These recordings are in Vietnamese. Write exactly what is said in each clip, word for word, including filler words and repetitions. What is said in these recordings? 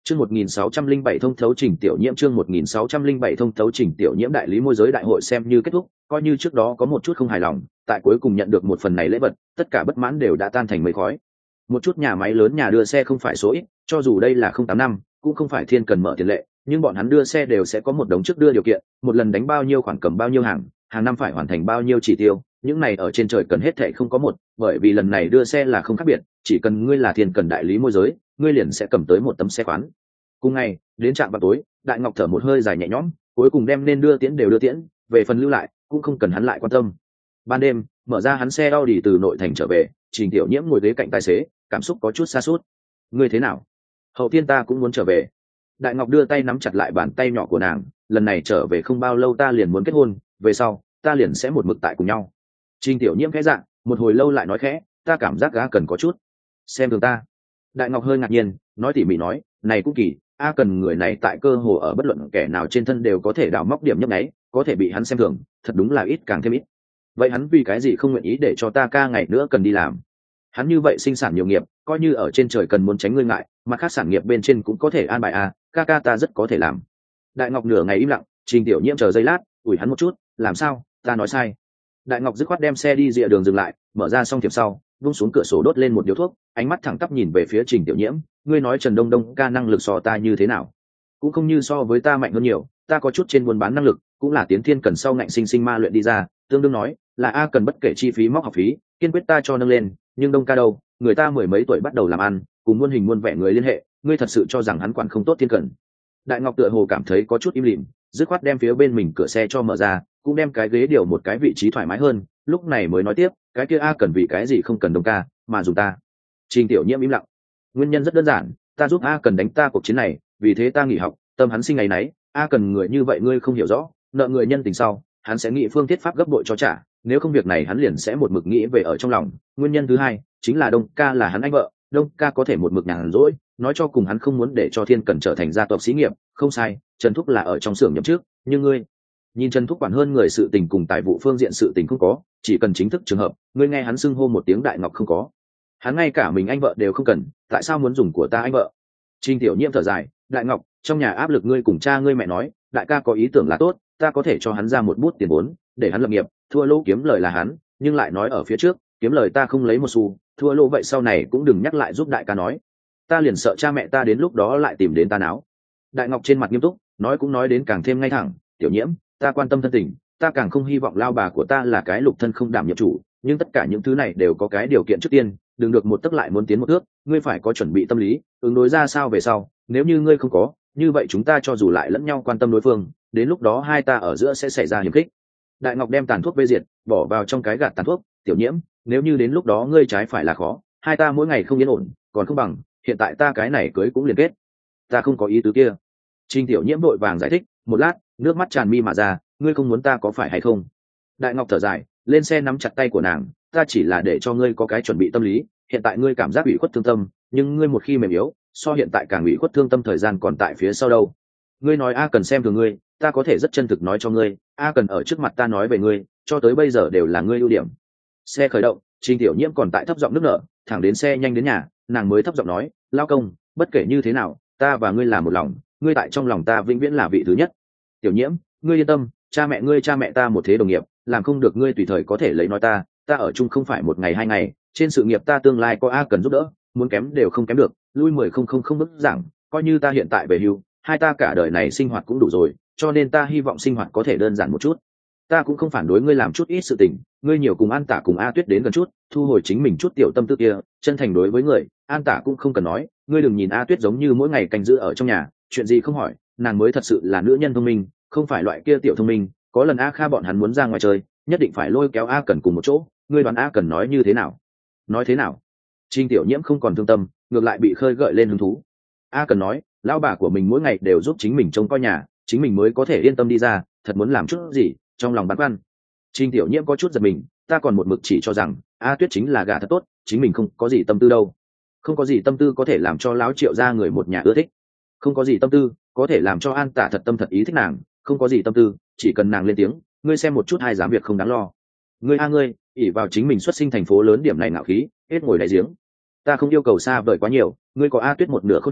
Chương một nghìn sáu trăm linh bảy thông thấu Trình Tiểu Nhiễm chương một nghìn sáu trăm linh bảy thông thấu Trình Tiểu Nhiễm đại lý môi giới đại hội xem như kết thúc, coi như trước đó có một chút không hài lòng, tại cuối cùng nhận được một phần này lễ vật, tất cả bất mãn đều đã tan thành mây khói. Một chút nhà máy lớn nhà đưa xe không phải số ít, cho dù đây là không tám năm, cũng không phải thiên cần mở tiền lệ, nhưng bọn hắn đưa xe đều sẽ có một đống trước đưa điều kiện, một lần đánh bao nhiêu khoản cầm bao nhiêu hàng, hàng năm phải hoàn thành bao nhiêu chỉ tiêu, những này ở trên trời cần hết thảy không có một, bởi vì lần này đưa xe là không khác biệt, chỉ cần ngươi là thiên cần đại lý môi giới, ngươi liền sẽ cầm tới một tấm xe khoán. Cùng ngày đến trạm vào tối, Đại Ngọc thở một hơi dài nhẹ nhõm, cuối cùng đem nên đưa tiễn đều đưa tiễn, về phần lưu lại cũng không cần hắn lại quan tâm. Ban đêm mở ra hắn xe Audi từ nội thành trở về, Trình Tiểu Nhiễm ngồi ghế cạnh tài xế, cảm xúc có chút sa sút. Ngươi thế nào? Hậu thiên ta cũng muốn trở về. Đại Ngọc đưa tay nắm chặt lại bàn tay nhỏ của nàng, lần này trở về không bao lâu ta liền muốn kết hôn, về sau ta liền sẽ một mực tại cùng nhau. Trình Tiểu Nhiễm khẽ dạ, một hồi lâu lại nói khẽ, ta cảm giác gã cần có chút xem thường ta. Đại Ngọc hơi ngạc nhiên, nói tỉ mỉ nói, này cũng kỳ, a cần người này tại cơ hồ ở bất luận kẻ nào trên thân đều có thể đào móc điểm nhấp nháy, có thể bị hắn xem thường, thật đúng là ít càng thêm ít. Vậy hắn vì cái gì không nguyện ý để cho ta ca ngày nữa cần đi làm? Hắn như vậy sinh sản nhiều nghiệp, coi như ở trên trời cần muốn tránh ngươi ngại, mà khác sản nghiệp bên trên cũng có thể an bài a, ca ca ta rất có thể làm. Đại Ngọc nửa ngày im lặng, Trình Tiểu Nhiễm chờ giây lát, ủi hắn một chút, làm sao, ta nói sai? Đại Ngọc dứt khoát đem xe đi rìa đường dừng lại, mở ra xong thiệp sau, vung xuống cửa sổ đốt lên một điếu thuốc, ánh mắt thẳng tắp nhìn về phía Trình Tiểu Nhiễm, ngươi nói Trần Đông Đông ca năng lực so ta như thế nào? Cũng không như so với ta mạnh hơn nhiều, ta có chút trên buôn bán năng lực, cũng là tiến thiên cần sau ngạnh sinh sinh ma luyện đi ra, tương đương nói là a cần bất kể chi phí móc học phí, kiên quyết ta cho nâng lên, nhưng Đông ca đâu, người ta mười mấy tuổi bắt đầu làm ăn, cùng muôn hình muôn vẻ người liên hệ, ngươi thật sự cho rằng hắn quản không tốt thiên cần? Đại Ngọc tựa hồ cảm thấy có chút im lìm, dứt khoát đem phía bên mình cửa xe cho mở ra, cũng đem cái ghế điều một cái vị trí thoải mái hơn, lúc này mới nói tiếp, cái kia a cần vì cái gì không cần Đông ca, mà dùng ta? Trình Tiểu Nhiễm im lặng. Nguyên nhân rất đơn giản, ta giúp a cần đánh ta cuộc chiến này, vì thế ta nghỉ học, tâm hắn sinh ngày nấy, a cần người như vậy ngươi không hiểu rõ, nợ người nhân tình sau, hắn sẽ nghĩ phương thiết pháp gấp bội cho trả, nếu không việc này hắn liền sẽ một mực nghĩ về ở trong lòng. Nguyên nhân thứ hai chính là Đông ca là hắn anh vợ, Đông ca có thể một mực nhàn rỗi, nói cho cùng hắn không muốn để cho thiên cần trở thành gia tộc xí nghiệp, không sai, Trần Thúc là ở trong xưởng nhậm trước, nhưng ngươi nhìn Trần Thúc quản hơn người sự tình cùng tài vụ phương diện sự tình không có, chỉ cần chính thức trường hợp, ngươi nghe hắn xưng hô một tiếng Đại Ngọc không có, hắn ngay cả mình anh vợ đều không cần, tại sao muốn dùng của ta anh vợ? Trình Tiểu Nhiễm thở dài, Đại Ngọc, trong nhà áp lực ngươi cùng cha ngươi mẹ nói, đại ca có ý tưởng là tốt, ta có thể cho hắn ra một bút tiền vốn, để hắn lập nghiệp, thua lỗ kiếm lời là hắn, nhưng lại nói ở phía trước, kiếm lời ta không lấy một xu, thua lỗ vậy sau này cũng đừng nhắc lại giúp đại ca nói, ta liền sợ cha mẹ ta đến lúc đó lại tìm đến ta náo. Đại Ngọc trên mặt nghiêm túc, nói cũng nói đến càng thêm ngay thẳng, Tiểu Nhiễm, ta quan tâm thân tình, ta càng không hy vọng lao bà của ta là cái lục thân không đảm nhiệm chủ, nhưng tất cả những thứ này đều có cái điều kiện trước tiên, đừng được một tấc lại muốn tiến một thước, ngươi phải có chuẩn bị tâm lý, ứng đối ra sao về sau, nếu như ngươi không có, như vậy chúng ta cho dù lại lẫn nhau quan tâm đối phương, đến lúc đó hai ta ở giữa sẽ xảy ra hiểm khích. Đại Ngọc đem tàn thuốc bê diệt, bỏ vào trong cái gạt tàn thuốc, Tiểu Nhiễm, nếu như đến lúc đó ngươi trái phải là khó, hai ta mỗi ngày không yên ổn, còn không bằng hiện tại ta cái này cưới cũng liền kết. Ta không có ý tứ kia. Trình Tiểu Nhiễm vội vàng giải thích, một lát, nước mắt tràn mi mà ra, ngươi không muốn ta có phải hay không? Đại Ngọc thở dài, lên xe nắm chặt tay của nàng, ta chỉ là để cho ngươi có cái chuẩn bị tâm lý, hiện tại ngươi cảm giác ủy khuất thương tâm, nhưng ngươi một khi mềm yếu, so hiện tại càng ủy khuất thương tâm thời gian còn tại phía sau đâu. Ngươi nói a cần xem thường ngươi, ta có thể rất chân thực nói cho ngươi, a cần ở trước mặt ta nói về ngươi, cho tới bây giờ đều là ngươi ưu điểm. Xe khởi động, Trình Tiểu Nhiễm còn tại thấp giọng nức nở, thẳng đến xe nhanh đến nhà, nàng mới thấp giọng nói, lao công, bất kể như thế nào, ta và ngươi là một lòng, ngươi tại trong lòng ta vĩnh viễn là vị thứ nhất. Tiểu Nhiễm, ngươi yên tâm, cha mẹ ngươi cha mẹ ta một thế đồng nghiệp, làm không được ngươi tùy thời có thể lấy nói ta, ta ở chung không phải một ngày hai ngày, trên sự nghiệp ta tương lai có a cần giúp đỡ, muốn kém đều không kém được, lui mười không không không bức giảng, coi như ta hiện tại về hưu, hai ta cả đời này sinh hoạt cũng đủ rồi, cho nên ta hy vọng sinh hoạt có thể đơn giản một chút. Ta cũng không phản đối ngươi làm chút ít sự tình, ngươi nhiều cùng An Tả cùng A Tuyết đến gần chút, thu hồi chính mình chút tiểu tâm tư kia, chân thành đối với người, An Tả cũng không cần nói, ngươi đừng nhìn A Tuyết giống như mỗi ngày canh giữ ở trong nhà, chuyện gì không hỏi, nàng mới thật sự là nữ nhân thông minh, không phải loại kia tiểu thông minh, có lần A Kha bọn hắn muốn ra ngoài chơi, nhất định phải lôi kéo A Cần cùng một chỗ, ngươi đoán A Cần nói như thế nào? Nói thế nào? Trình Tiểu Nhiễm không còn thương tâm, ngược lại bị khơi gợi lên hứng thú. A Cần nói, lão bà của mình mỗi ngày đều giúp chính mình trông coi nhà, chính mình mới có thể yên tâm đi ra, thật muốn làm chút gì, trong lòng băn khoăn. Trình Tiểu Nhiễm có chút giật mình, ta còn một mực chỉ cho rằng A Tuyết chính là gả thật tốt, chính mình không có gì tâm tư đâu. Không có gì tâm tư có thể làm cho lão Triệu gia người một nhà ưa thích. Không có gì tâm tư có thể làm cho An Tả thật tâm thật ý thích nàng, không có gì tâm tư, chỉ cần nàng lên tiếng, ngươi xem một chút hai dám việc không đáng lo. Ngươi a ngươi, ỷ vào chính mình xuất sinh thành phố lớn điểm này ngạo khí, hết ngồi đại giếng. Ta không yêu cầu xa vời quá nhiều, ngươi có A Tuyết một nửa khôn khéo,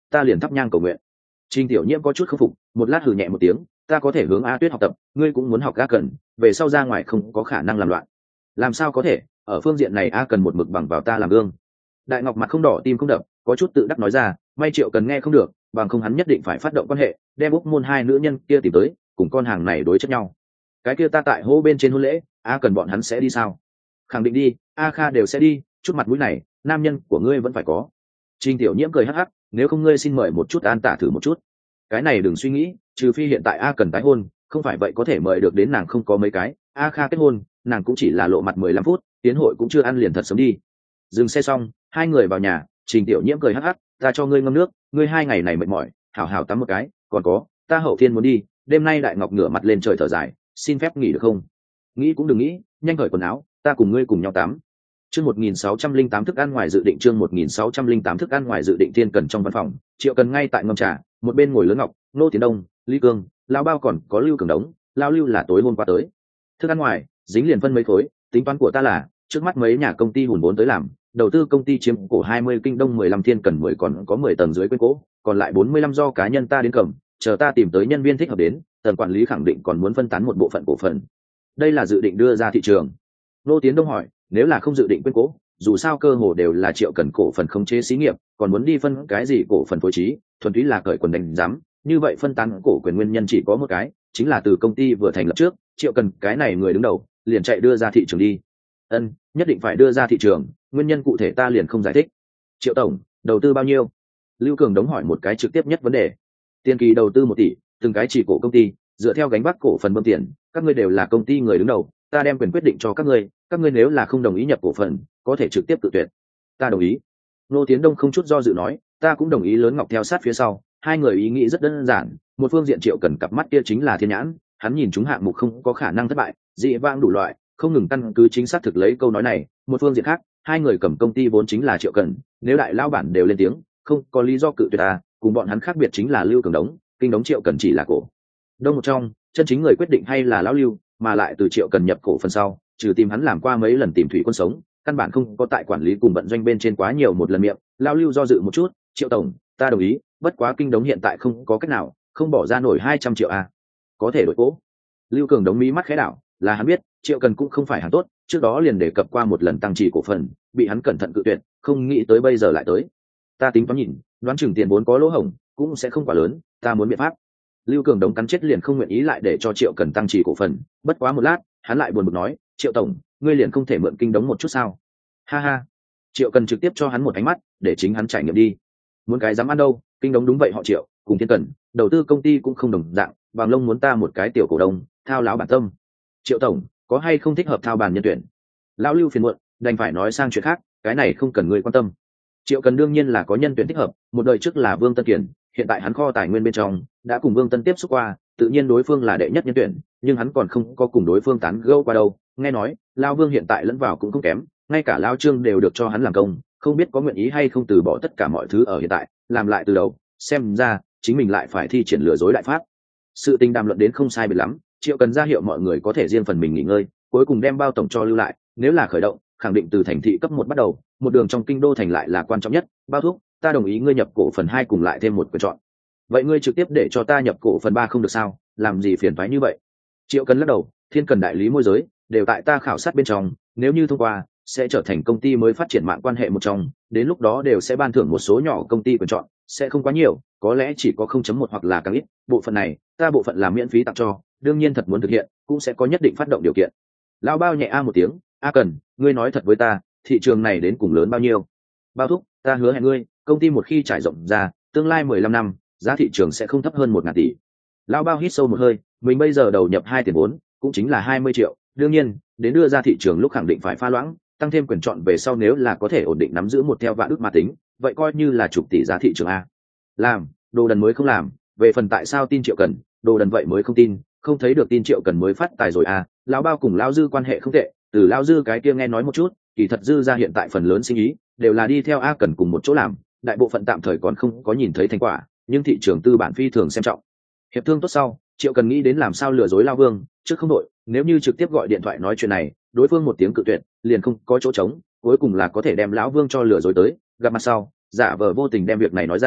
ta liền thắp nhang cầu nguyện. Trình Tiểu Nhiễm có chút không phục, một lát hừ nhẹ một tiếng, ta có thể hướng A Tuyết học tập, ngươi cũng muốn học A Cần, về sau ra ngoài không có khả năng làm loạn. Làm sao có thể, ở phương diện này A Cần một mực bằng vào ta làm gương. Đại Ngọc mặt không đỏ tim không đập, có chút tự đắc nói ra, may Triệu Cần nghe không được, bằng không hắn nhất định phải phát động quan hệ, đem Úc môn hai nữ nhân kia tìm tới, cùng con hàng này đối chất nhau. Cái kia ta tại hô bên trên hôn lễ, A Cần bọn hắn sẽ đi sao? Khẳng định đi, A Kha đều sẽ đi, chút mặt mũi này, nam nhân của ngươi vẫn phải có. Trình Tiểu Nhiễm cười hắc hắc, nếu không ngươi xin mời một chút An Tả thử một chút. Cái này đừng suy nghĩ, trừ phi hiện tại A Cần tái hôn, không phải vậy có thể mời được đến nàng không có mấy cái. A Kha kết hôn, nàng cũng chỉ là lộ mặt mười lăm phút, tiến hội cũng chưa ăn liền thật sớm đi. Dừng xe xong, hai người vào nhà, Trình Tiểu Nhiễm cười hắc hắc, ta cho ngươi ngâm nước, ngươi hai ngày này mệt mỏi, hảo hảo tắm một cái, còn có, ta hậu thiên muốn đi, đêm nay Đại Ngọc ngửa mặt lên trời thở dài, xin phép nghỉ được không? Nghĩ cũng đừng nghĩ, nhanh cởi quần áo, ta cùng ngươi cùng nhau tắm. Chương một nghìn sáu trăm linh tám thức ăn ngoài dự định chương một nghìn sáu trăm linh tám thức ăn ngoài dự định Thiên Cần trong văn phòng, Triệu Cần ngay tại ngâm trà, một bên ngồi Lớn Ngọc, Nô Tiến Đông, Lý Cương, Lão Bao còn có Lưu Cường Đống, Lão Lưu là tối hôm qua tới. Thức ăn ngoài, dính liền phân mấy khối, tính toán của ta là, trước mắt mấy nhà công ty hùn vốn tới làm, đầu tư công ty chiếm cổ hai mươi, Kinh Đông mười lăm, Thiên Cần mười còn có mười tầng dưới quên cố, còn lại bốn mươi lăm do cá nhân ta đến cầm, chờ ta tìm tới nhân viên thích hợp đến, tầng quản lý khẳng định còn muốn phân tán một bộ phận cổ phần. Đây là dự định đưa ra thị trường. Nô Tiến Đông hỏi, nếu là không dự định quên cố, dù sao cơ hồ đều là Triệu Cần cổ phần khống chế xí nghiệp, còn muốn đi phân cái gì cổ phần phối trí, thuần túy là cởi quần đánh giám, như vậy phân tán cổ quyền nguyên nhân chỉ có một cái, chính là từ công ty vừa thành lập trước, Triệu Cần cái này người đứng đầu, liền chạy đưa ra thị trường đi. Ân, nhất định phải đưa ra thị trường, nguyên nhân cụ thể ta liền không giải thích. Triệu tổng, đầu tư bao nhiêu? Lưu Cường Đống hỏi một cái trực tiếp nhất vấn đề. Tiền kỳ đầu tư một tỷ, từng cái chỉ cổ công ty, dựa theo gánh vác cổ phần bơm tiền, các ngươi đều là công ty người đứng đầu, ta đem quyền quyết định cho các ngươi, các ngươi nếu là không đồng ý nhập cổ phần, có thể trực tiếp tự tuyệt. Ta đồng ý. Nô Tiến Đông không chút do dự nói, ta cũng đồng ý. Lớn Ngọc theo sát phía sau, hai người ý nghĩ rất đơn giản, một phương diện Triệu Cần cặp mắt kia chính là thiên nhãn, hắn nhìn chúng hạng mục không có khả năng thất bại, dị vãng đủ loại, không ngừng căn cứ chính xác thực lấy câu nói này. Một phương diện khác, hai người cầm công ty vốn chính là Triệu Cần, nếu đại lao bản đều lên tiếng, không có lý do cự tuyệt ta. Cùng bọn hắn khác biệt chính là Lưu Cường Đống, Kinh Đống Triệu Cần chỉ là cổ đông một trong, chân chính người quyết định hay là lão Lưu, mà lại từ Triệu Cần nhập cổ phần sau, trừ tìm hắn làm qua mấy lần tìm thủy quân sống, căn bản không có tại quản lý cùng vận doanh bên trên quá nhiều một lần miệng. Lão Lưu do dự một chút, Triệu tổng, ta đồng ý, bất quá Kinh Đống hiện tại không có cách nào, không bỏ ra nổi hai trăm triệu a. Có thể đổi cố. Lưu Cường Đống mí mắt khẽ đảo, là hắn biết, Triệu Cần cũng không phải hàng tốt, trước đó liền đề cập qua một lần tăng chỉ cổ phần, bị hắn cẩn thận cự tuyệt, không nghĩ tới bây giờ lại tới. Ta tính toán nhìn, đoán chừng tiền vốn có lỗ hổng, cũng sẽ không quá lớn, ta muốn biện pháp. Lưu Cường Đống cắn chết liền không nguyện ý lại để cho Triệu Cần tăng chỉ cổ phần, bất quá một lát, hắn lại buồn bực nói, Triệu tổng, ngươi liền không thể mượn Kinh Đống một chút sao? Ha ha. Triệu Cần trực tiếp cho hắn một ánh mắt, để chính hắn trải nghiệm đi. Muốn cái dám ăn đâu, Kinh Đống đúng vậy họ Triệu, cùng Thiên Cần, đầu tư công ty cũng không đồng dạng, Vàng Lông muốn ta một cái tiểu cổ đông, thao láo bản tâm. Triệu tổng, có hay không thích hợp thao bàn nhân tuyển? Lão Lưu phiền muộn, đành phải nói sang chuyện khác, cái này không cần ngươi quan tâm. Triệu Cần đương nhiên là có nhân tuyển thích hợp, một đời trước là Vương Tân Kiển, hiện tại hắn kho tài nguyên bên trong đã cùng Vương Tân tiếp xúc qua, tự nhiên đối phương là đệ nhất nhân tuyển, nhưng hắn còn không có cùng đối phương tán gẫu qua đâu. Nghe nói Lão Vương hiện tại lẫn vào cũng không kém, ngay cả Lão Trương đều được cho hắn làm công, không biết có nguyện ý hay không từ bỏ tất cả mọi thứ ở hiện tại, làm lại từ đầu. Xem ra chính mình lại phải thi triển lừa dối đại pháp. Sự tình đàm luận đến không sai biệt lắm, Triệu Cần ra hiệu mọi người có thể riêng phần mình nghỉ ngơi, cuối cùng đem Bao tổng cho lưu lại, nếu là khởi động, khẳng định từ thành thị cấp một bắt đầu, một đường trong kinh đô thành lại là quan trọng nhất. Bao thúc, ta đồng ý ngươi nhập cổ phần hai cùng lại thêm một quyền chọn. Vậy ngươi trực tiếp để cho ta nhập cổ phần ba không được sao? Làm gì phiền toái như vậy? Triệu Cần lắc đầu, Thiên Cần đại lý môi giới đều tại ta khảo sát bên trong, nếu như thông qua sẽ trở thành công ty mới phát triển mạng quan hệ một trong, đến lúc đó đều sẽ ban thưởng một số nhỏ công ty quyền chọn, sẽ không quá nhiều, có lẽ chỉ có không chấm một hoặc là càng ít, bộ phận này ta bộ phận làm miễn phí tặng cho, đương nhiên thật muốn thực hiện cũng sẽ có nhất định phát động điều kiện. Lão Bao nhẹ a một tiếng, a Cần, ngươi nói thật với ta, thị trường này đến cùng lớn bao nhiêu? Bao thúc, ta hứa hẹn ngươi, công ty một khi trải rộng ra, tương lai mười lăm năm giá thị trường sẽ không thấp hơn một ngàn tỷ. Lão Bao hít sâu một hơi, mình bây giờ đầu nhập hai tiền vốn cũng chính là hai mươi triệu, đương nhiên đến đưa ra thị trường lúc khẳng định phải pha loãng, tăng thêm quyền chọn về sau, nếu là có thể ổn định nắm giữ một theo vạn ước mà tính, vậy coi như là chục tỷ giá thị trường a. Làm đồ đần mới không làm, về phần tại sao tin Triệu Cần, đồ đần vậy mới không tin, không thấy được tin Triệu Cần mới phát tài rồi à. Lão Bao cùng Lão Dư quan hệ không tệ, từ Lão Dư cái kia nghe nói một chút, kỳ thật Dư ra hiện tại phần lớn sinh ý đều là đi theo A Cần cùng một chỗ làm, đại bộ phận tạm thời còn không có nhìn thấy thành quả, nhưng thị trường tư bản phi thường xem trọng. Hiệp thương tốt sau, Triệu Cần nghĩ đến làm sao lừa dối Lao Vương, trước không đội, nếu như trực tiếp gọi điện thoại nói chuyện này, đối phương một tiếng cự tuyệt, liền không có chỗ trống, cuối cùng là có thể đem Lão Vương cho lừa dối tới, gặp mặt sau, giả vờ vô tình đem việc này nói ra,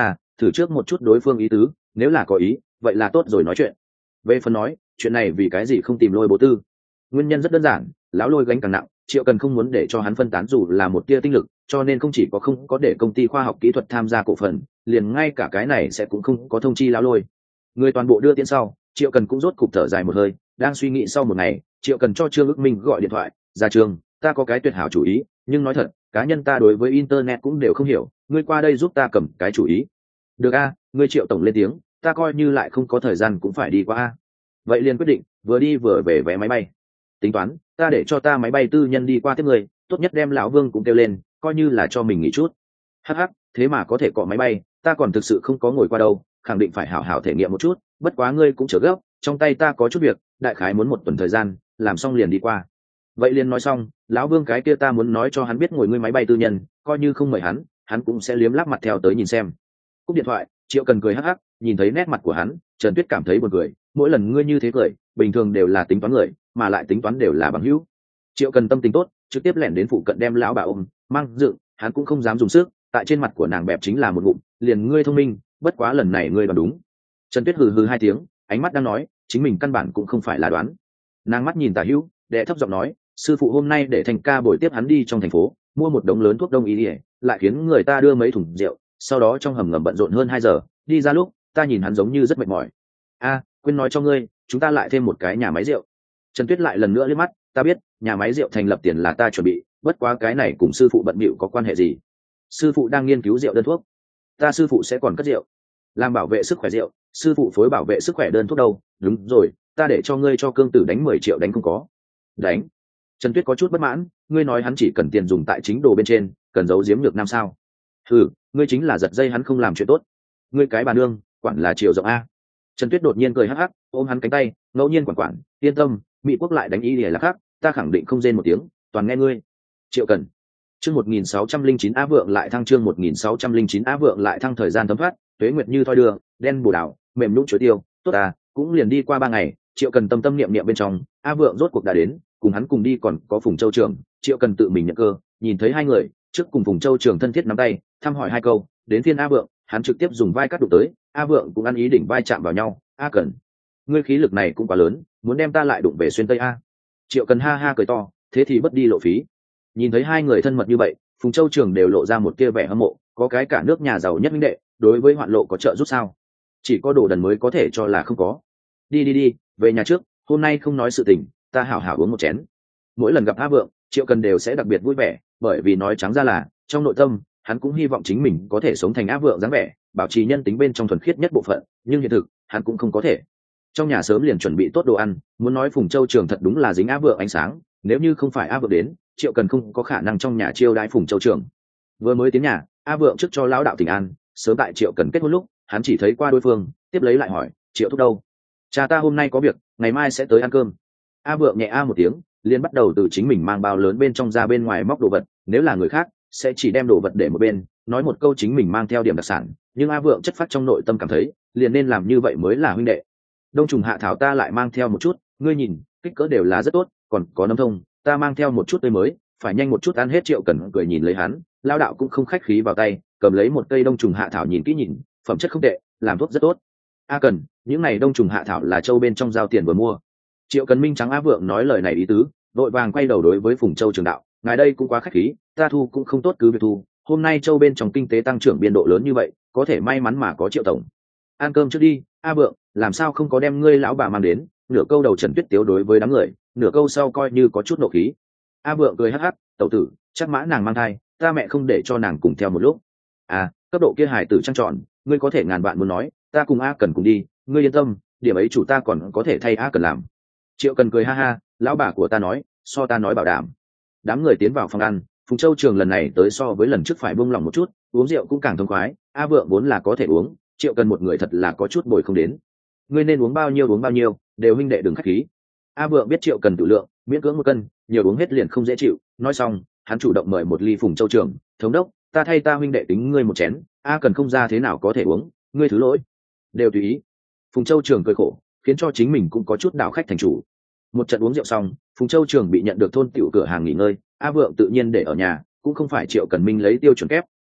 thử trước một chút đối phương ý tứ, nếu là có ý vậy là tốt rồi nói chuyện. Về phần nói chuyện này vì cái gì không tìm Lôi Bố Tư, nguyên nhân rất đơn giản, lão Lôi gánh càng nặng, Triệu Cần không muốn để cho hắn phân tán dù là một tia tinh lực, cho nên không chỉ có không có để công ty khoa học kỹ thuật tham gia cổ phần, liền ngay cả cái này sẽ cũng không có thông chi lão Lôi. Người toàn bộ đưa tiễn sau, Triệu Cần cũng rốt cục thở dài một hơi, đang suy nghĩ sau một ngày, Triệu Cần cho Trương Ước Minh gọi điện thoại, "Ra Trương, ta có cái tuyệt hảo chủ ý, nhưng nói thật, cá nhân ta đối với internet cũng đều không hiểu, ngươi qua đây giúp ta cầm cái chủ ý." "Được a." Ngươi Triệu tổng lên tiếng, "ta coi như lại không có thời gian cũng phải đi qua a." "Vậy liền quyết định, vừa đi vừa về vé máy bay." "Tính toán, ta để cho ta máy bay tư nhân đi qua tiếp người, tốt nhất đem lão Vương cũng kêu lên, coi như là cho mình nghỉ chút." "Hắc hắc, thế mà có thể cọ máy bay, ta còn thực sự không có ngồi qua đâu, khẳng định phải hảo hảo thể nghiệm một chút, bất quá ngươi cũng chớ gấp, trong tay ta có chút việc, đại khái muốn một tuần thời gian, làm xong liền đi qua." "Vậy liền nói xong, lão Vương cái kia ta muốn nói cho hắn biết ngồi ngươi máy bay tư nhân, coi như không mời hắn, hắn cũng sẽ liếm láp mặt theo tới nhìn xem." Cúp điện thoại, Triệu Cần cười hắc hắc, nhìn thấy nét mặt của hắn, Trần Tuyết cảm thấy buồn cười, mỗi lần ngươi như thế cười, bình thường đều là tính toán người, mà lại tính toán đều là bằng hữu. Triệu Cần tâm tình tốt, trực tiếp lẻn đến phụ cận đem lão bà ôm, mang dựng, hắn cũng không dám dùng sức, tại trên mặt của nàng bẹp chính là một ngụm, liền ngươi thông minh, bất quá lần này ngươi đoán đúng. Trần Tuyết hừ hừ hai tiếng, ánh mắt đang nói, chính mình căn bản cũng không phải là đoán. Nàng mắt nhìn Tả Hữu, đệ thấp giọng nói, sư phụ hôm nay để Thành ca buổi tiếp hắn đi trong thành phố, mua một đống lớn thuốc đông y, lại khiến người ta đưa mấy thùng rượu, sau đó trong hầm ngầm bận rộn hơn hai giờ, đi ra lúc, ta nhìn hắn giống như rất mệt mỏi. A, quên nói cho ngươi, chúng ta lại thêm một cái nhà máy rượu. Trần Tuyết lại lần nữa liếc mắt, ta biết, nhà máy rượu thành lập tiền là ta chuẩn bị, bất quá cái này cùng sư phụ bận bịu có quan hệ gì? Sư phụ đang nghiên cứu rượu đơn thuốc, ta sư phụ sẽ còn cất rượu, làm bảo vệ sức khỏe rượu, sư phụ phối bảo vệ sức khỏe đơn thuốc đâu? Đúng rồi, ta để cho ngươi cho Cương Tử đánh mười triệu đánh không có? Đánh. Trần Tuyết có chút bất mãn, ngươi nói hắn chỉ cần tiền dùng tại chính đồ bên trên, cần giấu giếm nhược nam sao? Ừ, ngươi chính là giật dây hắn không làm chuyện tốt. Ngươi cái bà nương, quản là chiều rộng a. Trần Tuyết đột nhiên cười hắc hắc, ôm hắn cánh tay, ngẫu nhiên quản quản, yên tâm, Mỹ quốc lại đánh ý để là khác, ta khẳng định không rên một tiếng, toàn nghe ngươi. Triệu Cần. Chương một nghìn sáu trăm linh chín Á Vượng lại thăng chương một nghìn sáu trăm linh chín Á Vượng lại thăng thời gian thấm thoát, tuế nguyệt như thoi đưa, đen bù đảo, mềm nhũn chuối tiêu, tốt à, cũng liền đi qua ba ngày, Triệu Cần tâm tâm niệm niệm bên trong, Á Vượng rốt cuộc đã đến, cùng hắn cùng đi còn có Phùng Châu Trường, Triệu Cần tự mình nhận cơ, nhìn thấy hai người, trước cùng Phùng Châu Trường thân thiết nắm tay, thăm hỏi hai câu, đến phiên Á Vượng, hắn trực tiếp dùng vai cắt đụng tới, Á Vượng cũng ăn ý đỉnh vai chạm vào nhau, "A Cần, ngươi khí lực này cũng quá lớn, muốn đem ta lại đụng về xuyên tây a." Triệu Cần ha ha cười to, thế thì bất đi lộ phí. Nhìn thấy hai người thân mật như vậy, Phùng Châu Trường đều lộ ra một tia vẻ hâm mộ, có cái cả nước nhà giàu nhất minh đệ, đối với hoạn lộ có trợ giúp sao? Chỉ có đồ đần mới có thể cho là không có. Đi đi đi, về nhà trước, hôm nay không nói sự tình, ta hảo hảo uống một chén. Mỗi lần gặp Á Vượng, Triệu Cần đều sẽ đặc biệt vui vẻ, bởi vì nói trắng ra là, trong nội tâm, hắn cũng hy vọng chính mình có thể sống thành Á Vượng dáng vẻ, bảo trì nhân tính bên trong thuần khiết nhất bộ phận, nhưng hiện thực, hắn cũng không có thể. Trong nhà sớm liền chuẩn bị tốt đồ ăn, muốn nói Phùng Châu Trường thật đúng là dính Á Vượng ánh sáng, nếu như không phải Á Vượng đến, Triệu Cần không có khả năng trong nhà chiêu đãi Phùng Châu Trường. Vừa mới tiến nhà, Á Vượng trước cho lão đạo Tỉnh An, sớm tại Triệu Cần kết hôn lúc, hắn chỉ thấy qua đối phương, tiếp lấy lại hỏi, "Triệu thúc đâu?" "Cha ta hôm nay có việc, ngày mai sẽ tới ăn cơm." Á Vượng nhẹ a một tiếng, liền bắt đầu từ chính mình mang bao lớn bên trong ra bên ngoài móc đồ vật, nếu là người khác, sẽ chỉ đem đồ vật để một bên, nói một câu chính mình mang theo điểm đặc sản, nhưng Á Vượng chất phát trong nội tâm cảm thấy, liền nên làm như vậy mới là huynh đệ. "Đông trùng hạ thảo ta lại mang theo một chút, ngươi nhìn, kích cỡ đều là rất tốt, còn có nấm thông, ta mang theo một chút tươi mới, phải nhanh một chút ăn hết." Triệu Cần cười nhìn lấy hắn, lao đạo cũng không khách khí vào tay, cầm lấy một cây đông trùng hạ thảo nhìn kỹ nhìn, phẩm chất không tệ, làm thuốc rất tốt. "A Cần, những này đông trùng hạ thảo là châu bên trong giao tiền vừa mua." Triệu Cần minh trắng Á Vượng nói lời này ý tứ, vội vàng quay đầu đối với Phùng Châu Trường đạo, "Ngài đây cũng quá khách khí, ta thu cũng không tốt cứ việc thu, hôm nay châu bên trong kinh tế tăng trưởng biên độ lớn như vậy, có thể may mắn mà có Triệu tổng. Ăn cơm trước đi, A Vượng, làm sao không có đem ngươi lão bà mang đến?" Nửa câu đầu Trần Tuyết tiếu đối với đám người, nửa câu sau coi như có chút nộ khí. A Vượng cười hắc hắc, "Tẩu tử, chắc mã nàng mang thai, ta mẹ không để cho nàng cùng theo một lúc." "À, cấp độ kia hài tử trăng tròn, ngươi có thể ngàn vạn muốn nói, ta cùng A Cần cùng đi, ngươi yên tâm, điểm ấy chủ ta còn có thể thay A Cần làm." Triệu Cần cười ha ha, "Lão bà của ta nói, so ta nói bảo đảm." Đám người tiến vào phòng ăn, Phùng Châu Trường lần này tới so với lần trước phải buông lỏng một chút, uống rượu cũng càng thông khoái, A Vượng vốn là có thể uống, Triệu Cần một người thật là có chút bồi không đến. "Ngươi nên uống bao nhiêu uống bao nhiêu, đều huynh đệ đừng khách khí." A Vượng biết Triệu Cần tự lượng, miễn cưỡng một cân, nhiều uống hết liền không dễ chịu, nói xong, hắn chủ động mời một ly Phùng Châu Trường, "Thống đốc, ta thay ta huynh đệ tính ngươi một chén, A Cần không ra thế nào có thể uống, ngươi thứ lỗi." "Đều tùy ý." Phùng Châu Trường cười khổ, khiến cho chính mình cũng có chút đảo khách thành chủ. Một trận uống rượu xong, Phùng Châu Trường bị nhận được thôn tiểu cửa hàng nghỉ ngơi, A Vượng tự nhiên để ở nhà, cũng không phải Triệu Cần Minh lấy tiêu chuẩn kép,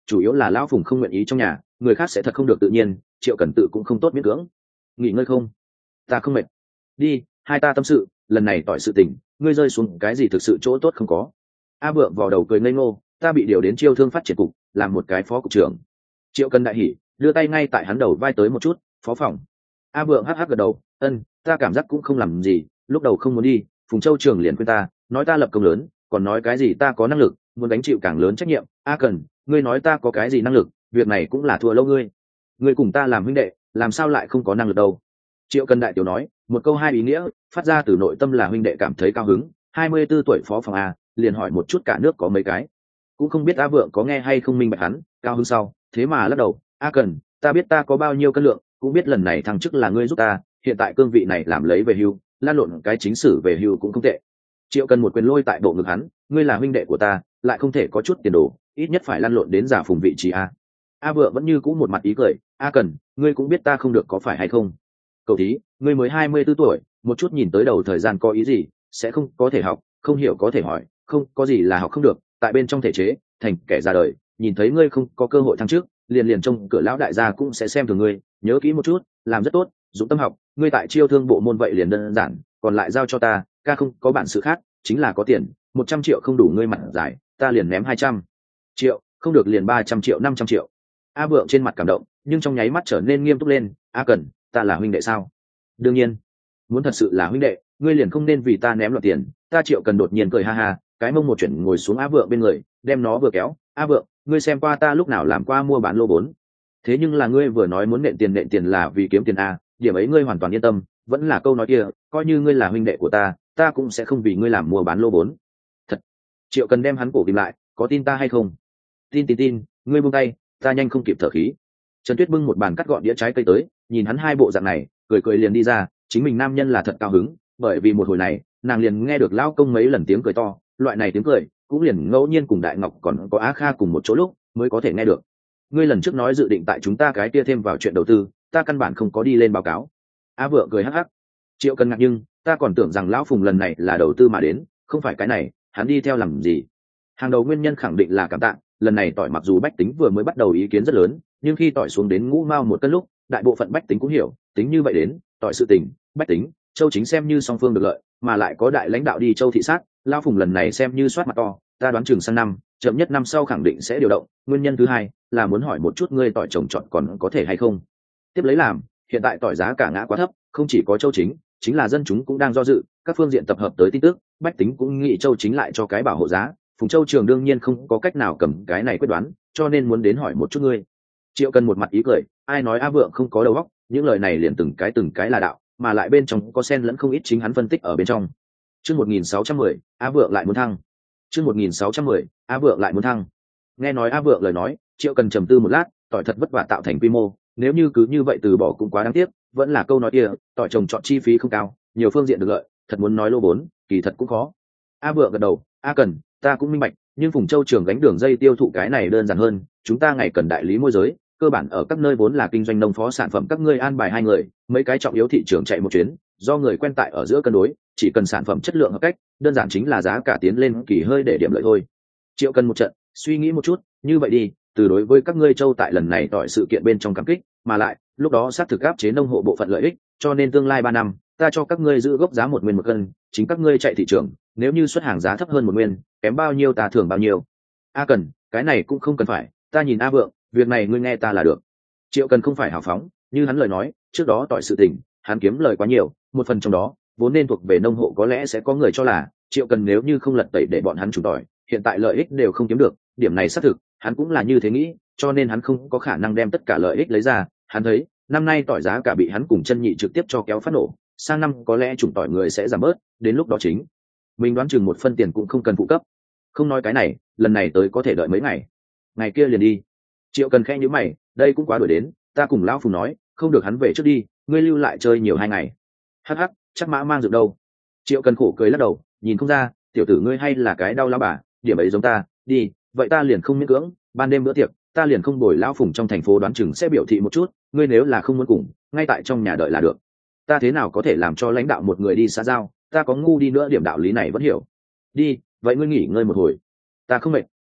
chủ yếu là lão phùng không nguyện ý trong nhà, người khác sẽ thật không được tự nhiên, Triệu Cần tự cũng không tốt miễn cưỡng. Nghỉ ngơi không? Ta không mệt. Đi, hai ta tâm sự, lần này tỏi sự tình, ngươi rơi xuống cái gì thực sự chỗ tốt không có? A Vượng vò đầu cười ngây ngô, ta bị điều đến chiêu thương phát triển cục, làm một cái phó cục trưởng. Triệu Cần đại hỉ, đưa tay ngay tại hắn đầu vai tới một chút, phó phòng. A Vượng hắc hắc gật đầu, ân, ta cảm giác cũng không làm gì, lúc đầu không muốn đi, Phùng Châu trưởng liền khuyên ta, nói ta lập công lớn, còn nói cái gì ta có năng lực, muốn gánh chịu càng lớn trách nhiệm. A Cần, ngươi nói ta có cái gì năng lực, việc này cũng là thua lâu ngươi. Ngươi cùng ta làm huynh đệ, làm sao lại không có năng lực đâu? Triệu Cần đại tiểu nói, một câu hai ý nghĩa, phát ra từ nội tâm là huynh đệ cảm thấy cao hứng. hai mươi tư tuổi phó phòng A, liền hỏi một chút cả nước có mấy cái, cũng không biết A Vượng có nghe hay không minh bạch hắn, cao hứng sau, thế mà lắc đầu. A Cần, ta biết ta có bao nhiêu cân lượng, cũng biết lần này thăng chức là ngươi giúp ta, hiện tại cương vị này làm lấy về hưu, lan lộn cái chính sử về hưu cũng không tệ. Triệu Cần một quyền lôi tại bộ ngực hắn, ngươi là huynh đệ của ta, lại không thể có chút tiền đồ, ít nhất phải lan lộn đến giả phùng vị trí A. A Vượng vẫn như cũ một mặt ý cười, A Cần, ngươi cũng biết ta không được có phải hay không? Cậu thí, ngươi mới hai mươi tư tuổi, một chút nhìn tới đầu thời gian có ý gì, sẽ không có thể học, không hiểu có thể hỏi, không có gì là học không được, tại bên trong thể chế, thành kẻ ra đời, nhìn thấy ngươi không có cơ hội thăng trước, liền liền trong cửa lão đại gia cũng sẽ xem thường ngươi, nhớ kỹ một chút, làm rất tốt, dũng tâm học, ngươi tại chiêu thương bộ môn vậy liền đơn giản, còn lại giao cho ta, ca không có bản sự khác, chính là có tiền, một trăm triệu không đủ ngươi mặt giải, ta liền ném hai trăm triệu, không được liền ba trăm triệu năm trăm triệu. A Vượng trên mặt cảm động, nhưng trong nháy mắt trở nên nghiêm túc lên. A Cần, ta là huynh đệ sao? Đương nhiên, muốn thật sự là huynh đệ, ngươi liền không nên vì ta ném loạt tiền. Ta Triệu Cần đột nhiên cười ha ha, cái mông một chuyển ngồi xuống A Vượng bên người, đem nó vừa kéo. A Vượng, ngươi xem qua ta lúc nào làm qua mua bán lô vốn? Thế nhưng là ngươi vừa nói muốn nện tiền nện tiền là vì kiếm tiền a, điểm ấy ngươi hoàn toàn yên tâm, vẫn là câu nói kia, coi như ngươi là huynh đệ của ta, ta cũng sẽ không vì ngươi làm mua bán lô vốn. Thật. Triệu Cần đem hắn cổ kìm lại, có tin ta hay không? Tin tin tin, ngươi buông tay, ta nhanh không kịp thở khí. Trần Tuyết bưng một bàn cắt gọn đĩa trái cây tới, nhìn hắn hai bộ dạng này, cười cười liền đi ra, chính mình nam nhân là thật cao hứng, bởi vì một hồi này, nàng liền nghe được lão công mấy lần tiếng cười to, loại này tiếng cười, cũng liền ngẫu nhiên cùng Đại Ngọc còn có Á Kha cùng một chỗ lúc mới có thể nghe được. Ngươi lần trước nói dự định tại chúng ta cái kia thêm vào chuyện đầu tư, ta căn bản không có đi lên báo cáo. A Vượng cười hắc hắc. Triệu Cần ngạc nhưng, ta còn tưởng rằng lão Phùng lần này là đầu tư mà đến, không phải cái này, hắn đi theo làm gì? Hàng đầu nguyên nhân khẳng định là cảm tạ, lần này tỏi mặc dù bách tính vừa mới bắt đầu ý kiến rất lớn, nhưng khi tỏi xuống đến ngũ mao một cân lúc, đại bộ phận bách tính cũng hiểu, tính như vậy đến, tỏi sự tình, bách tính, châu chính xem như song phương được lợi, mà lại có đại lãnh đạo đi châu thị sát, lão Phùng lần này xem như soát mặt to, ta đoán chừng sang năm, chậm nhất năm sau khẳng định sẽ điều động. Nguyên nhân thứ hai là muốn hỏi một chút ngươi tỏi trồng trọt còn có thể hay không tiếp lấy làm, hiện tại tỏi giá cả ngã quá thấp, không chỉ có châu chính, chính là dân chúng cũng đang do dự, các phương diện tập hợp tới tin tức, bách tính cũng nghĩ châu chính lại cho cái bảo hộ giá. Phùng Châu Trường đương nhiên không có cách nào cầm cái này quyết đoán, cho nên muốn đến hỏi một chút ngươi. Triệu Cần một mặt ý cười, ai nói A Vượng không có đầu óc, những lời này liền từng cái từng cái là đạo, mà lại bên trong có xen lẫn không ít chính hắn phân tích ở bên trong. Chương một nghìn sáu trăm mười, A Vượng lại muốn thăng. Chương một nghìn sáu trăm mười, A Vượng lại muốn thăng. Nghe nói A Vượng lời nói, Triệu Cần trầm tư một lát, tỏi thật vất vả tạo thành quy mô, nếu như cứ như vậy từ bỏ cũng quá đáng tiếc, vẫn là câu nói kia, tỏi trồng trọt chi phí không cao, nhiều phương diện được lợi, thật muốn nói lô vốn, kỳ thật cũng khó. A Vượng gật đầu, A Cần, ta cũng minh bạch, nhưng Phùng Châu Trường gánh đường dây tiêu thụ cái này đơn giản hơn, chúng ta ngày cần đại lý môi giới, cơ bản ở các nơi vốn là kinh doanh nông phó sản phẩm, các ngươi an bài hai người, mấy cái trọng yếu thị trường chạy một chuyến, do người quen tại ở giữa cân đối, chỉ cần sản phẩm chất lượng hợp cách, đơn giản chính là giá cả tiến lên kỳ hơi để điểm lợi thôi. Triệu Cần một trận suy nghĩ một chút, như vậy đi, từ đối với các ngươi châu tại lần này tỏi sự kiện bên trong cảm kích, mà lại lúc đó xác thực áp chế nông hộ bộ phận lợi ích, cho nên tương lai ba năm ta cho các ngươi giữ gốc giá một nguyên một cân, chính các ngươi chạy thị trường, nếu như xuất hàng giá thấp hơn một nguyên, kém bao nhiêu ta thưởng bao nhiêu. A Cần, cái này cũng không cần phải, ta nhìn A Vượng, việc này ngươi nghe ta là được. Triệu Cần không phải hào phóng, như hắn lời nói, trước đó tỏi sự tình, hắn kiếm lời quá nhiều, một phần trong đó vốn nên thuộc về nông hộ, có lẽ sẽ có người cho là Triệu Cần nếu như không lật tẩy để bọn hắn chủ tỏi, hiện tại lợi ích đều không kiếm được, điểm này xác thực, hắn cũng là như thế nghĩ, cho nên hắn không có khả năng đem tất cả lợi ích lấy ra. Hắn thấy năm nay tỏi giá cả bị hắn cùng chân nhị trực tiếp cho kéo phát nổ, sang năm có lẽ chủng tỏi người sẽ giảm bớt, đến lúc đó chính mình đoán chừng một phân tiền cũng không cần phụ cấp. Không nói cái này, lần này tới có thể đợi mấy ngày, ngày kia liền đi. Triệu Cần khẽ nhíu mày, đây cũng quá đuổi đến, ta cùng lão Phùng nói, không được hắn về trước đi, ngươi lưu lại chơi nhiều hai ngày. Hắc hắc, chắc mã mang dược đâu. Triệu Cần khổ cười lắc đầu, nhìn không ra, tiểu tử ngươi hay là cái đau lão bà, điểm ấy giống ta, đi, vậy ta liền không miễn cưỡng, ban đêm bữa tiệc, ta liền không bồi lão Phùng trong thành phố đoán chừng sẽ biểu thị một chút, ngươi nếu là không muốn cùng, ngay tại trong nhà đợi là được. Ta thế nào có thể làm cho lãnh đạo một người đi xã giao, ta có ngu đi nữa điểm đạo lý này vẫn hiểu. Đi, vậy ngươi nghỉ ngơi một hồi. Ta không mệt,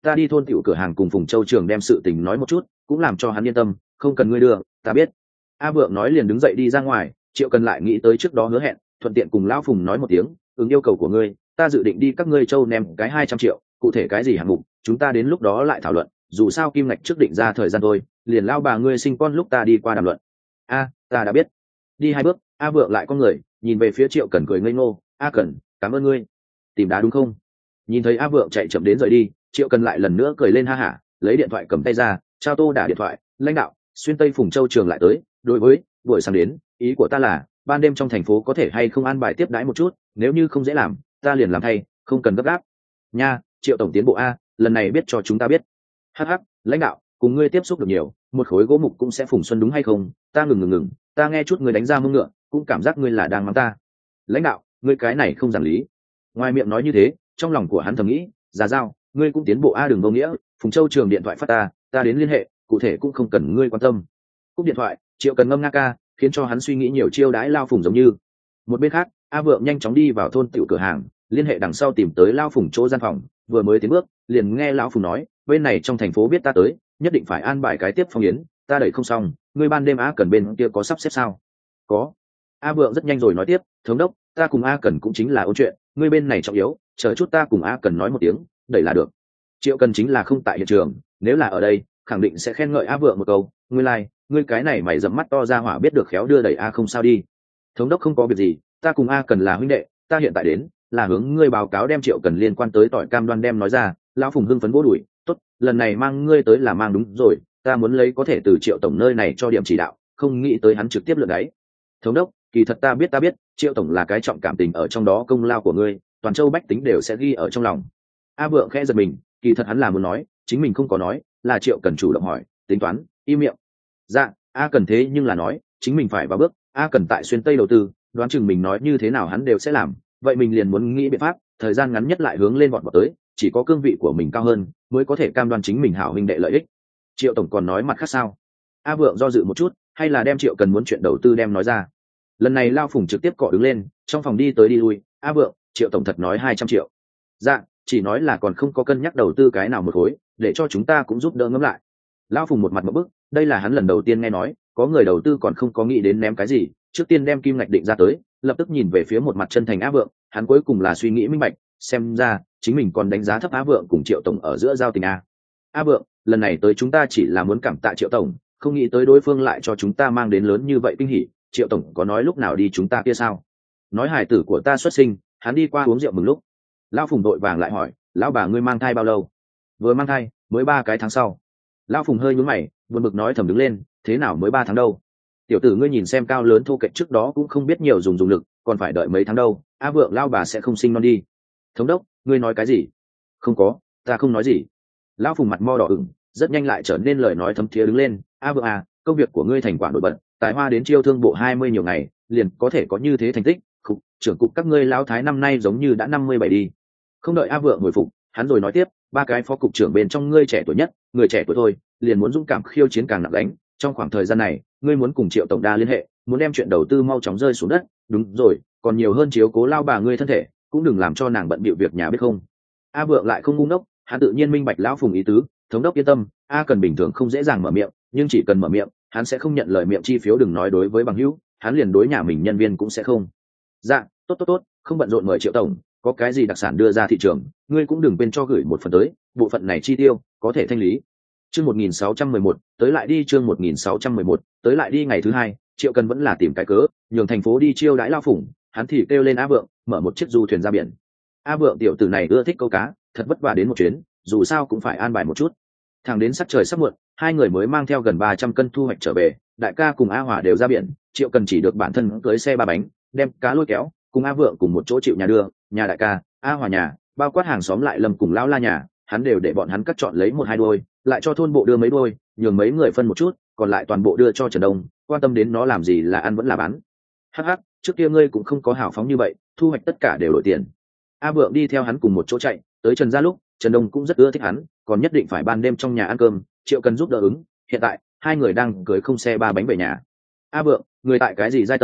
ta đi thôn tiểu cửa hàng cùng Phùng Châu Trường đem sự tình nói một chút, cũng làm cho hắn yên tâm, không cần ngươi đưa, ta biết. A Vượng nói liền đứng dậy đi ra ngoài. Triệu Cần lại nghĩ tới trước đó hứa hẹn, thuận tiện cùng lão Phùng nói một tiếng, ứng yêu cầu của ngươi, ta dự định đi các ngươi châu ném cái hai trăm triệu, cụ thể cái gì hạng mục, chúng ta đến lúc đó lại thảo luận, dù sao kim ngạch trước định ra thời gian thôi, liền lao bà ngươi sinh con lúc ta đi qua đàm luận. A, ta đã biết. Đi hai bước, A Vượng lại con người, nhìn về phía Triệu Cần cười ngây ngô, A Cần, cảm ơn ngươi. Tìm đá đúng không? Nhìn thấy A Vượng chạy chậm đến rời đi, Triệu Cần lại lần nữa cười lên ha hả, lấy điện thoại cầm tay ra, trao tô đả điện thoại, lãnh đạo, xuyên tây Phùng Châu Trường lại tới, đối với buổi sáng đến, ý của ta là ban đêm trong thành phố có thể hay không an bài tiếp đãi một chút, nếu như không dễ làm ta liền làm thay, không cần gấp gáp nha. Triệu tổng tiến bộ a, lần này biết cho chúng ta biết. Hh, lãnh đạo, cùng ngươi tiếp xúc được nhiều, một khối gỗ mục cũng sẽ phùng xuân đúng hay không? Ta ngừng ngừng ngừng, ta nghe chút ngươi đánh ra mông ngựa, cũng cảm giác ngươi là đang mắng ta. Lãnh đạo, ngươi cái này không giản lý. Ngoài miệng nói như thế, trong lòng của hắn thầm nghĩ, Giá Giao, ngươi cũng tiến bộ a, đừng vô nghĩa. Phùng Châu Trường điện thoại phát ta, ta đến liên hệ, cụ thể cũng không cần ngươi quan tâm. Cúp điện thoại, Triệu Cần ngâm nga ca, khiến cho hắn suy nghĩ nhiều chiêu đãi lao Phùng giống như. Một bên khác, A Vượng nhanh chóng đi vào thôn tiểu cửa hàng, liên hệ đằng sau tìm tới lao Phùng chỗ gian phòng, vừa mới tiến bước, liền nghe lão Phùng nói, bên này trong thành phố biết ta tới, nhất định phải an bài cái tiếp phong yến, ta đẩy không xong, ngươi ban đêm A Cần bên kia có sắp xếp sao? Có. A Vượng rất nhanh rồi nói tiếp, thống đốc, ta cùng A Cần cũng chính là ôn chuyện, ngươi bên này trọng yếu, chờ chút ta cùng A Cần nói một tiếng, đẩy là được. Triệu Cần chính là không tại hiện trường, nếu là ở đây, khẳng định sẽ khen ngợi A Vượng một câu, ngươi lai, ngươi cái này mày dẫm mắt to ra hỏa biết được khéo đưa đẩy A không sao đi. Thống đốc không có việc gì, ta cùng A Cần là huynh đệ, ta hiện tại đến là hướng ngươi báo cáo đem Triệu Cần liên quan tới tỏi cam đoan đem nói ra. Lão Phùng hưng phấn vỗ đùi, tốt, lần này mang ngươi tới là mang đúng rồi, ta muốn lấy có thể từ Triệu tổng nơi này cho điểm chỉ đạo, không nghĩ tới hắn trực tiếp lượt đáy. Thống đốc, kỳ thật ta biết ta biết, Triệu tổng là cái trọng cảm tình ở trong đó, công lao của ngươi, toàn châu bách tính đều sẽ ghi ở trong lòng. A Vượng khẽ giật mình, kỳ thật hắn là muốn nói, chính mình không có nói, là Triệu Cần chủ động hỏi, tính toán, im miệng. Dạ, A Cần thế nhưng là nói, chính mình phải vào bước, A Cần tại xuyên tây đầu tư, đoán chừng mình nói như thế nào hắn đều sẽ làm, vậy mình liền muốn nghĩ biện pháp, thời gian ngắn nhất lại hướng lên vọt vọt tới, chỉ có cương vị của mình cao hơn, mới có thể cam đoan chính mình hảo huynh đệ lợi ích. Triệu tổng còn nói mặt khác sao? A Vượng do dự một chút, hay là đem Triệu Cần muốn chuyện đầu tư đem nói ra. Lần này lao Phùng trực tiếp cọ đứng lên, trong phòng đi tới đi lui, A Vượng, Triệu tổng thật nói hai trăm triệu. Dạ, chỉ nói là còn không có cân nhắc đầu tư cái nào một khối, để cho chúng ta cũng giúp đỡ ngẫm lại. Lao Phùng một mặt một bức, đây là hắn lần đầu tiên nghe nói, có người đầu tư còn không có nghĩ đến ném cái gì, trước tiên đem kim ngạch định ra tới, lập tức nhìn về phía một mặt chân thành Á Vượng, hắn cuối cùng là suy nghĩ minh bạch, xem ra chính mình còn đánh giá thấp Á Vượng cùng Triệu tổng ở giữa giao tình a. Á Vượng, lần này tới chúng ta chỉ là muốn cảm tạ Triệu tổng, không nghĩ tới đối phương lại cho chúng ta mang đến lớn như vậy kinh hỉ. Triệu tổng có nói lúc nào đi chúng ta kia sao? Nói hài tử của ta xuất sinh, hắn đi qua uống rượu mừng lúc. Lão Phùng đội vàng lại hỏi, lão bà ngươi mang thai bao lâu? Vừa mang thai, mới ba cái tháng sau. Lão Phùng hơi nhướng mày, buồn bực nói thầm đứng lên, thế nào mới ba tháng đâu? Tiểu tử ngươi nhìn xem cao lớn thô kệch trước đó cũng không biết nhiều dùng dùng lực, còn phải đợi mấy tháng đâu. A Vượng lao bà sẽ không sinh non đi. Thống đốc, ngươi nói cái gì? Không có, ta không nói gì. Lão Phùng mặt mo đỏ ửng, rất nhanh lại trở nên lời nói thấm thía đứng lên. A Vượng à, công việc của ngươi thành quả nổi bật, tài hoa đến chiêu thương bộ hai mươi nhiều ngày, liền có thể có như thế thành tích. Cục trưởng cục các ngươi lão thái năm nay giống như đã năm mươi bảy đi. Không đợi A Vượng hồi phục, hắn rồi nói tiếp, ba cái phó cục trưởng bên trong ngươi trẻ tuổi nhất, người trẻ tuổi thôi, liền muốn dũng cảm khiêu chiến càng nặng đánh. Trong khoảng thời gian này, ngươi muốn cùng Triệu tổng đa liên hệ, muốn đem chuyện đầu tư mau chóng rơi xuống đất. Đúng rồi, còn nhiều hơn chiếu cố lao bà ngươi thân thể, cũng đừng làm cho nàng bận bịu việc nhà biết không. A Vượng lại không ngu ngốc, hắn tự nhiên minh bạch lão Phùng ý tứ, thống đốc yên tâm, A Cần bình thường không dễ dàng mở miệng, nhưng chỉ cần mở miệng, hắn sẽ không nhận lời miệng chi phiếu, đừng nói đối với bằng hữu, hắn liền đối nhà mình nhân viên cũng sẽ không. Dạ, tốt tốt tốt, không bận rộn mời Triệu tổng, có cái gì đặc sản đưa ra thị trường, ngươi cũng đừng quên cho gửi một phần tới, bộ phận này chi tiêu có thể thanh lý. Chương một nghìn sáu trăm mười một, tới lại đi chương một nghìn sáu trăm mười một, tới lại đi ngày thứ hai, Triệu Cần vẫn là tìm cái cớ, nhường thành phố đi chiêu đãi lao Phùng, hắn thì kêu lên A Vượng, mở một chiếc du thuyền ra biển. A Vượng tiểu tử này ưa thích câu cá, thật vất vả đến một chuyến, dù sao cũng phải an bài một chút. Thẳng đến sắc trời sắp muộn, hai người mới mang theo gần ba trăm cân thu hoạch trở về, đại ca cùng A Hòa đều ra biển, Triệu Cần chỉ được bản thân cưới xe ba bánh, đem cá lôi kéo, cùng A Vượng cùng một chỗ chịu nhà đưa, nhà đại ca, A Hòa nhà, bao quát hàng xóm lại Lâm cùng lão La nhà, hắn đều để bọn hắn cắt chọn lấy một hai đôi, lại cho thôn bộ đưa mấy đôi, nhường mấy người phân một chút, còn lại toàn bộ đưa cho Trần Đông, quan tâm đến nó làm gì là ăn vẫn là bán. Hắc hắc, trước kia ngươi cũng không có hào phóng như vậy, thu hoạch tất cả đều đổi tiền. A Vượng đi theo hắn cùng một chỗ chạy, tới Trần gia lúc, Trần Đông cũng rất ưa thích hắn, còn nhất định phải ban đêm trong nhà ăn cơm, Triệu Cần giúp đỡ ứng. Hiện tại hai người đang cưới không xe ba bánh về nhà. A Vượng, người tại cái gì giai tầng,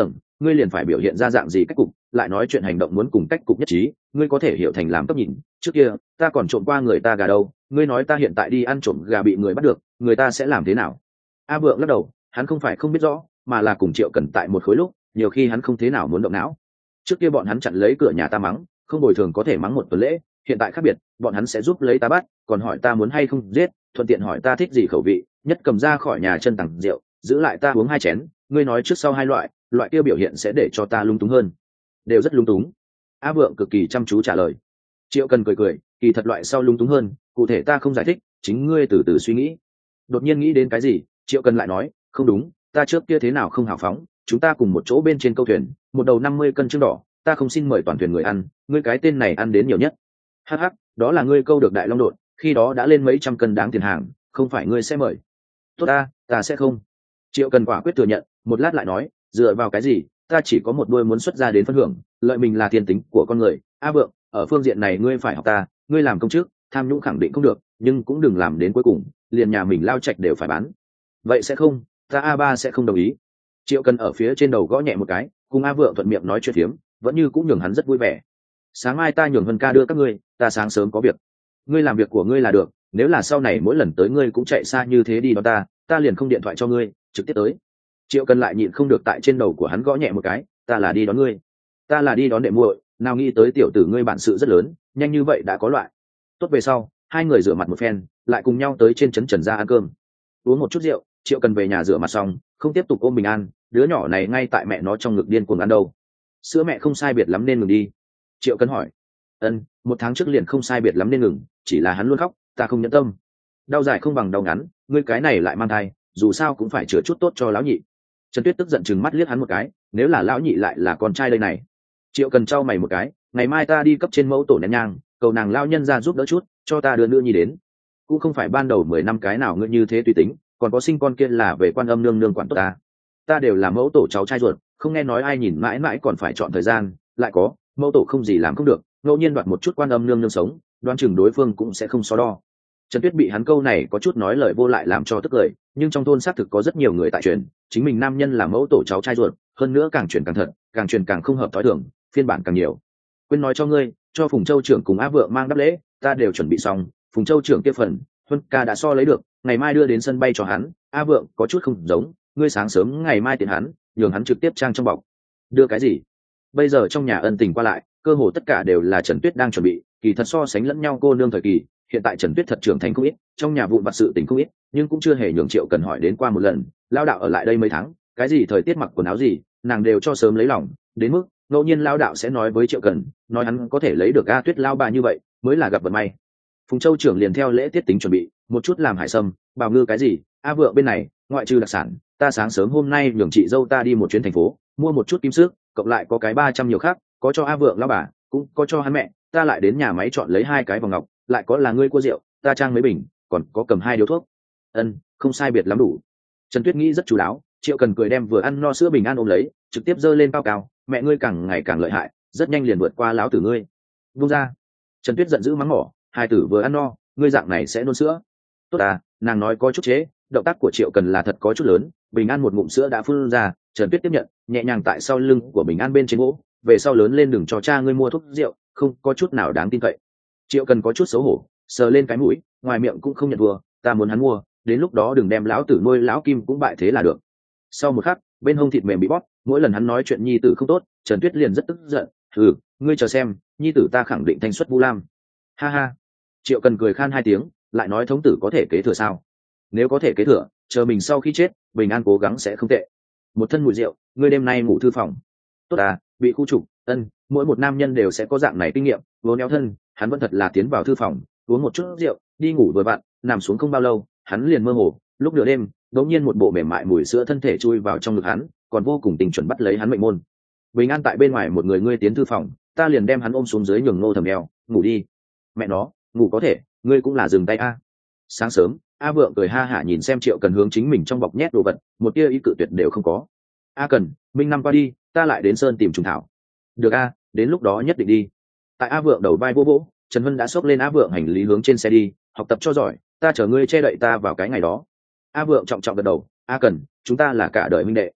ngươi liền phải biểu hiện ra dạng gì cách cục, lại nói chuyện hành động muốn cùng cách cục nhất trí, ngươi có thể hiểu thành làm cấp nhìn. Trước kia ta còn trộm qua người ta gà đâu, ngươi nói ta hiện tại đi ăn trộm gà bị người bắt được, người ta sẽ làm thế nào? A Vượng lắc đầu, hắn không phải không biết rõ, mà là cùng Triệu Cần tại một khối lúc, nhiều khi hắn không thế nào muốn động não. Trước kia bọn hắn chặn lấy cửa nhà ta mắng, không bồi thường có thể mắng một tuần lễ, hiện tại khác biệt, bọn hắn sẽ giúp lấy ta bắt, còn hỏi ta muốn hay không giết, thuận tiện hỏi ta thích gì khẩu vị, nhất cầm ra khỏi nhà chân tặng rượu, giữ lại ta uống hai chén. Ngươi nói trước sau hai loại, loại kia biểu hiện sẽ để cho ta lung túng hơn. Đều rất lung túng. A Vượng cực kỳ chăm chú trả lời. Triệu Cần cười cười, kỳ thật loại sau lung túng hơn, cụ thể ta không giải thích, chính ngươi từ từ suy nghĩ. Đột nhiên nghĩ đến cái gì, Triệu Cần lại nói, không đúng, ta trước kia thế nào không hào phóng, chúng ta cùng một chỗ bên trên câu thuyền, một đầu năm mươi cân trứng đỏ, ta không xin mời toàn thuyền người ăn, ngươi cái tên này ăn đến nhiều nhất. Hắc hắc, đó là ngươi câu được đại long đột, khi đó đã lên mấy trăm cân đáng tiền hàng, không phải ngươi sẽ mời. Tốt ta, ta sẽ không. Triệu Cần quả quyết thừa nhận, một lát lại nói, dựa vào cái gì, ta chỉ có một đôi muốn xuất ra đến phân hưởng, lợi mình là thiên tính của con người. A Vượng, ở phương diện này ngươi phải học ta, ngươi làm công chức, tham nhũng khẳng định không được, nhưng cũng đừng làm đến cuối cùng, liền nhà mình lao trạch đều phải bán. Vậy sẽ không, ta A ba sẽ không đồng ý. Triệu Cần ở phía trên đầu gõ nhẹ một cái, cùng A Vượng thuận miệng nói chuyện phiếm, vẫn như cũng nhường hắn rất vui vẻ. Sáng mai ta nhường Vân ca đưa các ngươi, ta sáng sớm có việc. Ngươi làm việc của ngươi là được, nếu là sau này mỗi lần tới ngươi cũng chạy xa như thế đi đón ta, ta liền không điện thoại cho ngươi, trực tiếp tới. Triệu Cần lại nhịn không được tại trên đầu của hắn gõ nhẹ một cái, ta là đi đón ngươi, ta là đi đón đệ muội, nào nghĩ tới tiểu tử ngươi bản sự rất lớn, nhanh như vậy đã có loại. Tốt về sau, hai người rửa mặt một phen, lại cùng nhau tới trên trấn Trần gia ăn cơm, uống một chút rượu. Triệu Cần về nhà rửa mặt xong, không tiếp tục ôm Bình An, đứa nhỏ này ngay tại mẹ nó trong ngực điên cuồng ăn đâu. Sữa mẹ không sai biệt lắm nên ngừng đi. Triệu Cần hỏi. Ân, một tháng trước liền không sai biệt lắm nên ngừng, chỉ là hắn luôn khóc, ta không nhẫn tâm. Đau dài không bằng đau ngắn, ngươi cái này lại mang thai, dù sao cũng phải chữa chút tốt cho lão nhị. Trần Tuyết tức giận chừng mắt liếc hắn một cái, nếu là lão nhị lại là con trai đây này. Triệu Cần trao mày một cái, ngày mai ta đi cấp trên mẫu tổ nén nhang, cầu nàng lao nhân ra giúp đỡ chút, cho ta đưa nữ nhi đến. Cũng không phải ban đầu mười năm cái nào ngươi như thế tùy tính, còn có sinh con kia là về Quan Âm nương nương quản tốt ta. Ta đều là mẫu tổ cháu trai ruột, không nghe nói ai nhìn mãi mãi còn phải chọn thời gian, lại có mẫu tổ không gì làm không được, ngẫu nhiên đoạt một chút Quan Âm nương nương sống, đoán chừng đối phương cũng sẽ không so đo. Trần Tuyết bị hắn câu này có chút nói lời vô lại làm cho tức cười, nhưng trong thôn xác thực có rất nhiều người tại truyền, chính mình nam nhân là mẫu tổ cháu trai ruột, hơn nữa càng truyền càng thật, càng truyền càng không hợp thói thường, phiên bản càng nhiều. Quên nói cho ngươi, cho Phùng Châu trưởng cùng Á Vượng mang đáp lễ, ta đều chuẩn bị xong, Phùng Châu trưởng kia phần, Huân ca đã so lấy được, ngày mai đưa đến sân bay cho hắn. A Vượng có chút không giống, ngươi sáng sớm ngày mai tiện hắn, nhường hắn trực tiếp trang trong bọc. Đưa cái gì? Bây giờ trong nhà ân tình qua lại, cơ hồ tất cả đều là Trần Tuyết đang chuẩn bị, kỳ thật so sánh lẫn nhau cô nương thời kỳ, hiện tại Trần Tuyết thật trưởng thành không ít, trong nhà vụn vặt sự tình không ít, nhưng cũng chưa hề nhường Triệu Cần hỏi đến qua một lần. Lao đạo ở lại đây mấy tháng, cái gì thời tiết mặc quần áo gì, nàng đều cho sớm lấy lòng, đến mức ngẫu nhiên Lao đạo sẽ nói với Triệu Cần, nói hắn có thể lấy được A Tuyết lao bà như vậy, mới là gặp vận may. Phùng Châu trưởng liền theo lễ tiết tính chuẩn bị, một chút làm hải sâm, bào ngư cái gì. A Vượng bên này, ngoại trừ đặc sản, ta sáng sớm hôm nay nhường chị dâu ta đi một chuyến thành phố, mua một chút kim sức, cộng lại có cái ba trăm nhiều khác, có cho A Vượng lao bà, cũng có cho hắn mẹ, ta lại đến nhà máy chọn lấy hai cái vòng ngọc, lại có là ngươi cua rượu, ta trang mấy bình, còn có cầm hai điếu thuốc. Ân, không sai biệt lắm đủ. Trần Tuyết nghĩ rất chú đáo, Triệu Cần cười đem vừa ăn no sữa bình an ôm lấy, trực tiếp giơ lên cao cao, mẹ ngươi càng ngày càng lợi hại, rất nhanh liền vượt qua lão tử ngươi. Buông ra. Trần Tuyết giận dữ mắng mỏ, hai tử vừa ăn no, ngươi dạng này sẽ nôn sữa. Tốt à, nàng nói có chút chế, động tác của Triệu Cần là thật có chút lớn, bình an một ngụm sữa đã phun ra. Trần Tuyết tiếp nhận, nhẹ nhàng tại sau lưng của bình an bên trên gỗ, về sau lớn lên đừng cho cha ngươi mua thuốc rượu, không có chút nào đáng tin cậy. Triệu Cần có chút xấu hổ, sờ lên cái mũi, ngoài miệng cũng không nhận thua, ta muốn hắn mua, đến lúc đó đừng đem lão tử nuôi lão kim cũng bại thế là được. Sau một khắc, bên hông thịt mềm bị bóp, mỗi lần hắn nói chuyện nhi tử không tốt, Trần Tuyết liền rất tức giận, "Ừ, ngươi chờ xem, nhi tử ta khẳng định thanh xuất Vu Lam." Ha ha. Triệu Cần cười khan hai tiếng, lại nói thống tử có thể kế thừa sao? Nếu có thể kế thừa, chờ mình sau khi chết, bình an cố gắng sẽ không tệ. Một thân mùi rượu, ngươi đêm nay ngủ thư phòng. Tốt à, bị khu trục, ân, mỗi một nam nhân đều sẽ có dạng này kinh nghiệm, vốn éo thân, hắn vẫn thật là tiến vào thư phòng, uống một chút rượu, đi ngủ vừa vặn, nằm xuống không bao lâu, hắn liền mơ hồ, lúc nửa đêm, đột nhiên một bộ mềm mại mùi sữa thân thể chui vào trong ngực hắn, còn vô cùng tình chuẩn bắt lấy hắn mệnh môn. Bình an tại bên ngoài một người ngươi tiến thư phòng, ta liền đem hắn ôm xuống dưới nhường nô thầm đeo, ngủ đi. Mẹ nó, ngủ có thể, ngươi cũng là dừng tay a. Sáng sớm, A Vượng cười ha hả nhìn xem Triệu Cần hướng chính mình trong bọc nhét đồ vật, một tia ý cự tuyệt đều không có. A Cần, minh năm qua đi, ta lại đến sơn tìm trùng thảo. Được a, đến lúc đó nhất định đi. Tại A Vượng đầu vai vô vỗ, Trần Vân đã xốc lên A Vượng hành lý hướng trên xe đi, học tập cho giỏi, ta chở ngươi che đậy ta vào cái ngày đó. A Vượng trọng trọng gật đầu, A Cần, chúng ta là cả đời huynh đệ.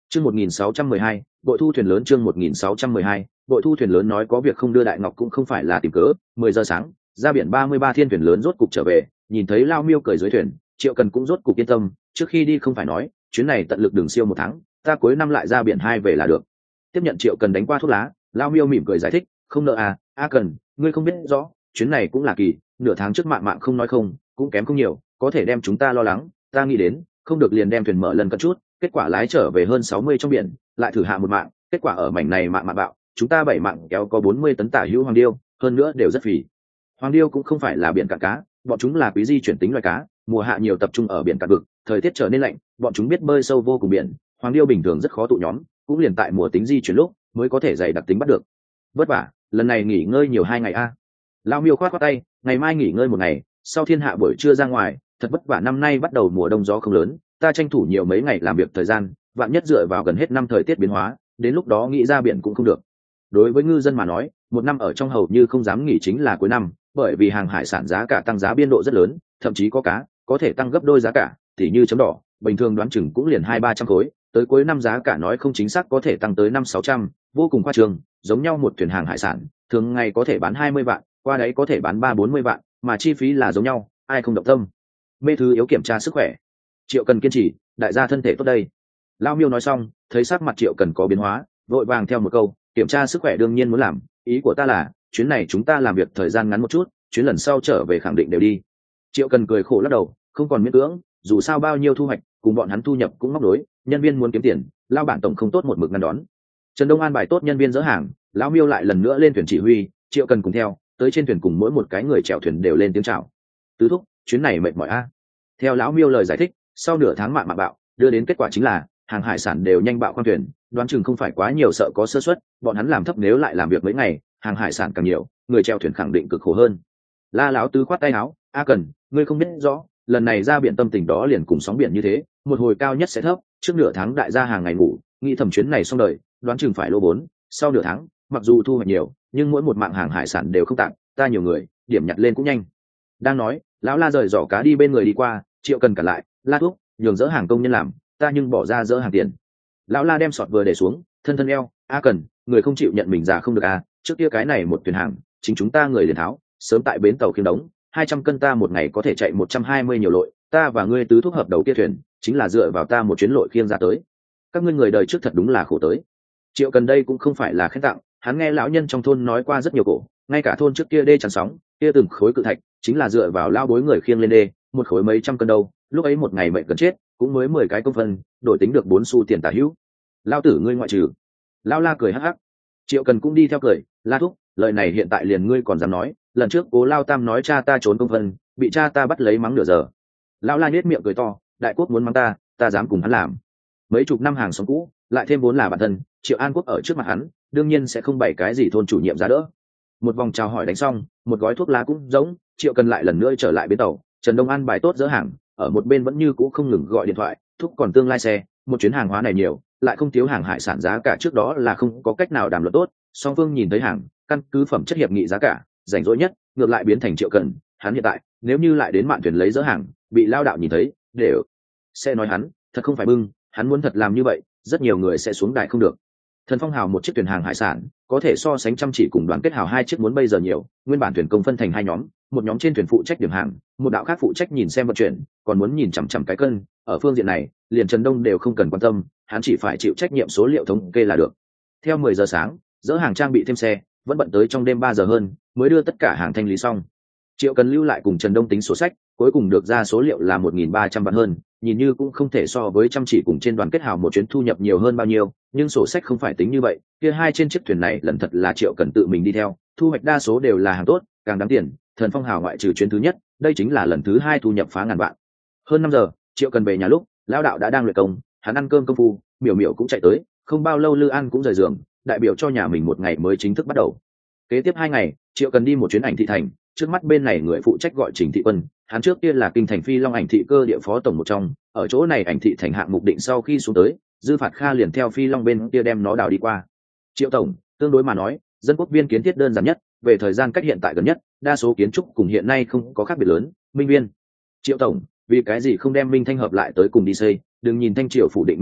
Chương một nghìn sáu trăm mười hai, bội thu thuyền lớn. Chương một nghìn sáu trăm mười hai, bội thu thuyền lớn. Nói có việc không đưa Đại Ngọc cũng không phải là tìm cớ. Mười giờ sáng, ra biển ba mươi ba thiên thuyền lớn rốt cục trở về, nhìn thấy Lao Miêu cởi dưới thuyền, Triệu Cần cũng rốt cục yên tâm. Trước khi đi không phải nói, chuyến này tận lực đường siêu một tháng, ta cuối năm lại ra biển hai về là được. Tiếp nhận Triệu Cần đánh qua thuốc lá, Lao Miêu mỉm cười giải thích, không nợ à, A Cần, ngươi không biết rõ, chuyến này cũng là kỳ, nửa tháng trước mạng mạng không nói không, cũng kém không nhiều, có thể đem chúng ta lo lắng. Ta nghĩ đến, không được liền đem thuyền mở lần cất chút, kết quả lái trở về hơn sáu mươi trong biển, lại thử hạ một mạng, kết quả ở mảnh này mạng mạng bạo, chúng ta bảy mạng kéo có bốn mươi tấn tả hữu hoàng điêu, hơn nữa đều rất phì. Hoàng điêu cũng không phải là biển cạn cá, bọn chúng là quý di chuyển tính loài cá, mùa hạ nhiều tập trung ở biển cạn vực, thời tiết trở nên lạnh, bọn chúng biết bơi sâu vô cùng biển, hoàng điêu bình thường rất khó tụ nhóm, cũng liền tại mùa tính di chuyển lúc mới có thể dày đặc tính bắt được. Vất vả, lần này nghỉ ngơi nhiều hai ngày a. À. Lao Miêu khoát khoát tay, ngày mai nghỉ ngơi một ngày, sau thiên hạ buổi trưa ra ngoài, thật vất vả, năm nay bắt đầu mùa đông gió không lớn, ta tranh thủ nhiều mấy ngày làm việc thời gian, vạn nhất dựa vào gần hết năm thời tiết biến hóa, đến lúc đó nghĩ ra biển cũng không được. Đối với ngư dân mà nói, một năm ở trong hầu như không dám nghỉ chính là cuối năm, bởi vì hàng hải sản giá cả tăng giá biên độ rất lớn, thậm chí có cá có thể tăng gấp đôi giá cả, tỉ như chấm đỏ, bình thường đoán chừng cũng liền hai ba trăm khối, tới cuối năm giá cả nói không chính xác có thể tăng tới năm sáu trăm, vô cùng khoa trương. Giống nhau một thuyền hàng hải sản, thường ngày có thể bán hai mươi vạn, qua đấy có thể bán ba bốn mươi vạn, mà chi phí là giống nhau, ai không động tâm. Mê thứ yếu kiểm tra sức khỏe. Triệu Cần kiên trì, đại gia thân thể tốt đây. Lao Miêu nói xong, thấy sắc mặt Triệu Cần có biến hóa, vội vàng theo một câu, kiểm tra sức khỏe đương nhiên muốn làm, ý của ta là chuyến này chúng ta làm việc thời gian ngắn một chút, chuyến lần sau trở về khẳng định đều đi. Triệu Cần cười khổ lắc đầu, không còn miễn cưỡng, dù sao bao nhiêu thu hoạch cùng bọn hắn thu nhập cũng móc đối, nhân viên muốn kiếm tiền, lao bản tổng không tốt một mực ngăn đón. Trần Đông an bài tốt nhân viên dỡ hàng, Lão Miêu lại lần nữa lên thuyền chỉ huy, Triệu Cần cùng theo, tới trên thuyền cùng mỗi một cái người chèo thuyền đều lên tiếng chào. Tứ thúc, chuyến này mệt mỏi a. Theo Lão Miêu lời giải thích, sau nửa tháng mạng mạng bạo, đưa đến kết quả chính là hàng hải sản đều nhanh bạo khoang thuyền, đoán chừng không phải quá nhiều sợ có sơ suất, bọn hắn làm thấp nếu lại làm việc mấy ngày, hàng hải sản càng nhiều, người chèo thuyền khẳng định cực khổ hơn. La Lão Tứ khoát tay áo, A Cần, ngươi không biết rõ, lần này ra biển tâm tình đó liền cùng sóng biển như thế, một hồi cao nhất sẽ thấp, trước nửa tháng đại gia hàng ngày ngủ, nghĩ thầm chuyến này xong đời, đoán chừng phải lỗ vốn, sau nửa tháng, mặc dù thu hoạch nhiều, nhưng mỗi một mạng hàng hải sản đều không tạm, ta nhiều người, điểm nhặt lên cũng nhanh. Đang nói, lão La rời giỏ cá đi bên người đi qua, Triệu Cần cản lại, La thúc, nhường dỡ hàng công nhân làm, ta nhưng bỏ ra dỡ hàng tiền. Lão La đem sọt vừa để xuống, thân thân eo, A Cần, người không chịu nhận mình già không được à, trước kia cái này một thuyền hàng, chính chúng ta người liền tháo, sớm tại bến tàu khiêng đống, hai trăm cân ta một ngày có thể chạy một trăm hai mươi nhiều lội, ta và ngươi tứ thúc hợp đầu kia thuyền, chính là dựa vào ta một chuyến lội khiêng ra tới. Các ngươi người đời trước thật đúng là khổ tới. Triệu Cần đây cũng không phải là khen tặng, hắn nghe lão nhân trong thôn nói qua rất nhiều cổ, ngay cả thôn trước kia đê chắn sóng, kia từng khối cự thạch, chính là dựa vào lao bối người khiêng lên đê, một khối mấy trăm cân đâu, lúc ấy một ngày mệnh cần chết, cũng mới mười cái công phân, đổi tính được bốn xu tiền tả hữu. Lao tử ngươi ngoại trừ. Lao La cười hắc hắc. Triệu Cần cũng đi theo cười, La thúc, lời này hiện tại liền ngươi còn dám nói, lần trước Cố Lao Tam nói cha ta trốn công phân, bị cha ta bắt lấy mắng nửa giờ. Lão La nhếch miệng cười to, đại quốc muốn mắng ta, ta dám cùng hắn làm. Mấy chục năm hàng xóm cũ, lại thêm vốn là bản thân, Triệu An Quốc ở trước mặt hắn, đương nhiên sẽ không bày cái gì thôn chủ nhiệm giá đỡ. Một vòng chào hỏi đánh xong, một gói thuốc lá cũng giống, Triệu Cần lại lần nữa trở lại bến tàu, Trần Đông An bài tốt dỡ hàng, ở một bên vẫn như cũ không ngừng gọi điện thoại, thúc còn tương lai xe, một chuyến hàng hóa này nhiều, lại không thiếu hàng hải sản giá cả trước đó là không có cách nào đàm luận tốt, song phương nhìn thấy hàng, căn cứ phẩm chất hiệp nghị giá cả, rảnh rỗi nhất, ngược lại biến thành Triệu Cần, hắn hiện tại, nếu như lại đến mạn thuyền lấy dỡ hàng, bị lao đạo nhìn thấy, đều sẽ nói hắn, thật không phải bưng, hắn muốn thật làm như vậy, rất nhiều người sẽ xuống đài không được. Thần Phong Hào một chiếc thuyền hàng hải sản, có thể so sánh chăm chỉ cùng Đoàn Kết Hào hai chiếc muốn bây giờ nhiều, nguyên bản thuyền công phân thành hai nhóm, một nhóm trên thuyền phụ trách điểm hàng, một đạo khác phụ trách nhìn xem vận chuyển, còn muốn nhìn chằm chằm cái cân, ở phương diện này, liền Trần Đông đều không cần quan tâm, hắn chỉ phải chịu trách nhiệm số liệu thống kê là được. Theo mười giờ sáng, dỡ hàng trang bị thêm xe, vẫn bận tới trong đêm ba giờ hơn, mới đưa tất cả hàng thanh lý xong. Triệu Cần lưu lại cùng Trần Đông tính sổ sách, cuối cùng được ra số liệu là một nghìn ba trăm vạn hơn, nhìn như cũng không thể so với chăm chỉ cùng trên Đoàn Kết Hào một chuyến thu nhập nhiều hơn bao nhiêu, nhưng sổ sách không phải tính như vậy, kia hai trên chiếc thuyền này lần thật là Triệu Cần tự mình đi theo, thu hoạch đa số đều là hàng tốt, càng đáng tiền, Thần Phong Hào ngoại trừ chuyến thứ nhất, đây chính là lần thứ hai thu nhập phá ngàn vạn. Hơn năm giờ, Triệu Cần về nhà lúc, lão đạo đã đang luyện công, hắn ăn cơm công phu, Miểu Miểu cũng chạy tới, không bao lâu Lư An cũng rời giường, đại biểu cho nhà mình một ngày mới chính thức bắt đầu. Kế tiếp hai ngày, Triệu Cần đi một chuyến ảnh thị thành, trước mắt bên này người phụ trách gọi Trình Thị Quân, hắn trước kia là kinh thành Phi Long ảnh thị cơ địa phó tổng một trong, ở chỗ này ảnh thị thành hạng mục định sau khi xuống tới, Dư Phạt Kha liền theo Phi Long bên kia đem nó đào đi qua. Triệu tổng, tương đối mà nói, dân quốc viên kiến thiết đơn giản nhất, về thời gian cách hiện tại gần nhất, đa số kiến trúc cùng hiện nay không có khác biệt lớn. Minh Viên. Triệu tổng, vì cái gì không đem Minh Thanh hợp lại tới cùng đi xây, đừng nhìn Thanh Triều phủ định Minh Triều,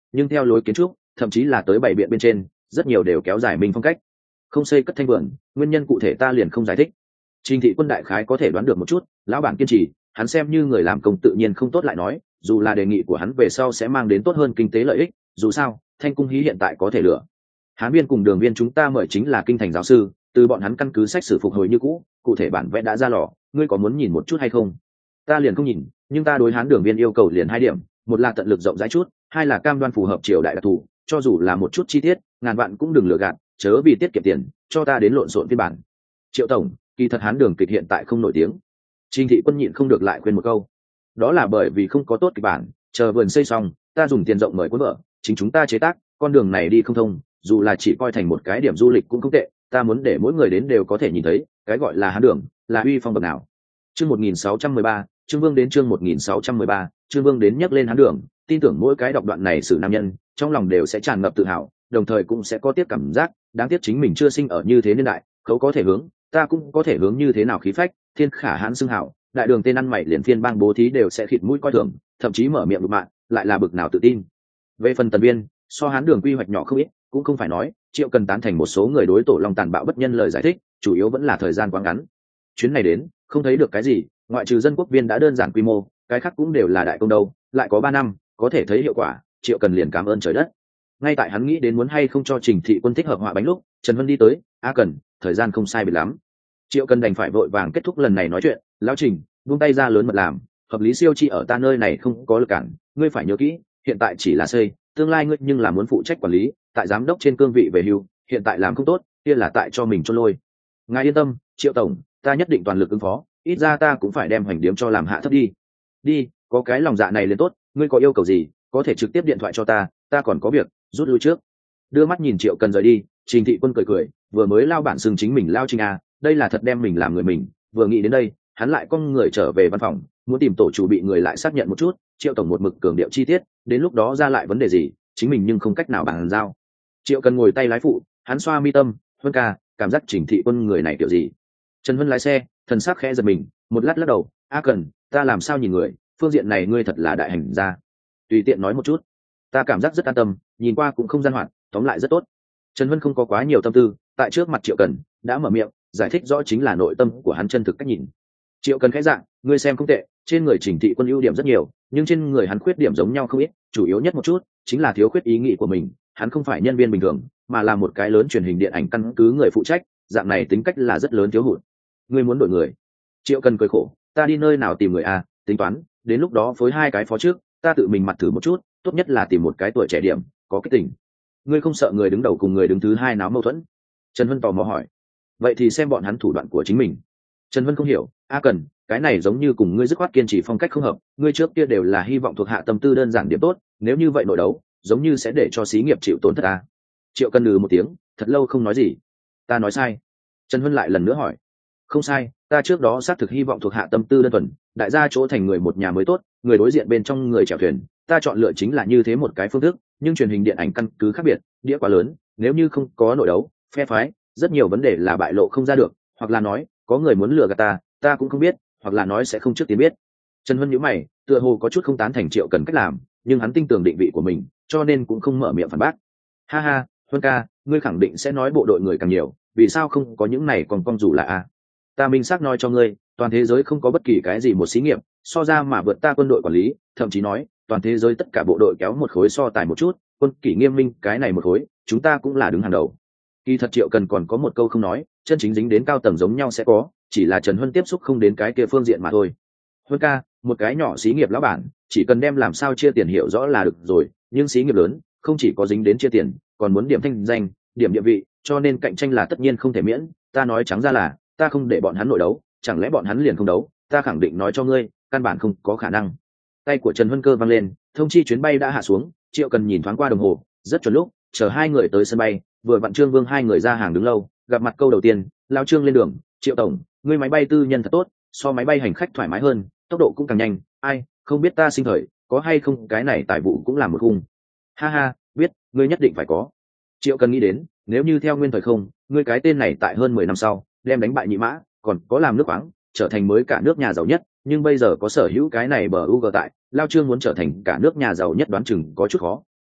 nhưng theo lối kiến trúc thậm chí là tới bảy biện bên trên rất nhiều đều kéo dài minh phong cách, không xây cất thanh vườn, nguyên nhân cụ thể ta liền không giải thích. Trình Thị Quân đại khái có thể đoán được một chút, lão bản kiên trì, hắn xem như người làm công tự nhiên không tốt lại nói, dù là đề nghị của hắn về sau sẽ mang đến tốt hơn kinh tế lợi ích, dù sao, Thanh Cung Hí hiện tại có thể lựa. Hán Viên cùng Đường Viên chúng ta mời chính là kinh thành giáo sư, từ bọn hắn căn cứ sách sử phục hồi như cũ, cụ thể bản vẽ đã ra lò, ngươi có muốn nhìn một chút hay không? Ta liền không nhìn, nhưng ta đối Hán Đường Viên yêu cầu liền hai điểm, một là tận lực rộng rãi chút, hai là cam đoan phù hợp triều đại đặc thù, cho dù là một chút chi tiết, ngàn vạn cũng đừng lừa gạt, chớ vì tiết kiệm tiền, cho ta đến lộn xộn phiên bản. Triệu tổng, kỳ thật Hán Đường kịch hiện tại không nổi tiếng. Trình Thị Quân nhịn không được lại khuyên một câu, đó là bởi vì không có tốt kịch bản, chờ vườn xây xong, ta dùng tiền rộng mời cuốn vợ, chính chúng ta chế tác, con đường này đi không thông, dù là chỉ coi thành một cái điểm du lịch cũng không tệ, ta muốn để mỗi người đến đều có thể nhìn thấy, cái gọi là Hán Đường, là uy phong bậc nào. Chương một nghìn sáu trăm mười ba, Trương Vương đến chương một nghìn sáu trăm mười ba, Trương Vương đến nhắc lên Hán Đường, tin tưởng mỗi cái đọc đoạn này sử nam nhân, trong lòng đều sẽ tràn ngập tự hào, đồng thời cũng sẽ có tiếc cảm giác, đáng tiếc chính mình chưa sinh ở như thế niên đại, khấu có thể hướng, ta cũng có thể hướng như thế nào khí phách, thiên khả hãn xưng hào, đại đường tên ăn mày liền phiên bang bố thí đều sẽ khịt mũi coi thường, thậm chí mở miệng đục mạng, lại là bực nào tự tin. Về phần Tần Viên, so Hán Đường quy hoạch nhỏ không ít, cũng không phải nói, Triệu cần tán thành một số người đối Tổ Long tàn bạo bất nhân lời giải thích, chủ yếu vẫn là thời gian quá ngắn. Chuyến này đến, không thấy được cái gì, ngoại trừ dân quốc viên đã đơn giản quy mô, cái khác cũng đều là đại công đâu, lại có ba năm, có thể thấy hiệu quả, Triệu cần liền cảm ơn trời đất. Ngay tại hắn nghĩ đến muốn hay không cho Trình Thị Quân thích hợp họa bánh lúc, Trần Vân đi tới, "A Cần, thời gian không sai biệt lắm." Triệu cần đành phải vội vàng kết thúc lần này nói chuyện, "Lão Trình, buông tay ra lớn mật làm, hợp lý siêu chi ở ta nơi này không có lực cản, ngươi phải nhớ kỹ, hiện tại chỉ là xây, tương lai ngươi nhưng là muốn phụ trách quản lý, tại giám đốc trên cương vị về hưu, hiện tại làm không tốt, kia là tại cho mình chôn lôi. Ngài yên tâm, Triệu tổng, ta nhất định toàn lực ứng phó, ít ra ta cũng phải đem hành điếm cho làm hạ thấp đi. Đi, có cái lòng dạ này lên tốt, ngươi có yêu cầu gì, có thể trực tiếp điện thoại cho ta, ta còn có việc, rút lui trước." Đưa mắt nhìn Triệu cần rời đi, Trình Thị Quân cười cười, vừa mới lao bản xưng chính mình lao Trình à, đây là thật đem mình làm người mình, vừa nghĩ đến đây, hắn lại con người trở về văn phòng, muốn tìm tổ chủ bị người lại xác nhận một chút, Triệu tổng một mực cường điệu chi tiết, đến lúc đó ra lại vấn đề gì, chính mình nhưng không cách nào bàn giao. Triệu cần ngồi tay lái phụ, hắn xoa mi tâm, "Vân ca, cảm giác Trình Thị Quân người này kiểu gì?" Trần Vân lái xe, thần sắc khẽ giật mình, một lát lắc đầu, "A Cần, ta làm sao nhìn người, phương diện này ngươi thật là đại hành gia. Tùy tiện nói một chút, ta cảm giác rất an tâm, nhìn qua cũng không gian hoạt, tóm lại rất tốt." Trần Vân không có quá nhiều tâm tư, tại trước mặt Triệu Cần đã mở miệng giải thích rõ chính là nội tâm của hắn chân thực cách nhìn. Triệu Cần khẽ dạng, "Ngươi xem không tệ, trên người Trình Thị Quân ưu điểm rất nhiều, nhưng trên người hắn khuyết điểm giống nhau không ít, chủ yếu nhất một chút chính là thiếu khuyết ý nghĩ của mình, hắn không phải nhân viên bình thường, mà là một cái lớn truyền hình điện ảnh căn cứ người phụ trách, dạng này tính cách là rất lớn thiếu hụt. Ngươi muốn đổi người?" Triệu Cần cười khổ, "Ta đi nơi nào tìm người a, tính toán, đến lúc đó phối hai cái phó trước, ta tự mình mặt thử một chút, tốt nhất là tìm một cái tuổi trẻ điểm, có cái tình. Ngươi không sợ người đứng đầu cùng người đứng thứ hai náo mâu thuẫn?" Trần Vân tò mò hỏi. "Vậy thì xem bọn hắn thủ đoạn của chính mình." Trần Vân không hiểu, "A Cần, cái này giống như cùng ngươi dứt khoát kiên trì phong cách không hợp, ngươi trước kia đều là hy vọng thuộc hạ tâm tư đơn giản điểm tốt, nếu như vậy nội đấu, giống như sẽ để cho xí nghiệp chịu tổn thất ta." Triệu Cần lừ một tiếng, thật lâu không nói gì. "Ta nói sai?" Trần Vân lại lần nữa hỏi. "Không sai, ta trước đó xác thực hy vọng thuộc hạ tâm tư đơn thuần, đại gia chỗ thành người một nhà mới tốt, người đối diện bên trong người chèo thuyền, ta chọn lựa chính là như thế một cái phương thức, nhưng truyền hình điện ảnh căn cứ khác biệt, đĩa quá lớn, nếu như không có nội đấu, phe phái, rất nhiều vấn đề là bại lộ không ra được, hoặc là nói, có người muốn lừa gạt ta, ta cũng không biết, hoặc là nói sẽ không trước tiên biết." Trần Vân nhíu mày, tựa hồ có chút không tán thành Triệu Cần cách làm, nhưng hắn tin tưởng định vị của mình, cho nên cũng không mở miệng phản bác. "Ha ha, Vân ca, ngươi khẳng định sẽ nói bộ đội người càng nhiều, vì sao không có những này còn con dù là a? Ta minh xác nói cho ngươi, toàn thế giới không có bất kỳ cái gì một xí nghiệp so ra mà vượt ta quân đội quản lý, thậm chí nói toàn thế giới tất cả bộ đội kéo một khối so tài một chút, quân kỷ nghiêm minh cái này một khối, chúng ta cũng là đứng hàng đầu." Kỳ thật Triệu Cần còn có một câu không nói, chân chính dính đến cao tầng giống nhau sẽ có, chỉ là Trần Huân tiếp xúc không đến cái kia phương diện mà thôi. "Huân ca, một cái nhỏ xí nghiệp lão bản, chỉ cần đem làm sao chia tiền hiểu rõ là được rồi, nhưng xí nghiệp lớn, không chỉ có dính đến chia tiền, còn muốn điểm thanh danh, điểm địa vị, cho nên cạnh tranh là tất nhiên không thể miễn, ta nói trắng ra là, ta không để bọn hắn nội đấu, chẳng lẽ bọn hắn liền không đấu, ta khẳng định nói cho ngươi, căn bản không có khả năng." Tay của Trần Huân cơ văng lên, thông chi chuyến bay đã hạ xuống. Triệu Cần nhìn thoáng qua đồng hồ, rất chuẩn lúc, chờ hai người tới sân bay, vừa vặn Trương Vương hai người ra hàng đứng lâu, gặp mặt câu đầu tiên, lao Trương lên đường, "Triệu tổng, ngươi máy bay tư nhân thật tốt, so máy bay hành khách thoải mái hơn, tốc độ cũng càng nhanh, ai, không biết ta sinh thời, có hay không cái này tài vụ cũng làm một khung." "Ha ha, biết, ngươi nhất định phải có." Triệu Cần nghĩ đến, nếu như theo nguyên thời không, ngươi cái tên này tại hơn mười năm sau, đem đánh bại Nhị Mã, còn có làm nước khoáng, trở thành mới cả nước nhà giàu nhất, nhưng bây giờ có sở hữu cái này bờ u g tại, lao Trương muốn trở thành cả nước nhà giàu nhất đoán chừng có chút khó,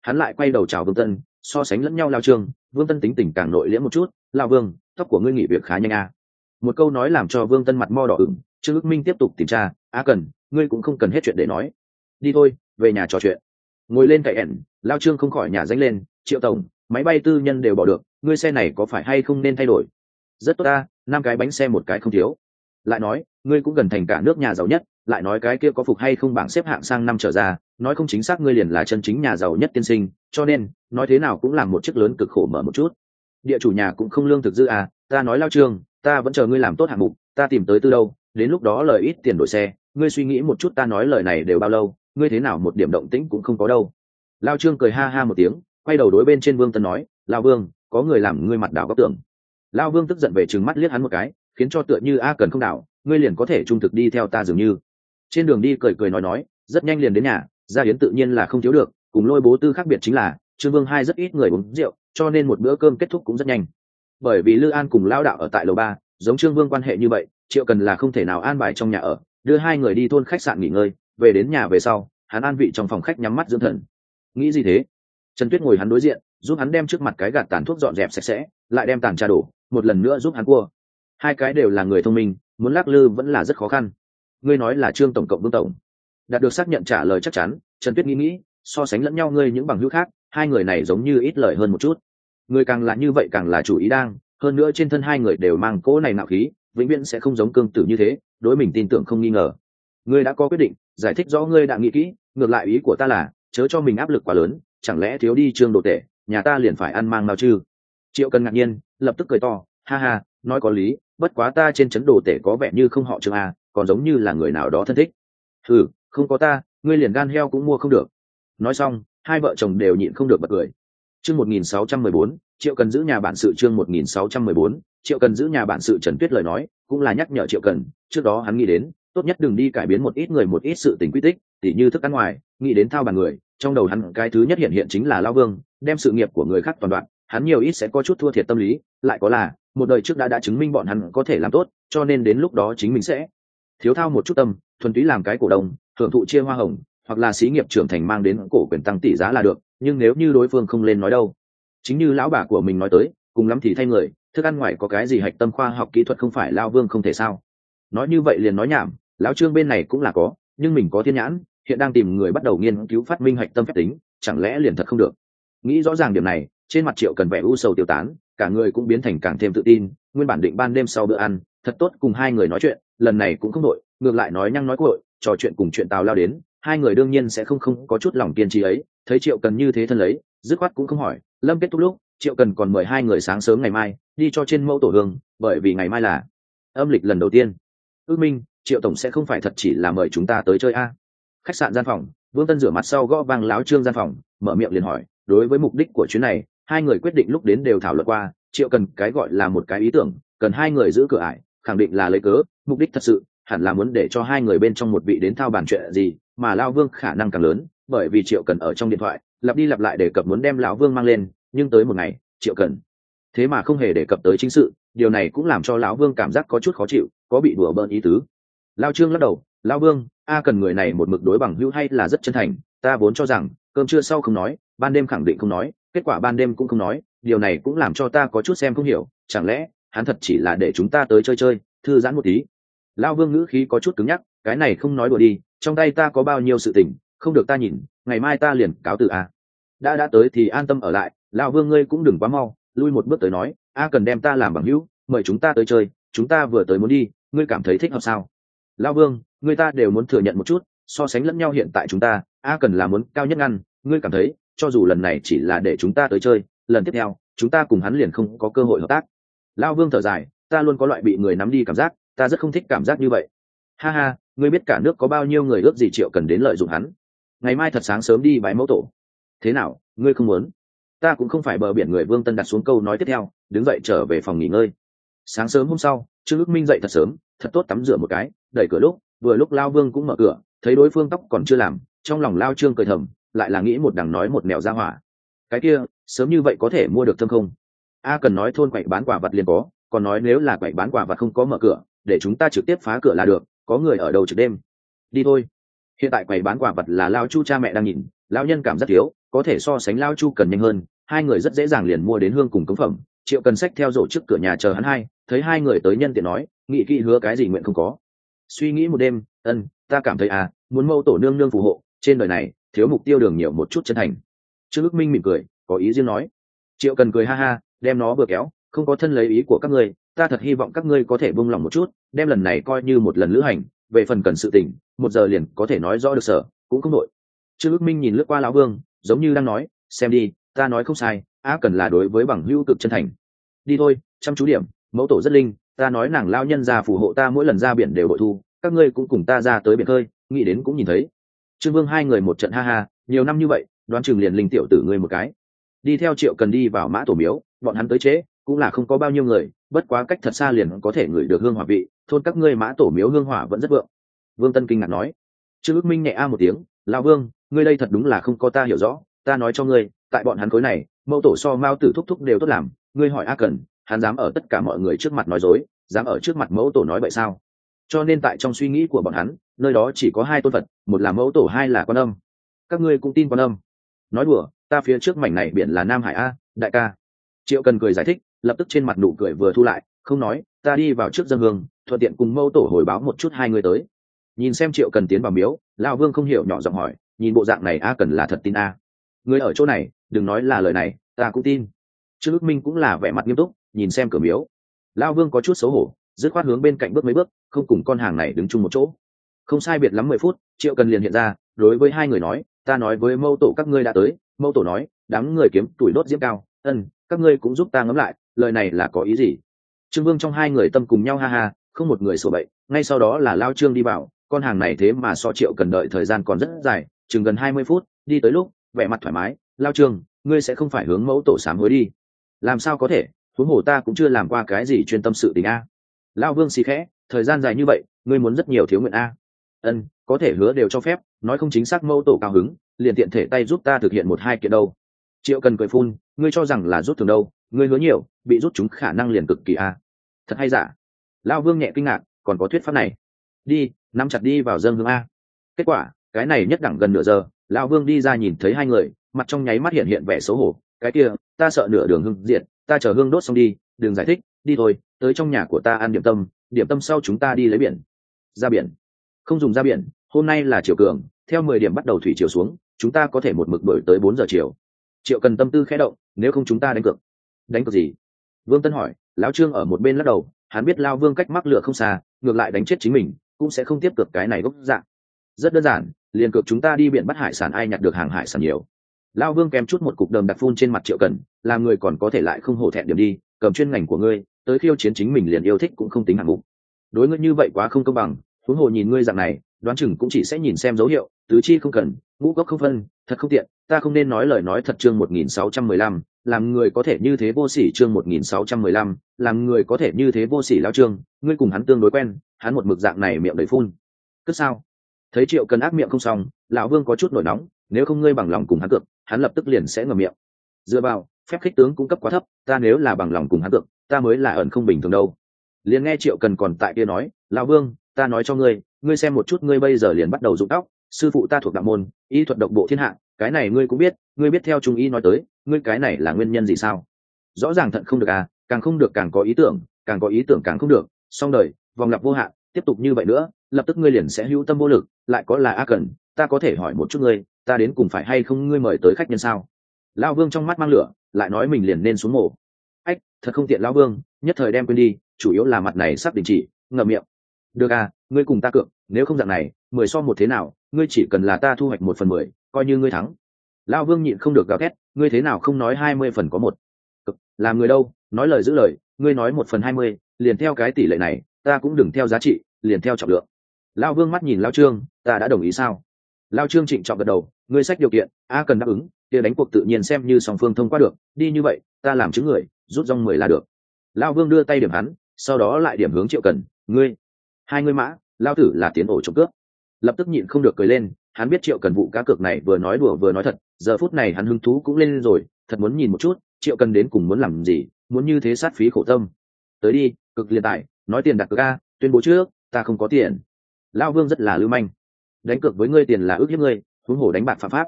hắn lại quay đầu chào Vương Tân, so sánh lẫn nhau Lao Trương. Vương Tân tính tình càng nội liễm một chút. Lao Vương, tóc của ngươi nghỉ việc khá nhanh à. Một câu nói làm cho Vương Tân mặt mo đỏ ửng. Trương Ước Minh tiếp tục tìm tra. A Cần, ngươi cũng không cần hết chuyện để nói, đi thôi, về nhà trò chuyện. Ngồi lên cậy ẻn, Lao Trương không khỏi nhà danh lên. Triệu tổng, máy bay tư nhân đều bỏ được, ngươi xe này có phải hay không nên thay đổi? Rất tốt ta, năm cái bánh xe một cái không thiếu. Lại nói, ngươi cũng gần thành cả nước nhà giàu nhất, lại nói cái kia có phục hay không bảng xếp hạng sang năm trở ra, nói không chính xác ngươi liền là chân chính nhà giàu nhất tiên sinh, cho nên nói thế nào cũng làm một chiếc lớn cực khổ mở một chút. Địa chủ nhà cũng không lương thực dư à, ta nói Lao Trương, ta vẫn chờ ngươi làm tốt hạng mục, ta tìm tới từ đâu, đến lúc đó lời ít tiền đổi xe, ngươi suy nghĩ một chút ta nói lời này đều bao lâu, ngươi thế nào một điểm động tĩnh cũng không có đâu. Lao Trương cười ha ha một tiếng, quay đầu đối bên trên Vương Tân nói, Lao Vương, có người làm ngươi mặt đảo góc tưởng. Lao Vương tức giận về trừng mắt liếc hắn một cái, khiến cho tựa như A Cần không đảo, ngươi liền có thể trung thực đi theo ta dường như. Trên đường đi cười cười nói nói, rất nhanh liền đến nhà. Gia Yến tự nhiên là không thiếu được, cùng Lôi Bố Tư khác biệt chính là Trương Vương hai rất ít người uống rượu, cho nên một bữa cơm kết thúc cũng rất nhanh. Bởi vì Lư An cùng Lao Đạo ở tại lầu ba, giống Trương Vương quan hệ như vậy, Triệu Cần là không thể nào an bài trong nhà ở, đưa hai người đi thôn khách sạn nghỉ ngơi. Về đến nhà về sau, hắn an vị trong phòng khách nhắm mắt dưỡng thần. Nghĩ gì thế? Trần Tuyết ngồi hắn đối diện, giúp hắn đem trước mặt cái gạt tàn thuốc dọn dẹp sạch sẽ, lại đem tàn trà đổ, một lần nữa giúp hắn cua. Hai cái đều là người thông minh, muốn lắc lư vẫn là rất khó khăn. Ngươi nói là Trương tổng cộng Vương tổng? Đạt được xác nhận trả lời chắc chắn. Trần Tuyết nghĩ nghĩ, so sánh lẫn nhau ngươi những bằng hữu khác, hai người này giống như ít lời hơn một chút. Người càng là như vậy càng là chủ ý đang, hơn nữa trên thân hai người đều mang cỗ này nạo khí, vĩnh viễn sẽ không giống cương tử như thế, đối mình tin tưởng không nghi ngờ. Ngươi đã có quyết định, giải thích rõ ngươi đã nghĩ kỹ, ngược lại ý của ta là chớ cho mình áp lực quá lớn, chẳng lẽ thiếu đi Trương đồ tể, nhà ta liền phải ăn mang nào chứ? Triệu Cần ngạc nhiên, lập tức cười to, ha ha, nói có lý, bất quá ta trên chấn đồ tể có vẻ như không họ Trương a, còn giống như là người nào đó thân thích. Ừ, không có ta, ngươi liền gan heo cũng mua không được. Nói xong, hai vợ chồng đều nhịn không được bật cười. Chương một nghìn sáu trăm mười bốn, Triệu Cần giữ nhà bản sự. Chương một nghìn sáu trăm mười bốn, Triệu Cần giữ nhà bản sự. Trần Tuyết lời nói cũng là nhắc nhở Triệu Cần, trước đó hắn nghĩ đến tốt nhất đừng đi cải biến một ít người một ít sự tình quy tích, tỉ như thức ăn ngoài, nghĩ đến thao bàn người, trong đầu hắn cái thứ nhất hiện hiện chính là Lao Vương, đem sự nghiệp của người khác toàn đoạn, hắn nhiều ít sẽ có chút thua thiệt tâm lý, lại có là một đời trước đã đã chứng minh bọn hắn có thể làm tốt, cho nên đến lúc đó chính mình sẽ thiếu thao một chút tâm, thuần túy làm cái cổ đông, hưởng thụ chia hoa hồng, hoặc là xí nghiệp trưởng thành mang đến cổ quyền tăng tỷ giá là được. Nhưng nếu như đối phương không lên nói đâu, chính như lão bà của mình nói tới, cùng lắm thì thay người, thức ăn ngoài có cái gì hạch tâm khoa học kỹ thuật không phải Lao Vương không thể sao? Nói như vậy liền nói nhảm, lão Trương bên này cũng là có, nhưng mình có thiên nhãn, hiện đang tìm người bắt đầu nghiên cứu phát minh hạch tâm phép tính, chẳng lẽ liền thật không được? Nghĩ rõ ràng điểm này, trên mặt Triệu Cần vẻ u sầu tiêu tán, cả người cũng biến thành càng thêm tự tin. Nguyên bản định ban đêm sau bữa ăn thật tốt cùng hai người nói chuyện, lần này cũng không đội, ngược lại nói nhăng nói cuội, trò chuyện cùng chuyện tào lao đến, hai người đương nhiên sẽ không không có chút lòng kiên trì ấy. Thấy Triệu Cần như thế thân lấy, dứt khoát cũng không hỏi. Lâm kết thúc lúc, Triệu Cần còn mời hai người sáng sớm ngày mai đi cho trên mẫu tổ hương, bởi vì ngày mai là âm lịch lần đầu tiên. Ước Minh, Triệu tổng sẽ không phải thật chỉ là mời chúng ta tới chơi a? Khách sạn gian phòng, Vương Tân rửa mặt sau gõ vang láo Trương gian phòng, mở miệng liền hỏi. Đối với mục đích của chuyến này, hai người quyết định lúc đến đều thảo luận qua. Triệu Cần cái gọi là một cái ý tưởng, cần hai người giữ cửa ải, khẳng định là lấy cớ, mục đích thật sự hẳn là muốn để cho hai người bên trong một vị đến thao bàn chuyện gì, mà Lao Vương khả năng càng lớn, bởi vì Triệu Cần ở trong điện thoại lặp đi lặp lại đề cập muốn đem lão Vương mang lên, nhưng tới một ngày, Triệu Cần thế mà không hề đề cập tới chính sự, điều này cũng làm cho lão Vương cảm giác có chút khó chịu, có bị đùa bỡn ý tứ. Lao Trương lắc đầu, Lao Vương, a Cần người này một mực đối bằng hữu hay là rất chân thành, ta vốn cho rằng cơm trưa sau không nói, ban đêm khẳng định không nói, kết quả ban đêm cũng không nói, điều này cũng làm cho ta có chút xem không hiểu, chẳng lẽ hắn thật chỉ là để chúng ta tới chơi chơi, thư giãn một tí? Lao Vương ngữ khí có chút cứng nhắc, cái này không nói đùa đi, trong tay ta có bao nhiêu sự tình, không được ta nhìn, ngày mai ta liền cáo từ a. Đã đã tới thì an tâm ở lại, Lao Vương ngươi cũng đừng quá mau, lui một bước tới nói, a Cần đem ta làm bằng hữu, mời chúng ta tới chơi, chúng ta vừa tới muốn đi, ngươi cảm thấy thích hợp sao? Lao Vương, người ta đều muốn thừa nhận một chút, so sánh lẫn nhau hiện tại chúng ta, a Cần là muốn cao nhất ngăn, ngươi cảm thấy cho dù lần này chỉ là để chúng ta tới chơi, lần tiếp theo chúng ta cùng hắn liền không có cơ hội hợp tác. Lao Vương thở dài, ta luôn có loại bị người nắm đi cảm giác, ta rất không thích cảm giác như vậy. Ha ha, ngươi biết cả nước có bao nhiêu người ước gì Triệu Cần đến lợi dụng hắn. Ngày mai thật sáng sớm đi bái mẫu tổ. Thế nào, ngươi không muốn? Ta cũng không phải bờ biển người. Vương Tân đặt xuống câu nói tiếp theo, đứng dậy trở về phòng nghỉ ngơi. Sáng sớm hôm sau, Trương Ước Minh dậy thật sớm, thật tốt tắm rửa một cái, đẩy cửa lúc, vừa lúc Lao Vương cũng mở cửa, thấy đối phương tóc còn chưa làm, trong lòng Lao Trương cười thầm, lại là nghĩ một đằng nói một mẹo ra hỏa. Cái kia, sớm như vậy có thể mua được thơm không? A Cần nói thôn quậy bán quả vật liền có, còn nói nếu là quậy bán quả vật không có mở cửa, để chúng ta trực tiếp phá cửa là được, có người ở đầu trực đêm. Đi thôi. Hiện tại quầy bán quả vật là Lao Chu cha mẹ đang nhìn, lão nhân cảm rất thiếu, có thể so sánh lao chu cần nhanh hơn, hai người rất dễ dàng liền mua đến hương cùng cống phẩm. Triệu Cần xách theo rổ trước cửa nhà chờ hắn hai, thấy hai người tới nhân tiện nói, nghị kỵ hứa cái gì nguyện không có. Suy nghĩ một đêm, ân, ta cảm thấy à, muốn mâu tổ nương nương phù hộ, trên đời này thiếu mục tiêu đường nhiều một chút chân thành. Trương Ước Minh mỉm cười, có ý riêng nói. Triệu Cần cười ha ha, đem nó vừa kéo, không có thân lấy ý của các ngươi, ta thật hy vọng các ngươi có thể buông lòng một chút, đem lần này coi như một lần lữ hành, về phần cần sự tình, một giờ liền có thể nói rõ được sở, cũng không nội. Trương Ước Minh nhìn lướt qua lão Vương, giống như đang nói, xem đi, ta nói không sai, á cần là đối với bằng hữu cực chân thành. Đi thôi, chăm chú điểm, mẫu tổ rất linh, ta nói nàng lao nhân già phù hộ ta mỗi lần ra biển đều bội thu, các ngươi cũng cùng ta ra tới biển khơi, nghĩ đến cũng nhìn thấy. Trương Vương hai người một trận ha ha, nhiều năm như vậy, đoán chừng liền linh tiểu tử ngươi một cái. Đi theo Triệu Cần đi vào mã tổ miếu, bọn hắn tới chế, cũng là không có bao nhiêu người, bất quá cách thật xa liền có thể ngửi được hương hỏa vị, thôn các ngươi mã tổ miếu hương hỏa vẫn rất vượng. Vương Tân kinh ngạc nói. Trương Ước Minh nhẹ a một tiếng, lão Vương, ngươi đây thật đúng là không có ta hiểu rõ, ta nói cho ngươi, tại bọn hắn khối này, mẫu tổ so mao tử thúc thúc đều tốt làm, ngươi hỏi a cần, hắn dám ở tất cả mọi người trước mặt nói dối, dám ở trước mặt mẫu tổ nói vậy sao? Cho nên tại trong suy nghĩ của bọn hắn, nơi đó chỉ có hai tôn phật, một là mẫu tổ, hai là Quan Âm. Các ngươi cũng tin Quan Âm? Nói đùa, ta phía trước mảnh này biển là Nam Hải a, đại ca. Triệu Cần cười giải thích, lập tức trên mặt nụ cười vừa thu lại, không nói, ta đi vào trước dân hương, thuận tiện cùng mẫu tổ hồi báo một chút hai người tới. Nhìn xem Triệu Cần tiến vào miếu, lão Vương không hiểu nhỏ giọng hỏi, nhìn bộ dạng này a cần là thật tin a? Người ở chỗ này, đừng nói là lời này, ta cũng tin. Trương Ước Minh cũng là vẻ mặt nghiêm túc, nhìn xem cửa miếu. Lão Vương có chút xấu hổ, dứt khoát hướng bên cạnh bước mấy bước, không cùng con hàng này đứng chung một chỗ. Không sai biệt lắm mười phút, Triệu Cần liền hiện ra, đối với hai người nói, ta nói với mâu tổ các ngươi đã tới. Mâu tổ nói, đám người kiếm tuổi đốt diễm cao, ân, các ngươi cũng giúp ta ngẫm lại, lời này là có ý gì? Trương Vương trong hai người tâm cùng nhau ha ha, không một người sổ bậy. Ngay sau đó là Lao Trương đi vào, con hàng này thế mà so Triệu Cần đợi thời gian còn rất dài, chừng gần hai mươi phút, đi tới lúc, vẻ mặt thoải mái, Lao Trương, ngươi sẽ không phải hướng mẫu tổ sám hối đi? Làm sao có thể, huống hồ ta cũng chưa làm qua cái gì chuyên tâm sự tình a. Lao Vương xì khẽ, thời gian dài như vậy, ngươi muốn rất nhiều thiếu nguyện a. Ân, có thể hứa đều cho phép, nói không chính xác mẫu tổ cao hứng, liền tiện thể tay giúp ta thực hiện một hai kiện đâu. Triệu Cần cười phun, ngươi cho rằng là rút thường đâu, ngươi hứa nhiều, bị rút chúng khả năng liền cực kỳ a. Thật hay giả? Lao Vương nhẹ kinh ngạc, còn có thuyết pháp này. Đi, nắm chặt đi vào dâng hương a. Kết quả, cái này nhất đẳng gần nửa giờ, Lao Vương đi ra nhìn thấy hai người, mặt trong nháy mắt hiện hiện vẻ xấu hổ, cái kia, ta sợ nửa đường hương diện, ta chờ hương đốt xong đi, đừng giải thích, đi thôi, tới trong nhà của ta ăn điểm tâm, điểm tâm sau chúng ta đi lấy biển. Ra biển? Không dùng ra biển, hôm nay là chiều cường, theo mười điểm bắt đầu thủy chiều xuống, chúng ta có thể một mực đổi tới bốn giờ chiều. Triệu Cần tâm tư khẽ động, nếu không chúng ta đánh cược. Đánh cược gì? Vương Tân hỏi. Lão Trương ở một bên lắc đầu, hắn biết Lao Vương cách mắc lửa không xa, ngược lại đánh chết chính mình cũng sẽ không tiếp cược cái này gốc dạng. Rất đơn giản, liền cược chúng ta đi biển bắt hải sản, ai nhặt được hàng hải sản nhiều. Lao Vương kèm chút một cục đờm đặc phun trên mặt Triệu Cần, làm người còn có thể lại không hổ thẹn điểm đi, cầm chuyên ngành của ngươi tới khiêu chiến chính mình liền yêu thích cũng không tính hạng mục. Đối ngươi như vậy quá không công bằng, huống hồ nhìn ngươi dạng này, đoán chừng cũng chỉ sẽ nhìn xem dấu hiệu, tứ chi không cần, ngũ gốc không phân, thật không tiện, ta không nên nói lời nói thật. Chương một nghìn sáu trăm mười lăm, làm người có thể như thế vô sỉ. Chương một nghìn sáu trăm mười lăm, làm người có thể như thế vô sỉ. Lao Trương, ngươi cùng hắn tương đối quen, hắn một mực dạng này miệng đầy phun. Cất sao? Thấy Triệu Cần ác miệng không xong, lão Vương có chút nổi nóng, nếu không ngươi bằng lòng cùng hắn cược, hắn lập tức liền sẽ ngậm miệng. Dựa vào, phép khích tướng cũng cấp quá thấp, ta nếu là bằng lòng cùng hắn cược, ta mới là ẩn không bình thường đâu. Liền nghe Triệu Cần còn tại kia nói, lão Vương, ta nói cho ngươi, ngươi xem một chút, ngươi bây giờ liền bắt đầu rụng tóc, sư phụ ta thuộc đạo môn y thuật độc bộ thiên hạ, cái này ngươi cũng biết, ngươi biết theo trung y nói tới, ngươi cái này là nguyên nhân gì sao? Rõ ràng thận không được à, càng không được càng có ý tưởng, càng có ý tưởng càng không được, xong đời, vòng lặp vô hạn, tiếp tục như vậy nữa, lập tức ngươi liền sẽ hữu tâm vô lực, lại có là a cần, ta có thể hỏi một chút ngươi, ta đến cùng phải hay không ngươi mời tới khách nhân sao? Lão Vương trong mắt mang lửa, lại nói mình liền nên xuống mổ. Ách, thật không tiện. Lão Vương nhất thời đem quên đi, chủ yếu là mặt này sắp đình chỉ, ngậm miệng. Được à, ngươi cùng ta cược, nếu không dạng này, mười so một thế nào, ngươi chỉ cần là ta thu hoạch một phần mười, coi như ngươi thắng. Lão Vương nhịn không được gào thét, ngươi thế nào không nói hai mươi phần có một? Cực, làm người đâu, nói lời giữ lời, ngươi nói một phần hai mươi, liền theo cái tỷ lệ này, ta cũng đừng theo giá trị, liền theo trọng lượng. Lão Vương mắt nhìn Lão Trương, ta đã đồng ý sao? Lão Trương trịnh trọng gật đầu, ngươi sách điều kiện, a cần đáp ứng, kia đánh cuộc tự nhiên xem như song phương thông qua được, đi như vậy, ta làm chứng người, rút rong mười là được. Lão Vương đưa tay điểm hắn, sau đó lại điểm hướng Triệu Cần, ngươi, hai ngươi mã, lao tử là tiến ổ trộm cướp. Lập tức nhịn không được cười lên, hắn biết Triệu Cần vụ cá cược này vừa nói đùa vừa nói thật, giờ phút này hắn hứng thú cũng lên rồi, thật muốn nhìn một chút, Triệu Cần đến cùng muốn làm gì, muốn như thế sát phí khổ tâm. Tới đi, cực liên tài, nói tiền đặt cược a, tuyên bố trước, ta không có tiền. Lão Vương rất là lưu manh, đánh cược với ngươi tiền là ước hiếp ngươi, huống hồ đánh bạc phạm pháp.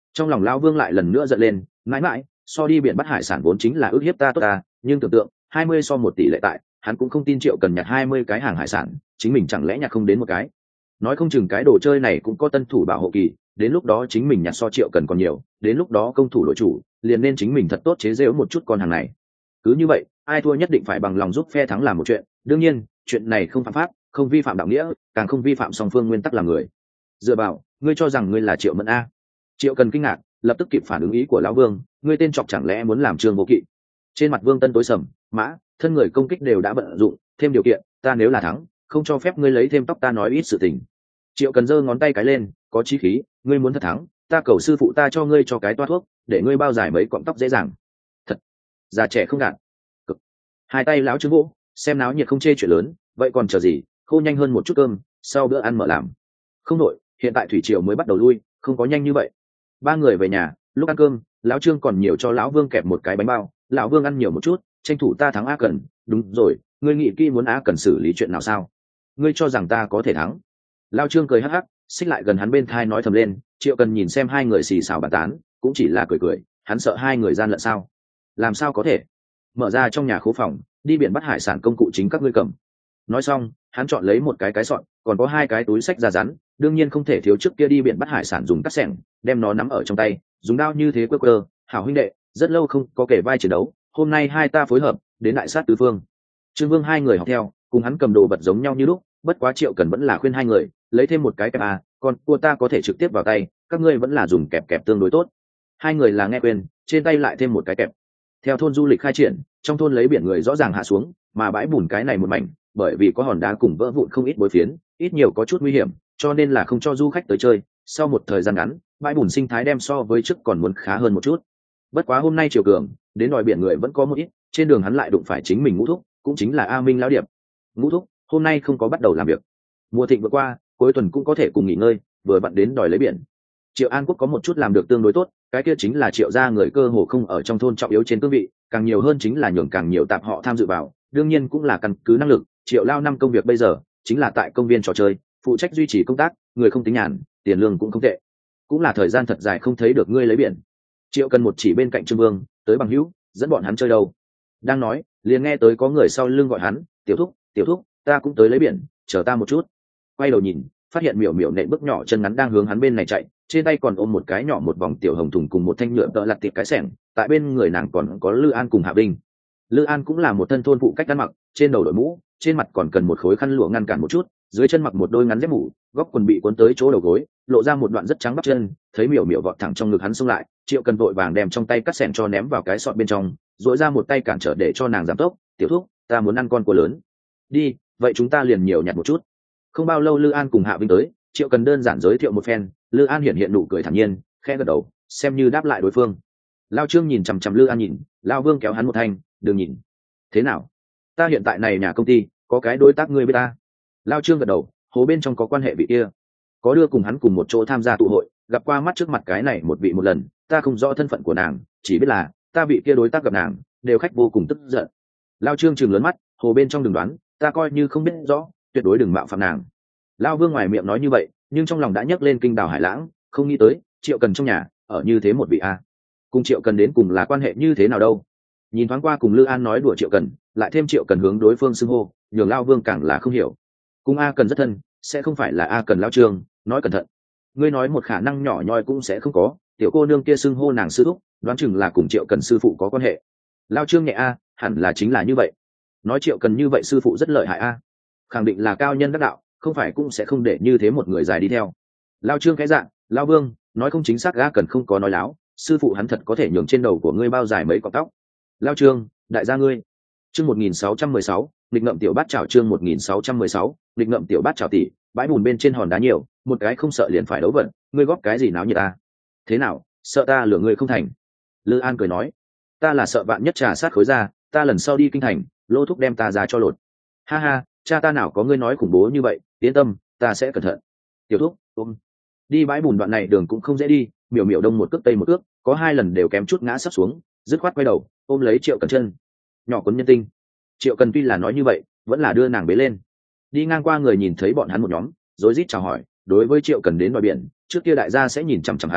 Trong lòng lão vương lại lần nữa giận lên, mãi mãi so đi biển bắt hải sản vốn chính là ước hiếp ta tốt ta, nhưng tưởng tượng hai mươi so một tỷ lệ tại, hắn cũng không tin Triệu Cần nhặt hai mươi cái hàng hải sản, chính mình chẳng lẽ nhặt không đến một cái. Nói không chừng cái đồ chơi này cũng có tân thủ bảo hộ kỳ, đến lúc đó chính mình nhặt so Triệu Cần còn nhiều, đến lúc đó công thủ đội chủ liền nên chính mình thật tốt chế giễu một chút con hàng này. Cứ như vậy ai thua nhất định phải bằng lòng giúp phe thắng làm một chuyện, đương nhiên chuyện này không phạm pháp, không vi phạm đạo nghĩa, càng không vi phạm song phương nguyên tắc làm người. Dựa vào, ngươi cho rằng ngươi là Triệu Mẫn a? Triệu Cần kinh ngạc, lập tức kịp phản ứng ý của lão vương, ngươi tên chọc chẳng lẽ muốn làm Trương Vô Kỵ? Trên mặt Vương Tân tối sầm, mã thân người công kích đều đã vận dụng, thêm điều kiện, ta nếu là thắng không cho phép ngươi lấy thêm tóc ta nói ít sự tình. Triệu Cần giơ ngón tay cái lên, có chí khí, ngươi muốn thật thắng ta cầu sư phụ ta cho ngươi cho cái toa thuốc để ngươi bao dài mấy cọng tóc dễ dàng. Thật già trẻ không gạt. Cực. Hai tay lão Trương vỗ, xem náo nhiệt không chê chuyện lớn, vậy còn chờ gì, khô nhanh hơn một chút cơm, sau bữa ăn mở làm. Không nội, hiện tại thủy triều mới bắt đầu lui, không có nhanh như vậy. Ba người về nhà, lúc ăn cơm lão Trương còn nhiều cho lão Vương kẹp một cái bánh bao, lão Vương ăn nhiều một chút, tranh thủ ta thắng A Cần. Đúng rồi, ngươi nghĩ kỹ muốn A Cần xử lý chuyện nào sao? Ngươi cho rằng ta có thể thắng? Lão Trương cười hắc hắc, xích lại gần hắn bên thai nói thầm lên. Triệu Cần nhìn xem hai người xì xào bàn tán, cũng chỉ là cười cười, hắn sợ hai người gian lận sao? Làm sao có thể? Mở ra trong nhà khố phòng, đi biển bắt hải sản công cụ chính các ngươi cầm. Nói xong hắn chọn lấy một cái cái sọn, còn có hai cái túi sách da rắn, đương nhiên không thể thiếu trước kia đi biển bắt hải sản dùng cắt xẻng, đem nó nắm ở trong tay, dùng đao như thế quơ quơ. Hảo huynh đệ, rất lâu không có kể vai chiến đấu, hôm nay hai ta phối hợp đến đại sát tứ phương. Trương Vương hai người học theo, cùng hắn cầm đồ vật giống nhau như lúc, bất quá Triệu Cần vẫn là khuyên hai người lấy thêm một cái kẹp à, còn cua ta có thể trực tiếp vào tay, các ngươi vẫn là dùng kẹp kẹp tương đối tốt. Hai người là nghe quên, trên tay lại thêm một cái kẹp. Theo thôn du lịch khai triển, trong thôn lấy biển người rõ ràng hạ xuống, mà bãi bùn cái này một mảnh, bởi vì có hòn đá cùng vỡ vụn không ít bối phiến, ít nhiều có chút nguy hiểm, cho nên là không cho du khách tới chơi. Sau một thời gian ngắn, bãi bùn sinh thái đem so với trước còn muốn khá hơn một chút. Bất quá hôm nay Triều Cường đến đòi biển người vẫn có một ít, trên đường hắn lại đụng phải chính mình Ngũ Thúc, cũng chính là A Minh lão điệp. Ngũ Thúc hôm nay không có bắt đầu làm việc, mùa thịnh vừa qua, cuối tuần cũng có thể cùng nghỉ ngơi, vừa vặn đến đòi lấy biển. Triệu An Quốc có một chút làm được tương đối tốt, cái kia chính là Triệu gia người cơ hồ không ở trong thôn trọng yếu trên cương vị, càng nhiều hơn chính là nhường càng nhiều tạp họ tham dự vào, đương nhiên cũng là căn cứ năng lực. Triệu lao năm công việc bây giờ chính là tại công viên trò chơi phụ trách duy trì công tác, người không tính nhàn, tiền lương cũng không tệ, cũng là thời gian thật dài không thấy được ngươi lấy biển. Triệu Cần một chỉ bên cạnh Trương Vương, tới bằng hữu, dẫn bọn hắn chơi đâu. Đang nói liền nghe tới có người sau lưng gọi hắn, tiểu thúc tiểu thúc, ta cũng tới lấy biển, chờ ta một chút. Quay đầu nhìn, phát hiện miểu miểu nện bước nhỏ chân ngắn đang hướng hắn bên này chạy, trên tay còn ôm một cái nhỏ một vòng tiểu hồng thùng cùng một thanh nhựa tợ lặt tiệp cái xẻng, tại bên người nàng còn có Lư An cùng Hạ Vinh. Lư An cũng là một thân thôn phụ cách ăn mặc, trên đầu đội mũ, trên mặt còn cần một khối khăn lụa ngăn cản một chút, dưới chân mặc một đôi ngắn dép mũ, góc quần bị cuốn tới chỗ đầu gối, lộ ra một đoạn rất trắng bắp chân. Thấy miểu miểu vọt thẳng trong ngực hắn xông lại, Triệu Cần vội vàng đem trong tay cắt xẻng cho ném vào cái sọt bên trong, duỗi ra một tay cản trở để cho nàng giảm tốc. Tiểu thúc, ta muốn ăn con cua lớn. Đi, vậy chúng ta liền nhiều nhặt một chút. Không bao lâu Lư An cùng Hạ Vinh tới, Triệu Cần đơn giản giới thiệu một phen, Lư An hiện hiện nụ cười thản nhiên, khẽ gật đầu, xem như đáp lại đối phương. Lao Trương nhìn chằm chằm Lư An nhìn, Lao Vương kéo hắn một thanh, đừng nhìn. Thế nào? Ta hiện tại này nhà công ty có cái đối tác ngươi với ta. Lao Trương gật đầu, hố bên trong có quan hệ vị kia, có đưa cùng hắn cùng một chỗ tham gia tụ hội, gặp qua mắt trước mặt cái này một vị một lần, ta không rõ thân phận của nàng, chỉ biết là ta vị kia đối tác gặp nàng đều khách vô cùng tức giận. Lao Trương trừng lớn mắt, hồ bên trong đừng đoán, ta coi như không biết rõ, tuyệt đối đừng mạo phạm nàng. Lao Vương ngoài miệng nói như vậy, nhưng trong lòng đã nhấc lên kinh đào hải lãng, không nghĩ tới Triệu Cần trong nhà ở như thế một vị a. Cùng Triệu Cần đến cùng là quan hệ như thế nào đâu? Nhìn thoáng qua cùng Lư An nói đùa Triệu Cần, lại thêm Triệu Cần hướng đối phương xưng hô, nhường Lao Vương càng là không hiểu. Cùng A Cần rất thân, sẽ không phải là A Cần Lao Trương, nói cẩn thận. Ngươi nói một khả năng nhỏ nhoi cũng sẽ không có, tiểu cô nương kia xưng hô nàng sư thúc, đoán chừng là cùng Triệu Cần sư phụ có quan hệ. Lao Trương nhẹ a, hẳn là chính là như vậy. Nói Triệu Cần như vậy sư phụ rất lợi hại a, khẳng định là cao nhân đắc đạo, không phải cũng sẽ không để như thế một người dài đi theo. Lao Trương cái dạng, Lao Vương nói không chính xác, A Cần không có nói láo, sư phụ hắn thật có thể nhường trên đầu của ngươi bao dài mấy cọng tóc. Lao Trương, đại gia ngươi. Chương một nghìn sáu trăm mười sáu, nghịch ngợm tiểu bát chảo. Chương một nghìn sáu trăm mười sáu, nghịch ngợm tiểu bát chảo tỷ, bãi bùn bên trên hòn đá nhiều, một cái không sợ liền phải đấu vận, ngươi góp cái gì náo như ta? Thế nào, sợ ta lừa ngươi không thành? Lư An cười nói, ta là sợ bạn nhất trà sát khối ra, ta lần sau đi kinh thành, Lô thúc đem ta ra cho lột. Ha ha, cha ta nào có ngươi nói khủng bố như vậy, yên tâm, ta sẽ cẩn thận. Tiểu thúc, ôm. Đi bãi bùn đoạn này đường cũng không dễ đi, miểu miểu đông một cước tây một cước, có hai lần đều kém chút ngã sắp xuống, dứt khoát quay đầu ôm lấy Triệu Cần chân. Nhỏ cuốn nhân tinh. Triệu Cần tuy là nói như vậy, vẫn là đưa nàng bế lên. Đi ngang qua người nhìn thấy bọn hắn một nhóm, rối rít chào hỏi. Đối với Triệu Cần đến bờ biển, trước kia đại gia sẽ nhìn chằm chằm hắn,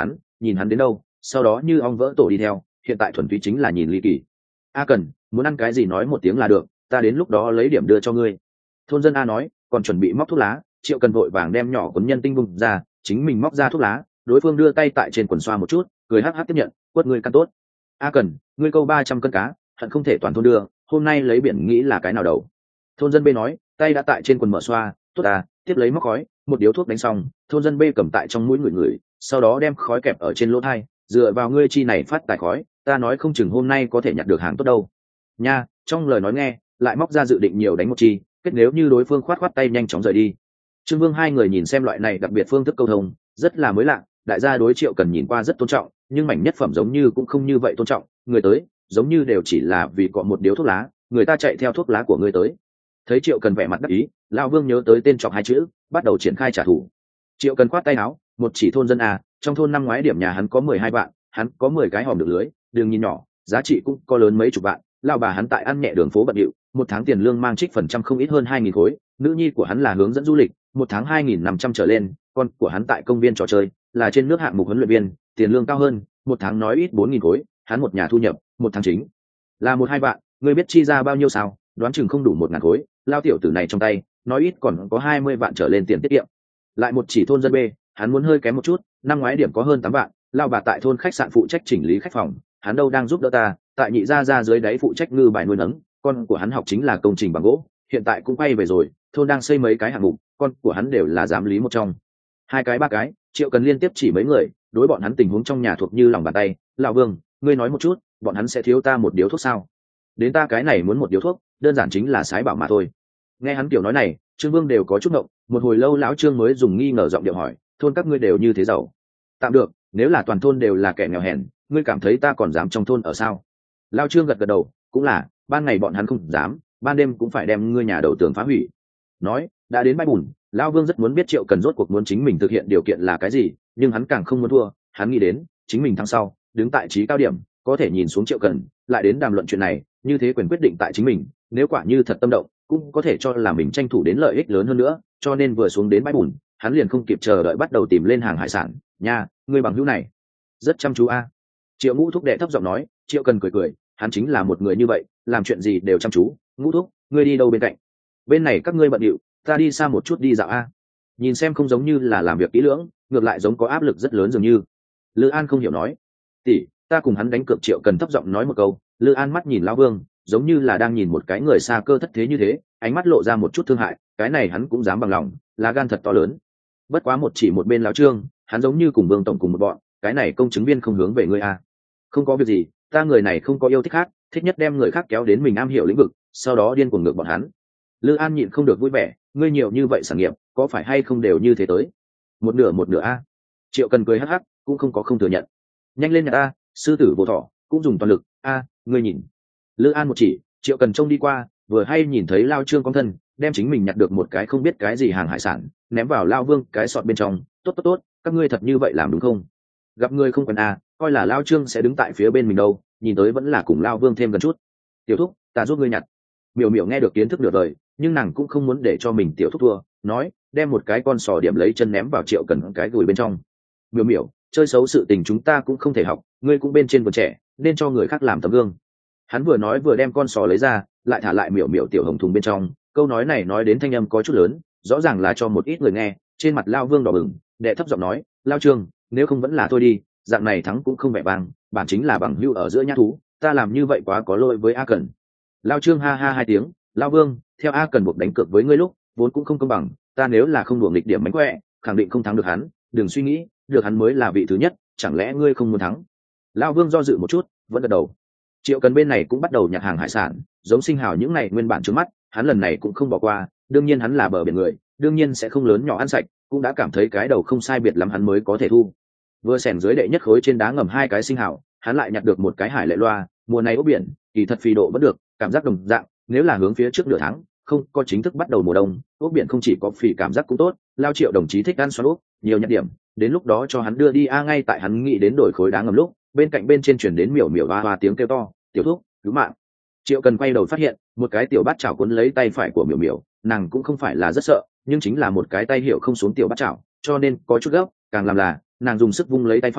nhìn hắn đến đâu sau đó như ong vỡ tổ đi theo, hiện tại thuần túy chính là nhìn ly kỳ. A Cần, muốn ăn cái gì nói một tiếng là được, ta đến lúc đó lấy điểm đưa cho ngươi. Thôn dân A nói, còn chuẩn bị móc thuốc lá. Triệu Cần vội vàng đem nhỏ cuốn nhân tinh bung ra, chính mình móc ra thuốc lá, đối phương đưa tay tại trên quần xoa một chút, cười hắc hắc tiếp nhận, quất ngươi căn tốt. A Cần, ngươi câu ba trăm cân cá, hận không thể toàn thôn đưa, hôm nay lấy biển nghĩ là cái nào đầu. Thôn dân B nói, tay đã tại trên quần mở xoa, tốt à, tiếp lấy móc khói, một điếu thuốc đánh xong, thôn dân B cầm tại trong mũi người người, sau đó đem khói kẹp ở trên lỗ thai, dựa vào ngươi chi này phát tài khói, ta nói không chừng hôm nay có thể nhặt được hàng tốt đâu. Nha, trong lời nói nghe, lại móc ra dự định nhiều đánh một chi, kết nếu như đối phương khoát khoát tay nhanh chóng rời đi. Trương Vương hai người nhìn xem loại này đặc biệt phương thức câu thông, rất là mới lạ, đại gia đối Triệu Cần nhìn qua rất tôn trọng, nhưng mảnh nhất phẩm giống như cũng không như vậy tôn trọng, người tới, giống như đều chỉ là vì có một điếu thuốc lá, người ta chạy theo thuốc lá của người tới. Thấy Triệu Cần vẻ mặt đắc ý, lão Vương nhớ tới tên trọc hai chữ, bắt đầu triển khai trả thù. Triệu Cần khoát tay áo, một chỉ thôn dân à, trong thôn năm ngoái điểm nhà hắn có mười hai vạn, hắn có mười cái hòm được lưới, đường nhìn nhỏ, giá trị cũng có lớn mấy chục vạn, lão bà hắn tại ăn nhẹ đường phố bận điệu, một tháng tiền lương mang trích phần trăm không ít hơn hai nghìn khối, nữ nhi của hắn là hướng dẫn du lịch, một tháng hai nghìn năm trăm trở lên, con của hắn tại công viên trò chơi, là trên nước hạng mục huấn luyện viên, tiền lương cao hơn, một tháng nói ít bốn nghìn khối, hắn một nhà thu nhập, một tháng chính là một hai vạn, ngươi biết chi ra bao nhiêu sao? Đoán chừng không đủ một ngàn khối, lao tiểu tử này trong tay, nói ít còn có hai mươi vạn trở lên tiền tiết kiệm. Lại một chỉ thôn dân B, hắn muốn hơi kém một chút, năm ngoái điểm có hơn tám vạn, lao bà tại thôn khách sạn phụ trách chỉnh lý khách phòng, hắn đâu đang giúp đỡ ta, tại nhị gia gia dưới đáy phụ trách ngư bài nuôi nấng, con của hắn học chính là công trình bằng gỗ, hiện tại cũng quay về rồi, thôn đang xây mấy cái hạng mục, con của hắn đều là giám lý một trong. Hai cái ba cái, Triệu Cần liên tiếp chỉ mấy người, đối bọn hắn tình huống trong nhà thuộc như lòng bàn tay. Lão Vương, ngươi nói một chút, bọn hắn sẽ thiếu ta một điếu thuốc sao? Đến ta cái này muốn một điếu thuốc, đơn giản chính là sái bảo mà thôi. Nghe hắn kiểu nói này, Trương Vương đều có chút ngộng, một hồi lâu lão Trương mới dùng nghi ngờ giọng điệu hỏi, thôn các ngươi đều như thế giàu? Tạm được, nếu là toàn thôn đều là kẻ nghèo hèn, ngươi cảm thấy ta còn dám trong thôn ở sao? Lão Trương gật gật đầu, cũng là, ban ngày bọn hắn không dám, ban đêm cũng phải đem ngươi nhà đầu tường phá hủy. Nói, đã đến bãi bùn, lão Vương rất muốn biết Triệu Cần rốt cuộc muốn chính mình thực hiện điều kiện là cái gì, nhưng hắn càng không muốn thua, hắn nghĩ đến, chính mình thắng sau, đứng tại trí cao điểm, có thể nhìn xuống Triệu Cần, lại đến đàm luận chuyện này, như thế quyền quyết định tại chính mình, nếu quả như thật tâm động, cũng có thể cho là mình tranh thủ đến lợi ích lớn hơn nữa, cho nên vừa xuống đến bãi bùn, hắn liền không kịp chờ đợi bắt đầu tìm lên hàng hải sản. Nha, ngươi bằng hữu này rất chăm chú a. Triệu Ngũ Thúc đệ thấp giọng nói. Triệu Cần cười cười, hắn chính là một người như vậy, làm chuyện gì đều chăm chú. Ngũ Thúc, ngươi đi đâu bên cạnh? Bên này các ngươi bận điệu, ta đi xa một chút đi dạo a. Nhìn xem không giống như là làm việc kỹ lưỡng, ngược lại giống có áp lực rất lớn dường như. Lữ An không hiểu nói, tỷ, ta cùng hắn đánh cược. Triệu Cần thấp giọng nói một câu. Lữ An mắt nhìn lão Vương, giống như là đang nhìn một cái người xa cơ thất thế như thế, ánh mắt lộ ra một chút thương hại, cái này hắn cũng dám bằng lòng, là gan thật to lớn. Bất quá một chỉ một bên lão Trương, hắn giống như cùng Vương tổng cùng một bọn, cái này công chứng viên không hướng về ngươi a. Không có việc gì, ta người này không có yêu thích khác, thích nhất đem người khác kéo đến mình am hiểu lĩnh vực, sau đó điên cuồng ngược bọn hắn. Lữ An nhịn không được vui vẻ, ngươi nhiều như vậy sản nghiệp, có phải hay không đều như thế tới? Một nửa một nửa a. Triệu Cần cười hắc hắc, cũng không có không thừa nhận. Nhanh lên nhà ta, sư tử vô thọ, cũng dùng toàn lực, a, ngươi nhìn. Lữ An một chỉ, Triệu Cần trông đi qua, vừa hay nhìn thấy lao Trương con thân, đem chính mình nhặt được một cái không biết cái gì hàng hải sản, ném vào lao Vương cái sọt bên trong. Tốt tốt tốt, các ngươi thật như vậy làm đúng không? Gặp ngươi không cần a, coi là lao Trương sẽ đứng tại phía bên mình đâu, nhìn tới vẫn là cùng lao Vương thêm gần chút. Tiểu Thúc, ta giúp ngươi nhặt. Miểu Miểu nghe được kiến thức nửa đời, nhưng nàng cũng không muốn để cho mình Tiểu Thúc thua, nói, đem một cái con sò điểm lấy chân ném vào Triệu Cần cái gùi bên trong. Miểu Miểu, chơi xấu sự tình chúng ta cũng không thể học, ngươi cũng bên trên vườn trẻ, nên cho người khác làm tấm gương. Hắn vừa nói vừa đem con sò lấy ra, lại thả lại Miểu Miểu tiểu hồng thùng bên trong. Câu nói này nói đến thanh âm có chút lớn, rõ ràng là cho một ít người nghe. Trên mặt lao Vương đỏ bừng, đệ thấp giọng nói, lao Trương, nếu không vẫn là thôi đi, dạng này thắng cũng không vẻ vang, bản chính là bằng hữu ở giữa nhã thú, ta làm như vậy quá có lỗi với A Cần. Lao Trương ha ha hai tiếng, lao Vương, theo A Cần buộc đánh cược với ngươi lúc, vốn cũng không công bằng, ta nếu là không đùa nghịch điểm mánh khỏe, khẳng định không thắng được hắn, đừng suy nghĩ, được hắn mới là vị thứ nhất, chẳng lẽ ngươi không muốn thắng? Lao Vương do dự một chút, vẫn gật đầu. Triệu Cần bên này cũng bắt đầu nhặt hàng hải sản, giống Sinh Hào những ngày nguyên bản trước mắt, hắn lần này cũng không bỏ qua, đương nhiên hắn là bờ biển người, đương nhiên sẽ không lớn nhỏ ăn sạch, cũng đã cảm thấy cái đầu không sai biệt lắm hắn mới có thể thu. Vừa xẻng dưới đệ nhất khối trên đá ngầm hai cái Sinh Hào, hắn lại nhặt được một cái hải lệ loa, mùa này ốc biển, kỳ thật phi độ vẫn được, cảm giác đồng dạng, nếu là hướng phía trước nửa tháng, không có chính thức bắt đầu mùa đông, ốc biển không chỉ có phì cảm giác cũng tốt, Lao Triệu đồng chí thích ăn xoắn ốc, nhiều nhặt điểm, đến lúc đó cho hắn đưa đi a. Ngay tại hắn nghĩ đến đổi khối đá ngầm lúc, bên cạnh bên trên chuyển đến Miểu Miểu hoa hoa tiếng kêu to, Tiểu Thúc, cứu mạng. Triệu Cần quay đầu phát hiện một cái tiểu bát chảo cuốn lấy tay phải của Miểu Miểu, nàng cũng không phải là rất sợ, nhưng chính là một cái tay hiểu không xuống tiểu bát chảo, cho nên có chút gấp, càng làm là nàng dùng sức vung lấy tay phải,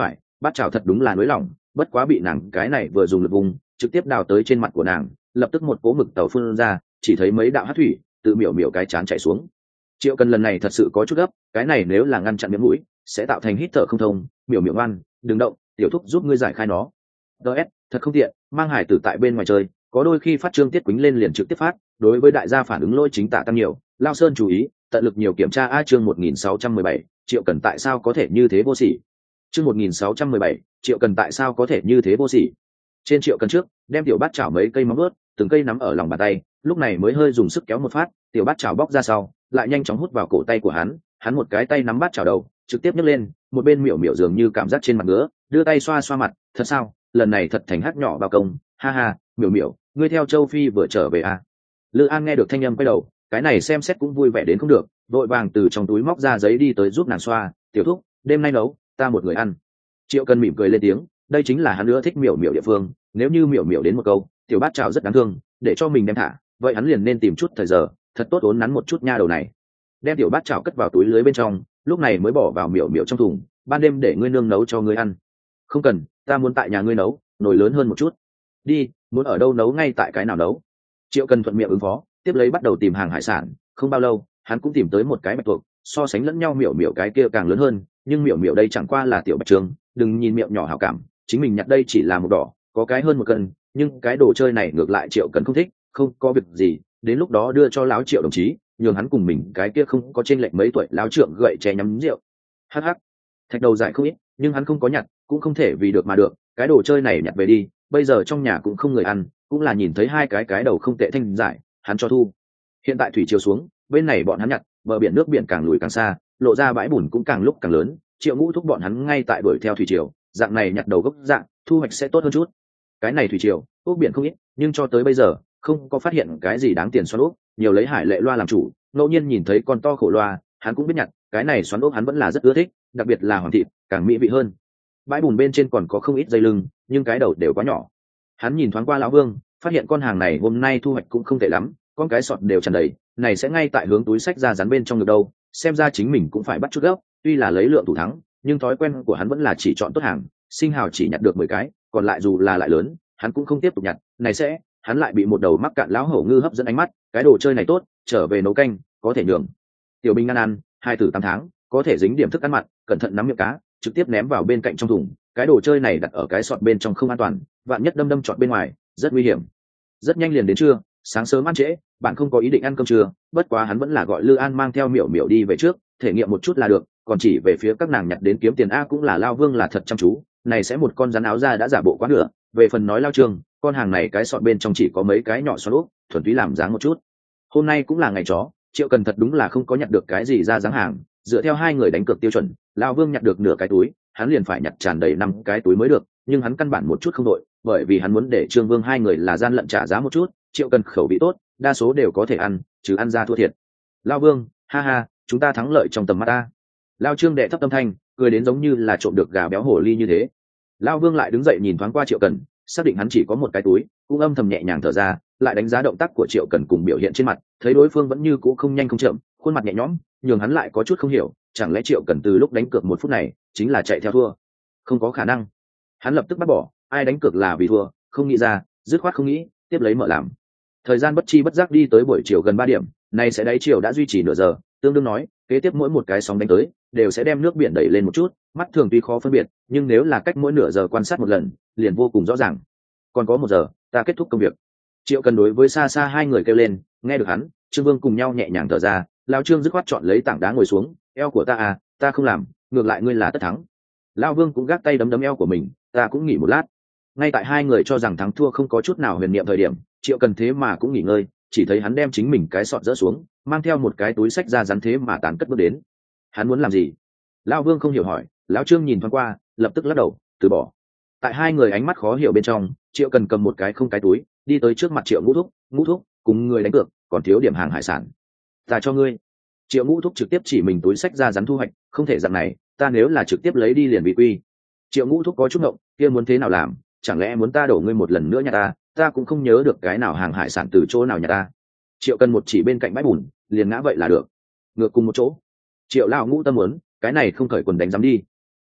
bát chảo thật đúng là nới lỏng, bất quá bị nàng cái này vừa dùng lực vùng trực tiếp đào tới trên mặt của nàng, lập tức một cỗ mực tàu phun ra, chỉ thấy mấy đạo hát thủy tự miểu miểu cái chán chảy xuống. Triệu Cần lần này thật sự có chút gấp, cái này nếu là ngăn chặn miệng mũi sẽ tạo thành hít thở không thông. Miểu miểu ngoan, đừng động, tiểu thúc giúp ngươi giải khai nó. ds thật không tiện, mang hải tử tại bên ngoài chơi, có đôi khi phát trương tiết quýnh lên liền trực tiếp phát, đối với đại gia phản ứng lôi chính tả tăng nhiều. Lao Sơn chú ý, tận lực nhiều kiểm tra. A chương một nghìn sáu trăm mười bảy, Triệu Cần tại sao có thể như thế vô sỉ. Chương một nghìn sáu trăm mười bảy, Triệu Cần tại sao có thể như thế vô sỉ. Trên Triệu Cần trước, đem tiểu bát chảo mấy cây móng vuốt, từng cây nắm ở lòng bàn tay, lúc này mới hơi dùng sức kéo một phát, tiểu bát chảo bóc ra sau, lại nhanh chóng hút vào cổ tay của hắn, hắn một cái tay nắm bát chảo đầu, trực tiếp nhấc lên, một bên miểu miểu dường như cảm giác trên mặt ngứa, đưa tay xoa xoa mặt, thật sao, lần này thật thành hát nhỏ bao công, ha ha, miểu miểu, ngươi theo Châu Phi vừa trở về à? Lư An nghe được thanh âm quay đầu, cái này xem xét cũng vui vẻ đến không được, vội vàng từ trong túi móc ra giấy đi tới giúp nàng xoa. Tiểu thúc, đêm nay nấu, ta một người ăn. Triệu Cần mỉm cười lên tiếng, đây chính là hắn nữa thích miểu miểu địa phương, nếu như miểu miểu đến một câu, tiểu bát chảo rất đáng thương, để cho mình đem thả, vậy hắn liền nên tìm chút thời giờ, thật tốt uốn nắn một chút nha đầu này. Đem tiểu bát chảo cất vào túi lưới bên trong, lúc này mới bỏ vào miểu miểu trong thùng, ban đêm để ngươi nương nấu cho ngươi ăn. Không cần, ta muốn tại nhà ngươi nấu, nồi lớn hơn một chút. Đi, muốn ở đâu nấu ngay tại cái nào nấu. Triệu Cần thuận miệng ứng phó, tiếp lấy bắt đầu tìm hàng hải sản. Không bao lâu, hắn cũng tìm tới một cái bạch tuộc, so sánh lẫn nhau miểu miểu cái kia càng lớn hơn, nhưng miểu miểu đây chẳng qua là tiểu bạch trường, đừng nhìn miệng nhỏ hảo cảm, chính mình nhặt đây chỉ là một đỏ, có cái hơn một cân, nhưng cái đồ chơi này ngược lại Triệu Cần không thích, không có việc gì, đến lúc đó đưa cho lão Triệu đồng chí, nhường hắn cùng mình cái kia không có trên lệch mấy tuổi lão Trượng gậy chè nhắm rượu. Hắc hắc, thạch đầu dài không ít, nhưng hắn không có nhặt, cũng không thể vì được mà được, cái đồ chơi này nhặt về đi, bây giờ trong nhà cũng không người ăn, cũng là nhìn thấy hai cái cái đầu không tệ thanh giải, hắn cho thu. Hiện tại thủy chiều xuống, bên này bọn hắn nhặt, bờ biển nước biển càng lùi càng xa, lộ ra bãi bùn cũng càng lúc càng lớn. Triệu Ngũ thúc bọn hắn ngay tại đuổi theo thủy triều, dạng này nhặt đầu gốc dạng, thu hoạch sẽ tốt hơn chút. Cái này thủy triều, ốc biển không ít, nhưng cho tới bây giờ không có phát hiện cái gì đáng tiền xoắn ốc, nhiều lấy hải lệ loa làm chủ, ngẫu nhiên nhìn thấy con to khổ loa, hắn cũng biết nhặt, cái này xoắn ốc hắn vẫn là rất ưa thích, đặc biệt là hoàng thịt, càng mỹ vị hơn. Bãi bùn bên trên còn có không ít dây lưng, nhưng cái đầu đều quá nhỏ. Hắn nhìn thoáng qua lão Vương, phát hiện con hàng này hôm nay thu hoạch cũng không tệ lắm, con cái sọt đều tràn đầy, này sẽ ngay tại hướng túi sách ra rắn bên trong được đâu, xem ra chính mình cũng phải bắt chút gốc, tuy là lấy lượng thủ thắng, nhưng thói quen của hắn vẫn là chỉ chọn tốt hàng, sinh hào chỉ nhặt được mười cái, còn lại dù là lại lớn, hắn cũng không tiếp tục nhặt, này sẽ, hắn lại bị một đầu mắc cạn lão hổ ngư hấp dẫn ánh mắt, cái đồ chơi này tốt, trở về nấu canh, có thể nhường Tiểu Bình ăn ăn, hai tử tám tháng, có thể dính điểm thức ăn mặn, cẩn thận nắm miệng cá, trực tiếp ném vào bên cạnh trong thùng, cái đồ chơi này đặt ở cái sọt bên trong không an toàn, vạn nhất đâm đâm trọt bên ngoài, rất nguy hiểm. Rất nhanh liền đến trưa, sáng sớm ăn trễ, bạn không có ý định ăn cơm trưa, bất quá hắn vẫn là gọi Lư An mang theo Miểu Miểu đi về trước, thể nghiệm một chút là được, còn chỉ về phía các nàng nhặt đến kiếm tiền. A cũng là Lao Vương là thật chăm chú, này sẽ một con rắn áo da đã giả bộ quá nửa, về phần nói Lao Trương, con hàng này cái sọt bên trong chỉ có mấy cái nhỏ xoắn úp, thuần túy làm dáng một chút. Hôm nay cũng là ngày chó, Triệu Cần thật đúng là không có nhặt được cái gì ra dáng hàng, dựa theo hai người đánh cược tiêu chuẩn, Lao Vương nhặt được nửa cái túi, hắn liền phải nhặt tràn đầy năm cái túi mới được, nhưng hắn căn bản một chút không đội, bởi vì hắn muốn để Trương Vương hai người là gian lận trả giá một chút. Triệu Cần khẩu vị tốt, đa số đều có thể ăn, chứ ăn ra thua thiệt. Lao Vương, ha ha, chúng ta thắng lợi trong tầm mắt ta. Lao Trương đệ thấp tâm thanh, cười đến giống như là trộm được gà béo hổ ly như thế. Lao Vương lại đứng dậy nhìn thoáng qua Triệu Cần, xác định hắn chỉ có một cái túi, cũng âm thầm nhẹ nhàng thở ra, lại đánh giá động tác của Triệu Cần cùng biểu hiện trên mặt, thấy đối phương vẫn như cũ không nhanh không chậm, khuôn mặt nhẹ nhõm, nhường hắn lại có chút không hiểu, chẳng lẽ Triệu Cần từ lúc đánh cược một phút này chính là chạy theo thua? Không có khả năng. Hắn lập tức bắt bỏ, ai đánh cược là vì thua, không nghĩ ra, dứt khoát không nghĩ, tiếp lấy mở làm. Thời gian bất chi bất giác đi tới buổi chiều gần ba điểm, nay sẽ đáy chiều đã duy trì nửa giờ, tương đương nói, kế tiếp mỗi một cái sóng đánh tới, đều sẽ đem nước biển đẩy lên một chút, mắt thường tuy khó phân biệt, nhưng nếu là cách mỗi nửa giờ quan sát một lần, liền vô cùng rõ ràng. Còn có một giờ, ta kết thúc công việc. Triệu Cần đối với xa xa hai người kêu lên, nghe được hắn, Trương Vương cùng nhau nhẹ nhàng thở ra, Lão Trương dứt khoát chọn lấy tảng đá ngồi xuống, eo của ta à, ta không làm, ngược lại ngươi là tất thắng. Lão Vương cũng gác tay đấm đấm eo của mình, ta cũng nghỉ một lát. Ngay tại hai người cho rằng thắng thua không có chút nào huyền niệm thời điểm, Triệu Cần thế mà cũng nghỉ ngơi, chỉ thấy hắn đem chính mình cái sọt dỡ xuống, mang theo một cái túi sách ra rắn thế mà tán cất bước đến. Hắn muốn làm gì? Lão Vương không hiểu hỏi, Lão Trương nhìn thoáng qua, lập tức lắc đầu, từ bỏ. Tại hai người ánh mắt khó hiểu bên trong, Triệu Cần cầm một cái không cái túi, đi tới trước mặt Triệu Ngũ Thúc, Ngũ Thúc, cùng người đánh cược, còn thiếu điểm hàng hải sản. Ta cho ngươi. Triệu Ngũ Thúc trực tiếp chỉ mình túi sách ra rắn thu hoạch, không thể dạng này, ta nếu là trực tiếp lấy đi liền bị quy. Triệu Ngũ Thúc có chút ngộng, kia muốn thế nào làm, chẳng lẽ muốn ta đổ ngươi một lần nữa nhà ta, ta cũng không nhớ được cái nào hàng hải sản từ chỗ nào nhà ta. Triệu Cần một chỉ bên cạnh bãi bùn, liền ngã vậy là được. Ngược cùng một chỗ. Triệu lão Ngũ tâm muốn, cái này không cởi quần đánh dám đi.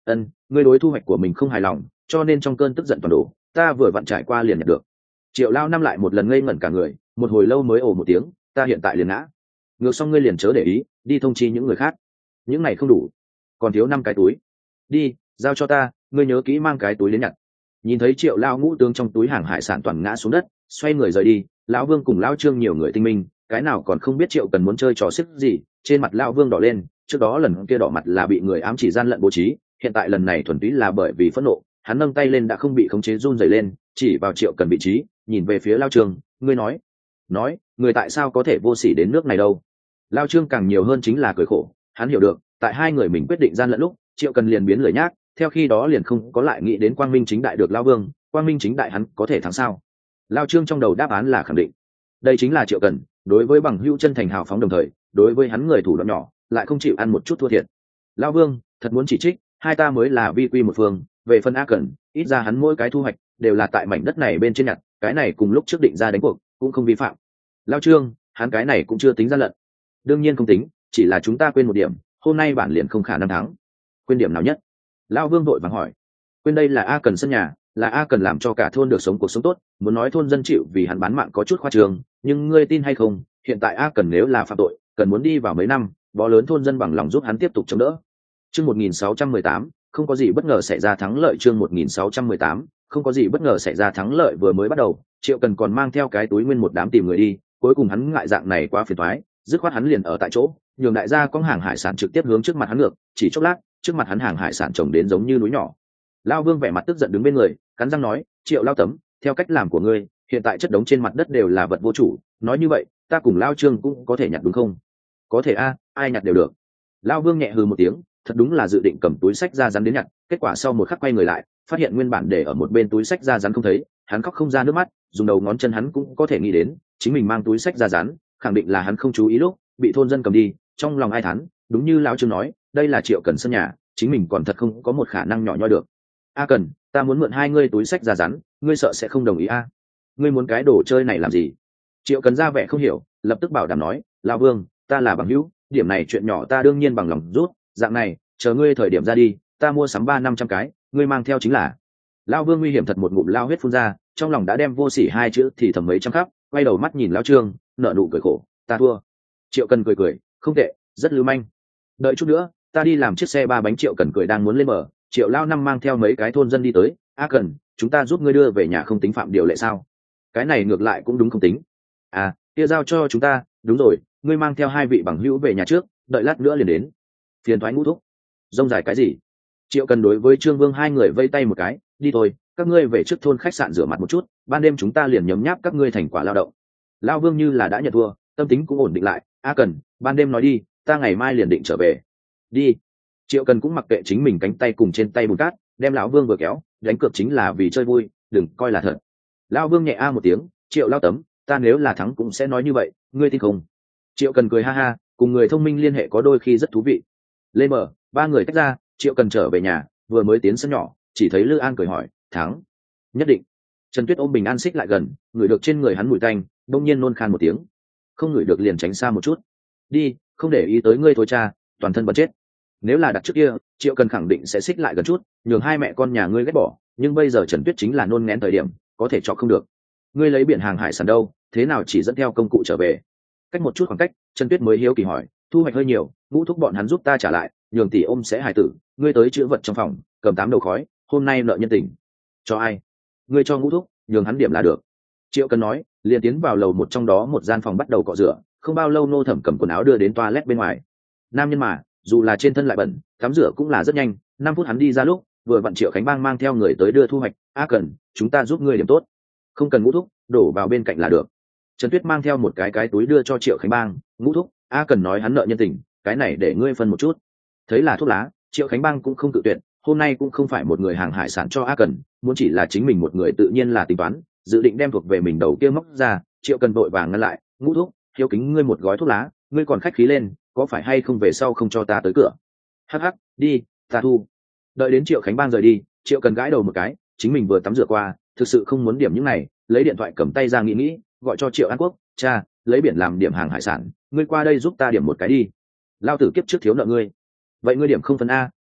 Ân, ngươi đối thu hoạch của mình không hài lòng, cho nên trong cơn tức giận toàn đổ, ta vừa vặn trải qua liền nhận được. Triệu Lao năm lại một lần ngây ngẩn cả người, một hồi lâu mới ồ một tiếng, ta hiện tại liền ngã. Ngược xong ngươi liền chớ để ý, đi thông chi những người khác. Những này không đủ, còn thiếu năm cái túi. Đi, giao cho ta, ngươi nhớ kỹ mang cái túi đến nhặt. Nhìn thấy Triệu Lao ngũ tướng trong túi hàng hải sản toàn ngã xuống đất, xoay người rời đi. Lão Vương cùng Lão Trương nhiều người tinh minh, cái nào còn không biết Triệu Cần muốn chơi trò xếp gì. Trên mặt Lão Vương đỏ lên, trước đó lần kia đỏ mặt là bị người ám chỉ gian lận bố trí, hiện tại lần này thuần túy là bởi vì phẫn nộ. Hắn nâng tay lên đã không bị khống chế run rẩy lên, chỉ vào Triệu Cần vị trí, nhìn về phía Lão Trương, ngươi nói, nói, người tại sao có thể vô sỉ đến nước này đâu? Lão Trương càng nhiều hơn chính là cười khổ, hắn hiểu được, tại hai người mình quyết định gian lận lúc, Triệu Cần liền biến lời nhác, theo khi đó liền không có lại nghĩ đến quang minh chính đại được Lão Vương, quang minh chính đại hắn có thể thắng sao? Lão Trương trong đầu đáp án là khẳng định, đây chính là Triệu Cần, đối với bằng hữu chân thành hào phóng đồng thời, đối với hắn người thủ đoạn nhỏ, lại không chịu ăn một chút thua thiệt. Lão Vương, thật muốn chỉ trích, hai ta mới là vi quy một phương, về phần A Cần, ít ra hắn mỗi cái thu hoạch đều là tại mảnh đất này bên trên nhặt, cái này cùng lúc trước định ra đánh cuộc cũng không vi phạm. Lão Trương, hắn cái này cũng chưa tính ra lận. Đương nhiên không tính, chỉ là chúng ta quên một điểm, hôm nay bản liền không khả năng thắng. Quên điểm nào nhất? Lão Vương vội vàng hỏi. Quên đây là A Cần sân nhà, là A Cần làm cho cả thôn được sống cuộc sống tốt, muốn nói thôn dân chịu vì hắn bán mạng có chút khoa trương, nhưng ngươi tin hay không, hiện tại A Cần nếu là phạm tội, cần muốn đi vào mấy năm, bó lớn thôn dân bằng lòng giúp hắn tiếp tục chống đỡ. Chương một nghìn sáu trăm mười tám, không có gì bất ngờ xảy ra thắng lợi. Chương một nghìn sáu trăm mười tám, không có gì bất ngờ xảy ra thắng lợi vừa mới bắt đầu, Triệu Cần còn mang theo cái túi nguyên một đám tìm người đi, cuối cùng hắn ngại dạng này quá phiền toái, dứt khoát hắn liền ở tại chỗ, nhường đại gia có hàng hải sản trực tiếp hướng trước mặt hắn ngược, chỉ chốc lát, trước mặt hắn hàng hải sản trồng đến giống như núi nhỏ. Lao Vương vẻ mặt tức giận đứng bên người, cắn răng nói, Triệu Lao Tấm, theo cách làm của ngươi, hiện tại chất đống trên mặt đất đều là vật vô chủ, nói như vậy, ta cùng Lao Trương cũng có thể nhặt đúng không? Có thể a, ai nhặt đều được. Lao Vương nhẹ hừ một tiếng, thật đúng là dự định cầm túi sách ra rắn đến nhặt, kết quả sau một khắc quay người lại, phát hiện nguyên bản để ở một bên túi sách ra rắn không thấy, hắn khóc không ra nước mắt, dùng đầu ngón chân hắn cũng có thể nghĩ đến, chính mình mang túi sách ra rắn, khẳng định là hắn không chú ý lúc bị thôn dân cầm đi, trong lòng ai thán, đúng như lão Trương nói, đây là Triệu Cần sân nhà, chính mình còn thật không có một khả năng nhỏ nhoi được. A Cần, ta muốn mượn hai ngươi túi sách ra rắn, ngươi sợ sẽ không đồng ý a? Ngươi muốn cái đồ chơi này làm gì? Triệu Cần ra vẻ không hiểu, lập tức bảo đảm nói, lão Vương, ta là bằng hữu, điểm này chuyện nhỏ ta đương nhiên bằng lòng rút, dạng này, chờ ngươi thời điểm ra đi, ta mua sắm ba năm trăm cái, ngươi mang theo chính là. Lão Vương nguy hiểm thật một ngụm lao huyết phun ra, trong lòng đã đem vô sỉ hai chữ thì thầm mấy trăm khắp, quay đầu mắt nhìn lão Trương, nở nụ cười khổ, ta thua. Triệu Cần cười cười, không tệ, rất lưu manh. Đợi chút nữa, ta đi làm chiếc xe ba bánh. Triệu Cần cười đang muốn lên mở, Triệu Lao năm mang theo mấy cái thôn dân đi tới, A Cần, chúng ta giúp ngươi đưa về nhà không tính phạm điều lệ sao? Cái này ngược lại cũng đúng không tính. À, kia giao cho chúng ta, đúng rồi, ngươi mang theo hai vị bằng hữu về nhà trước, đợi lát nữa liền đến. Phiền thoái ngũ thúc. Rông dài cái gì? Triệu Cần đối với Trương Vương hai người vây tay một cái, đi thôi, các ngươi về trước thôn khách sạn rửa mặt một chút, ban đêm chúng ta liền nhấm nháp các ngươi thành quả lao động. Lao Vương như là đã nhận thua, tâm tính cũng ổn định lại, A Cần, ban đêm nói đi, ta ngày mai liền định trở về. Đi. Triệu Cần cũng mặc kệ chính mình cánh tay cùng trên tay bùn cát, đem lão Vương vừa kéo, đánh cược chính là vì chơi vui, đừng coi là thật. Lão Vương nhẹ a một tiếng, Triệu Lao Tấm, ta nếu là thắng cũng sẽ nói như vậy, ngươi tin không? Triệu Cần cười ha ha, cùng người thông minh liên hệ có đôi khi rất thú vị. Lên mở, ba người tách ra, Triệu Cần trở về nhà, vừa mới tiến sân nhỏ, chỉ thấy Lư An cười hỏi, thắng? Nhất định. Trần Tuyết ôm Bình An xích lại gần, ngửi được trên người hắn mùi tanh, đông nhiên nôn khan một tiếng. Không ngửi được liền tránh xa một chút. Đi, không để ý tới ngươi thôi cha, toàn thân bật chết. Nếu là đặt trước kia, Triệu Cần khẳng định sẽ xích lại gần chút, nhường hai mẹ con nhà ngươi ghét bỏ, nhưng bây giờ Trần Tuyết chính là nôn ngén thời điểm, có thể chọc không được. Ngươi lấy biển hàng hải sản đâu, thế nào chỉ dẫn theo công cụ trở về? Cách một chút khoảng cách, Trần Tuyết mới hiếu kỳ hỏi, thu hoạch hơi nhiều, ngũ thúc bọn hắn giúp ta trả lại, nhường tỷ ôm sẽ hải tử, ngươi tới chữ vật trong phòng, cầm tám đầu khói, hôm nay nợ nhân tình. Cho ai? Ngươi cho ngũ thúc, nhường hắn điểm là được. Triệu Cần nói, liền tiến vào lầu một trong đó một gian phòng bắt đầu cọ rửa, không bao lâu nô thẩm cầm quần áo đưa đến toilet bên ngoài. Nam nhân mà, dù là trên thân lại bẩn, tắm rửa cũng là rất nhanh, năm phút hắn đi ra lúc, vừa vặn Triệu Khánh Bang mang theo người tới đưa thu hoạch, A Cần, chúng ta giúp ngươi điểm tốt. Không cần ngũ thúc, đổ vào bên cạnh là được. Trần Tuyết mang theo một cái cái túi đưa cho Triệu Khánh Bang, ngũ thúc, A Cần nói hắn nợ nhân tình, cái này để ngươi phân một chút. Thấy là thuốc lá, Triệu Khánh Bang cũng không tự tuyệt, hôm nay cũng không phải một người hàng hải sản cho A Cần, muốn chỉ là chính mình một người tự nhiên là tính toán, dự định đem thuộc về mình đầu kia móc ra, Triệu Cần vội vàng ngăn lại, ngũ thúc, hiếu kính ngươi một gói thuốc lá, ngươi còn khách khí lên, có phải hay không về sau không cho ta tới cửa? Hắc hắc, đi, ta thu. Đợi đến Triệu Khánh Bang rời đi, Triệu Cần gãi đầu một cái, chính mình vừa tắm rửa qua, thực sự không muốn điểm những này, lấy điện thoại cầm tay ra nghĩ nghĩ, gọi cho Triệu An Quốc, cha, lấy biển làm điểm hàng hải sản, ngươi qua đây giúp ta điểm một cái đi. Lao tử kiếp trước thiếu nợ ngươi, vậy ngươi điểm không phân a,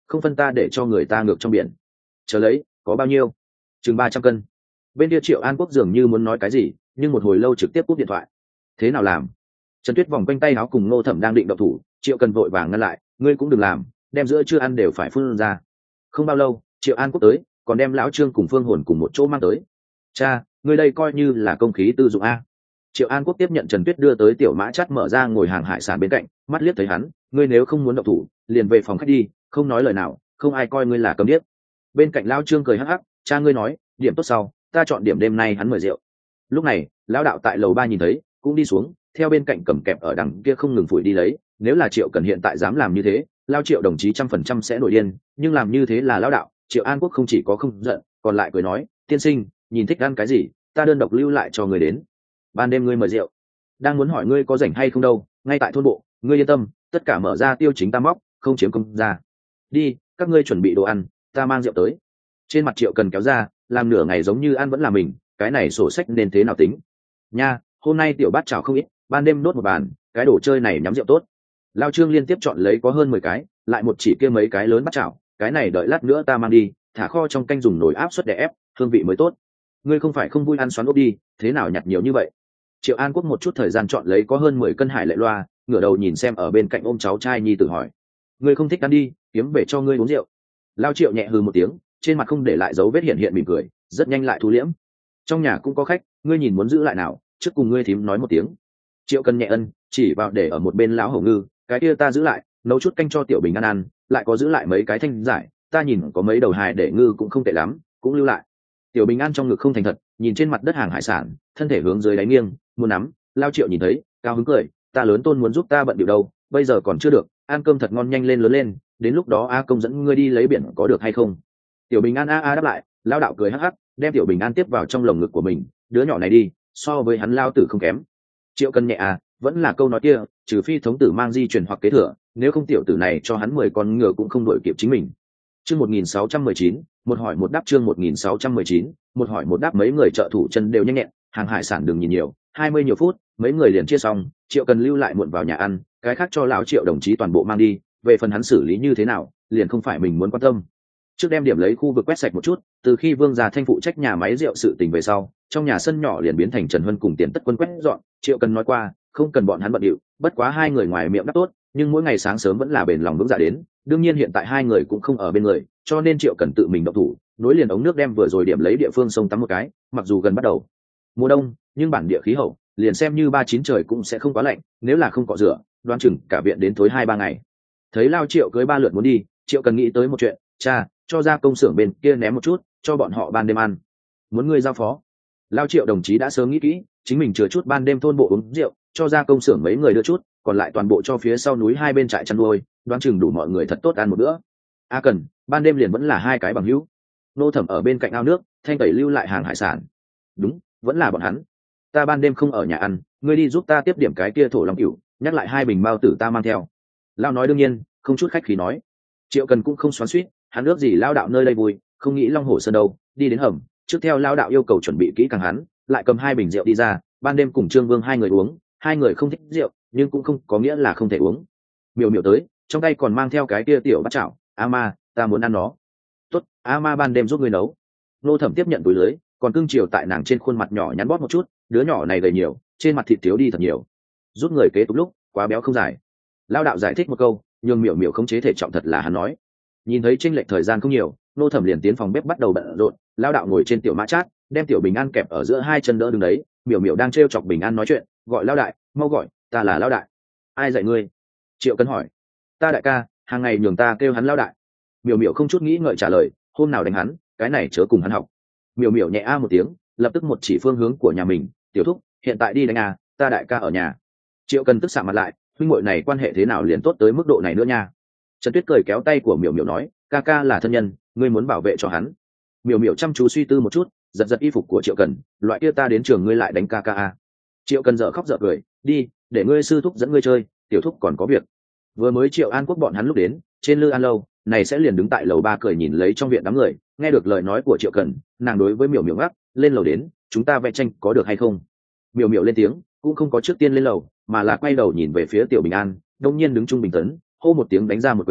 không phân ta để cho người ta ngược trong biển. Chờ lấy, có bao nhiêu? Chừng ba trăm cân. Bên kia Triệu An Quốc dường như muốn nói cái gì, nhưng một hồi lâu trực tiếp cúp điện thoại. Thế nào làm? Trần Tuyết vòng quanh tay áo cùng Ngô Thẩm đang định động thủ, Triệu Cần vội vàng ngăn lại, ngươi cũng đừng làm, đem giữa chưa ăn đều phải phun ra. Không bao lâu, Triệu An Quốc tới, còn đem lão Trương cùng Phương Hồn cùng một chỗ mang tới. Cha, ngươi đây coi như là công khí tư dụng a. Triệu An Quốc tiếp nhận Trần Tuyết đưa tới tiểu mã chắt, mở ra ngồi hàng hải sản bên cạnh, mắt liếc thấy hắn, ngươi nếu không muốn động thủ, liền về phòng khách đi, không nói lời nào, không ai coi ngươi là câm điếc. Bên cạnh lão Trương cười hắc hắc, cha ngươi nói, điểm tốt sau, ta chọn điểm đêm nay hắn mời rượu. Lúc này, lão đạo tại lầu ba nhìn thấy, cũng đi xuống, theo bên cạnh cầm kẹp ở đằng kia không ngừng phủi đi lấy. Nếu là Triệu Cần hiện tại dám làm như thế, lao Triệu đồng chí trăm phần trăm sẽ nổi điên, nhưng làm như thế là lão đạo. Triệu An Quốc không chỉ có không giận, còn lại cười nói, tiên sinh, nhìn thích ăn cái gì, ta đơn độc lưu lại cho người đến. Ban đêm ngươi mời rượu, đang muốn hỏi ngươi có rảnh hay không đâu, ngay tại thôn bộ, ngươi yên tâm, tất cả mở ra tiêu chính ta móc, không chiếm công ra. Đi, các ngươi chuẩn bị đồ ăn, ta mang rượu tới. Trên mặt Triệu Cần kéo ra, làm nửa ngày giống như ăn vẫn là mình, cái này sổ sách nên thế nào tính? Nha, hôm nay tiểu bát chảo không ít, ban đêm đốt một bàn, cái đồ chơi này nhắm rượu tốt. Lao Trương liên tiếp chọn lấy có hơn mười cái, lại một chỉ kia mấy cái lớn bát chảo, cái này đợi lát nữa ta mang đi, thả kho trong canh dùng nồi áp suất để ép, hương vị mới tốt. Ngươi không phải không vui ăn xoắn ốc đi, thế nào nhặt nhiều như vậy? Triệu An Quốc một chút thời gian chọn lấy có hơn mười cân hải lệ loa, ngửa đầu nhìn xem ở bên cạnh ôm cháu trai nhi tử hỏi, ngươi không thích ăn đi, kiếm về cho ngươi uống rượu. Lao Triệu nhẹ hừ một tiếng, trên mặt không để lại dấu vết hiện hiện mỉm cười, rất nhanh lại thu liễm. Trong nhà cũng có khách, ngươi nhìn muốn giữ lại nào, trước cùng ngươi thím nói một tiếng. Triệu Cần nhẹ ân, chỉ vào để ở một bên lão hổ ngư, cái kia ta giữ lại, nấu chút canh cho tiểu bình ăn ăn, lại có giữ lại mấy cái thanh giải, ta nhìn có mấy đầu hài để ngư cũng không tệ lắm, cũng lưu lại. Tiểu bình an trong ngực không thành thật, nhìn trên mặt đất hàng hải sản, thân thể hướng dưới đáy nghiêng, muốn nắm. Lao Triệu nhìn thấy, cao hứng cười, ta lớn tôn muốn giúp ta bận điệu đâu, bây giờ còn chưa được, ăn cơm thật ngon, nhanh lên lớn lên, đến lúc đó a công dẫn ngươi đi lấy biển có được hay không? Tiểu bình an a a đáp lại. Lao đạo cười hắc hắc, đem tiểu bình an tiếp vào trong lồng ngực của mình, đứa nhỏ này đi, so với hắn lao tử không kém. Triệu Cần nhẹ à, vẫn là câu nói kia, trừ phi thống tử mang di truyền hoặc kế thừa, nếu không tiểu tử này cho hắn mười con ngựa cũng không đuổi kịp chính mình. Chương một nghìn sáu trăm mười chín, một hỏi một đáp. Chương một nghìn sáu trăm mười chín, một hỏi một đáp. Mấy người trợ thủ chân đều nhanh nhẹn, hàng hải sản đừng nhìn nhiều, hai mươi nhiều phút, mấy người liền chia xong. Triệu Cần lưu lại muộn vào nhà ăn, cái khác cho lão Triệu đồng chí toàn bộ mang đi, về phần hắn xử lý như thế nào, liền không phải mình muốn quan tâm. Trước đem điểm lấy khu vực quét sạch một chút, từ khi Vương gia Thanh phụ trách nhà máy rượu sự tình về sau, trong nhà sân nhỏ liền biến thành Trần Huân cùng Tiền Tất Quân quét dọn. Triệu Cần nói qua, không cần bọn hắn bận điệu, bất quá hai người ngoài miệng đáp tốt, nhưng mỗi ngày sáng sớm vẫn là bền lòng vững dạ đến. Đương nhiên hiện tại hai người cũng không ở bên người, cho nên Triệu Cần tự mình động thủ, nối liền ống nước đem vừa rồi điểm lấy địa phương sông tắm một cái. Mặc dù gần bắt đầu mùa đông, nhưng bản địa khí hậu, liền xem như ba chín trời cũng sẽ không quá lạnh, nếu là không cọ rửa, đoán chừng cả viện đến thối hai ba ngày. Thấy Lao Triệu cưới ba lượt muốn đi, Triệu Cần nghĩ tới một chuyện, cha, cho ra công xưởng bên kia ném một chút, cho bọn họ ban đêm ăn. Muốn ngươi giao phó? Lao Triệu đồng chí đã sớm nghĩ kỹ, chính mình chừa chút ban đêm thôn bộ uống rượu, cho ra công xưởng mấy người đưa chút, còn lại toàn bộ cho phía sau núi hai bên trại chăn nuôi, đoán chừng đủ mọi người thật tốt ăn một bữa. A Cần, ban đêm liền vẫn là hai cái bằng hữu. Nô Thẩm ở bên cạnh ao nước, thanh tẩy lưu lại hàng hải sản. Đúng, vẫn là bọn hắn. Ta ban đêm không ở nhà ăn, ngươi đi giúp ta tiếp điểm cái kia thổ long cửu, nhắc lại hai bình bao tử ta mang theo. Lao nói đương nhiên, không chút khách khí nói. Triệu Cần cũng không xoắn xuýt, hắn ước gì Lao đạo nơi đây vui, không nghĩ Long Hổ Sơn đâu, đi đến hầm, trước theo Lao đạo yêu cầu chuẩn bị kỹ càng hắn, lại cầm hai bình rượu đi ra, ban đêm cùng Trương Vương hai người uống, hai người không thích rượu, nhưng cũng không có nghĩa là không thể uống. Miểu miểu tới, trong tay còn mang theo cái kia tiểu bát chảo, a ma, ta muốn ăn nó. Tốt, a ma ban đêm giúp ngươi nấu. Nô Thẩm tiếp nhận túi lưới, còn cưng chiều tại nàng trên khuôn mặt nhỏ nhắn bóp một chút, đứa nhỏ này gầy nhiều, trên mặt thịt thiếu đi thật nhiều. Rút người kế tục lúc, quá béo không dài. Lao đạo giải thích một câu, nhưng miểu miểu không chế thể trọng thật là hắn nói. Nhìn thấy chênh lệch thời gian không nhiều, Nô Thẩm liền tiến phòng bếp bắt đầu bận rộn. Lao đạo ngồi trên tiểu mã chát, đem tiểu bình an kẹp ở giữa hai chân đỡ đứng đấy. Miểu miểu đang trêu chọc bình an nói chuyện, gọi Lao đại, mau gọi, ta là Lao đại. Ai dạy ngươi? Triệu Cần hỏi. Ta đại ca, hàng ngày nhường ta kêu hắn Lao đại. Miểu miểu không chút nghĩ ngợi trả lời, hôm nào đánh hắn, cái này chớ cùng hắn học. Miểu miểu nhẹ a một tiếng, lập tức một chỉ phương hướng của nhà mình, tiểu thúc, hiện tại đi đánh à, ta đại ca ở nhà. Triệu Cần tức xạ mặt lại, huynh muội này quan hệ thế nào liền tốt tới mức độ này nữa nha. Trần Tuyết cười kéo tay của miểu miểu nói, ca ca là thân nhân, ngươi muốn bảo vệ cho hắn. Miểu miểu chăm chú suy tư một chút, giật giật y phục của Triệu Cần, loại kia ta đến trường ngươi lại đánh ca ca a. Triệu Cần dở khóc dở cười, đi, để ngươi sư thúc dẫn ngươi chơi, tiểu thúc còn có việc. Vừa mới Triệu An Quốc bọn hắn lúc đến, trên Lư An lâu, này sẽ liền đứng tại lầu ba cười nhìn lấy trong viện đám người, nghe được lời nói của Triệu Cần, nàng đối với miểu miểu ngắc, lên lầu đến, chúng ta vẽ tranh có được hay không? Miểu miểu lên tiếng, cũng không có trước tiên lên lầu, mà là quay đầu nhìn về phía Tiểu Bình An, đông nhiên đứng trung bình tấn, hô một tiếng đánh ra một quyền,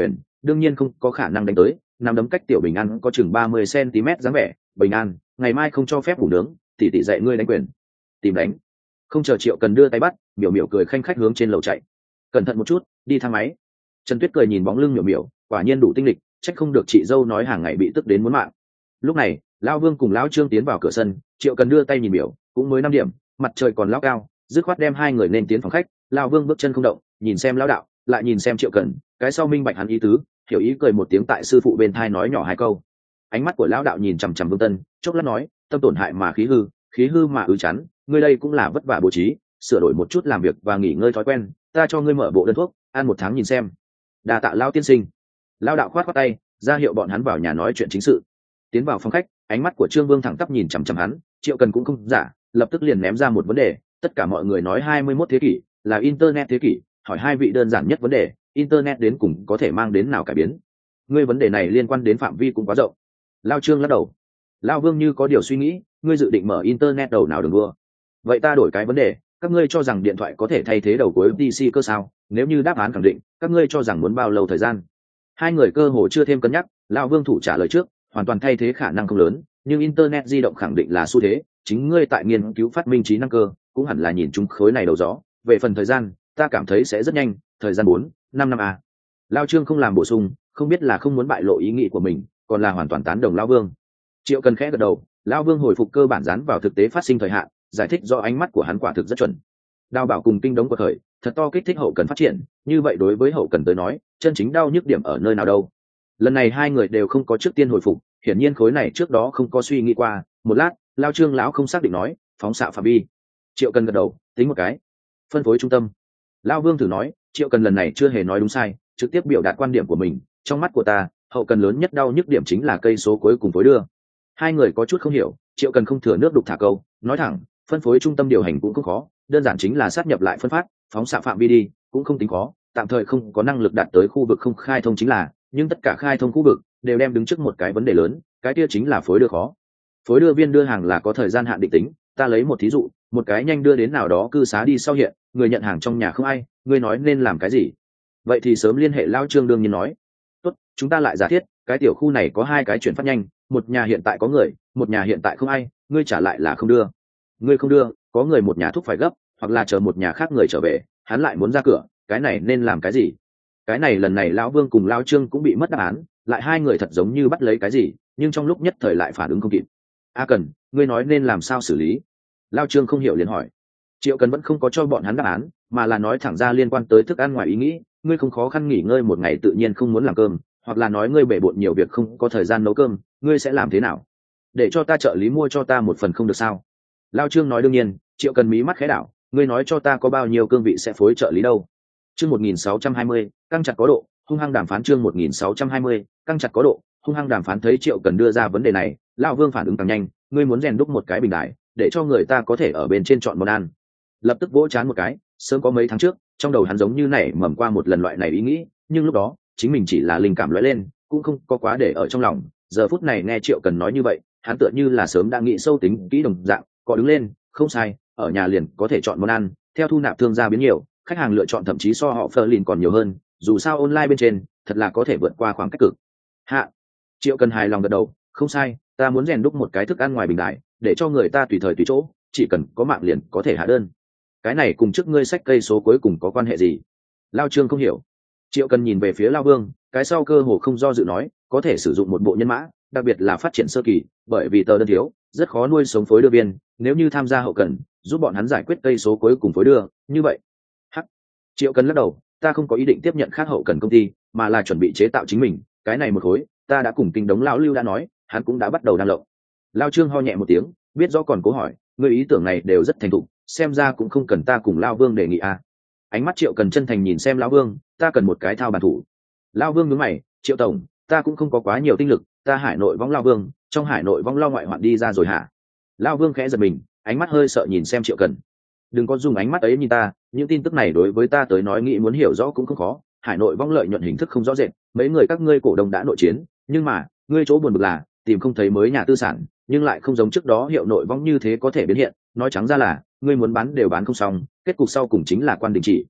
đương nhiên không có khả năng đánh tới. Nắm đấm cách tiểu bình an có chừng ba mươi cm dáng vẻ. Bình an, ngày mai không cho phép ngủ nướng, tỷ tỷ dạy ngươi đánh quyền. Tìm đánh. Không chờ Triệu Cần đưa tay bắt, miểu miểu cười khanh khách hướng trên lầu chạy. Cẩn thận một chút, đi thang máy. Trần Tuyết cười nhìn bóng lưng miểu miểu, quả nhiên đủ tinh lịch, trách không được chị dâu nói hàng ngày bị tức đến muốn mạng. Lúc này, lão Vương cùng lão Trương tiến vào cửa sân, Triệu Cần đưa tay nhìn miểu, cũng mới năm điểm, mặt trời còn lão cao, dứt khoát đem hai người nên tiến phòng khách. Lão Vương bước chân không động, nhìn xem lão đạo, lại nhìn xem Triệu Cần, cái sau minh bạch hắn ý tứ, hiểu ý cười một tiếng tại sư phụ bên thai nói nhỏ hai câu. Ánh mắt của lão đạo nhìn chằm chằm Vương Tân, chốc lát nói, tâm tổn hại mà khí hư, khí hư mà ứ chán, ngươi đây cũng là vất vả bố trí, sửa đổi một chút làm việc và nghỉ ngơi thói quen, ta cho ngươi mở bộ đơn thuốc, ăn một tháng nhìn xem. Đa tạ lão tiên sinh. Lão đạo khoát khoát tay, ra hiệu bọn hắn vào nhà nói chuyện chính sự. Tiến vào phòng khách, ánh mắt của Trương Vương thẳng tắp nhìn chằm chằm hắn, Triệu Cần cũng không giả, lập tức liền ném ra một vấn đề, tất cả mọi người nói hai mươi mốt thế kỷ là internet thế kỷ, hỏi hai vị đơn giản nhất vấn đề, internet đến cùng có thể mang đến nào cải biến? Ngươi vấn đề này liên quan đến phạm vi cũng quá rộng. Lao Trương lắc đầu. Lao Vương như có điều suy nghĩ, ngươi dự định mở internet đầu nào đường đua? Vậy ta đổi cái vấn đề, các ngươi cho rằng điện thoại có thể thay thế đầu cuối ép tê xê cơ sao? Nếu như đáp án khẳng định, các ngươi cho rằng muốn bao lâu thời gian? Hai người cơ hồ chưa thêm cân nhắc, Lao Vương thủ trả lời trước, hoàn toàn thay thế khả năng không lớn, nhưng internet di động khẳng định là xu thế, chính ngươi tại nghiên cứu phát minh trí năng cơ, cũng hẳn là nhìn chúng khối này đầu gió. Về phần thời gian, ta cảm thấy sẽ rất nhanh, thời gian bốn, năm năm à. Lao Trương không làm bổ sung, không biết là không muốn bại lộ ý nghĩ của mình, còn là hoàn toàn tán đồng Lao Vương. Triệu Cần khẽ gật đầu, Lao Vương hồi phục cơ bản dán vào thực tế phát sinh thời hạn, giải thích do ánh mắt của hắn quả thực rất chuẩn. Đào bảo cùng kinh đống của thời, thật to kích thích hậu cần phát triển, như vậy đối với hậu cần tới nói, chân chính đau nhức điểm ở nơi nào đâu? Lần này hai người đều không có trước tiên hồi phục, hiển nhiên khối này trước đó không có suy nghĩ qua. Một lát, Lao Trương lão không xác định nói, phóng xạ phạm vi. Triệu Cần gật đầu, tính một cái. Phân phối trung tâm. Lao Vương thử nói, Triệu Cần lần này chưa hề nói đúng sai, trực tiếp biểu đạt quan điểm của mình. Trong mắt của ta, hậu cần lớn nhất đau nhức điểm chính là cây số cuối cùng phối đưa. Hai người có chút không hiểu, Triệu Cần không thừa nước đục thả câu, nói thẳng, phân phối trung tâm điều hành cũng không khó, đơn giản chính là sát nhập lại phân phát, phóng xạ phạm vi đi, cũng không tính khó, tạm thời không có năng lực đạt tới khu vực không khai thông chính là, nhưng tất cả khai thông khu vực đều đem đứng trước một cái vấn đề lớn, cái kia chính là phối đưa khó. Phối đưa viên đưa hàng là có thời gian hạn định tính, ta lấy một thí dụ, một cái nhanh đưa đến nào đó cư xá đi sau hiện, người nhận hàng trong nhà không ai, ngươi nói nên làm cái gì? Vậy thì sớm liên hệ Lao Trương đương nhiên nói, tốt, chúng ta lại giả thiết, cái tiểu khu này có hai cái chuyển phát nhanh, một nhà hiện tại có người, một nhà hiện tại không ai, ngươi trả lại là không đưa. Ngươi không đưa, có người một nhà thúc phải gấp, hoặc là chờ một nhà khác người trở về, hắn lại muốn ra cửa, cái này nên làm cái gì? Cái này lần này Lão Vương cùng Lao Trương cũng bị mất đáp án, lại hai người thật giống như bắt lấy cái gì, nhưng trong lúc nhất thời lại phản ứng không kịp. A Cần, ngươi nói nên làm sao xử lý? Lao Trương không hiểu liền hỏi. Triệu Cần vẫn không có cho bọn hắn đáp án, mà là nói thẳng ra liên quan tới thức ăn ngoài ý nghĩ, ngươi không khó khăn nghỉ ngơi một ngày tự nhiên không muốn làm cơm, hoặc là nói ngươi bể bộn nhiều việc không có thời gian nấu cơm, ngươi sẽ làm thế nào? Để cho ta trợ lý mua cho ta một phần không được sao? Lao Trương nói đương nhiên. Triệu Cần mí mắt khẽ đảo, ngươi nói cho ta có bao nhiêu cương vị sẽ phối trợ lý đâu? Chương một nghìn sáu trăm hai mươi, căng chặt có độ, hung hăng đàm phán. Chương một nghìn sáu trăm hai mươi, căng chặt có độ, hung hăng đàm phán. Thấy Triệu Cần đưa ra vấn đề này, Lão Vương phản ứng càng nhanh, ngươi muốn rèn đúc một cái bình đại, để cho người ta có thể ở bên trên chọn món ăn. Lập tức vỗ chán một cái, sớm có mấy tháng trước, trong đầu hắn giống như nảy mầm qua một lần loại này ý nghĩ, nhưng lúc đó, chính mình chỉ là linh cảm lóe lên, cũng không có quá để ở trong lòng. Giờ phút này nghe Triệu Cần nói như vậy, hắn tựa như là sớm đã nghĩ sâu tính kỹ đồng dạng, có đứng lên, không sai, ở nhà liền có thể chọn món ăn, theo thu nạp thương gia biến nhiều, khách hàng lựa chọn thậm chí so họ Ferlin còn nhiều hơn, dù sao online bên trên, thật là có thể vượt qua khoảng cách cực. Hạ. Triệu Cần hài lòng gật đầu, không sai, ta muốn rèn đúc một cái thức ăn ngoài bình đại, để cho người ta tùy thời tùy chỗ, chỉ cần có mạng liền có thể hạ đơn. Cái này cùng trước ngươi sách cây số cuối cùng có quan hệ gì? Lao Trương không hiểu. Triệu Cần nhìn về phía Lao Vương, cái sau cơ hồ không do dự nói, có thể sử dụng một bộ nhân mã, đặc biệt là phát triển sơ kỳ, bởi vì tờ đơn thiếu, rất khó nuôi sống phối đưa viên, nếu như tham gia hậu cần, giúp bọn hắn giải quyết cây số cuối cùng phối đưa, như vậy. Hắc. Triệu Cần lắc đầu, ta không có ý định tiếp nhận khác hậu cần công ty, mà là chuẩn bị chế tạo chính mình, cái này một khối, ta đã cùng Kinh Đống lão Lưu đã nói, hắn cũng đã bắt đầu đang lộng. Lao Trương ho nhẹ một tiếng, biết rõ còn cố hỏi, người ý tưởng này đều rất thành thục, xem ra cũng không cần ta cùng Lao Vương đề nghị à. Ánh mắt Triệu Cần chân thành nhìn xem Lão Vương, ta cần một cái thao bàn thủ. Lao Vương nhướng mày, Triệu tổng, ta cũng không có quá nhiều tinh lực, ta hải nội vong Lao Vương, trong hải nội vong lo ngoại hoạn đi ra rồi hả? Lao Vương khẽ giật mình, ánh mắt hơi sợ nhìn xem Triệu Cần. Đừng có dùng ánh mắt ấy nhìn ta, những tin tức này đối với ta tới nói nghĩ muốn hiểu rõ cũng không khó. Hải nội vong lợi nhuận hình thức không rõ rệt, mấy người các ngươi cổ đông đã nội chiến, nhưng mà ngươi chỗ buồn bực là tìm không thấy mới nhà tư sản, nhưng lại không giống trước đó hiệu nội vong như thế có thể biến hiện. Nói trắng ra là ngươi muốn bán đều bán không xong, kết cục sau cùng chính là quan đình chỉ.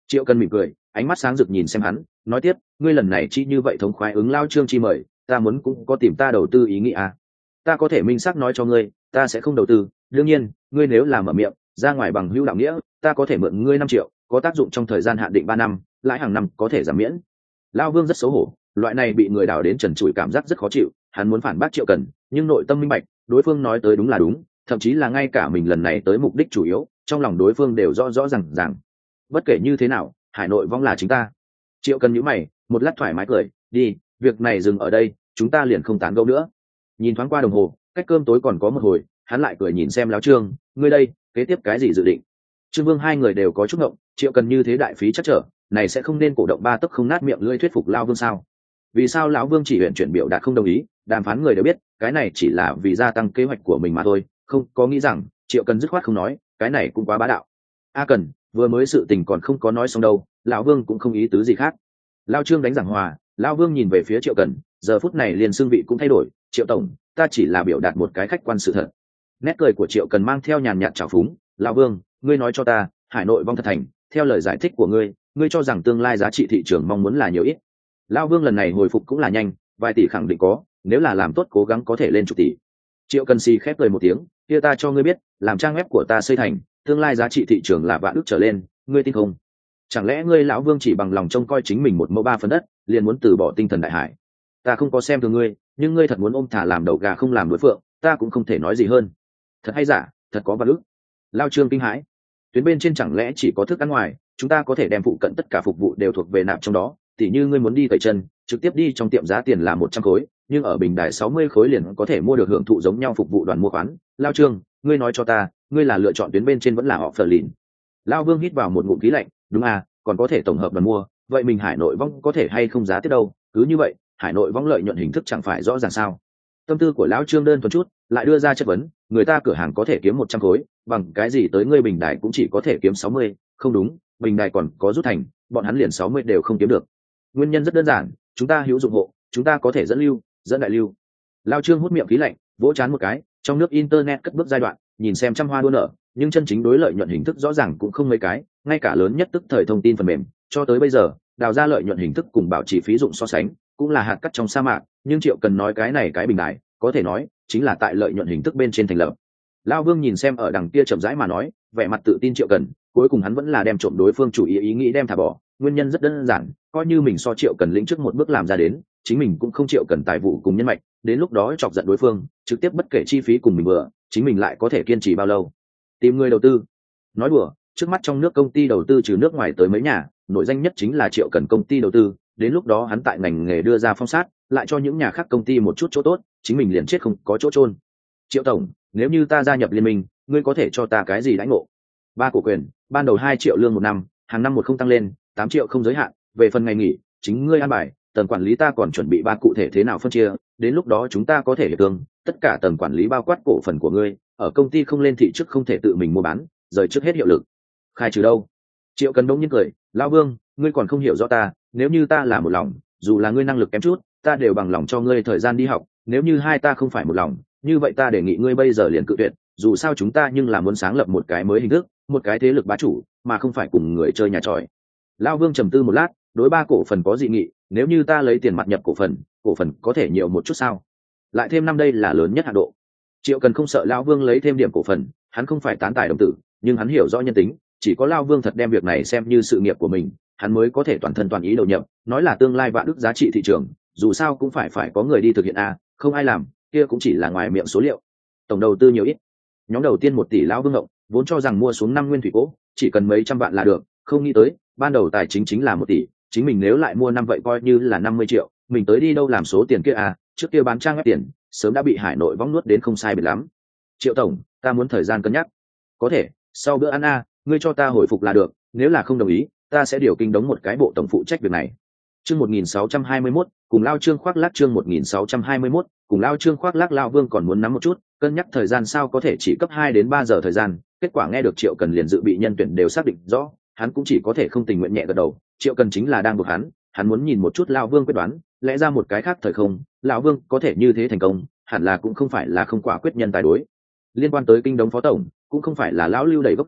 Triệu Cần mỉm cười, ánh mắt sáng rực nhìn xem hắn, nói tiếp, ngươi lần này chi như vậy thống khoái ứng lao Trương chi mời, ta muốn cũng có tìm ta đầu tư ý nghĩ à. Ta có thể minh xác nói cho ngươi, ta sẽ không đầu tư, đương nhiên ngươi nếu làm mở miệng ra ngoài bằng hữu đạo nghĩa, ta có thể mượn ngươi năm triệu, có tác dụng trong thời gian hạn định ba năm, lãi hàng năm có thể giảm miễn. Lao Vương rất xấu hổ, loại này bị người đào đến trần trụi cảm giác rất khó chịu, hắn muốn phản bác Triệu Cần, nhưng nội tâm minh bạch, đối phương nói tới đúng là đúng, thậm chí là ngay cả mình lần này tới mục đích chủ yếu, trong lòng đối phương đều rõ rõ ràng ràng. Bất kể như thế nào, Hải Nội Vong là chính ta. Triệu Cần nhíu mày, một lát thoải mái cười, đi, việc này dừng ở đây, chúng ta liền không tán gẫu nữa. Nhìn thoáng qua đồng hồ, cách cơm tối còn có một hồi, hắn lại cười nhìn xem Lão Trương, ngươi đây, kế tiếp cái gì dự định? Trương Vương hai người đều có chút ngộng, Triệu Cần như thế đại phí chắc trở, này sẽ không nên cổ động ba tấc không nát miệng lưỡi thuyết phục Lão Vương sao? Vì sao Lão Vương chỉ huyện chuyển biểu đạt không đồng ý, đàm phán người đều biết, cái này chỉ là vì gia tăng kế hoạch của mình mà thôi, không có nghĩ rằng Triệu Cần dứt khoát không nói, cái này cũng quá bá đạo. A Cần, vừa mới sự tình còn không có nói xong đâu, Lão Vương cũng không ý tứ gì khác. Lão Trương đánh giảng hòa, Lão Vương nhìn về phía Triệu Cần, giờ phút này liền xương vị cũng thay đổi, Triệu tổng, ta chỉ là biểu đạt một cái khách quan sự thật. Nét cười của Triệu Cần mang theo nhàn nhạt trào phúng, Lão Vương, ngươi nói cho ta, Hải Nội Vong thật thành, theo lời giải thích của ngươi, ngươi cho rằng tương lai giá trị thị trường mong muốn là nhiều ít. Lão Vương lần này hồi phục cũng là nhanh, vài tỷ khẳng định có, nếu là làm tốt cố gắng có thể lên chục tỷ. Triệu Cần xì khép cười một tiếng, kia ta cho ngươi biết, làm trang web của ta xây thành, tương lai giá trị thị trường là vạn ức trở lên, ngươi tin không? Chẳng lẽ ngươi lão Vương chỉ bằng lòng trông coi chính mình một mẫu ba phần đất, liền muốn từ bỏ tinh thần đại hải? Ta không có xem thường ngươi, nhưng ngươi thật muốn ôm thả làm đầu gà không làm đối phượng, ta cũng không thể nói gì hơn. Thật hay giả, thật có vạn ức. Lao Trương kinh hãi, tuyến bên trên chẳng lẽ chỉ có thức ăn ngoài, chúng ta có thể đem phụ cận tất cả phục vụ đều thuộc về nạp trong đó, tỉ như ngươi muốn đi tẩy chân, trực tiếp đi trong tiệm giá tiền là một trăm khối, nhưng ở bình đài sáu mươi khối liền có thể mua được hưởng thụ giống nhau phục vụ đoàn mua khoán. Lao Trương, ngươi nói cho ta, ngươi là lựa chọn tuyến bên trên vẫn là họ phờ lìn? Lao Vương hít vào một ngụm khí lạnh, đúng à, còn có thể tổng hợp đoàn mua, vậy mình Hải Nội Vong có thể hay không giá tiếp đâu? Cứ như vậy, Hải Nội Vong lợi nhuận hình thức chẳng phải rõ ràng sao? Tâm tư của lão Trương đơn thuần chút, lại đưa ra chất vấn, người ta cửa hàng có thể kiếm một trăm khối, bằng cái gì tới ngươi bình đài cũng chỉ có thể kiếm sáu mươi? Không đúng, bình đài còn có rút thành, bọn hắn liền sáu mươi đều không kiếm được. Nguyên nhân rất đơn giản, chúng ta hữu dụng hộ, chúng ta có thể dẫn lưu, dẫn đại lưu. Lao Trương hút miệng khí lạnh, vỗ chán một cái, trong nước internet cất bước giai đoạn, nhìn xem trăm hoa đua nở, nhưng chân chính đối lợi nhuận hình thức rõ ràng cũng không mấy cái, ngay cả lớn nhất tức thời thông tin phần mềm, cho tới bây giờ, đào ra lợi nhuận hình thức cùng bảo trì phí dụng so sánh, cũng là hạt cát trong sa mạc, nhưng Triệu Cần nói cái này cái bình đại, có thể nói chính là tại lợi nhuận hình thức bên trên thành lập. Lao Vương nhìn xem ở đằng kia chậm rãi mà nói, vẻ mặt tự tin Triệu Cần, cuối cùng hắn vẫn là đem trộm đối phương chủ ý ý nghĩ đem thả bỏ, nguyên nhân rất đơn giản, coi như mình so Triệu Cần lĩnh trước một bước làm ra đến, chính mình cũng không Triệu Cần tài vụ cùng nhân mạch, đến lúc đó chọc giận đối phương, trực tiếp bất kể chi phí cùng mình vừa, chính mình lại có thể kiên trì bao lâu? Tìm người đầu tư. Nói đùa, trước mắt trong nước công ty đầu tư trừ nước ngoài tới mấy nhà, nổi danh nhất chính là Triệu Cần công ty đầu tư, đến lúc đó hắn tại ngành nghề đưa ra phong sát, lại cho những nhà khác công ty một chút chỗ tốt, chính mình liền chết không có chỗ chôn. Triệu tổng, nếu như ta gia nhập liên minh, ngươi có thể cho ta cái gì đãi ngộ? Ba cổ quyền, ban đầu hai triệu lương một năm, hàng năm một không tăng lên, tám triệu không giới hạn, về phần ngày nghỉ, chính ngươi an bài, tầng quản lý ta còn chuẩn bị ba cụ thể thế nào phân chia, đến lúc đó chúng ta có thể hiệp thương, tất cả tầng quản lý bao quát cổ phần của ngươi, ở công ty không lên thị trước không thể tự mình mua bán, rời trước hết hiệu lực. Khai trừ đâu? Triệu Cần đông nhiên cười, lão Vương, ngươi còn không hiểu rõ ta, nếu như ta là một lòng, dù là ngươi năng lực kém chút, ta đều bằng lòng cho ngươi thời gian đi học, nếu như hai ta không phải một lòng, như vậy ta đề nghị ngươi bây giờ liền cự tuyệt, dù sao chúng ta nhưng là muốn sáng lập một cái mới hình thức, một cái thế lực bá chủ, mà không phải cùng người chơi nhà tròi. Lão Vương trầm tư một lát, đối ba cổ phần có dị nghị, nếu như ta lấy tiền mặt nhập cổ phần, cổ phần có thể nhiều một chút sao? Lại thêm năm đây là lớn nhất hạn độ. Triệu Cần không sợ Lão Vương lấy thêm điểm cổ phần, hắn không phải tán tài đồng tử, nhưng hắn hiểu rõ nhân tính, chỉ có Lão Vương thật đem việc này xem như sự nghiệp của mình, hắn mới có thể toàn thân toàn ý đầu nhập, nói là tương lai vạn ức giá trị thị trường, dù sao cũng phải phải có người đi thực hiện a, không ai làm, kia cũng chỉ là ngoài miệng số liệu. Tổng đầu tư nhiều ít? Nhóm đầu tiên một tỷ Lão Vương ngộng, vốn cho rằng mua xuống năm nguyên thủy cố, chỉ cần mấy trăm vạn là được, không nghĩ tới, ban đầu tài chính chính là một tỷ, chính mình nếu lại mua năm vậy coi như là năm mươi triệu, mình tới đi đâu làm số tiền kia à, trước kia bán trang web tiền, sớm đã bị Hải Nội Vong nuốt đến không sai biệt lắm. Triệu tổng, ta muốn thời gian cân nhắc. Có thể, sau bữa ăn a, ngươi cho ta hồi phục là được, nếu là không đồng ý, ta sẽ điều kinh đóng một cái bộ tổng phụ trách việc này. Chương một nghìn sáu trăm hai mươi mốt, cùng Lao Trương khoác lác chương một nghìn sáu trăm hai mươi mốt, cùng Lao Trương khoác lác Lao Vương còn muốn nắm một chút, cân nhắc thời gian sao có thể chỉ cấp hai đến ba giờ thời gian, kết quả nghe được Triệu Cần liền dự bị nhân tuyển đều xác định rõ, hắn cũng chỉ có thể không tình nguyện nhẹ gật đầu, Triệu Cần chính là đang buộc hắn, hắn muốn nhìn một chút Lão Vương quyết đoán, lẽ ra một cái khác thời không, Lão Vương có thể như thế thành công, hẳn là cũng không phải là không quả quyết nhân tài đối. Liên quan tới kinh đống phó tổng, cũng không phải là lão lưu đầy gốc dạng,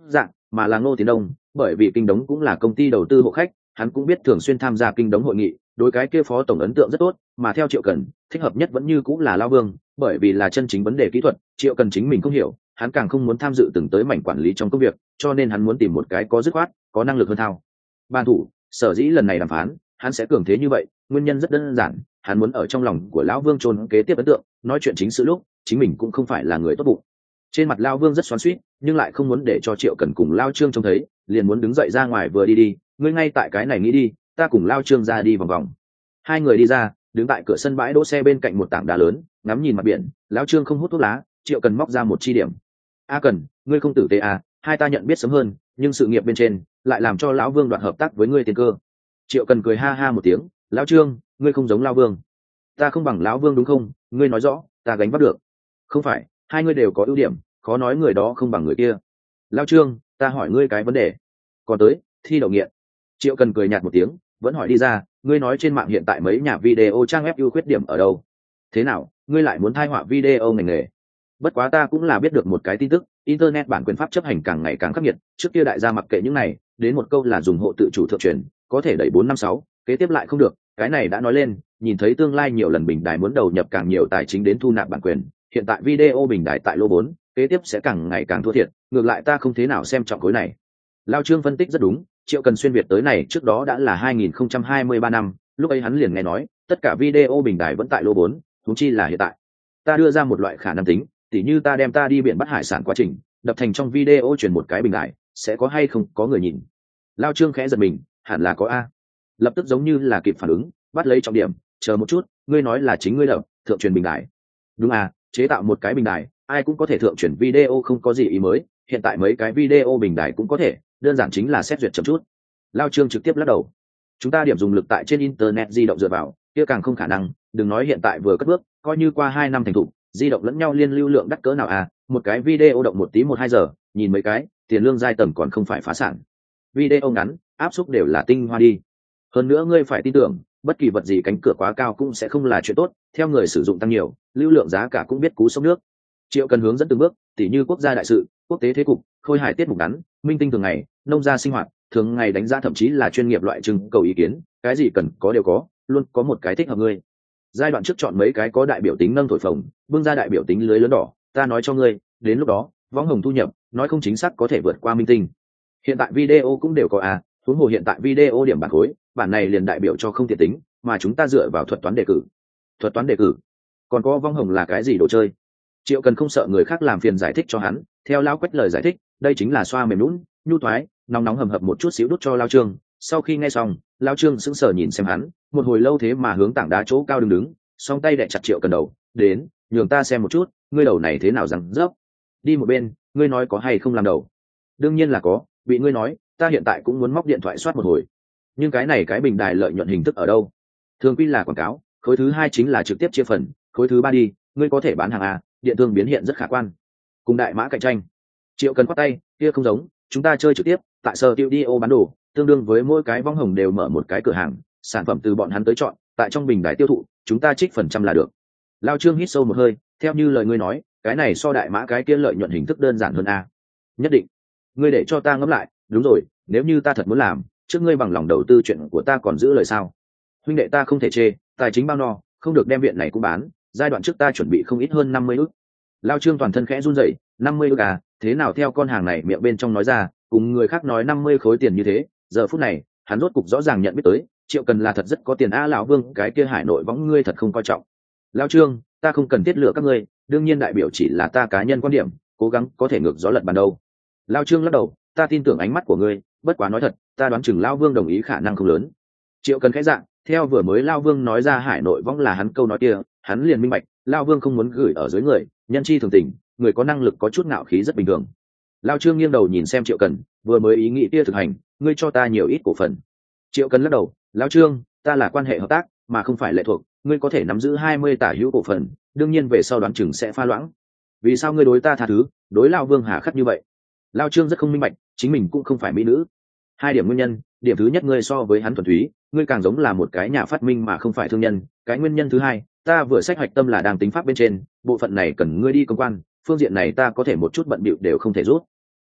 mà là Ngô Tiến Đông, bởi vì Kinh Đống cũng là công ty đầu tư hộ khách, hắn cũng biết thường xuyên tham gia Kinh Đống hội nghị, đối cái kia phó tổng ấn tượng rất tốt, mà theo Triệu Cần, thích hợp nhất vẫn như cũng là Lao Vương, bởi vì là chân chính vấn đề kỹ thuật, Triệu Cần chính mình không hiểu, hắn càng không muốn tham dự từng tới mảnh quản lý trong công việc, cho nên hắn muốn tìm một cái có dứt khoát, có năng lực hơn thao. Ban thủ, sở dĩ lần này đàm phán, hắn sẽ cường thế như vậy, nguyên nhân rất đơn giản, hắn muốn ở trong lòng của lão Vương trôn kế tiếp ấn tượng, nói chuyện chính sự lúc, chính mình cũng không phải là người tốt bụng. Trên mặt Lao Vương rất xoắn xuýt, nhưng lại không muốn để cho Triệu Cần cùng Lao Trương trông thấy, liền muốn đứng dậy ra ngoài vừa đi đi, ngươi ngay tại cái này nghĩ đi, ta cùng Lao Trương ra đi vòng vòng. Hai người đi ra, đứng tại cửa sân bãi đỗ xe bên cạnh một tảng đá lớn, ngắm nhìn mặt biển. Lao Trương không hút thuốc lá, Triệu Cần móc ra một chi điểm. A Cần, ngươi không tử tế à, hai ta nhận biết sớm hơn, nhưng sự nghiệp bên trên lại làm cho lão Vương đoạt hợp tác với ngươi tiền cơ. Triệu Cần cười ha ha một tiếng, Lão Trương, ngươi không giống Lao Vương, ta không bằng lão Vương đúng không? Ngươi nói rõ, ta gánh vác được. Không phải, hai ngươi đều có ưu điểm, khó nói người đó không bằng người kia. Lao Trương, ta hỏi ngươi cái vấn đề, còn tới thi đậu nghiện. Triệu Cần cười nhạt một tiếng, vẫn hỏi đi ra, ngươi nói trên mạng hiện tại mấy nhà video trang web ưu khuyết điểm ở đâu? Thế nào, ngươi lại muốn thai họa video ngành nghề? Bất quá ta cũng là biết được một cái tin tức, internet bản quyền pháp chấp hành càng ngày càng khắc nghiệt, trước kia đại gia mặc kệ những này, đến một câu là dùng hộ tự chủ thượng truyền, có thể đẩy bốn năm sáu, kế tiếp lại không được, cái này đã nói lên, nhìn thấy tương lai nhiều lần bình đài muốn đầu nhập càng nhiều tài chính đến thu nạp bản quyền, hiện tại video bình đài tại lô bốn, kế tiếp sẽ càng ngày càng thua thiệt, ngược lại ta không thế nào xem trọng khối này. Lao Trương phân tích rất đúng, Triệu Cần xuyên việt tới này trước đó đã là hai nghìn không trăm hai mươi ba năm, lúc ấy hắn liền nghe nói, tất cả video bình đài vẫn tại lô bốn, huống chi là hiện tại. Ta đưa ra một loại khả năng tính, tỉ như ta đem ta đi biển bắt hải sản quá trình, đập thành trong video truyền một cái bình đài, sẽ có hay không có người nhìn. Lao Trương khẽ giật mình, hẳn là có a. Lập tức giống như là kịp phản ứng, bắt lấy trọng điểm, chờ một chút, ngươi nói là chính ngươi đập, thượng truyền bình đài. Đúng à, chế tạo một cái bình đài, ai cũng có thể thượng truyền video không có gì ý mới, hiện tại mấy cái video bình đài cũng có thể, đơn giản chính là xét duyệt chậm chút. Lao Trương trực tiếp lắc đầu. Chúng ta điểm dùng lực tại trên internet di động dựa vào, kia càng không khả năng, đừng nói hiện tại vừa cất bước, coi như qua hai năm thành thục, di động lẫn nhau liên lưu lượng đắt cỡ nào à, một cái video động một tí một hai giờ, nhìn mấy cái, tiền lương giai tầng còn không phải phá sản. Video ngắn, áp suất đều là tinh hoa đi. Hơn nữa ngươi phải tin tưởng, bất kỳ vật gì cánh cửa quá cao cũng sẽ không là chuyện tốt, theo người sử dụng tăng nhiều, lưu lượng giá cả cũng biết cú sốc nước. Triệu Cần hướng dẫn từng bước, tỉ như quốc gia đại sự, quốc tế thế cục, khôi hài tiết mục ngắn, minh tinh thường ngày, nông gia sinh hoạt, thường ngày đánh giá thậm chí là chuyên nghiệp loại trưng cầu ý kiến, cái gì cần có đều có, luôn có một cái thích hợp ngươi. Giai đoạn trước chọn mấy cái có đại biểu tính nâng thổi phồng, bưng ra đại biểu tính lưới lớn đỏ, ta nói cho ngươi, đến lúc đó, võng hồng thu nhập, nói không chính xác có thể vượt qua minh tinh. Hiện tại video cũng đều có à, huống hồ hiện tại video điểm bản khối, bản này liền đại biểu cho không tiện tính, mà chúng ta dựa vào thuật toán đề cử. Thuật toán đề cử, còn có võng hồng là cái gì đồ chơi? Triệu Cần không sợ người khác làm phiền giải thích cho hắn, theo Lao Quách lời giải thích, đây chính là xoa mềm lún, nhu thoái, nóng nóng hầm hập một chút xíu đút cho Lao Trương. Sau khi nghe xong, Lao Trương sững sờ nhìn xem hắn, một hồi lâu thế mà hướng tảng đá chỗ cao đứng đứng, song tay đè chặt Triệu Cần đầu, đến, nhường ta xem một chút, ngươi đầu này thế nào rằng dốc. Đi một bên, ngươi nói có hay không làm đầu? Đương nhiên là có, bị ngươi nói, ta hiện tại cũng muốn móc điện thoại soát một hồi. Nhưng cái này cái bình đài lợi nhuận hình thức ở đâu? Thường quy là quảng cáo, khối thứ hai chính là trực tiếp chia phần, khối thứ ba đi, ngươi có thể bán hàng à, điện thương biến hiện rất khả quan. Cùng đại mã cạnh tranh. Triệu Cần quát tay, kia không giống, chúng ta chơi trực tiếp, tại sở tiêu đi ô bán đồ, tương đương với mỗi cái võng hồng đều mở một cái cửa hàng, sản phẩm từ bọn hắn tới chọn, tại trong bình đài tiêu thụ, chúng ta trích phần trăm là được. Lao Trương hít sâu một hơi, theo như lời ngươi nói, cái này so đại mã cái kia lợi nhuận hình thức đơn giản hơn a. Nhất định. Ngươi để cho ta ngẫm lại, đúng rồi, nếu như ta thật muốn làm, trước ngươi bằng lòng đầu tư chuyện của ta còn giữ lời sao? Huynh đệ ta không thể chê, tài chính bao no, không được đem viện này cũng bán, giai đoạn trước ta chuẩn bị không ít hơn năm mươi ức. Lao Trương toàn thân khẽ run rẩy, năm mươi ức à, thế nào theo con hàng này miệng bên trong nói ra, cùng người khác nói năm mươi khối tiền như thế, giờ phút này, hắn rốt cục rõ ràng nhận biết tới, Triệu Cần là thật rất có tiền a. Lão Vương, cái kia hải nội võng ngươi thật không coi trọng. Lao Trương, ta không cần tiết lựa các ngươi, đương nhiên đại biểu chỉ là ta cá nhân quan điểm, cố gắng có thể ngược gió lật bàn đâu. Lao Trương lắc đầu, ta tin tưởng ánh mắt của ngươi, bất quá nói thật, ta đoán chừng Lao Vương đồng ý khả năng không lớn. Triệu Cần khẽ dạng, theo vừa mới Lao Vương nói ra hải nội võng là hắn câu nói kia, hắn liền minh bạch, Lao Vương không muốn gửi ở dưới người, nhân chi thường tình, người có năng lực có chút ngạo khí rất bình thường. Lao Trương nghiêng đầu nhìn xem Triệu Cần, vừa mới ý nghĩ kia thực hành, ngươi cho ta nhiều ít cổ phần. Triệu Cần lắc đầu, Lao Trương, ta là quan hệ hợp tác, mà không phải lệ thuộc, ngươi có thể nắm giữ hai mươi tả hữu cổ phần, đương nhiên về sau đoán chừng sẽ pha loãng. Vì sao ngươi đối ta tha thứ, đối Lao Vương hà khắc như vậy? Lao Trương rất không minh bạch, chính mình cũng không phải mỹ nữ. Hai điểm nguyên nhân, điểm thứ nhất ngươi so với hắn thuần túy, ngươi càng giống là một cái nhà phát minh mà không phải thương nhân. Cái nguyên nhân thứ hai, ta vừa sách hoạch tâm là đang tính pháp bên trên, bộ phận này cần ngươi đi công quan, phương diện này ta có thể một chút bận bịu đều không thể rút.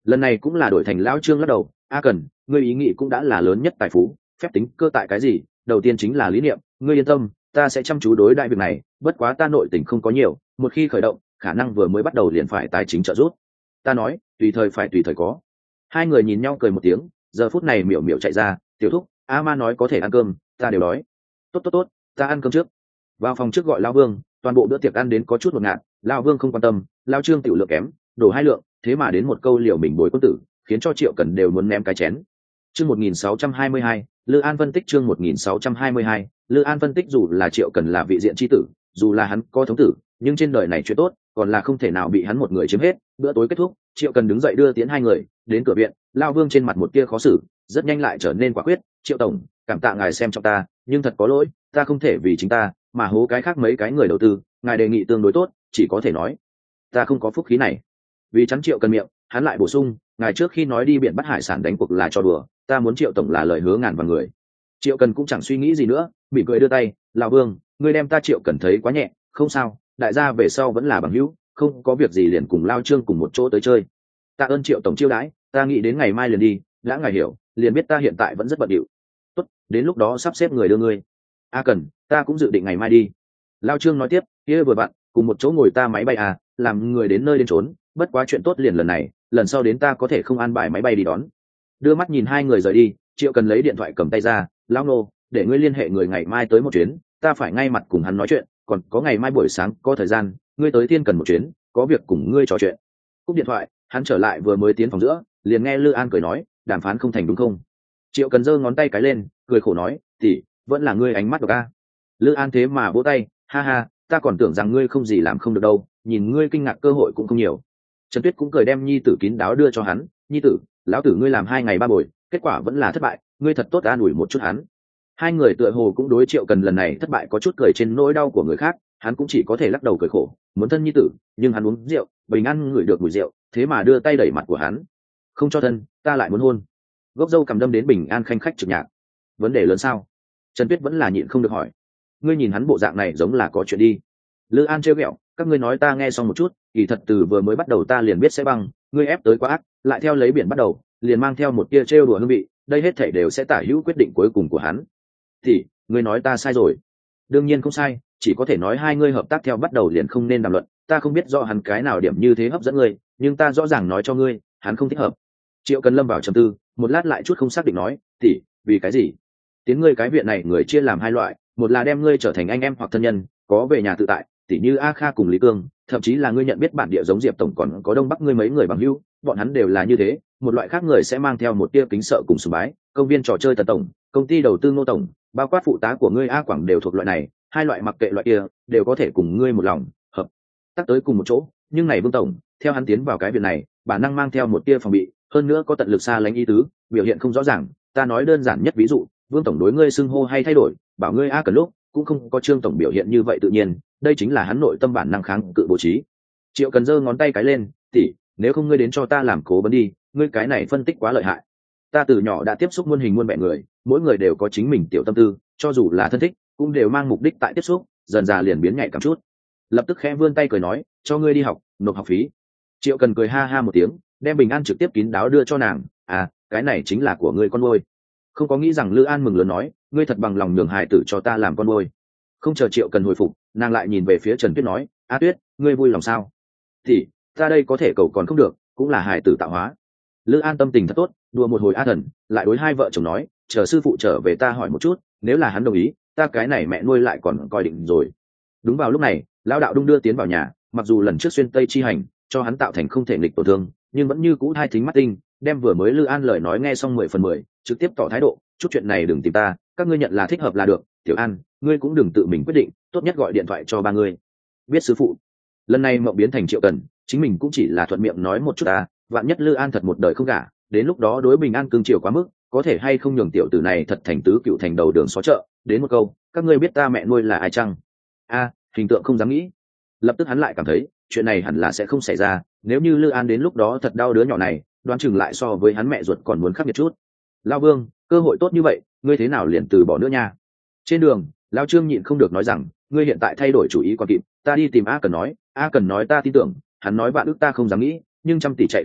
lần này cũng là đổi thành lão trương lắc đầu. A Cần, ngươi ý nghĩ cũng đã là lớn nhất tài phú, phép tính cơ tại cái gì, đầu tiên chính là lý niệm, ngươi yên tâm, ta sẽ chăm chú đối đại việc này, bất quá ta nội tình không có nhiều, một khi khởi động khả năng vừa mới bắt đầu liền phải tài chính trợ giúp. Ta nói tùy thời phải tùy thời có. Hai người nhìn nhau cười một tiếng. Giờ phút này miểu miểu chạy ra. Tiểu thúc, a ma nói có thể ăn cơm, ta đều đói. Tốt tốt tốt, ta ăn cơm trước. Vào phòng trước gọi lao vương. Toàn bộ bữa tiệc ăn đến có chút ngột ngạt. Lao vương không quan tâm, lao trương tiểu lượng kém, đổ hai lượng, thế mà đến một câu liều mình bồi quân tử, khiến cho Triệu Cần đều muốn ném cái chén. Chương một nghìn sáu trăm hai mươi hai, Lư An phân tích. Chương một nghìn sáu trăm hai mươi hai, Lư An phân tích. Dù là Triệu Cần là vị diện chi tử, dù là hắn có thống tử, nhưng trên đời này chuyện tốt còn là không thể nào bị hắn một người chiếm hết. Bữa tối kết thúc, Triệu Cần đứng dậy đưa tiễn hai người đến cửa viện. Lao vương trên mặt một tia khó xử, rất nhanh lại trở nên quả quyết. Triệu tổng, cảm tạ ngài xem trọng ta, nhưng thật có lỗi, ta không thể vì chính ta mà hố cái khác mấy cái người đầu tư, ngài đề nghị tương đối tốt, chỉ có thể nói ta không có phúc khí này. Vì chắn Triệu Cần miệng, hắn lại bổ sung, ngài trước khi nói đi biển bắt hải sản đánh cuộc là cho đùa, ta muốn Triệu tổng là lời hứa ngàn vạn người. Triệu Cần cũng chẳng suy nghĩ gì nữa, mỉm cười đưa tay. Lão vương, ngươi đem ta Triệu Cần thấy quá nhẹ, không sao, đại gia về sau vẫn là bằng hữu, không có việc gì liền cùng Lao Trương cùng một chỗ tới chơi. Tạ ơn Triệu tổng chiêu đãi, ta nghĩ đến ngày mai liền đi, đã ngài hiểu, liền biết ta hiện tại vẫn rất bận rộn. Tốt, đến lúc đó sắp xếp người đưa ngươi. A Cần, ta cũng dự định ngày mai đi. Lao Trương nói tiếp, kia vừa bạn, cùng một chỗ ngồi ta máy bay à, làm người đến nơi đến trốn, bất quá chuyện tốt liền lần này, lần sau đến ta có thể không an bài máy bay đi đón. Đưa mắt nhìn hai người rời đi, Triệu Cần lấy điện thoại cầm tay ra. Lão nô, để ngươi liên hệ người ngày mai tới một chuyến, ta phải ngay mặt cùng hắn nói chuyện, còn có ngày mai buổi sáng có thời gian, ngươi tới Thiên Cần một chuyến, có việc cùng ngươi trò chuyện. Cúp điện thoại, hắn trở lại vừa mới tiến phòng giữa, liền nghe Lư An cười nói, đàm phán không thành đúng không? Triệu Cần giơ ngón tay cái lên, cười khổ nói, tỷ, vẫn là ngươi ánh mắt độc a. Lư An thế mà vỗ tay, ha ha, ta còn tưởng rằng ngươi không gì làm không được đâu, nhìn ngươi kinh ngạc cơ hội cũng không nhiều. Trần Tuyết cũng cười đem nhi tử kín đáo đưa cho hắn. Nhi tử, lão tử ngươi làm hai ngày ba buổi, kết quả vẫn là thất bại, ngươi thật tốt an ủi một chút hắn. Hai người tựa hồ cũng đối Triệu Cần lần này thất bại có chút cười trên nỗi đau của người khác, hắn cũng chỉ có thể lắc đầu cười khổ, muốn thân nhi tử, nhưng hắn uống rượu, bình an ngửi được mùi rượu, thế mà đưa tay đẩy mặt của hắn. Không cho thân, ta lại muốn hôn. Gốc dâu cầm đâm đến bình an khanh khách trực nhạc. Vấn đề lớn sao? Trần Tuyết vẫn là nhịn không được hỏi. Ngươi nhìn hắn bộ dạng này giống là có chuyện đi. Lư An trêu ghẹo, các ngươi nói ta nghe xong một chút, kỳ thật từ vừa mới bắt đầu ta liền biết sẽ băng, ngươi ép tới quá ác, lại theo lấy biển bắt đầu, liền mang theo một tia trêu đùa hương vị, đây hết thảy đều sẽ tả hữu quyết định cuối cùng của hắn. Thì, ngươi nói ta sai rồi. Đương nhiên không sai, chỉ có thể nói hai ngươi hợp tác theo bắt đầu liền không nên đàm luận, ta không biết rõ hắn cái nào điểm như thế hấp dẫn ngươi, nhưng ta rõ ràng nói cho ngươi, hắn không thích hợp. Triệu Cần lâm vào trầm tư, một lát lại chút không xác định nói, tỷ, vì cái gì? Tiến ngươi cái viện này người chia làm hai loại, một là đem ngươi trở thành anh em hoặc thân nhân, có về nhà tự tại, tỷ như A Kha cùng Lý Cương, thậm chí là ngươi nhận biết bản địa giống Diệp tổng còn có Đông Bắc ngươi mấy người bằng hữu, bọn hắn đều là như thế. Một loại khác người sẽ mang theo một tia kính sợ cùng sùng bái, công viên trò chơi Tần tổng, công ty đầu tư Ngô tổng, bao quát phụ tá của ngươi A Quảng đều thuộc loại này. Hai loại mặc kệ loại kia, đều có thể cùng ngươi một lòng hợp tác tới cùng một chỗ. Nhưng này Vương tổng, theo hắn tiến vào cái viện này, bản năng mang theo một tia phòng bị, hơn nữa có tận lực xa lánh ý tứ, biểu hiện không rõ ràng. Ta nói đơn giản nhất ví dụ, Vương tổng đối ngươi xưng hô hay thay đổi, bảo ngươi A Cần lúc cũng không có Trương tổng biểu hiện như vậy tự nhiên, đây chính là hắn nội tâm bản năng kháng cự bố trí. Triệu Cần giơ ngón tay cái lên, tỷ, nếu không ngươi đến cho ta làm cố vấn đi, ngươi cái này phân tích quá lợi hại. Ta từ nhỏ đã tiếp xúc muôn hình muôn vẻ người, mỗi người đều có chính mình tiểu tâm tư, cho dù là thân thích cũng đều mang mục đích tại tiếp xúc, dần dà liền biến nhạy cảm chút. Lập tức khẽ vươn tay cười nói, cho ngươi đi học, nộp học phí. Triệu Cần cười ha ha một tiếng, đem bình an trực tiếp kín đáo đưa cho nàng. À, cái này chính là của ngươi con nuôi. Không có nghĩ rằng Lư An mừng lớn nói, ngươi thật bằng lòng nhường hài tử cho ta làm con nuôi. Không chờ Triệu Cần hồi phục, nàng lại nhìn về phía Trần Tuyết nói, A Tuyết, ngươi vui lòng sao? Thì ta đây có thể cầu còn không được, cũng là hài tử tạo hóa. Lư An tâm tình thật tốt, đùa một hồi A Thần, lại đối hai vợ chồng nói, chờ sư phụ trở về ta hỏi một chút, nếu là hắn đồng ý, ta cái này mẹ nuôi lại còn coi định rồi. Đúng vào lúc này, lão đạo đung đưa tiến vào nhà, mặc dù lần trước xuyên tây chi hành cho hắn tạo thành không thể nghịch tổn thương, nhưng vẫn như cũ hai thính mắt tinh, đem vừa mới Lư An lời nói nghe xong mười phần mười, trực tiếp tỏ thái độ, chút chuyện này đừng tìm ta, các ngươi nhận là thích hợp là được. Tiểu An, ngươi cũng đừng tự mình quyết định, tốt nhất gọi điện thoại cho ba ngươi. Biết sư phụ. Lần này Mộng biến thành Triệu Cần, chính mình cũng chỉ là thuận miệng nói một chút à, vạn nhất Lư An thật một đời không gả, đến lúc đó đối Bình An cương chiều quá mức, có thể hay không nhường tiểu tử này thật thành tứ cựu thành đầu đường xó chợ, đến một câu, các ngươi biết ta mẹ nuôi là ai chăng? A, hình tượng không dám nghĩ. Lập tức hắn lại cảm thấy, chuyện này hẳn là sẽ không xảy ra, nếu như Lư An đến lúc đó thật đau đứa nhỏ này, đoán chừng lại so với hắn mẹ ruột còn muốn khắc nghiệt chút. Lão Vương, cơ hội tốt như vậy, ngươi thế nào liền từ bỏ nữa nha? Trên đường, Lão Trương nhịn không được nói rằng, ngươi hiện tại thay đổi chủ ý còn kịp, ta đi tìm A Cần nói, A Cần nói ta tin tưởng, hắn nói bạn ước ta không dám nghĩ, nhưng trăm tỷ chạy không được,